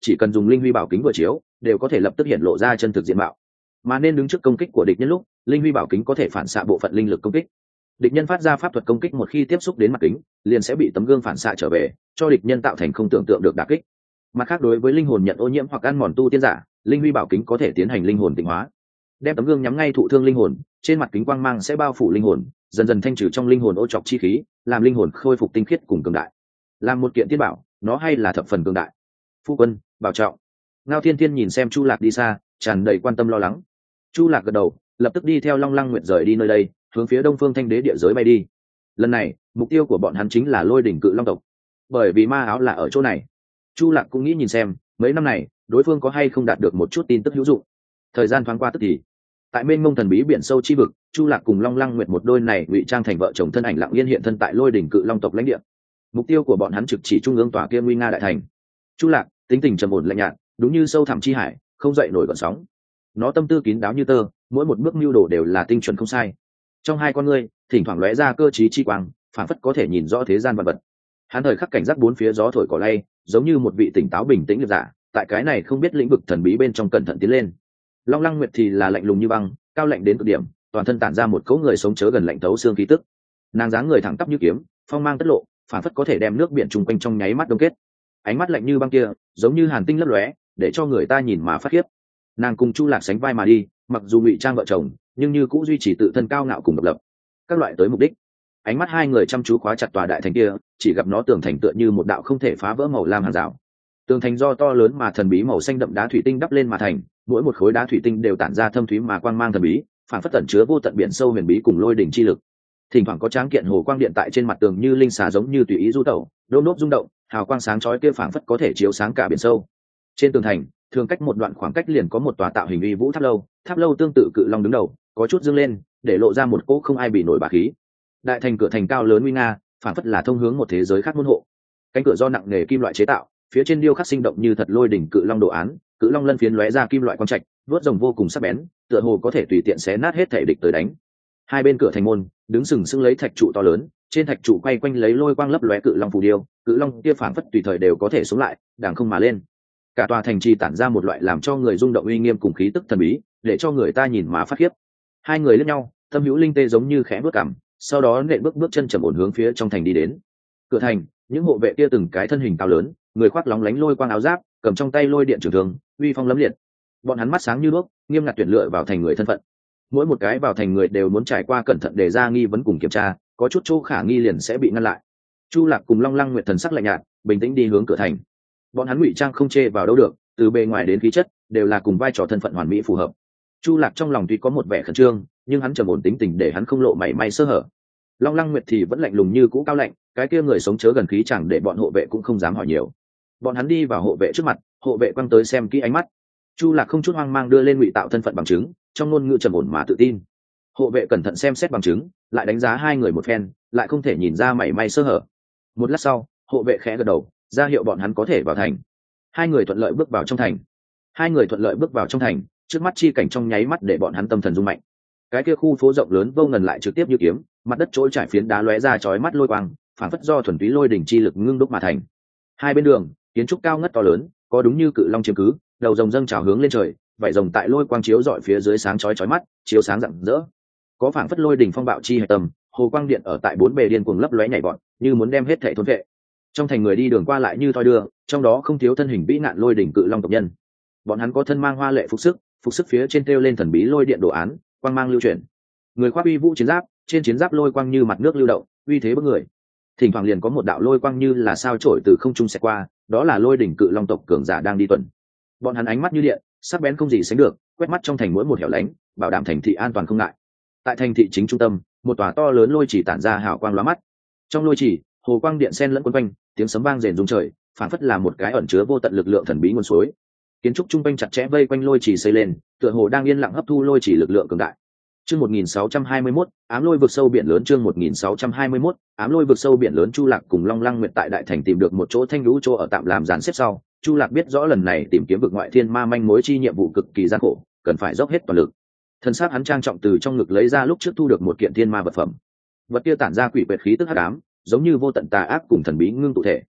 chỉ cần dùng linh huy bảo kính vừa chiếu đều có thể lập tức hiện lộ ra chân thực diện mạo. Mà nên đứng trước công kích của địch nhân lúc, linh huy bảo kính có thể phản xạ bộ phận linh lực công kích. Địch nhân phát ra pháp thuật công kích một khi tiếp xúc đến mặt kính, liền sẽ bị tấm gương phản xạ trở về, cho địch nhân tạo thành không tưởng tượng được đả kích. Mặt khác, đối với linh hồn nhận ô nhiễm hoặc ăn mòn tu tiên giả, linh huy bảo kính có thể tiến hành linh hồn tịnh hóa. Đem tấm gương nhắm ngay thụ thương linh hồn, trên mặt kính quang mang sẽ bao phủ linh hồn, dần dần thanh trừ trong linh hồn ô trọc chi khí, làm linh hồn khôi phục tinh khiết cùng cường đại. Làm một kiện tiên bảo, nó hay là thập phần cường đại. Phu quân, bảo trọng. Ngao Thiên Thiên nhìn xem Chu Lạc đi xa, tràn đầy quan tâm lo lắng. Chu Lạc gật đầu, lập tức đi theo Long Lăng Nguyệt rời đi nơi đây, hướng phía Đông Phương Thanh Đế địa giới bay đi. Lần này, mục tiêu của bọn hắn chính là Lôi đỉnh Cự Long tộc, bởi vì ma áo là ở chỗ này. Chu Lạc cũng nghĩ nhìn xem, mấy năm này, đối phương có hay không đạt được một chút tin tức hữu dụng. Thời gian thoáng qua tức thì, tại mênh mông thần bí biển sâu chi vực, Chu Lạc cùng Long Lăng Nguyệt một đôi này ngụy trang thành vợ chồng thân ảnh lặng yên hiện thân tại Lôi đỉnh Cự Long tộc lãnh địa. Mục tiêu của bọn hắn trực chỉ trung ương tòa kia nguy nga đại thành. Chu Lạc tính tình trầm ổn lạnh nhạt, đúng như sâu thẳm chi hải, không dậy nổi gợn sóng. Nó tâm tư kín đáo như tơ, mỗi một bước mưu đồ đều là tinh chuẩn không sai. Trong hai con ngươi, thỉnh thoảng lóe ra cơ trí chi quang, phản phất có thể nhìn rõ thế gian vật vật. Hắn thời khắc cảnh giác bốn phía gió thổi cỏ lay, giống như một vị tỉnh táo bình tĩnh liệt giả, tại cái này không biết lĩnh vực thần bí bên trong cẩn thận tiến lên. Long Lăng Nguyệt thì là lạnh lùng như băng, cao lạnh đến cực điểm, toàn thân tản ra một cấu người sống chớ gần lạnh thấu xương khí tức. Nàng dáng người thẳng tắp như kiếm, phong mang tất lộ, phản phất có thể đem nước biển trùng quanh trong nháy mắt đông kết. Ánh mắt lạnh như băng kia, giống như hàn tinh lấp lóe, để cho người ta nhìn mà phát khiếp. Nàng cùng Chu Lạc sánh vai mà đi, mặc dù ngụy trang vợ chồng, nhưng như cũng duy trì tự thân cao ngạo cùng độc lập. Các loại tới mục đích, ánh mắt hai người chăm chú khóa chặt tòa đại thành kia, chỉ gặp nó tường thành tựa như một đạo không thể phá vỡ màu lam hàng rào. Tường thành do to lớn mà thần bí màu xanh đậm đá thủy tinh đắp lên mà thành, mỗi một khối đá thủy tinh đều tản ra thâm thúy mà quang mang thần bí, phản phất tẩn chứa vô tận biển sâu huyền bí cùng lôi đỉnh chi lực. Thỉnh thoảng có tráng kiện hồ quang điện tại trên mặt tường như linh xà giống như tùy ý du tẩu, đôm đốp rung động, hào quang sáng chói kia phảng phất có thể chiếu sáng cả biển sâu. Trên tường thành, thường cách một đoạn khoảng cách liền có một tòa tạo hình uy vũ tháp lâu, tháp lâu tương tự cự long đứng đầu, có chút dương lên, để lộ ra một cỗ không ai bị nổi bá khí. Đại thành cửa thành cao lớn uy nga, phảng phất là thông hướng một thế giới khác môn hộ. Cánh cửa do nặng nghề kim loại chế tạo, phía trên điêu khắc sinh động như thật lôi đỉnh cự long đồ án, cự long lân phiến lóe ra kim loại quang trạch, vớt rồng vô cùng sắc bén, tựa hồ có thể tùy tiện xé nát hết thể địch tới đánh. Hai bên cửa thành môn, đứng sừng sững lấy thạch trụ to lớn, trên thạch trụ quay quanh lấy lôi quang lấp lóe cự long phù điêu, cự long kia phảng phất tùy thời đều có thể sống lại, đàng không mà lên. Cả tòa thành trì tản ra một loại làm cho người rung động uy nghiêm cùng khí tức thần bí, để cho người ta nhìn mà phát khiếp. Hai người lẫn nhau, Tâm Hữu Linh tê giống như khẽ bước cằm, sau đó nện bước bước chân trầm ổn hướng phía trong thành đi đến. Cửa thành, những hộ vệ kia từng cái thân hình cao lớn, người khoác lóng lánh lôi quang áo giáp, cầm trong tay lôi điện trường thương, uy phong lẫm liệt. Bọn hắn mắt sáng như đuốc, nghiêm ngặt tuyển lựa vào thành người thân phận. Mỗi một cái vào thành người đều muốn trải qua cẩn thận để ra nghi vấn cùng kiểm tra, có chút chỗ khả nghi liền sẽ bị ngăn lại. Chu Lạc cùng Long Lăng Nguyệt thần sắc lạnh nhạt, bình tĩnh đi hướng cửa thành. Bọn hắn ngụy trang không chê vào đâu được, từ bề ngoài đến khí chất đều là cùng vai trò thân phận hoàn mỹ phù hợp. Chu Lạc trong lòng tuy có một vẻ khẩn trương, nhưng hắn trầm ổn tính tình để hắn không lộ mảy may sơ hở. Long Lăng Nguyệt thì vẫn lạnh lùng như cũ cao lạnh, cái kia người sống chớ gần khí chẳng để bọn hộ vệ cũng không dám hỏi nhiều. Bọn hắn đi vào hộ vệ trước mặt, hộ vệ quăng tới xem kỹ ánh mắt. Chu Lạc không chút hoang mang đưa lên ngụy tạo thân phận bằng chứng, trong ngôn ngữ trầm ổn mà tự tin. Hộ vệ cẩn thận xem xét bằng chứng, lại đánh giá hai người một phen, lại không thể nhìn ra mảy may sơ hở. Một lát sau, hộ vệ khẽ gật đầu, ra hiệu bọn hắn có thể vào thành. Hai người thuận lợi bước vào trong thành. Hai người thuận lợi bước vào trong thành, trước mắt chi cảnh trong nháy mắt để bọn hắn tâm thần rung mạnh. Cái kia khu phố rộng lớn vô ngần lại trực tiếp như kiếm, mặt đất trôi trải phiến đá lóe ra chói mắt lôi quang, phản phất do thuần túy lôi đỉnh chi lực ngưng đúc mà thành. Hai bên đường, kiến trúc cao ngất to lớn, có đúng như cự long chiếm cứ, đầu rồng dâng trào hướng lên trời, vảy rồng tại lôi quang chiếu rọi phía dưới sáng chói chói mắt, chiếu sáng rạng rỡ. Có phản phất lôi đỉnh phong bạo chi hạch tâm, hồ quang điện ở tại bốn bề điên cuồng lấp lóe nhảy vọt, như muốn đem hết thảy thôn vệ. Trong thành người đi đường qua lại như thoi đưa, trong đó không thiếu thân hình vĩ ngạn lôi đỉnh cự long tộc nhân. Bọn hắn có thân mang hoa lệ phục sức, phục sức phía trên treo lên thần bí lôi điện đồ án, quang mang lưu chuyển. Người khoác uy vũ chiến giáp, trên chiến giáp lôi quang như mặt nước lưu động, uy thế bức người. Thỉnh thoảng liền có một đạo lôi quang như là sao chổi từ không trung xẹt qua, đó là lôi đỉnh cự long tộc cường giả đang đi tuần. Bọn hắn ánh mắt như điện, sắc bén không gì sánh được, quét mắt trong thành mỗi một hẻo lánh, bảo đảm thành thị an toàn không ngại. Tại thành thị chính trung tâm, một tòa to lớn lôi chỉ tản ra hào quang lóa mắt. Trong lôi chỉ, hồ quang điện xen lẫn quấn quanh, tiếng sấm vang rền rung trời, phản phất là một cái ẩn chứa vô tận lực lượng thần bí nguồn suối. Kiến trúc trung quanh chặt chẽ vây quanh lôi chỉ xây lên, tựa hồ đang yên lặng hấp thu lôi chỉ lực lượng cường đại. Chương một nghìn sáu trăm hai mươi mốt, ám lôi vực sâu biển lớn. Chương một nghìn sáu trăm hai mươi mốt, ám lôi vực sâu biển lớn. Chu Lạc cùng Long Lăng Nguyệt tại đại thành tìm được một chỗ thanh lũ chỗ ở tạm làm dàn xếp sau. Chu Lạc biết rõ lần này tìm kiếm vực ngoại thiên ma manh mối chi nhiệm vụ cực kỳ gian khổ, cần phải dốc hết toàn lực. Thân xác hắn trang trọng từ trong ngực lấy ra lúc trước thu được một kiện thiên ma vật phẩm. Vật kia tản ra quỷ quyệt khí tức hắc ám, giống như vô tận tà ác cùng thần bí ngưng tụ thể.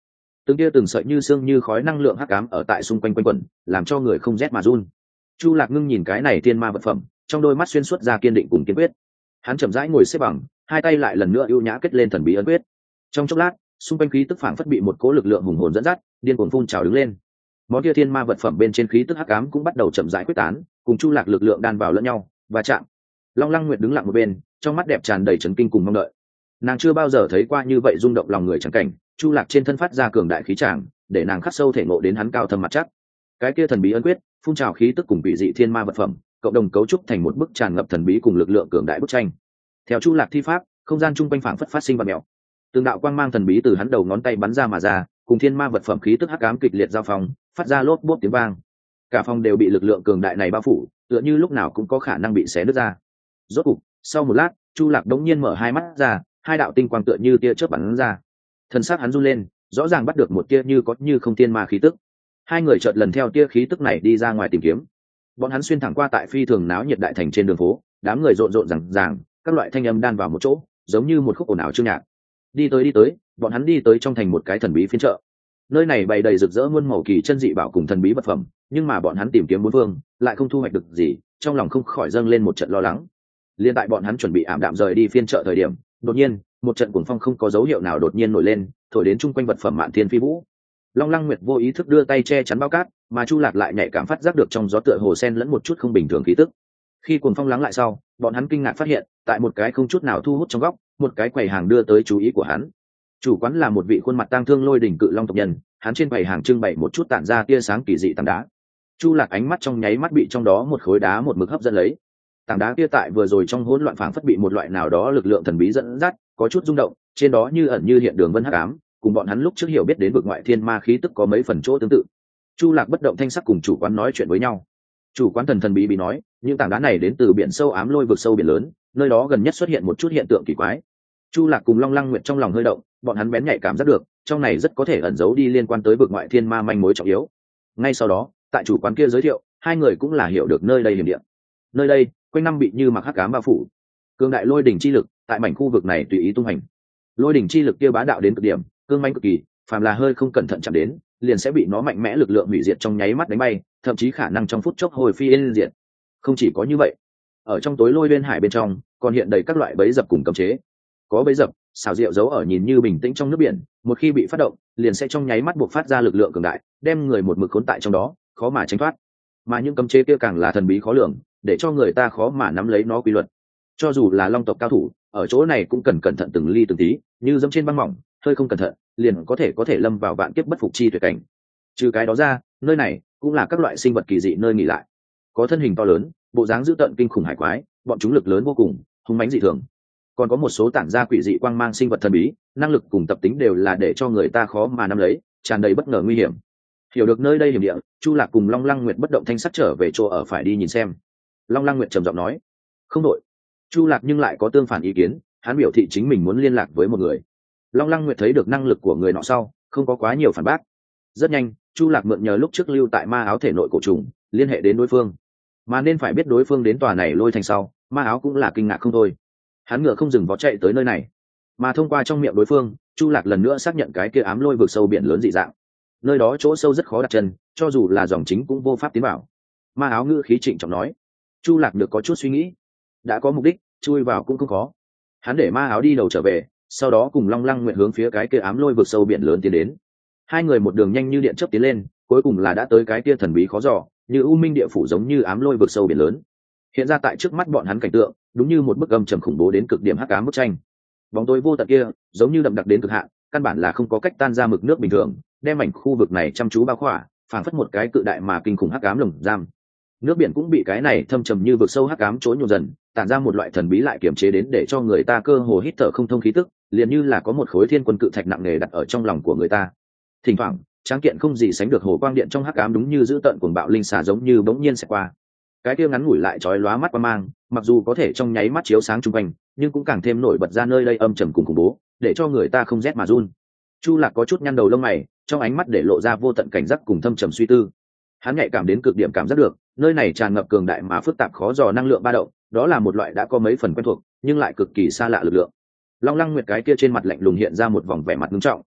từng tia từng sợi như xương như khói năng lượng hắc ám ở tại xung quanh quanh quẩn, làm cho người không rét mà run. Chu Lạc ngưng nhìn cái này thiên ma vật phẩm, trong đôi mắt xuyên suốt ra kiên định cùng kiên quyết. Hắn chậm rãi ngồi xếp bằng, hai tay lại lần nữa ưu nhã kết lên thần bí ấn quyết. Trong chốc lát, xung quanh khí tức phảng phất bị một cỗ lực lượng hùng hồn dẫn dắt, điên cuồng phun trào đứng lên. Món kia thiên ma vật phẩm bên trên khí tức hắc ám cũng bắt đầu chậm rãi quyết tán, cùng Chu Lạc lực lượng đan vào lẫn nhau và chạm. Long Lăng Nguyệt đứng lặng một bên, trong mắt đẹp tràn đầy chấn kinh cùng mong đợi. Nàng chưa bao giờ thấy qua như vậy rung động lòng người chẳng cảnh, Chu Lạc trên thân phát ra cường đại khí tràng, để nàng khắc sâu thể ngộ đến hắn cao thâm mặt chắc. Cái kia thần bí ấn quyết, phun trào khí tức cùng vị dị thiên ma vật phẩm, cộng đồng cấu trúc thành một bức tràn ngập thần bí cùng lực lượng cường đại bức tranh. Theo Chu Lạc thi pháp, không gian trung quanh phảng phất phát sinh và mèo. Từng đạo quang mang thần bí từ hắn đầu ngón tay bắn ra mà ra, cùng thiên ma vật phẩm khí tức hắc ám kịch liệt giao phong, phát ra lốp bốp tiếng vang. Cả phòng đều bị lực lượng cường đại này bao phủ, tựa như lúc nào cũng có khả năng bị xé nứt ra. Rốt cục, sau một lát, Chu Lạc đống nhiên mở hai mắt ra, hai đạo tinh quang tựa như tia chớp bắn ra. Thân xác hắn run lên, rõ ràng bắt được một tia như có như không thiên ma khí tức. Hai người chợt lần theo tia khí tức này đi ra ngoài tìm kiếm. Bọn hắn xuyên thẳng qua tại phi thường náo nhiệt đại thành trên đường phố, đám người rộn rộn ràng ràng, các loại thanh âm đan vào một chỗ, giống như một khúc ồn ào chương nhạc. Đi tới đi tới, bọn hắn đi tới trong thành một cái thần bí phiên chợ. Nơi này bày đầy rực rỡ muôn màu kỳ chân dị bảo cùng thần bí vật phẩm, nhưng mà bọn hắn tìm kiếm bốn phương, lại không thu hoạch được gì, trong lòng không khỏi dâng lên một trận lo lắng. Liên tại bọn hắn chuẩn bị ảm đạm rời đi phiên chợ thời điểm, đột nhiên, một trận cuồng phong không có dấu hiệu nào đột nhiên nổi lên, thổi đến chung quanh vật phẩm mạn thiên phi vũ. Long Lăng Nguyệt vô ý thức đưa tay che chắn bao cát, mà Chu Lạc lại nhạy cảm phát giác được trong gió tựa hồ sen lẫn một chút không bình thường khí tức. Khi cuồng phong lắng lại sau, bọn hắn kinh ngạc phát hiện, tại một cái không chút nào thu hút trong góc, một cái quầy hàng đưa tới chú ý của hắn. Chủ quán là một vị khuôn mặt tang thương Lôi Đỉnh cự long tộc nhân, hắn trên quầy hàng trưng bày một chút tản ra tia sáng kỳ dị tảng đá. Chu Lạc ánh mắt trong nháy mắt bị trong đó một khối đá một mực hấp dẫn lấy. Tảng đá kia tại vừa rồi trong hỗn loạn phảng phất bị một loại nào đó lực lượng thần bí dẫn dắt, có chút rung động, trên đó như ẩn như hiện đường vân hắc ám, cùng bọn hắn lúc trước hiểu biết đến vực ngoại thiên ma khí tức có mấy phần chỗ tương tự. Chu Lạc bất động thanh sắc cùng chủ quán nói chuyện với nhau. Chủ quán thần thần bí bí nói, những tảng đá này đến từ biển sâu ám lôi vực sâu biển lớn, nơi đó gần nhất xuất hiện một chút hiện tượng kỳ quái. Chu Lạc cùng Long Lăng Nguyệt trong lòng hơi động, bọn hắn bén nhạy cảm giác được, trong này rất có thể ẩn giấu đi liên quan tới vực ngoại thiên ma manh mối trọng yếu. Ngay sau đó, tại chủ quán kia giới thiệu, hai người cũng là hiểu được nơi đây hiểm địa. Nơi đây, quanh năm bị như mặc hắc ám bao phủ. Cương đại lôi đỉnh chi lực, tại mảnh khu vực này tùy ý tung hành. Lôi đỉnh chi lực kia bá đạo đến cực điểm, cương manh cực kỳ, phàm là hơi không cẩn thận chạm đến, liền sẽ bị nó mạnh mẽ lực lượng hủy diệt trong nháy mắt đánh bay, thậm chí khả năng trong phút chốc hồi phi yên diệt. Không chỉ có như vậy, ở trong tối lôi bên hải bên trong, còn hiện đầy các loại bẫy dập cùng cấm chế. Có bẫy dập, xảo diệu giấu ở nhìn như bình tĩnh trong nước biển, một khi bị phát động, liền sẽ trong nháy mắt buộc phát ra lực lượng cường đại, đem người một mực khốn tại trong đó, khó mà tránh thoát. Mà những cấm chế kia càng là thần bí khó lường, để cho người ta khó mà nắm lấy nó quy luật. Cho dù là long tộc cao thủ, ở chỗ này cũng cần cẩn thận từng ly từng tí, như dẫm trên băng mỏng, hơi không cẩn thận, liền có thể có thể lâm vào vạn kiếp bất phục chi tuyệt cảnh. Trừ cái đó ra, nơi này cũng là các loại sinh vật kỳ dị nơi nghỉ lại. Có thân hình to lớn, bộ dáng dữ tợn kinh khủng hải quái, bọn chúng lực lớn vô cùng, hung mãnh dị thường. Còn có một số tản ra quỷ dị quang mang sinh vật thần bí, năng lực cùng tập tính đều là để cho người ta khó mà nắm lấy, tràn đầy bất ngờ nguy hiểm. Hiểu được nơi đây hiểm địa, Chu Lạc cùng Long Lăng Nguyệt bất động thanh sắc trở về chỗ ở phải đi nhìn xem. Long Lăng Nguyệt trầm giọng nói, không đội. Chu Lạc nhưng lại có tương phản ý kiến, hắn biểu thị chính mình muốn liên lạc với một người. Long Lăng Nguyệt thấy được năng lực của người nọ sau, không có quá nhiều phản bác. Rất nhanh, Chu Lạc mượn nhờ lúc trước lưu tại ma áo thể nội cổ trùng, liên hệ đến đối phương. Mà nên phải biết đối phương đến tòa này lôi thành sau, ma áo cũng là kinh ngạc không thôi. Hắn ngựa không dừng vó chạy tới nơi này, mà thông qua trong miệng đối phương, Chu Lạc lần nữa xác nhận cái kia ám lôi vực sâu biển lớn dị dạng. Nơi đó chỗ sâu rất khó đặt chân, cho dù là dòng chính cũng vô pháp tiến vào. Ma áo ngữ khí trịnh trọng nói. Chu Lạc được có chút suy nghĩ, đã có mục đích, chui vào cũng không khó. Hắn để ma áo đi đầu trở về, sau đó cùng Long Lăng Nguyệt hướng phía cái kia ám lôi vực sâu biển lớn tiến đến. Hai người một đường nhanh như điện chớp tiến lên, cuối cùng là đã tới cái kia thần bí khó dò, như u minh địa phủ giống như ám lôi vực sâu biển lớn. Hiện ra tại trước mắt bọn hắn cảnh tượng, đúng như một bức âm trầm khủng bố đến cực điểm hắc ám bức tranh. Bóng tối vô tận kia, giống như đậm đặc đến cực hạn, căn bản là không có cách tan ra mực nước bình thường, đem mảnh khu vực này chăm chú bao khỏa, phảng phất một cái cự đại mà kinh khủng hắc ám lồng giam. Nước biển cũng bị cái này thâm trầm như vực sâu hắc ám chối nhộn dần, tản ra một loại thần bí lại kiềm chế đến để cho người ta cơ hồ hít thở không thông khí tức, liền như là có một khối thiên quân cự thạch nặng nề đặt ở trong lòng của người ta. Thỉnh thoảng, tráng kiện không gì sánh được hồ quang điện trong hắc ám đúng như giữ tận cuồng bạo linh xà giống như bỗng nhiên sẽ qua. Cái kia ngắn ngủi lại chói lóa mắt qua mang, mặc dù có thể trong nháy mắt chiếu sáng chung quanh, nhưng cũng càng thêm nổi bật ra nơi đây âm trầm cùng khủng bố, để cho người ta không rét mà run. Chu Lạc có chút nhăn đầu lông mày, trong ánh mắt để lộ ra vô tận cảnh giác cùng thâm trầm suy tư. Hắn nhạy cảm đến cực điểm cảm giác được, nơi này tràn ngập cường đại mà phức tạp khó dò năng lượng ba động, đó là một loại đã có mấy phần quen thuộc, nhưng lại cực kỳ xa lạ lực lượng. Long Lăng Nguyệt cái kia trên mặt lạnh lùng hiện ra một vòng vẻ mặt nghiêm trọng,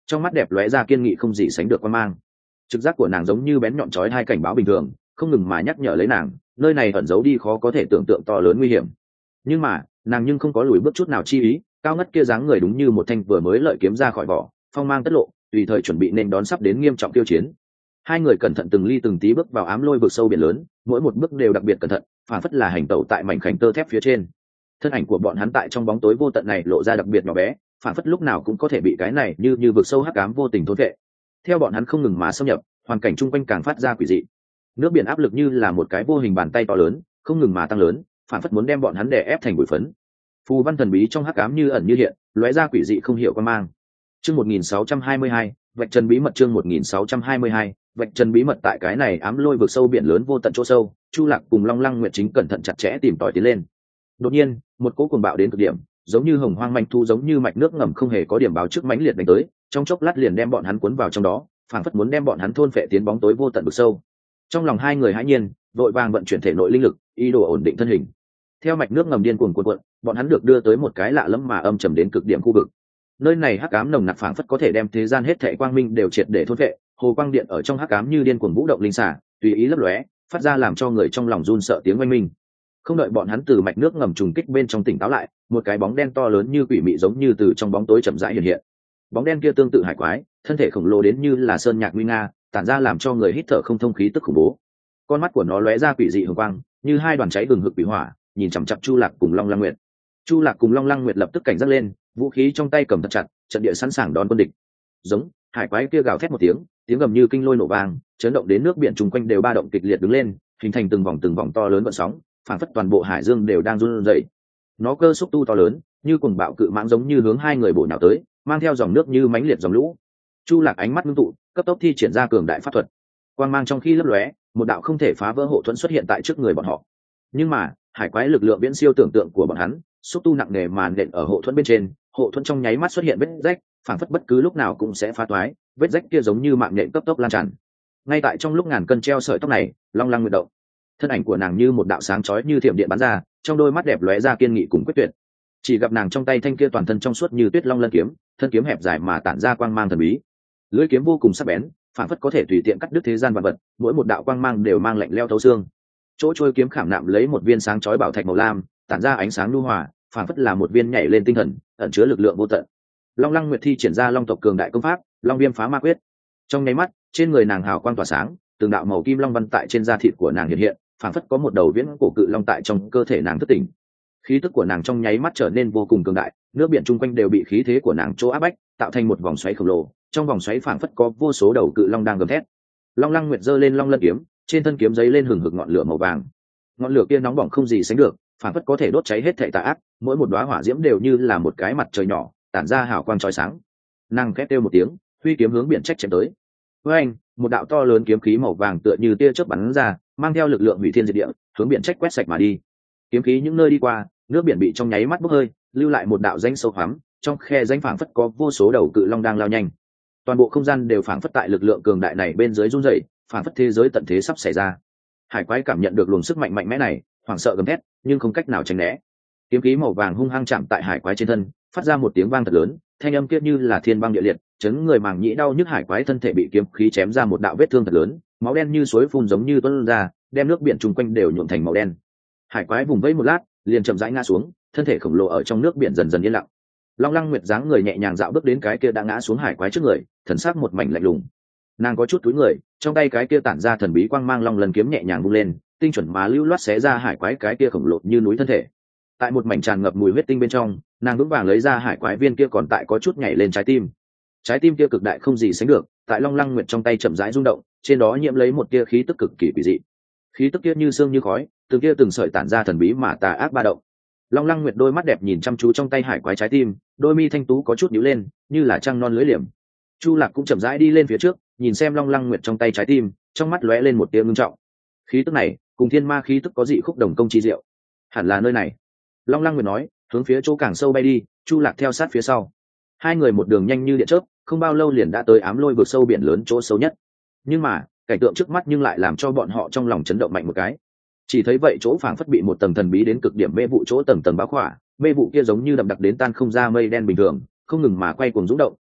trong mắt đẹp lóe ra kiên nghị không gì sánh được quan mang. Trực giác của nàng giống như bén nhọn chói hai cảnh báo bình thường, không ngừng mà nhắc nhở lấy nàng, nơi này ẩn giấu đi khó có thể tưởng tượng to lớn nguy hiểm. Nhưng mà nàng nhưng không có lùi bước chút nào chi ý, cao ngất kia dáng người đúng như một thanh vừa mới lợi kiếm ra khỏi vỏ, phong mang tất lộ, tùy thời chuẩn bị nên đón sắp đến nghiêm trọng tiêu chiến. Hai người cẩn thận từng ly từng tí bước vào ám lôi vực sâu biển lớn, mỗi một bước đều đặc biệt cẩn thận, phản phất là hành tẩu tại mảnh khảnh tơ thép phía trên. Thân ảnh của bọn hắn tại trong bóng tối vô tận này lộ ra đặc biệt nhỏ bé, phản phất lúc nào cũng có thể bị cái này như như vực sâu hắc ám vô tình thôn vệ. Theo bọn hắn không ngừng mà xâm nhập, hoàn cảnh chung quanh càng phát ra quỷ dị. Nước biển áp lực như là một cái vô hình bàn tay to lớn, không ngừng mà tăng lớn, phản phất muốn đem bọn hắn đè ép thành bụi phấn. Phù văn thần bí trong hắc ám như ẩn như hiện, lóe ra quỷ dị không hiểu quan mang. Chương một nghìn sáu trăm hai mươi hai, vạch trần bí mật. Chương một nghìn sáu trăm hai mươi hai, vạch trần bí mật. Tại cái này ám lôi vực sâu biển lớn vô tận chỗ sâu, Chu Lạc cùng Long Lăng Nguyệt chính cẩn thận chặt chẽ tìm tòi tiến lên. Đột nhiên, một cỗ cuồng bạo đến cực điểm, giống như hồng hoang manh thu, giống như mạch nước ngầm không hề có điểm báo trước mãnh liệt đánh tới, trong chốc lát liền đem bọn hắn cuốn vào trong đó, phảng phất muốn đem bọn hắn thôn phệ tiến bóng tối vô tận vực sâu. Trong lòng hai người hãi nhiên, vội vàng vận chuyển thể nội linh lực, ý đồ ổn định thân hình. Theo mạch nước ngầm điên cuồng cuộn cuộn, bọn hắn được đưa tới một cái lạ lẫm mà âm trầm đến cực điểm khu vực. Nơi này hắc ám nồng nặc phảng phất có thể đem thế gian hết thảy quang minh đều triệt để thôn phệ, hồ quang điện ở trong hắc ám như điên cuồng vũ động linh xả, tùy ý lấp lóe, phát ra làm cho người trong lòng run sợ tiếng oanh minh. Không đợi bọn hắn từ mạch nước ngầm trùng kích bên trong tỉnh táo lại, một cái bóng đen to lớn như quỷ mị giống như từ trong bóng tối chậm rãi hiện hiện. Bóng đen kia tương tự hải quái, thân thể khổng lồ đến như là sơn nhạc nguy nga, tản ra làm cho người hít thở không thông khí tức khủng bố. Con mắt của nó lóe ra quỷ dị hồng quang, như hai đoàn cháy bừng hực quỷ hỏa, nhìn chằm chằm Chu Lạc cùng Long Lăng Nguyệt. Chu Lạc cùng Long Lăng Nguyệt lập tức cảnh giác lên, vũ khí trong tay cầm thật chặt, trận địa sẵn sàng đón quân địch. Giống, hải quái kia gào thét một tiếng, tiếng gầm như kinh lôi nổ vang, chấn động đến nước biển chung quanh đều ba động kịch liệt đứng lên, hình thành từng vòng từng vòng to lớn gợn sóng, phảng phất toàn bộ hải dương đều đang run rẩy. Nó cơ xúc tu to lớn, như cuồng bạo cự mãng giống như hướng hai người bổ nhào tới, mang theo dòng nước như mãnh liệt dòng lũ. Chu Lạc ánh mắt ngưng tụ, cấp tốc thi triển ra cường đại pháp thuật. Quang mang trong khi lấp lóe, một đạo không thể phá vỡ hộ thuẫn xuất hiện tại trước người bọn họ. Nhưng mà, hải quái lực lượng viễn siêu tưởng tượng của bọn hắn, xúc tu nặng nề màn nện ở hộ thuẫn bên trên, hộ thuẫn trong nháy mắt xuất hiện vết rách, phảng phất bất cứ lúc nào cũng sẽ phá toái, vết rách kia giống như mạng nện cấp tốc lan tràn. Ngay tại trong lúc ngàn cân treo sợi tóc này, Long Lăng Nguyệt động. Thân ảnh của nàng như một đạo sáng chói như thiểm điện bắn ra, trong đôi mắt đẹp lóe ra kiên nghị cùng quyết tuyệt. Chỉ gặp nàng trong tay thanh kia toàn thân trong suốt như tuyết long lân kiếm, thân kiếm hẹp dài mà tản ra quang mang thần bí. Lưỡi kiếm vô cùng sắc bén, phảng phất có thể tùy tiện cắt đứt thế gian vạn vật, mỗi một đạo quang mang đều mang lạnh lẽo thấu xương. Chỗ trôi kiếm khảm nạm lấy một viên sáng chói bảo thạch màu lam, tản ra ánh sáng nhu hòa, phảng phất là một viên nhảy lên tinh thần, ẩn chứa lực lượng vô tận. Long Lăng Nguyệt thi triển ra long tộc cường đại công pháp, Long Viêm Phá Ma Quyết. Trong nháy mắt, trên người nàng hào quang tỏa sáng, từng đạo màu kim long văn tại trên da thịt của nàng hiện hiện, phảng phất có một đầu viễn cổ cự long tại trong cơ thể nàng thức tỉnh. Khí tức của nàng trong nháy mắt trở nên vô cùng cường đại, nước biển chung quanh đều bị khí thế của nàng chỗ áp bách, tạo thành một vòng xoáy khổng lồ, trong vòng xoáy phảng phất có vô số đầu cự long đang gầm thét. Long Lăng Nguyệt giơ lên long lân kiếm, trên thân kiếm giấy lên hừng hực ngọn lửa màu vàng. Ngọn lửa kia nóng bỏng không gì sánh được, phảng phất có thể đốt cháy hết thảy tà ác, mỗi một đóa hỏa diễm đều như là một cái mặt trời nhỏ, tản ra hào quang chói sáng. Nàng khét kêu một tiếng, huy kiếm hướng biển trách chém tới. Với anh, một đạo to lớn kiếm khí màu vàng tựa như tia chớp bắn ra, mang theo lực lượng hủy thiên diệt địa, hướng biển trách quét sạch mà đi. Kiếm khí những nơi đi qua, nước biển bị trong nháy mắt bốc hơi, lưu lại một đạo rãnh sâu hoắm, trong khe rãnh phảng phất có vô số đầu cự long đang lao nhanh. Toàn bộ không gian đều phảng phất tại lực lượng cường đại này bên dưới rung rẩy, phảng phất thế giới tận thế sắp xảy ra. Hải quái cảm nhận được luồng sức mạnh mạnh mẽ này, hoảng sợ gầm thét, nhưng không cách nào tránh né. Kiếm khí màu vàng hung hăng chạm tại hải quái trên thân, phát ra một tiếng vang thật lớn, thanh âm kia như là thiên băng địa liệt, chấn người màng nhĩ đau nhức. Hải quái thân thể bị kiếm khí chém ra một đạo vết thương thật lớn, máu đen như suối phun giống như tuôn ra, đem nước biển chung quanh đều nhuộm thành màu đen. Hải quái vùng vẫy một lát, liền chậm rãi ngã xuống, thân thể khổng lồ ở trong nước biển dần dần yên lặng. Long Lăng Nguyệt dáng người nhẹ nhàng dạo bước đến cái kia đã ngã xuống hải quái trước người, thần sắc một mảnh lạnh lùng. Nàng có chút cúi người, trong tay cái kia tản ra thần bí quang mang long lần kiếm nhẹ nhàng vung lên, tinh chuẩn mà lưu loát xé ra hải quái cái kia khổng lồ như núi thân thể. Tại một mảnh tràn ngập mùi huyết tinh bên trong, nàng vững vàng lấy ra hải quái viên kia còn tại có chút nhảy lên trái tim. Trái tim kia cực đại không gì sánh được, tại Long Lăng Nguyệt trong tay chậm rãi rung động, trên đó nhiễm lấy một tia khí tức cực kỳ quỷ dị. Khí tức kia như sương như khói, từng kia từng sợi tản ra thần bí mà tà ác ba động. Long Lăng Nguyệt đôi mắt đẹp nhìn chăm chú trong tay hải quái trái tim, đôi mi thanh tú có chút nhíu lên, như là trăng non lưỡi liềm. Chu Lạc cũng chậm rãi đi lên phía trước, nhìn xem Long Lăng Nguyệt trong tay trái tim, trong mắt lóe lên một tia ngưng trọng. Khí tức này, cùng thiên ma khí tức có dị khúc đồng công chi diệu. Hẳn là nơi này. Long Lăng Nguyệt nói, hướng phía chỗ càng sâu bay đi, Chu Lạc theo sát phía sau. Hai người một đường nhanh như điện chớp, không bao lâu liền đã tới ám lôi vực sâu biển lớn chỗ sâu nhất. Nhưng mà, cảnh tượng trước mắt nhưng lại làm cho bọn họ trong lòng chấn động mạnh một cái. Chỉ thấy vậy chỗ phảng phất bị một tầng thần bí đến cực điểm mê vụ chỗ tầng tầng bao khỏa, mê vụ kia giống như đậm đặc đến tan không ra mây đen bình thường, không ngừng mà quay cuồng rung động,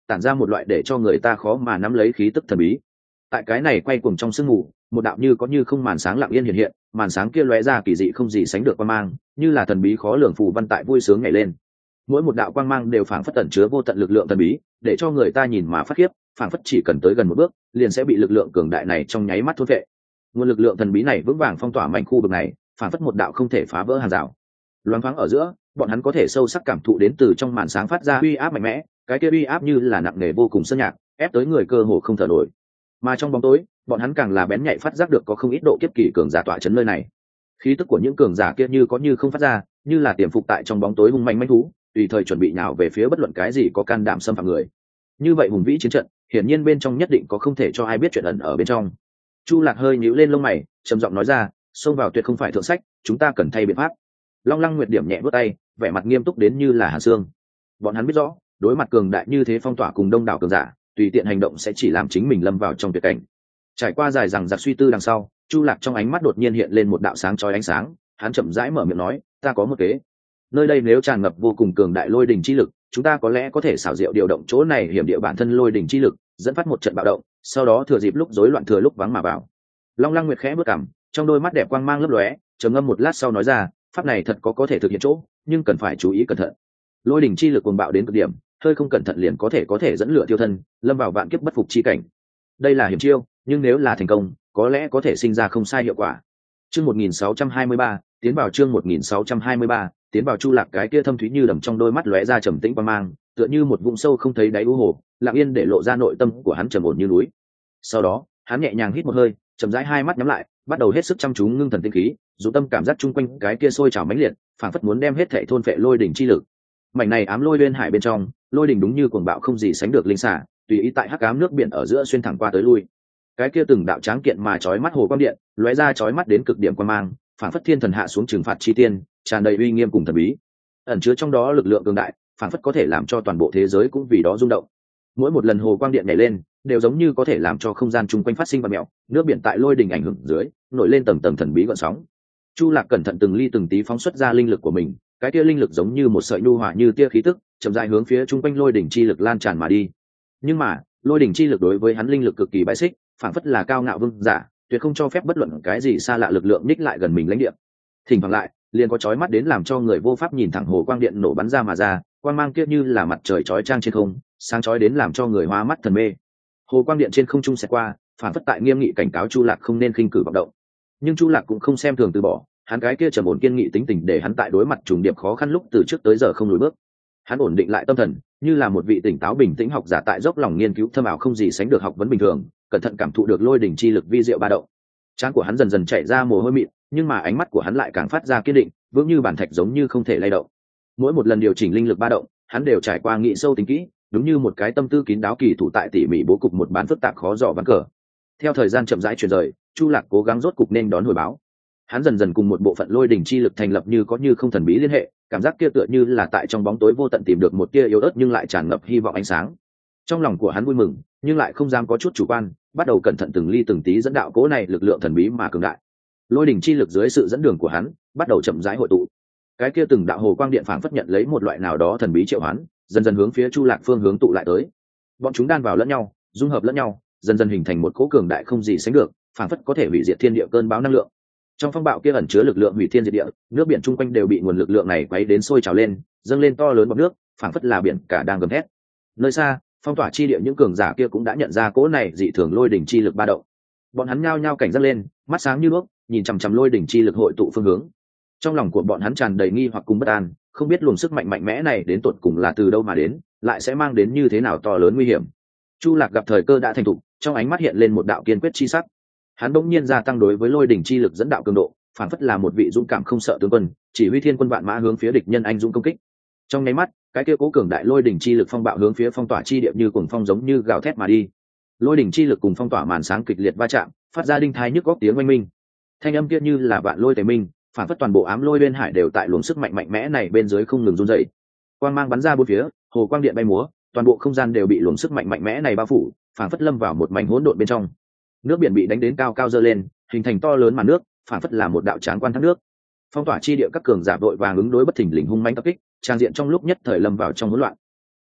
tản ra một loại để cho người ta khó mà nắm lấy khí tức thần bí. Tại cái này quay cuồng trong sương mù, một đạo như có như không màn sáng lặng yên hiện hiện, màn sáng kia lóe ra kỳ dị không gì sánh được quang mang, như là thần bí khó lường phù văn tại vui sướng nhảy lên. Mỗi một đạo quang mang đều phảng phất tẩn chứa vô tận lực lượng thần bí, để cho người ta nhìn mà phát khiếp, phảng phất chỉ cần tới gần một bước, liền sẽ bị lực lượng cường đại này trong nháy mắt thôn phệ. Nguồn lực lượng thần bí này vững vàng phong tỏa mảnh khu vực này, phảng phất một đạo không thể phá vỡ hàng rào. Loáng thoáng ở giữa, bọn hắn có thể sâu sắc cảm thụ đến từ trong màn sáng phát ra uy áp mạnh mẽ, cái kia uy áp như là nặng nề vô cùng sơn nhạc, ép tới người cơ hồ không thở nổi. Mà trong bóng tối, bọn hắn càng là bén nhạy phát giác được có không ít độ kiếp kỳ cường giả tọa chấn nơi này. Khí tức của những cường giả kia như có như không phát ra, như là tiềm phục tại trong bóng tối hung manh manh thú, tùy thời chuẩn bị nhào về phía bất luận cái gì có can đảm xâm phạm người. Như vậy hùng vĩ chiến trận, hiển nhiên bên trong nhất định có không thể cho ai biết chuyện ẩn ở bên trong. Chu Lạc hơi nhíu lên lông mày, trầm giọng nói ra, xông vào tuyệt không phải thượng sách, chúng ta cần thay biện pháp. Long Lăng Nguyệt điểm nhẹ vút tay, vẻ mặt nghiêm túc đến như là hàn xương. Bọn hắn biết rõ, đối mặt cường đại như thế phong tỏa cùng đông đảo cường giả, tùy tiện hành động sẽ chỉ làm chính mình lâm vào trong tuyệt cảnh. Trải qua dài dằng dặc suy tư đằng sau, Chu Lạc trong ánh mắt đột nhiên hiện lên một đạo sáng chói ánh sáng, hắn chậm rãi mở miệng nói, ta có một kế. Nơi đây nếu tràn ngập vô cùng cường đại lôi đỉnh chi lực, chúng ta có lẽ có thể xảo diệu điều động chỗ này hiểm địa bản thân lôi đỉnh chi lực, dẫn phát một trận bạo động, sau đó thừa dịp lúc rối loạn thừa lúc vắng mà vào. Long Lăng Nguyệt khẽ bước cằm, trong đôi mắt đẹp quang mang lấp lóe, trầm ngâm một lát sau nói ra, pháp này thật có có thể thực hiện chỗ, nhưng cần phải chú ý cẩn thận. Lôi đỉnh chi lực cuồng bạo đến cực điểm, hơi không cẩn thận liền có thể có thể dẫn lửa tiêu thân, lâm vào vạn kiếp bất phục chi cảnh. Đây là hiểm chiêu, nhưng nếu là thành công, có lẽ có thể sinh ra không sai hiệu quả. Chương một nghìn sáu trăm hai mươi ba, tiến vào chương một nghìn sáu trăm hai mươi ba, tiến vào. Chu Lạc cái kia thâm thúy như đầm trong đôi mắt lóe ra trầm tĩnh quang mang, tựa như một vũng sâu không thấy đáy u hồ, lặng yên để lộ ra nội tâm của hắn trầm ổn như núi. Sau đó, hắn nhẹ nhàng hít một hơi, chậm rãi hai mắt nhắm lại, bắt đầu hết sức chăm chú ngưng thần tinh khí, dù tâm cảm giác chung quanh cái kia sôi trào mãnh liệt, phảng phất muốn đem hết thảy thôn phệ lôi đỉnh chi lực. Mảnh này ám lôi bên hải bên trong, lôi đỉnh đúng như cuồng bạo không gì sánh được linh xả, tùy ý tại hắc ám nước biển ở giữa xuyên thẳng qua tới lui. Cái kia từng đạo tráng kiện mà chói mắt hồ quang điện, lóe ra chói mắt đến cực điểm quang mang, phảng phất thiên thần hạ xuống trừng phạt chi tiên, tràn đầy uy nghiêm cùng thần bí. Ẩn chứa trong đó lực lượng cường đại, phảng phất có thể làm cho toàn bộ thế giới cũng vì đó rung động. Mỗi một lần hồ quang điện nhảy lên, đều giống như có thể làm cho không gian chung quanh phát sinh và mèo, nước biển tại lôi đỉnh ảnh hưởng dưới, nổi lên tầng tầng thần bí gợn sóng. Chu Lạc cẩn thận từng ly từng tí phóng xuất ra linh lực của mình, cái kia linh lực giống như một sợi nhu hòa như tia khí tức, chậm rãi hướng phía chung quanh lôi đỉnh chi lực lan tràn mà đi. Nhưng mà, lôi đỉnh chi lực đối với hắn linh lực cực kỳ bãi xích, phảng phất là cao ngạo vương giả, tuyệt không cho phép bất luận cái gì xa lạ lực lượng ních lại gần mình lãnh địa. Thỉnh thoảng lại, liền có chói mắt đến làm cho người vô pháp nhìn thẳng hồ quang điện nổ bắn ra mà ra, quang mang kia như là mặt trời chói chang trên không, sáng chói đến làm cho người hoa mắt thần mê. Hồ quang điện trên không trung xẹt qua, phảng phất tại nghiêm nghị cảnh cáo Chu Lạc không nên khinh cử vọng động. Nhưng Chu Lạc cũng không xem thường từ bỏ, hắn cái kia trầm ổn kiên nghị tính tình để hắn tại đối mặt trùng điệp khó khăn lúc từ trước tới giờ không lùi bước. Hắn ổn định lại tâm thần, như là một vị tỉnh táo bình tĩnh học giả tại dốc lòng nghiên cứu thâm ảo không gì sánh được học vấn bình thường, cẩn thận cảm thụ được lôi đỉnh chi lực vi diệu ba động. Trán của hắn dần dần chảy ra mồ hôi mịn, nhưng mà ánh mắt của hắn lại càng phát ra kiên định, vững như bản thạch giống như không thể lay động. Mỗi một lần điều chỉnh linh lực ba động, hắn đều trải qua nghĩ sâu tính kỹ, đúng như một cái tâm tư kín đáo kỳ thủ tại tỉ mỉ bố cục một bán phức tạp khó dò ván cờ. Theo thời gian chậm rãi chuyển rời, Chu Lạc cố gắng rốt cục nên đón hồi báo. Hắn dần dần cùng một bộ phận lôi đỉnh chi lực thành lập như có như không thần bí liên hệ, cảm giác kia tựa như là tại trong bóng tối vô tận tìm được một tia yếu ớt nhưng lại tràn ngập hy vọng ánh sáng. Trong lòng của hắn vui mừng, nhưng lại không dám có chút chủ quan, bắt đầu cẩn thận từng ly từng tí dẫn đạo cố này lực lượng thần bí mà cường đại. Lôi đỉnh chi lực dưới sự dẫn đường của hắn, bắt đầu chậm rãi hội tụ. Cái kia từng đạo hồ quang điện phảng phất nhận lấy một loại nào đó thần bí triệu hoán, dần dần hướng phía Chu Lạc phương hướng tụ lại tới. Bọn chúng đan vào lẫn nhau, dung hợp lẫn nhau, dần dần hình thành một cỗ cường đại không gì sánh được, phảng phất có thể hủy diệt thiên địa cơn bão năng lượng. Trong phong bạo kia ẩn chứa lực lượng hủy thiên diệt địa, nước biển chung quanh đều bị nguồn lực lượng này quấy đến sôi trào lên, dâng lên to lớn bọt nước, phảng phất là biển cả đang gầm thét. Nơi xa, phong tỏa chi địa những cường giả kia cũng đã nhận ra cỗ này dị thường lôi đỉnh chi lực ba động. Bọn hắn nhao nhao cảnh giác lên, mắt sáng như đuốc, nhìn chằm chằm lôi đỉnh chi lực hội tụ phương hướng. Trong lòng của bọn hắn tràn đầy nghi hoặc cùng bất an, không biết luồng sức mạnh mạnh mẽ này đến tột cùng là từ đâu mà đến, lại sẽ mang đến như thế nào to lớn nguy hiểm. Chu Lạc gặp thời cơ đã thành thục, trong ánh mắt hiện lên một đạo kiên quyết chi sắc. Hắn bỗng nhiên gia tăng đối với lôi đỉnh chi lực dẫn đạo cường độ, phản phất là một vị dũng cảm không sợ tướng quân, chỉ huy thiên quân vạn mã hướng phía địch nhân anh dũng công kích. Trong nháy mắt, cái kia cố cường đại lôi đỉnh chi lực phong bạo hướng phía phong tỏa chi địa như cuồng phong giống như gào thét mà đi. Lôi đỉnh chi lực cùng phong tỏa màn sáng kịch liệt va chạm, phát ra đinh thai nhức góc tiếng oanh minh. Thanh âm kia như là vạn lôi tề minh, phản phất toàn bộ ám lôi bên hải đều tại luồng sức mạnh mạnh mẽ này bên dưới không ngừng run dậy. Quang mang bắn ra bốn phía, hồ quang điện bay múa, toàn bộ không gian đều bị luồng sức mạnh mạnh mẽ này bao phủ, phản phất lâm vào một mảnh hỗn độn bên trong. Nước biển bị đánh đến cao cao dơ lên, hình thành to lớn màn nước, phản phất là một đạo tráng quan thác nước. Phong tỏa chi địa các cường giả vội vàng ứng đối bất thình lình hung mãnh tập kích, trang diện trong lúc nhất thời lâm vào trong hỗn loạn.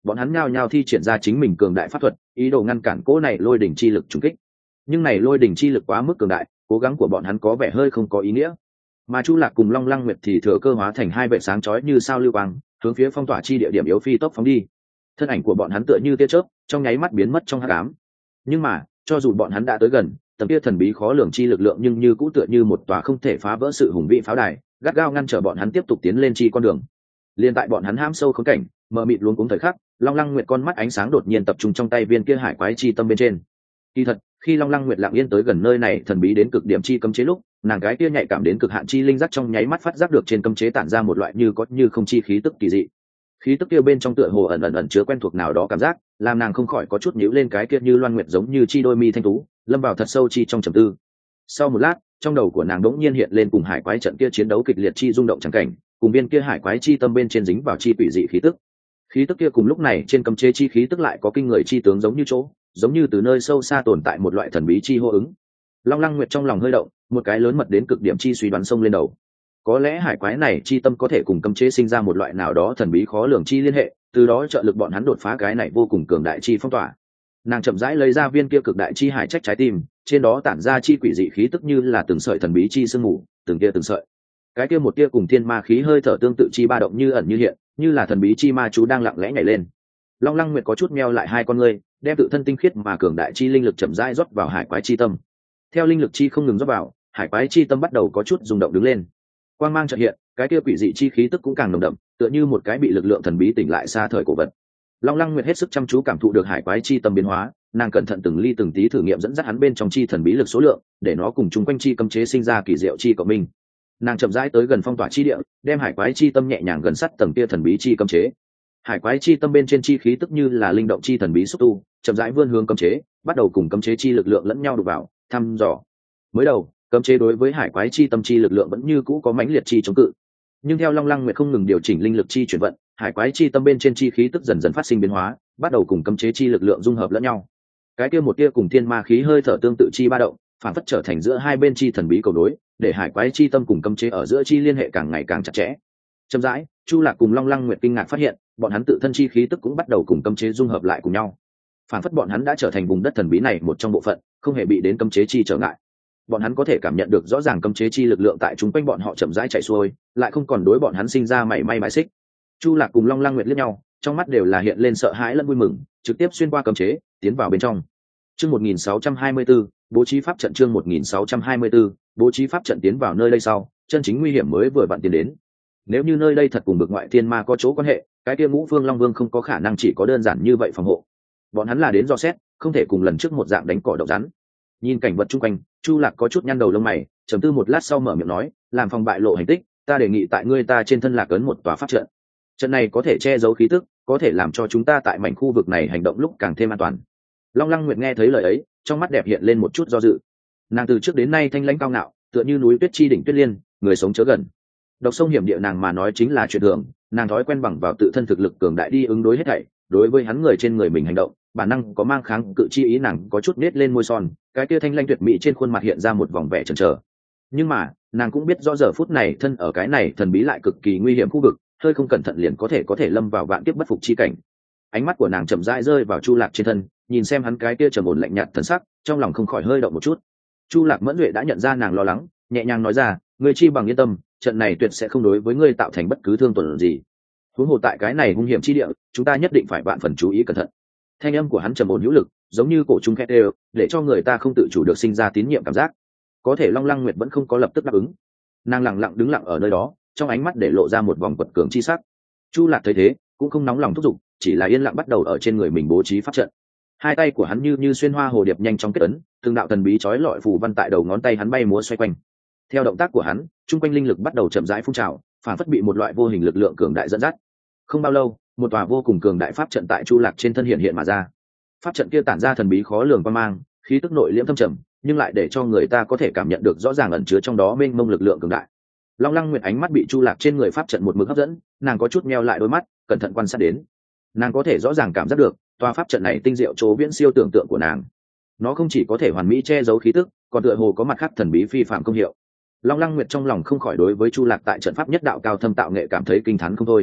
bọn hắn nhao nhao thi triển ra chính mình cường đại pháp thuật, ý đồ ngăn cản cỗ này lôi đỉnh chi lực trùng kích. Nhưng này lôi đỉnh chi lực quá mức cường đại, cố gắng của bọn hắn có vẻ hơi không có ý nghĩa. Mà Chu Lạc cùng Long Lăng Nguyệt thì thừa cơ hóa thành hai vệ sáng chói như sao lưu quang, hướng phía phong tỏa chi địa điểm yếu phi tốc phóng đi. Thân ảnh của bọn hắn tựa như tia chớp, trong nháy mắt biến mất trong hắc ám. Nhưng mà, cho dù bọn hắn đã tới gần, tầm kia thần bí khó lường chi lực lượng nhưng như cũ tựa như một tòa không thể phá vỡ sự hùng vĩ pháo đài, gắt gao ngăn trở bọn hắn tiếp tục tiến lên chi con đường. Liên tại bọn hắn hãm sâu khốn cảnh, mờ mịt luống cuống thời khắc, Long Lăng Nguyệt con mắt ánh sáng đột nhiên tập trung trong tay viên kia hải quái chi tâm bên trên. Kỳ thật, khi Long Lăng Nguyệt lặng yên tới gần nơi này thần bí đến cực điểm chi cấm chế lúc, nàng cái kia nhạy cảm đến cực hạn chi linh giác trong nháy mắt phát giác được trên cấm chế tản ra một loại như có như không chi khí tức kỳ dị. Khí tức kia bên trong tựa hồ ẩn ẩn ẩn chứa quen thuộc nào đó cảm giác, làm nàng không khỏi có chút nhíu lên cái kia như loan nguyệt giống như chi đôi mi thanh tú, lâm vào thật sâu chi trong trầm tư. Sau một lát, trong đầu của nàng đống nhiên hiện lên cùng hải quái trận kia chiến đấu kịch liệt chi rung động chẳng cảnh, cùng viên kia hải quái chi tâm bên trên dính vào chi quỷ dị khí tức. Khí tức kia cùng lúc này trên cấm chế chi khí tức lại có kinh người chi tướng giống như chỗ, giống như từ nơi sâu xa tồn tại một loại thần bí chi hô ứng. Long Lăng Nguyệt trong lòng hơi động, một cái lớn mật đến cực điểm chi suy đoán xông lên đầu. Có lẽ hải quái này chi tâm có thể cùng cấm chế sinh ra một loại nào đó thần bí khó lường chi liên hệ, từ đó trợ lực bọn hắn đột phá cái này vô cùng cường đại chi phong tỏa. Nàng chậm rãi lấy ra viên kia cực đại chi hải trách trái tim, trên đó tản ra chi quỷ dị khí tức như là từng sợi thần bí chi sương mù, từng tia từng sợi. Cái kia một tia cùng thiên ma khí hơi thở tương tự chi ba động như ẩn như hiện, như là thần bí chi ma chú đang lặng lẽ nhảy lên. Long Lăng Nguyệt có chút meo lại hai con ngươi, đem tự thân tinh khiết mà cường đại chi linh lực chậm rãi rót vào hải quái chi tâm. Theo linh lực chi không ngừng rót vào, hải quái chi tâm bắt đầu có chút rung động đứng lên. Quang mang chợt hiện, cái kia quỷ dị chi khí tức cũng càng nồng đậm, tựa như một cái bị lực lượng thần bí tỉnh lại xa thời cổ vật. Long Lăng Nguyệt hết sức chăm chú cảm thụ được hải quái chi tâm biến hóa, nàng cẩn thận từng ly từng tí thử nghiệm dẫn dắt hắn bên trong chi thần bí lực số lượng, để nó cùng chung quanh chi cấm chế sinh ra kỳ diệu chi cộng minh. Nàng chậm rãi tới gần phong tỏa chi địa, đem hải quái chi tâm nhẹ nhàng gần sát tầng kia thần bí chi cấm chế. Hải quái chi tâm bên trên chi khí tức như là linh động chi thần bí xúc tu, chậm rãi vươn hướng cấm chế, bắt đầu cùng cấm chế chi lực lượng lẫn nhau đụng vào, thăm dò. Mới đầu, cấm chế đối với hải quái chi tâm chi lực lượng vẫn như cũ có mãnh liệt chi chống cự, nhưng theo Long Lăng Nguyệt không ngừng điều chỉnh linh lực chi chuyển vận, hải quái chi tâm bên trên chi khí tức dần dần phát sinh biến hóa, bắt đầu cùng cấm chế chi lực lượng dung hợp lẫn nhau. Cái kia một tia cùng thiên ma khí hơi thở tương tự chi ba động, phản phất trở thành giữa hai bên chi thần bí cầu đối, để hải quái chi tâm cùng cấm chế ở giữa chi liên hệ càng ngày càng chặt chẽ. Chậm rãi, Chu Lạc cùng Long Lăng Nguyệt kinh ngạc phát hiện, bọn hắn tự thân chi khí tức cũng bắt đầu cùng cấm chế dung hợp lại cùng nhau. Phản phất bọn hắn đã trở thành vùng đất thần bí này một trong bộ phận, không hề bị đến cấm chế chi trở ngại. Bọn hắn có thể cảm nhận được rõ ràng cấm chế chi lực lượng tại chúng quanh bọn họ chậm rãi chạy xuôi, lại không còn đối bọn hắn sinh ra mảy may bài xích. Chu Lạc cùng Long Lăng Nguyệt liếc nhau, trong mắt đều là hiện lên sợ hãi lẫn vui mừng, trực tiếp xuyên qua cấm chế, tiến vào bên trong. Chương một nghìn sáu trăm hai mươi tư, bố trí pháp trận chương một nghìn sáu trăm hai mươi tư, bố trí pháp trận tiến vào nơi đây sau, chân chính nguy hiểm mới vừa vặn tiến đến. Nếu như nơi đây thật cùng bực ngoại thiên ma có chỗ quan hệ, cái kia Ngũ Phương Long Vương không có khả năng chỉ có đơn giản như vậy phòng hộ. Bọn hắn là đến dò xét, không thể cùng lần trước một dạng đánh cỏ độc rắn. Nhìn cảnh vật chung quanh, Chu Lạc có chút nhăn đầu lông mày, trầm tư một lát sau mở miệng nói, làm phòng bại lộ hành tích, ta đề nghị tại ngươi ta trên thân Lạc ấn một tòa pháp trận. Trận này có thể che giấu khí tức, có thể làm cho chúng ta tại mảnh khu vực này hành động lúc càng thêm an toàn. Long Lăng Nguyệt nghe thấy lời ấy, trong mắt đẹp hiện lên một chút do dự. Nàng từ trước đến nay thanh lãnh cao ngạo, tựa như núi tuyết chi đỉnh tuyết liên, người sống chớ gần. Độc sông hiểm địa nàng mà nói chính là chuyện thường, nàng thói quen bằng vào tự thân thực lực cường đại đi ứng đối hết thảy, đối với hắn người trên người mình hành động, bản năng có mang kháng cự chi ý, nàng có chút nết lên môi son, cái kia thanh lãnh tuyệt mỹ trên khuôn mặt hiện ra một vòng vẻ chần chờ. Nhưng mà, nàng cũng biết rõ giờ phút này thân ở cái này thần bí lại cực kỳ nguy hiểm khu vực, hơi không cẩn thận liền có thể có thể lâm vào vạn kiếp bất phục chi cảnh. Ánh mắt của nàng chậm rãi rơi vào Chu Lạc trên thân, nhìn xem hắn cái kia trầm ổn lạnh nhạt thần sắc, trong lòng không khỏi hơi động một chút. Chu Lạc mẫn duệ đã nhận ra nàng lo lắng, nhẹ nhàng nói ra, ngươi chi bằng yên tâm, trận này tuyệt sẽ không đối với ngươi tạo thành bất cứ thương tổn gì. Huống hồ tại cái này hung hiểm chi địa, chúng ta nhất định phải vạn phần chú ý cẩn thận. Thanh âm của hắn trầm ổn hữu lực, giống như cổ trung khét đều, để cho người ta không tự chủ được sinh ra tín nhiệm cảm giác. Có thể Long Lăng Nguyệt vẫn không có lập tức đáp ứng. Nàng lặng lặng đứng lặng ở nơi đó, trong ánh mắt để lộ ra một vòng quật cường chi sắc. Chu Lạc thấy thế, cũng không nóng lòng thúc giục, chỉ là yên lặng bắt đầu ở trên người mình bố trí pháp trận. Hai tay của hắn như như xuyên hoa hồ điệp nhanh chóng kết ấn, từng đạo thần bí chói lọi phù văn tại đầu ngón tay hắn bay múa xoay quanh. Theo động tác của hắn, trung quanh linh lực bắt đầu chậm rãi phun trào, phản phất bị một loại vô hình lực lượng cường đại dẫn dắt. Không bao lâu, một tòa vô cùng cường đại pháp trận tại Chu Lạc trên thân hiện hiện mà ra. Pháp trận kia tản ra thần bí khó lường quang mang, khí tức nội liễm thâm trầm, nhưng lại để cho người ta có thể cảm nhận được rõ ràng ẩn chứa trong đó mênh mông lực lượng cường đại. Long Lăng Nguyệt ánh mắt bị Chu Lạc trên người pháp trận một mực hấp dẫn, nàng có chút meo lại đôi mắt, cẩn thận quan sát đến. Nàng có thể rõ ràng cảm giác được, tòa pháp trận này tinh diệu chỗ viễn siêu tưởng tượng của nàng. Nó không chỉ có thể hoàn mỹ che giấu khí tức, còn tựa hồ có mặt khác thần bí phi phạm công hiệu. Long Lăng Nguyệt trong lòng không khỏi đối với Chu Lạc tại trận pháp nhất đạo cao thâm tạo nghệ cảm thấy kinh thán không thôi.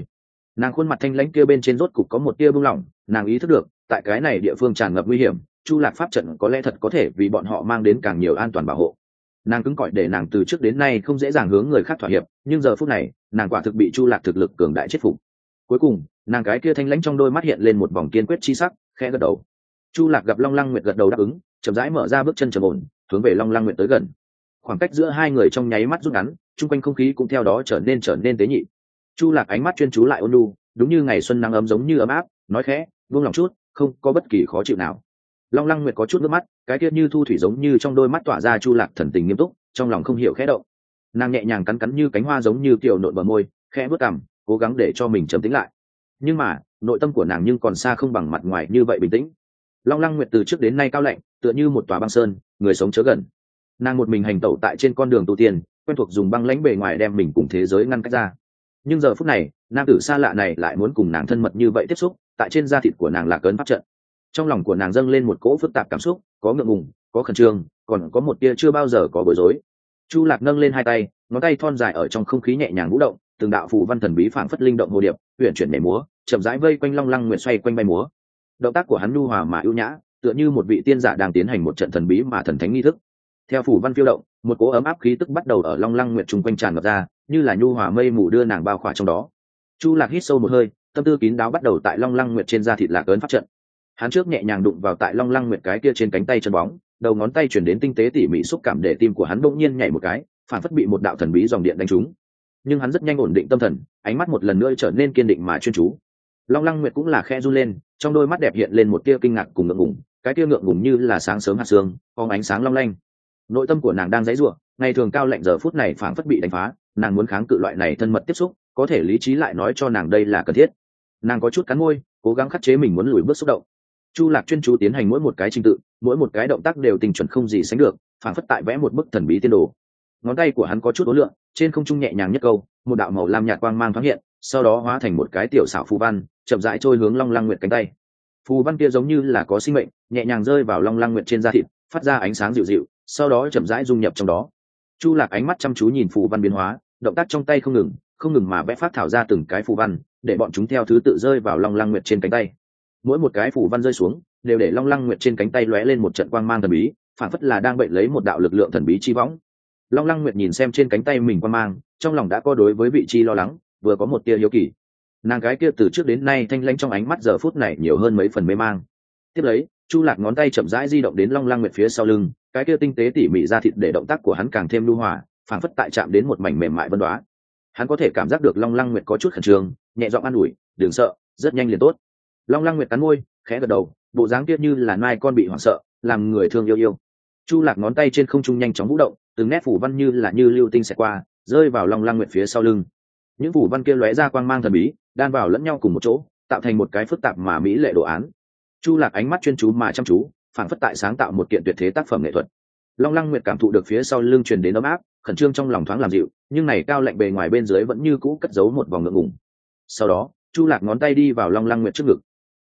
Nàng khuôn mặt thanh lãnh kia bên trên rốt cục có một tia buông lỏng, nàng ý thức được tại cái này địa phương tràn ngập nguy hiểm, Chu Lạc pháp trận có lẽ thật có thể vì bọn họ mang đến càng nhiều an toàn bảo hộ. Nàng cứng cỏi để nàng từ trước đến nay không dễ dàng hướng người khác thỏa hiệp, nhưng giờ phút này nàng quả thực bị Chu Lạc thực lực cường đại chết phục. Cuối cùng nàng cái kia thanh lãnh trong đôi mắt hiện lên một vòng kiên quyết chi sắc, khẽ gật đầu. Chu Lạc gặp Long Lăng Nguyệt gật đầu đáp ứng, chậm rãi mở ra bước chân trầm ổn, hướng về Long Lăng Nguyệt tới gần. Khoảng cách giữa hai người trong nháy mắt rút ngắn, chung quanh không khí cũng theo đó trở nên trở nên tế nhị. Chu Lạc ánh mắt chuyên chú lại ôn nhu, đúng như ngày xuân nắng ấm giống như ấm áp, nói khẽ, buông lòng chút, không có bất kỳ khó chịu nào. Long Lăng Nguyệt có chút nước mắt, cái kia như thu thủy giống như trong đôi mắt tỏa ra Chu Lạc thần tình nghiêm túc, trong lòng không hiểu khẽ động. Nàng nhẹ nhàng cắn cắn như cánh hoa giống như kiều nộn bờ môi, khẽ bước cằm, cố gắng để cho mình trầm tĩnh lại. Nhưng mà nội tâm của nàng nhưng còn xa không bằng mặt ngoài như vậy bình tĩnh. Long Lăng Nguyệt từ trước đến nay cao lạnh, tựa như một tòa băng sơn, người sống chớ gần. Nàng một mình hành tẩu tại trên con đường tu tiên, quen thuộc dùng băng lãnh bề ngoài đem mình cùng thế giới ngăn cách ra. Nhưng giờ phút này nam tử xa lạ này lại muốn cùng nàng thân mật như vậy tiếp xúc, tại trên da thịt của nàng là cơn pháp trận. Trong lòng của nàng dâng lên một cỗ phức tạp cảm xúc, có ngượng ngùng, có khẩn trương, còn có một tia chưa bao giờ có bối rối. Chu Lạc nâng lên hai tay, ngón tay thon dài ở trong không khí nhẹ nhàng vũ động, từng đạo phù văn thần bí phảng phất linh động hồ điệp, huyền chuyển nhảy múa, chậm rãi vây quanh Long Lăng Nguyệt xoay quanh bay múa. Động tác của hắn nhu hòa mà ưu nhã, tựa như một vị tiên giả đang tiến hành một trận thần bí mà thần thánh nghi thức. Theo phù văn phiêu động, một cỗ ấm áp khí tức bắt đầu ở Long Lăng Nguyệt trung quanh tràn ngập ra, như là nhu hòa mây mù đưa nàng bao khỏa trong đó. Chu Lạc hít sâu một hơi, tâm tư kín đáo bắt đầu tại Long Lăng Nguyệt trên da thịt lạc ấn pháp trận. Hắn trước nhẹ nhàng đụng vào tại Long Lăng Nguyệt cái kia trên cánh tay chân bóng, đầu ngón tay chuyển đến tinh tế tỉ mỉ xúc cảm để tim của hắn bỗng nhiên nhảy một cái, phản phất bị một đạo thần bí dòng điện đánh trúng. Nhưng hắn rất nhanh ổn định tâm thần, ánh mắt một lần nữa trở nên kiên định mà chuyên chú. Long Lăng Nguyệt cũng là khẽ run lên, trong đôi mắt đẹp hiện lên một tia kinh ngạc cùng ngượng ngùng, cái tia ngượng ngùng như là sáng sớm hạt sương, phóng ánh sáng long lanh. Nội tâm của nàng đang giãy giụa, ngày thường cao lạnh giờ phút này phảng phất bị đánh phá, nàng muốn kháng cự loại này thân mật tiếp xúc, có thể lý trí lại nói cho nàng đây là cần thiết. Nàng có chút cắn môi, cố gắng khắc chế mình muốn lùi bước xúc động. Chu Lạc chuyên chú tiến hành mỗi một cái trình tự, mỗi một cái động tác đều tinh chuẩn không gì sánh được, phảng phất tại vẽ một bức thần bí tiên đồ. Ngón tay của hắn có chút uốn lượn, trên không trung nhẹ nhàng nhất câu, một đạo màu lam nhạt quang mang thoáng hiện, sau đó hóa thành một cái tiểu xảo phù văn, chậm rãi trôi hướng Long Lăng Nguyệt cánh tay. Phù văn kia giống như là có sinh mệnh, nhẹ nhàng rơi vào Long Lăng Nguyệt trên da thịt, phát ra ánh sáng dịu dịu, sau đó chậm rãi dung nhập trong đó. Chu Lạc ánh mắt chăm chú nhìn phù văn biến hóa, động tác trong tay không ngừng, không ngừng mà vẽ phát thảo ra từng cái phù văn, để bọn chúng theo thứ tự rơi vào Long Lăng Nguyệt trên cánh tay. Mỗi một cái phù văn rơi xuống, đều để Long Lăng Nguyệt trên cánh tay lóe lên một trận quang mang thần bí, phản phất là đang bệnh lấy một đạo lực lượng thần bí chi võng. Long Lăng Nguyệt nhìn xem trên cánh tay mình quang mang, trong lòng đã có đối với vị chi lo lắng, vừa có một tia hiếu kỳ. Nàng gái kia từ trước đến nay thanh lãnh trong ánh mắt giờ phút này nhiều hơn mấy phần mê mang. Tiếp lấy, Chu Lạc ngón tay chậm rãi di động đến Long Lăng Nguyệt phía sau lưng, cái kia tinh tế tỉ mỉ ra thịt để động tác của hắn càng thêm lưu hòa, phản phất tại chạm đến một mảnh mềm mại vân đoá. Hắn có thể cảm giác được Long Lăng Nguyệt có chút khẩn trương, nhẹ giọng an ủi, "Đừng sợ, rất nhanh liền tốt." Long Lăng Nguyệt cắn môi, khẽ gật đầu, bộ dáng kia như là nai con bị hoảng sợ, làm người thương yêu yêu. Chu Lạc ngón tay trên không trung nhanh chóng vũ động, từng nét phủ văn như là như lưu tinh xẹt qua, rơi vào Long Lăng Nguyệt phía sau lưng. Những phủ văn kia lóe ra quang mang thần bí, đan vào lẫn nhau cùng một chỗ, tạo thành một cái phức tạp mà mỹ lệ đồ án. Chu Lạc ánh mắt chuyên chú mà chăm chú, phảng phất tại sáng tạo một kiện tuyệt thế tác phẩm nghệ thuật. Long Lăng Nguyệt cảm thụ được phía sau lưng truyền đến ấm áp, khẩn trương trong lòng thoáng làm dịu, nhưng này cao lạnh bề ngoài bên dưới vẫn như cũ cất giấu một vòng ngượng ngùng. Sau đó, Chu Lạc ngón tay đi vào Long Lăng Nguyệt trước ngực,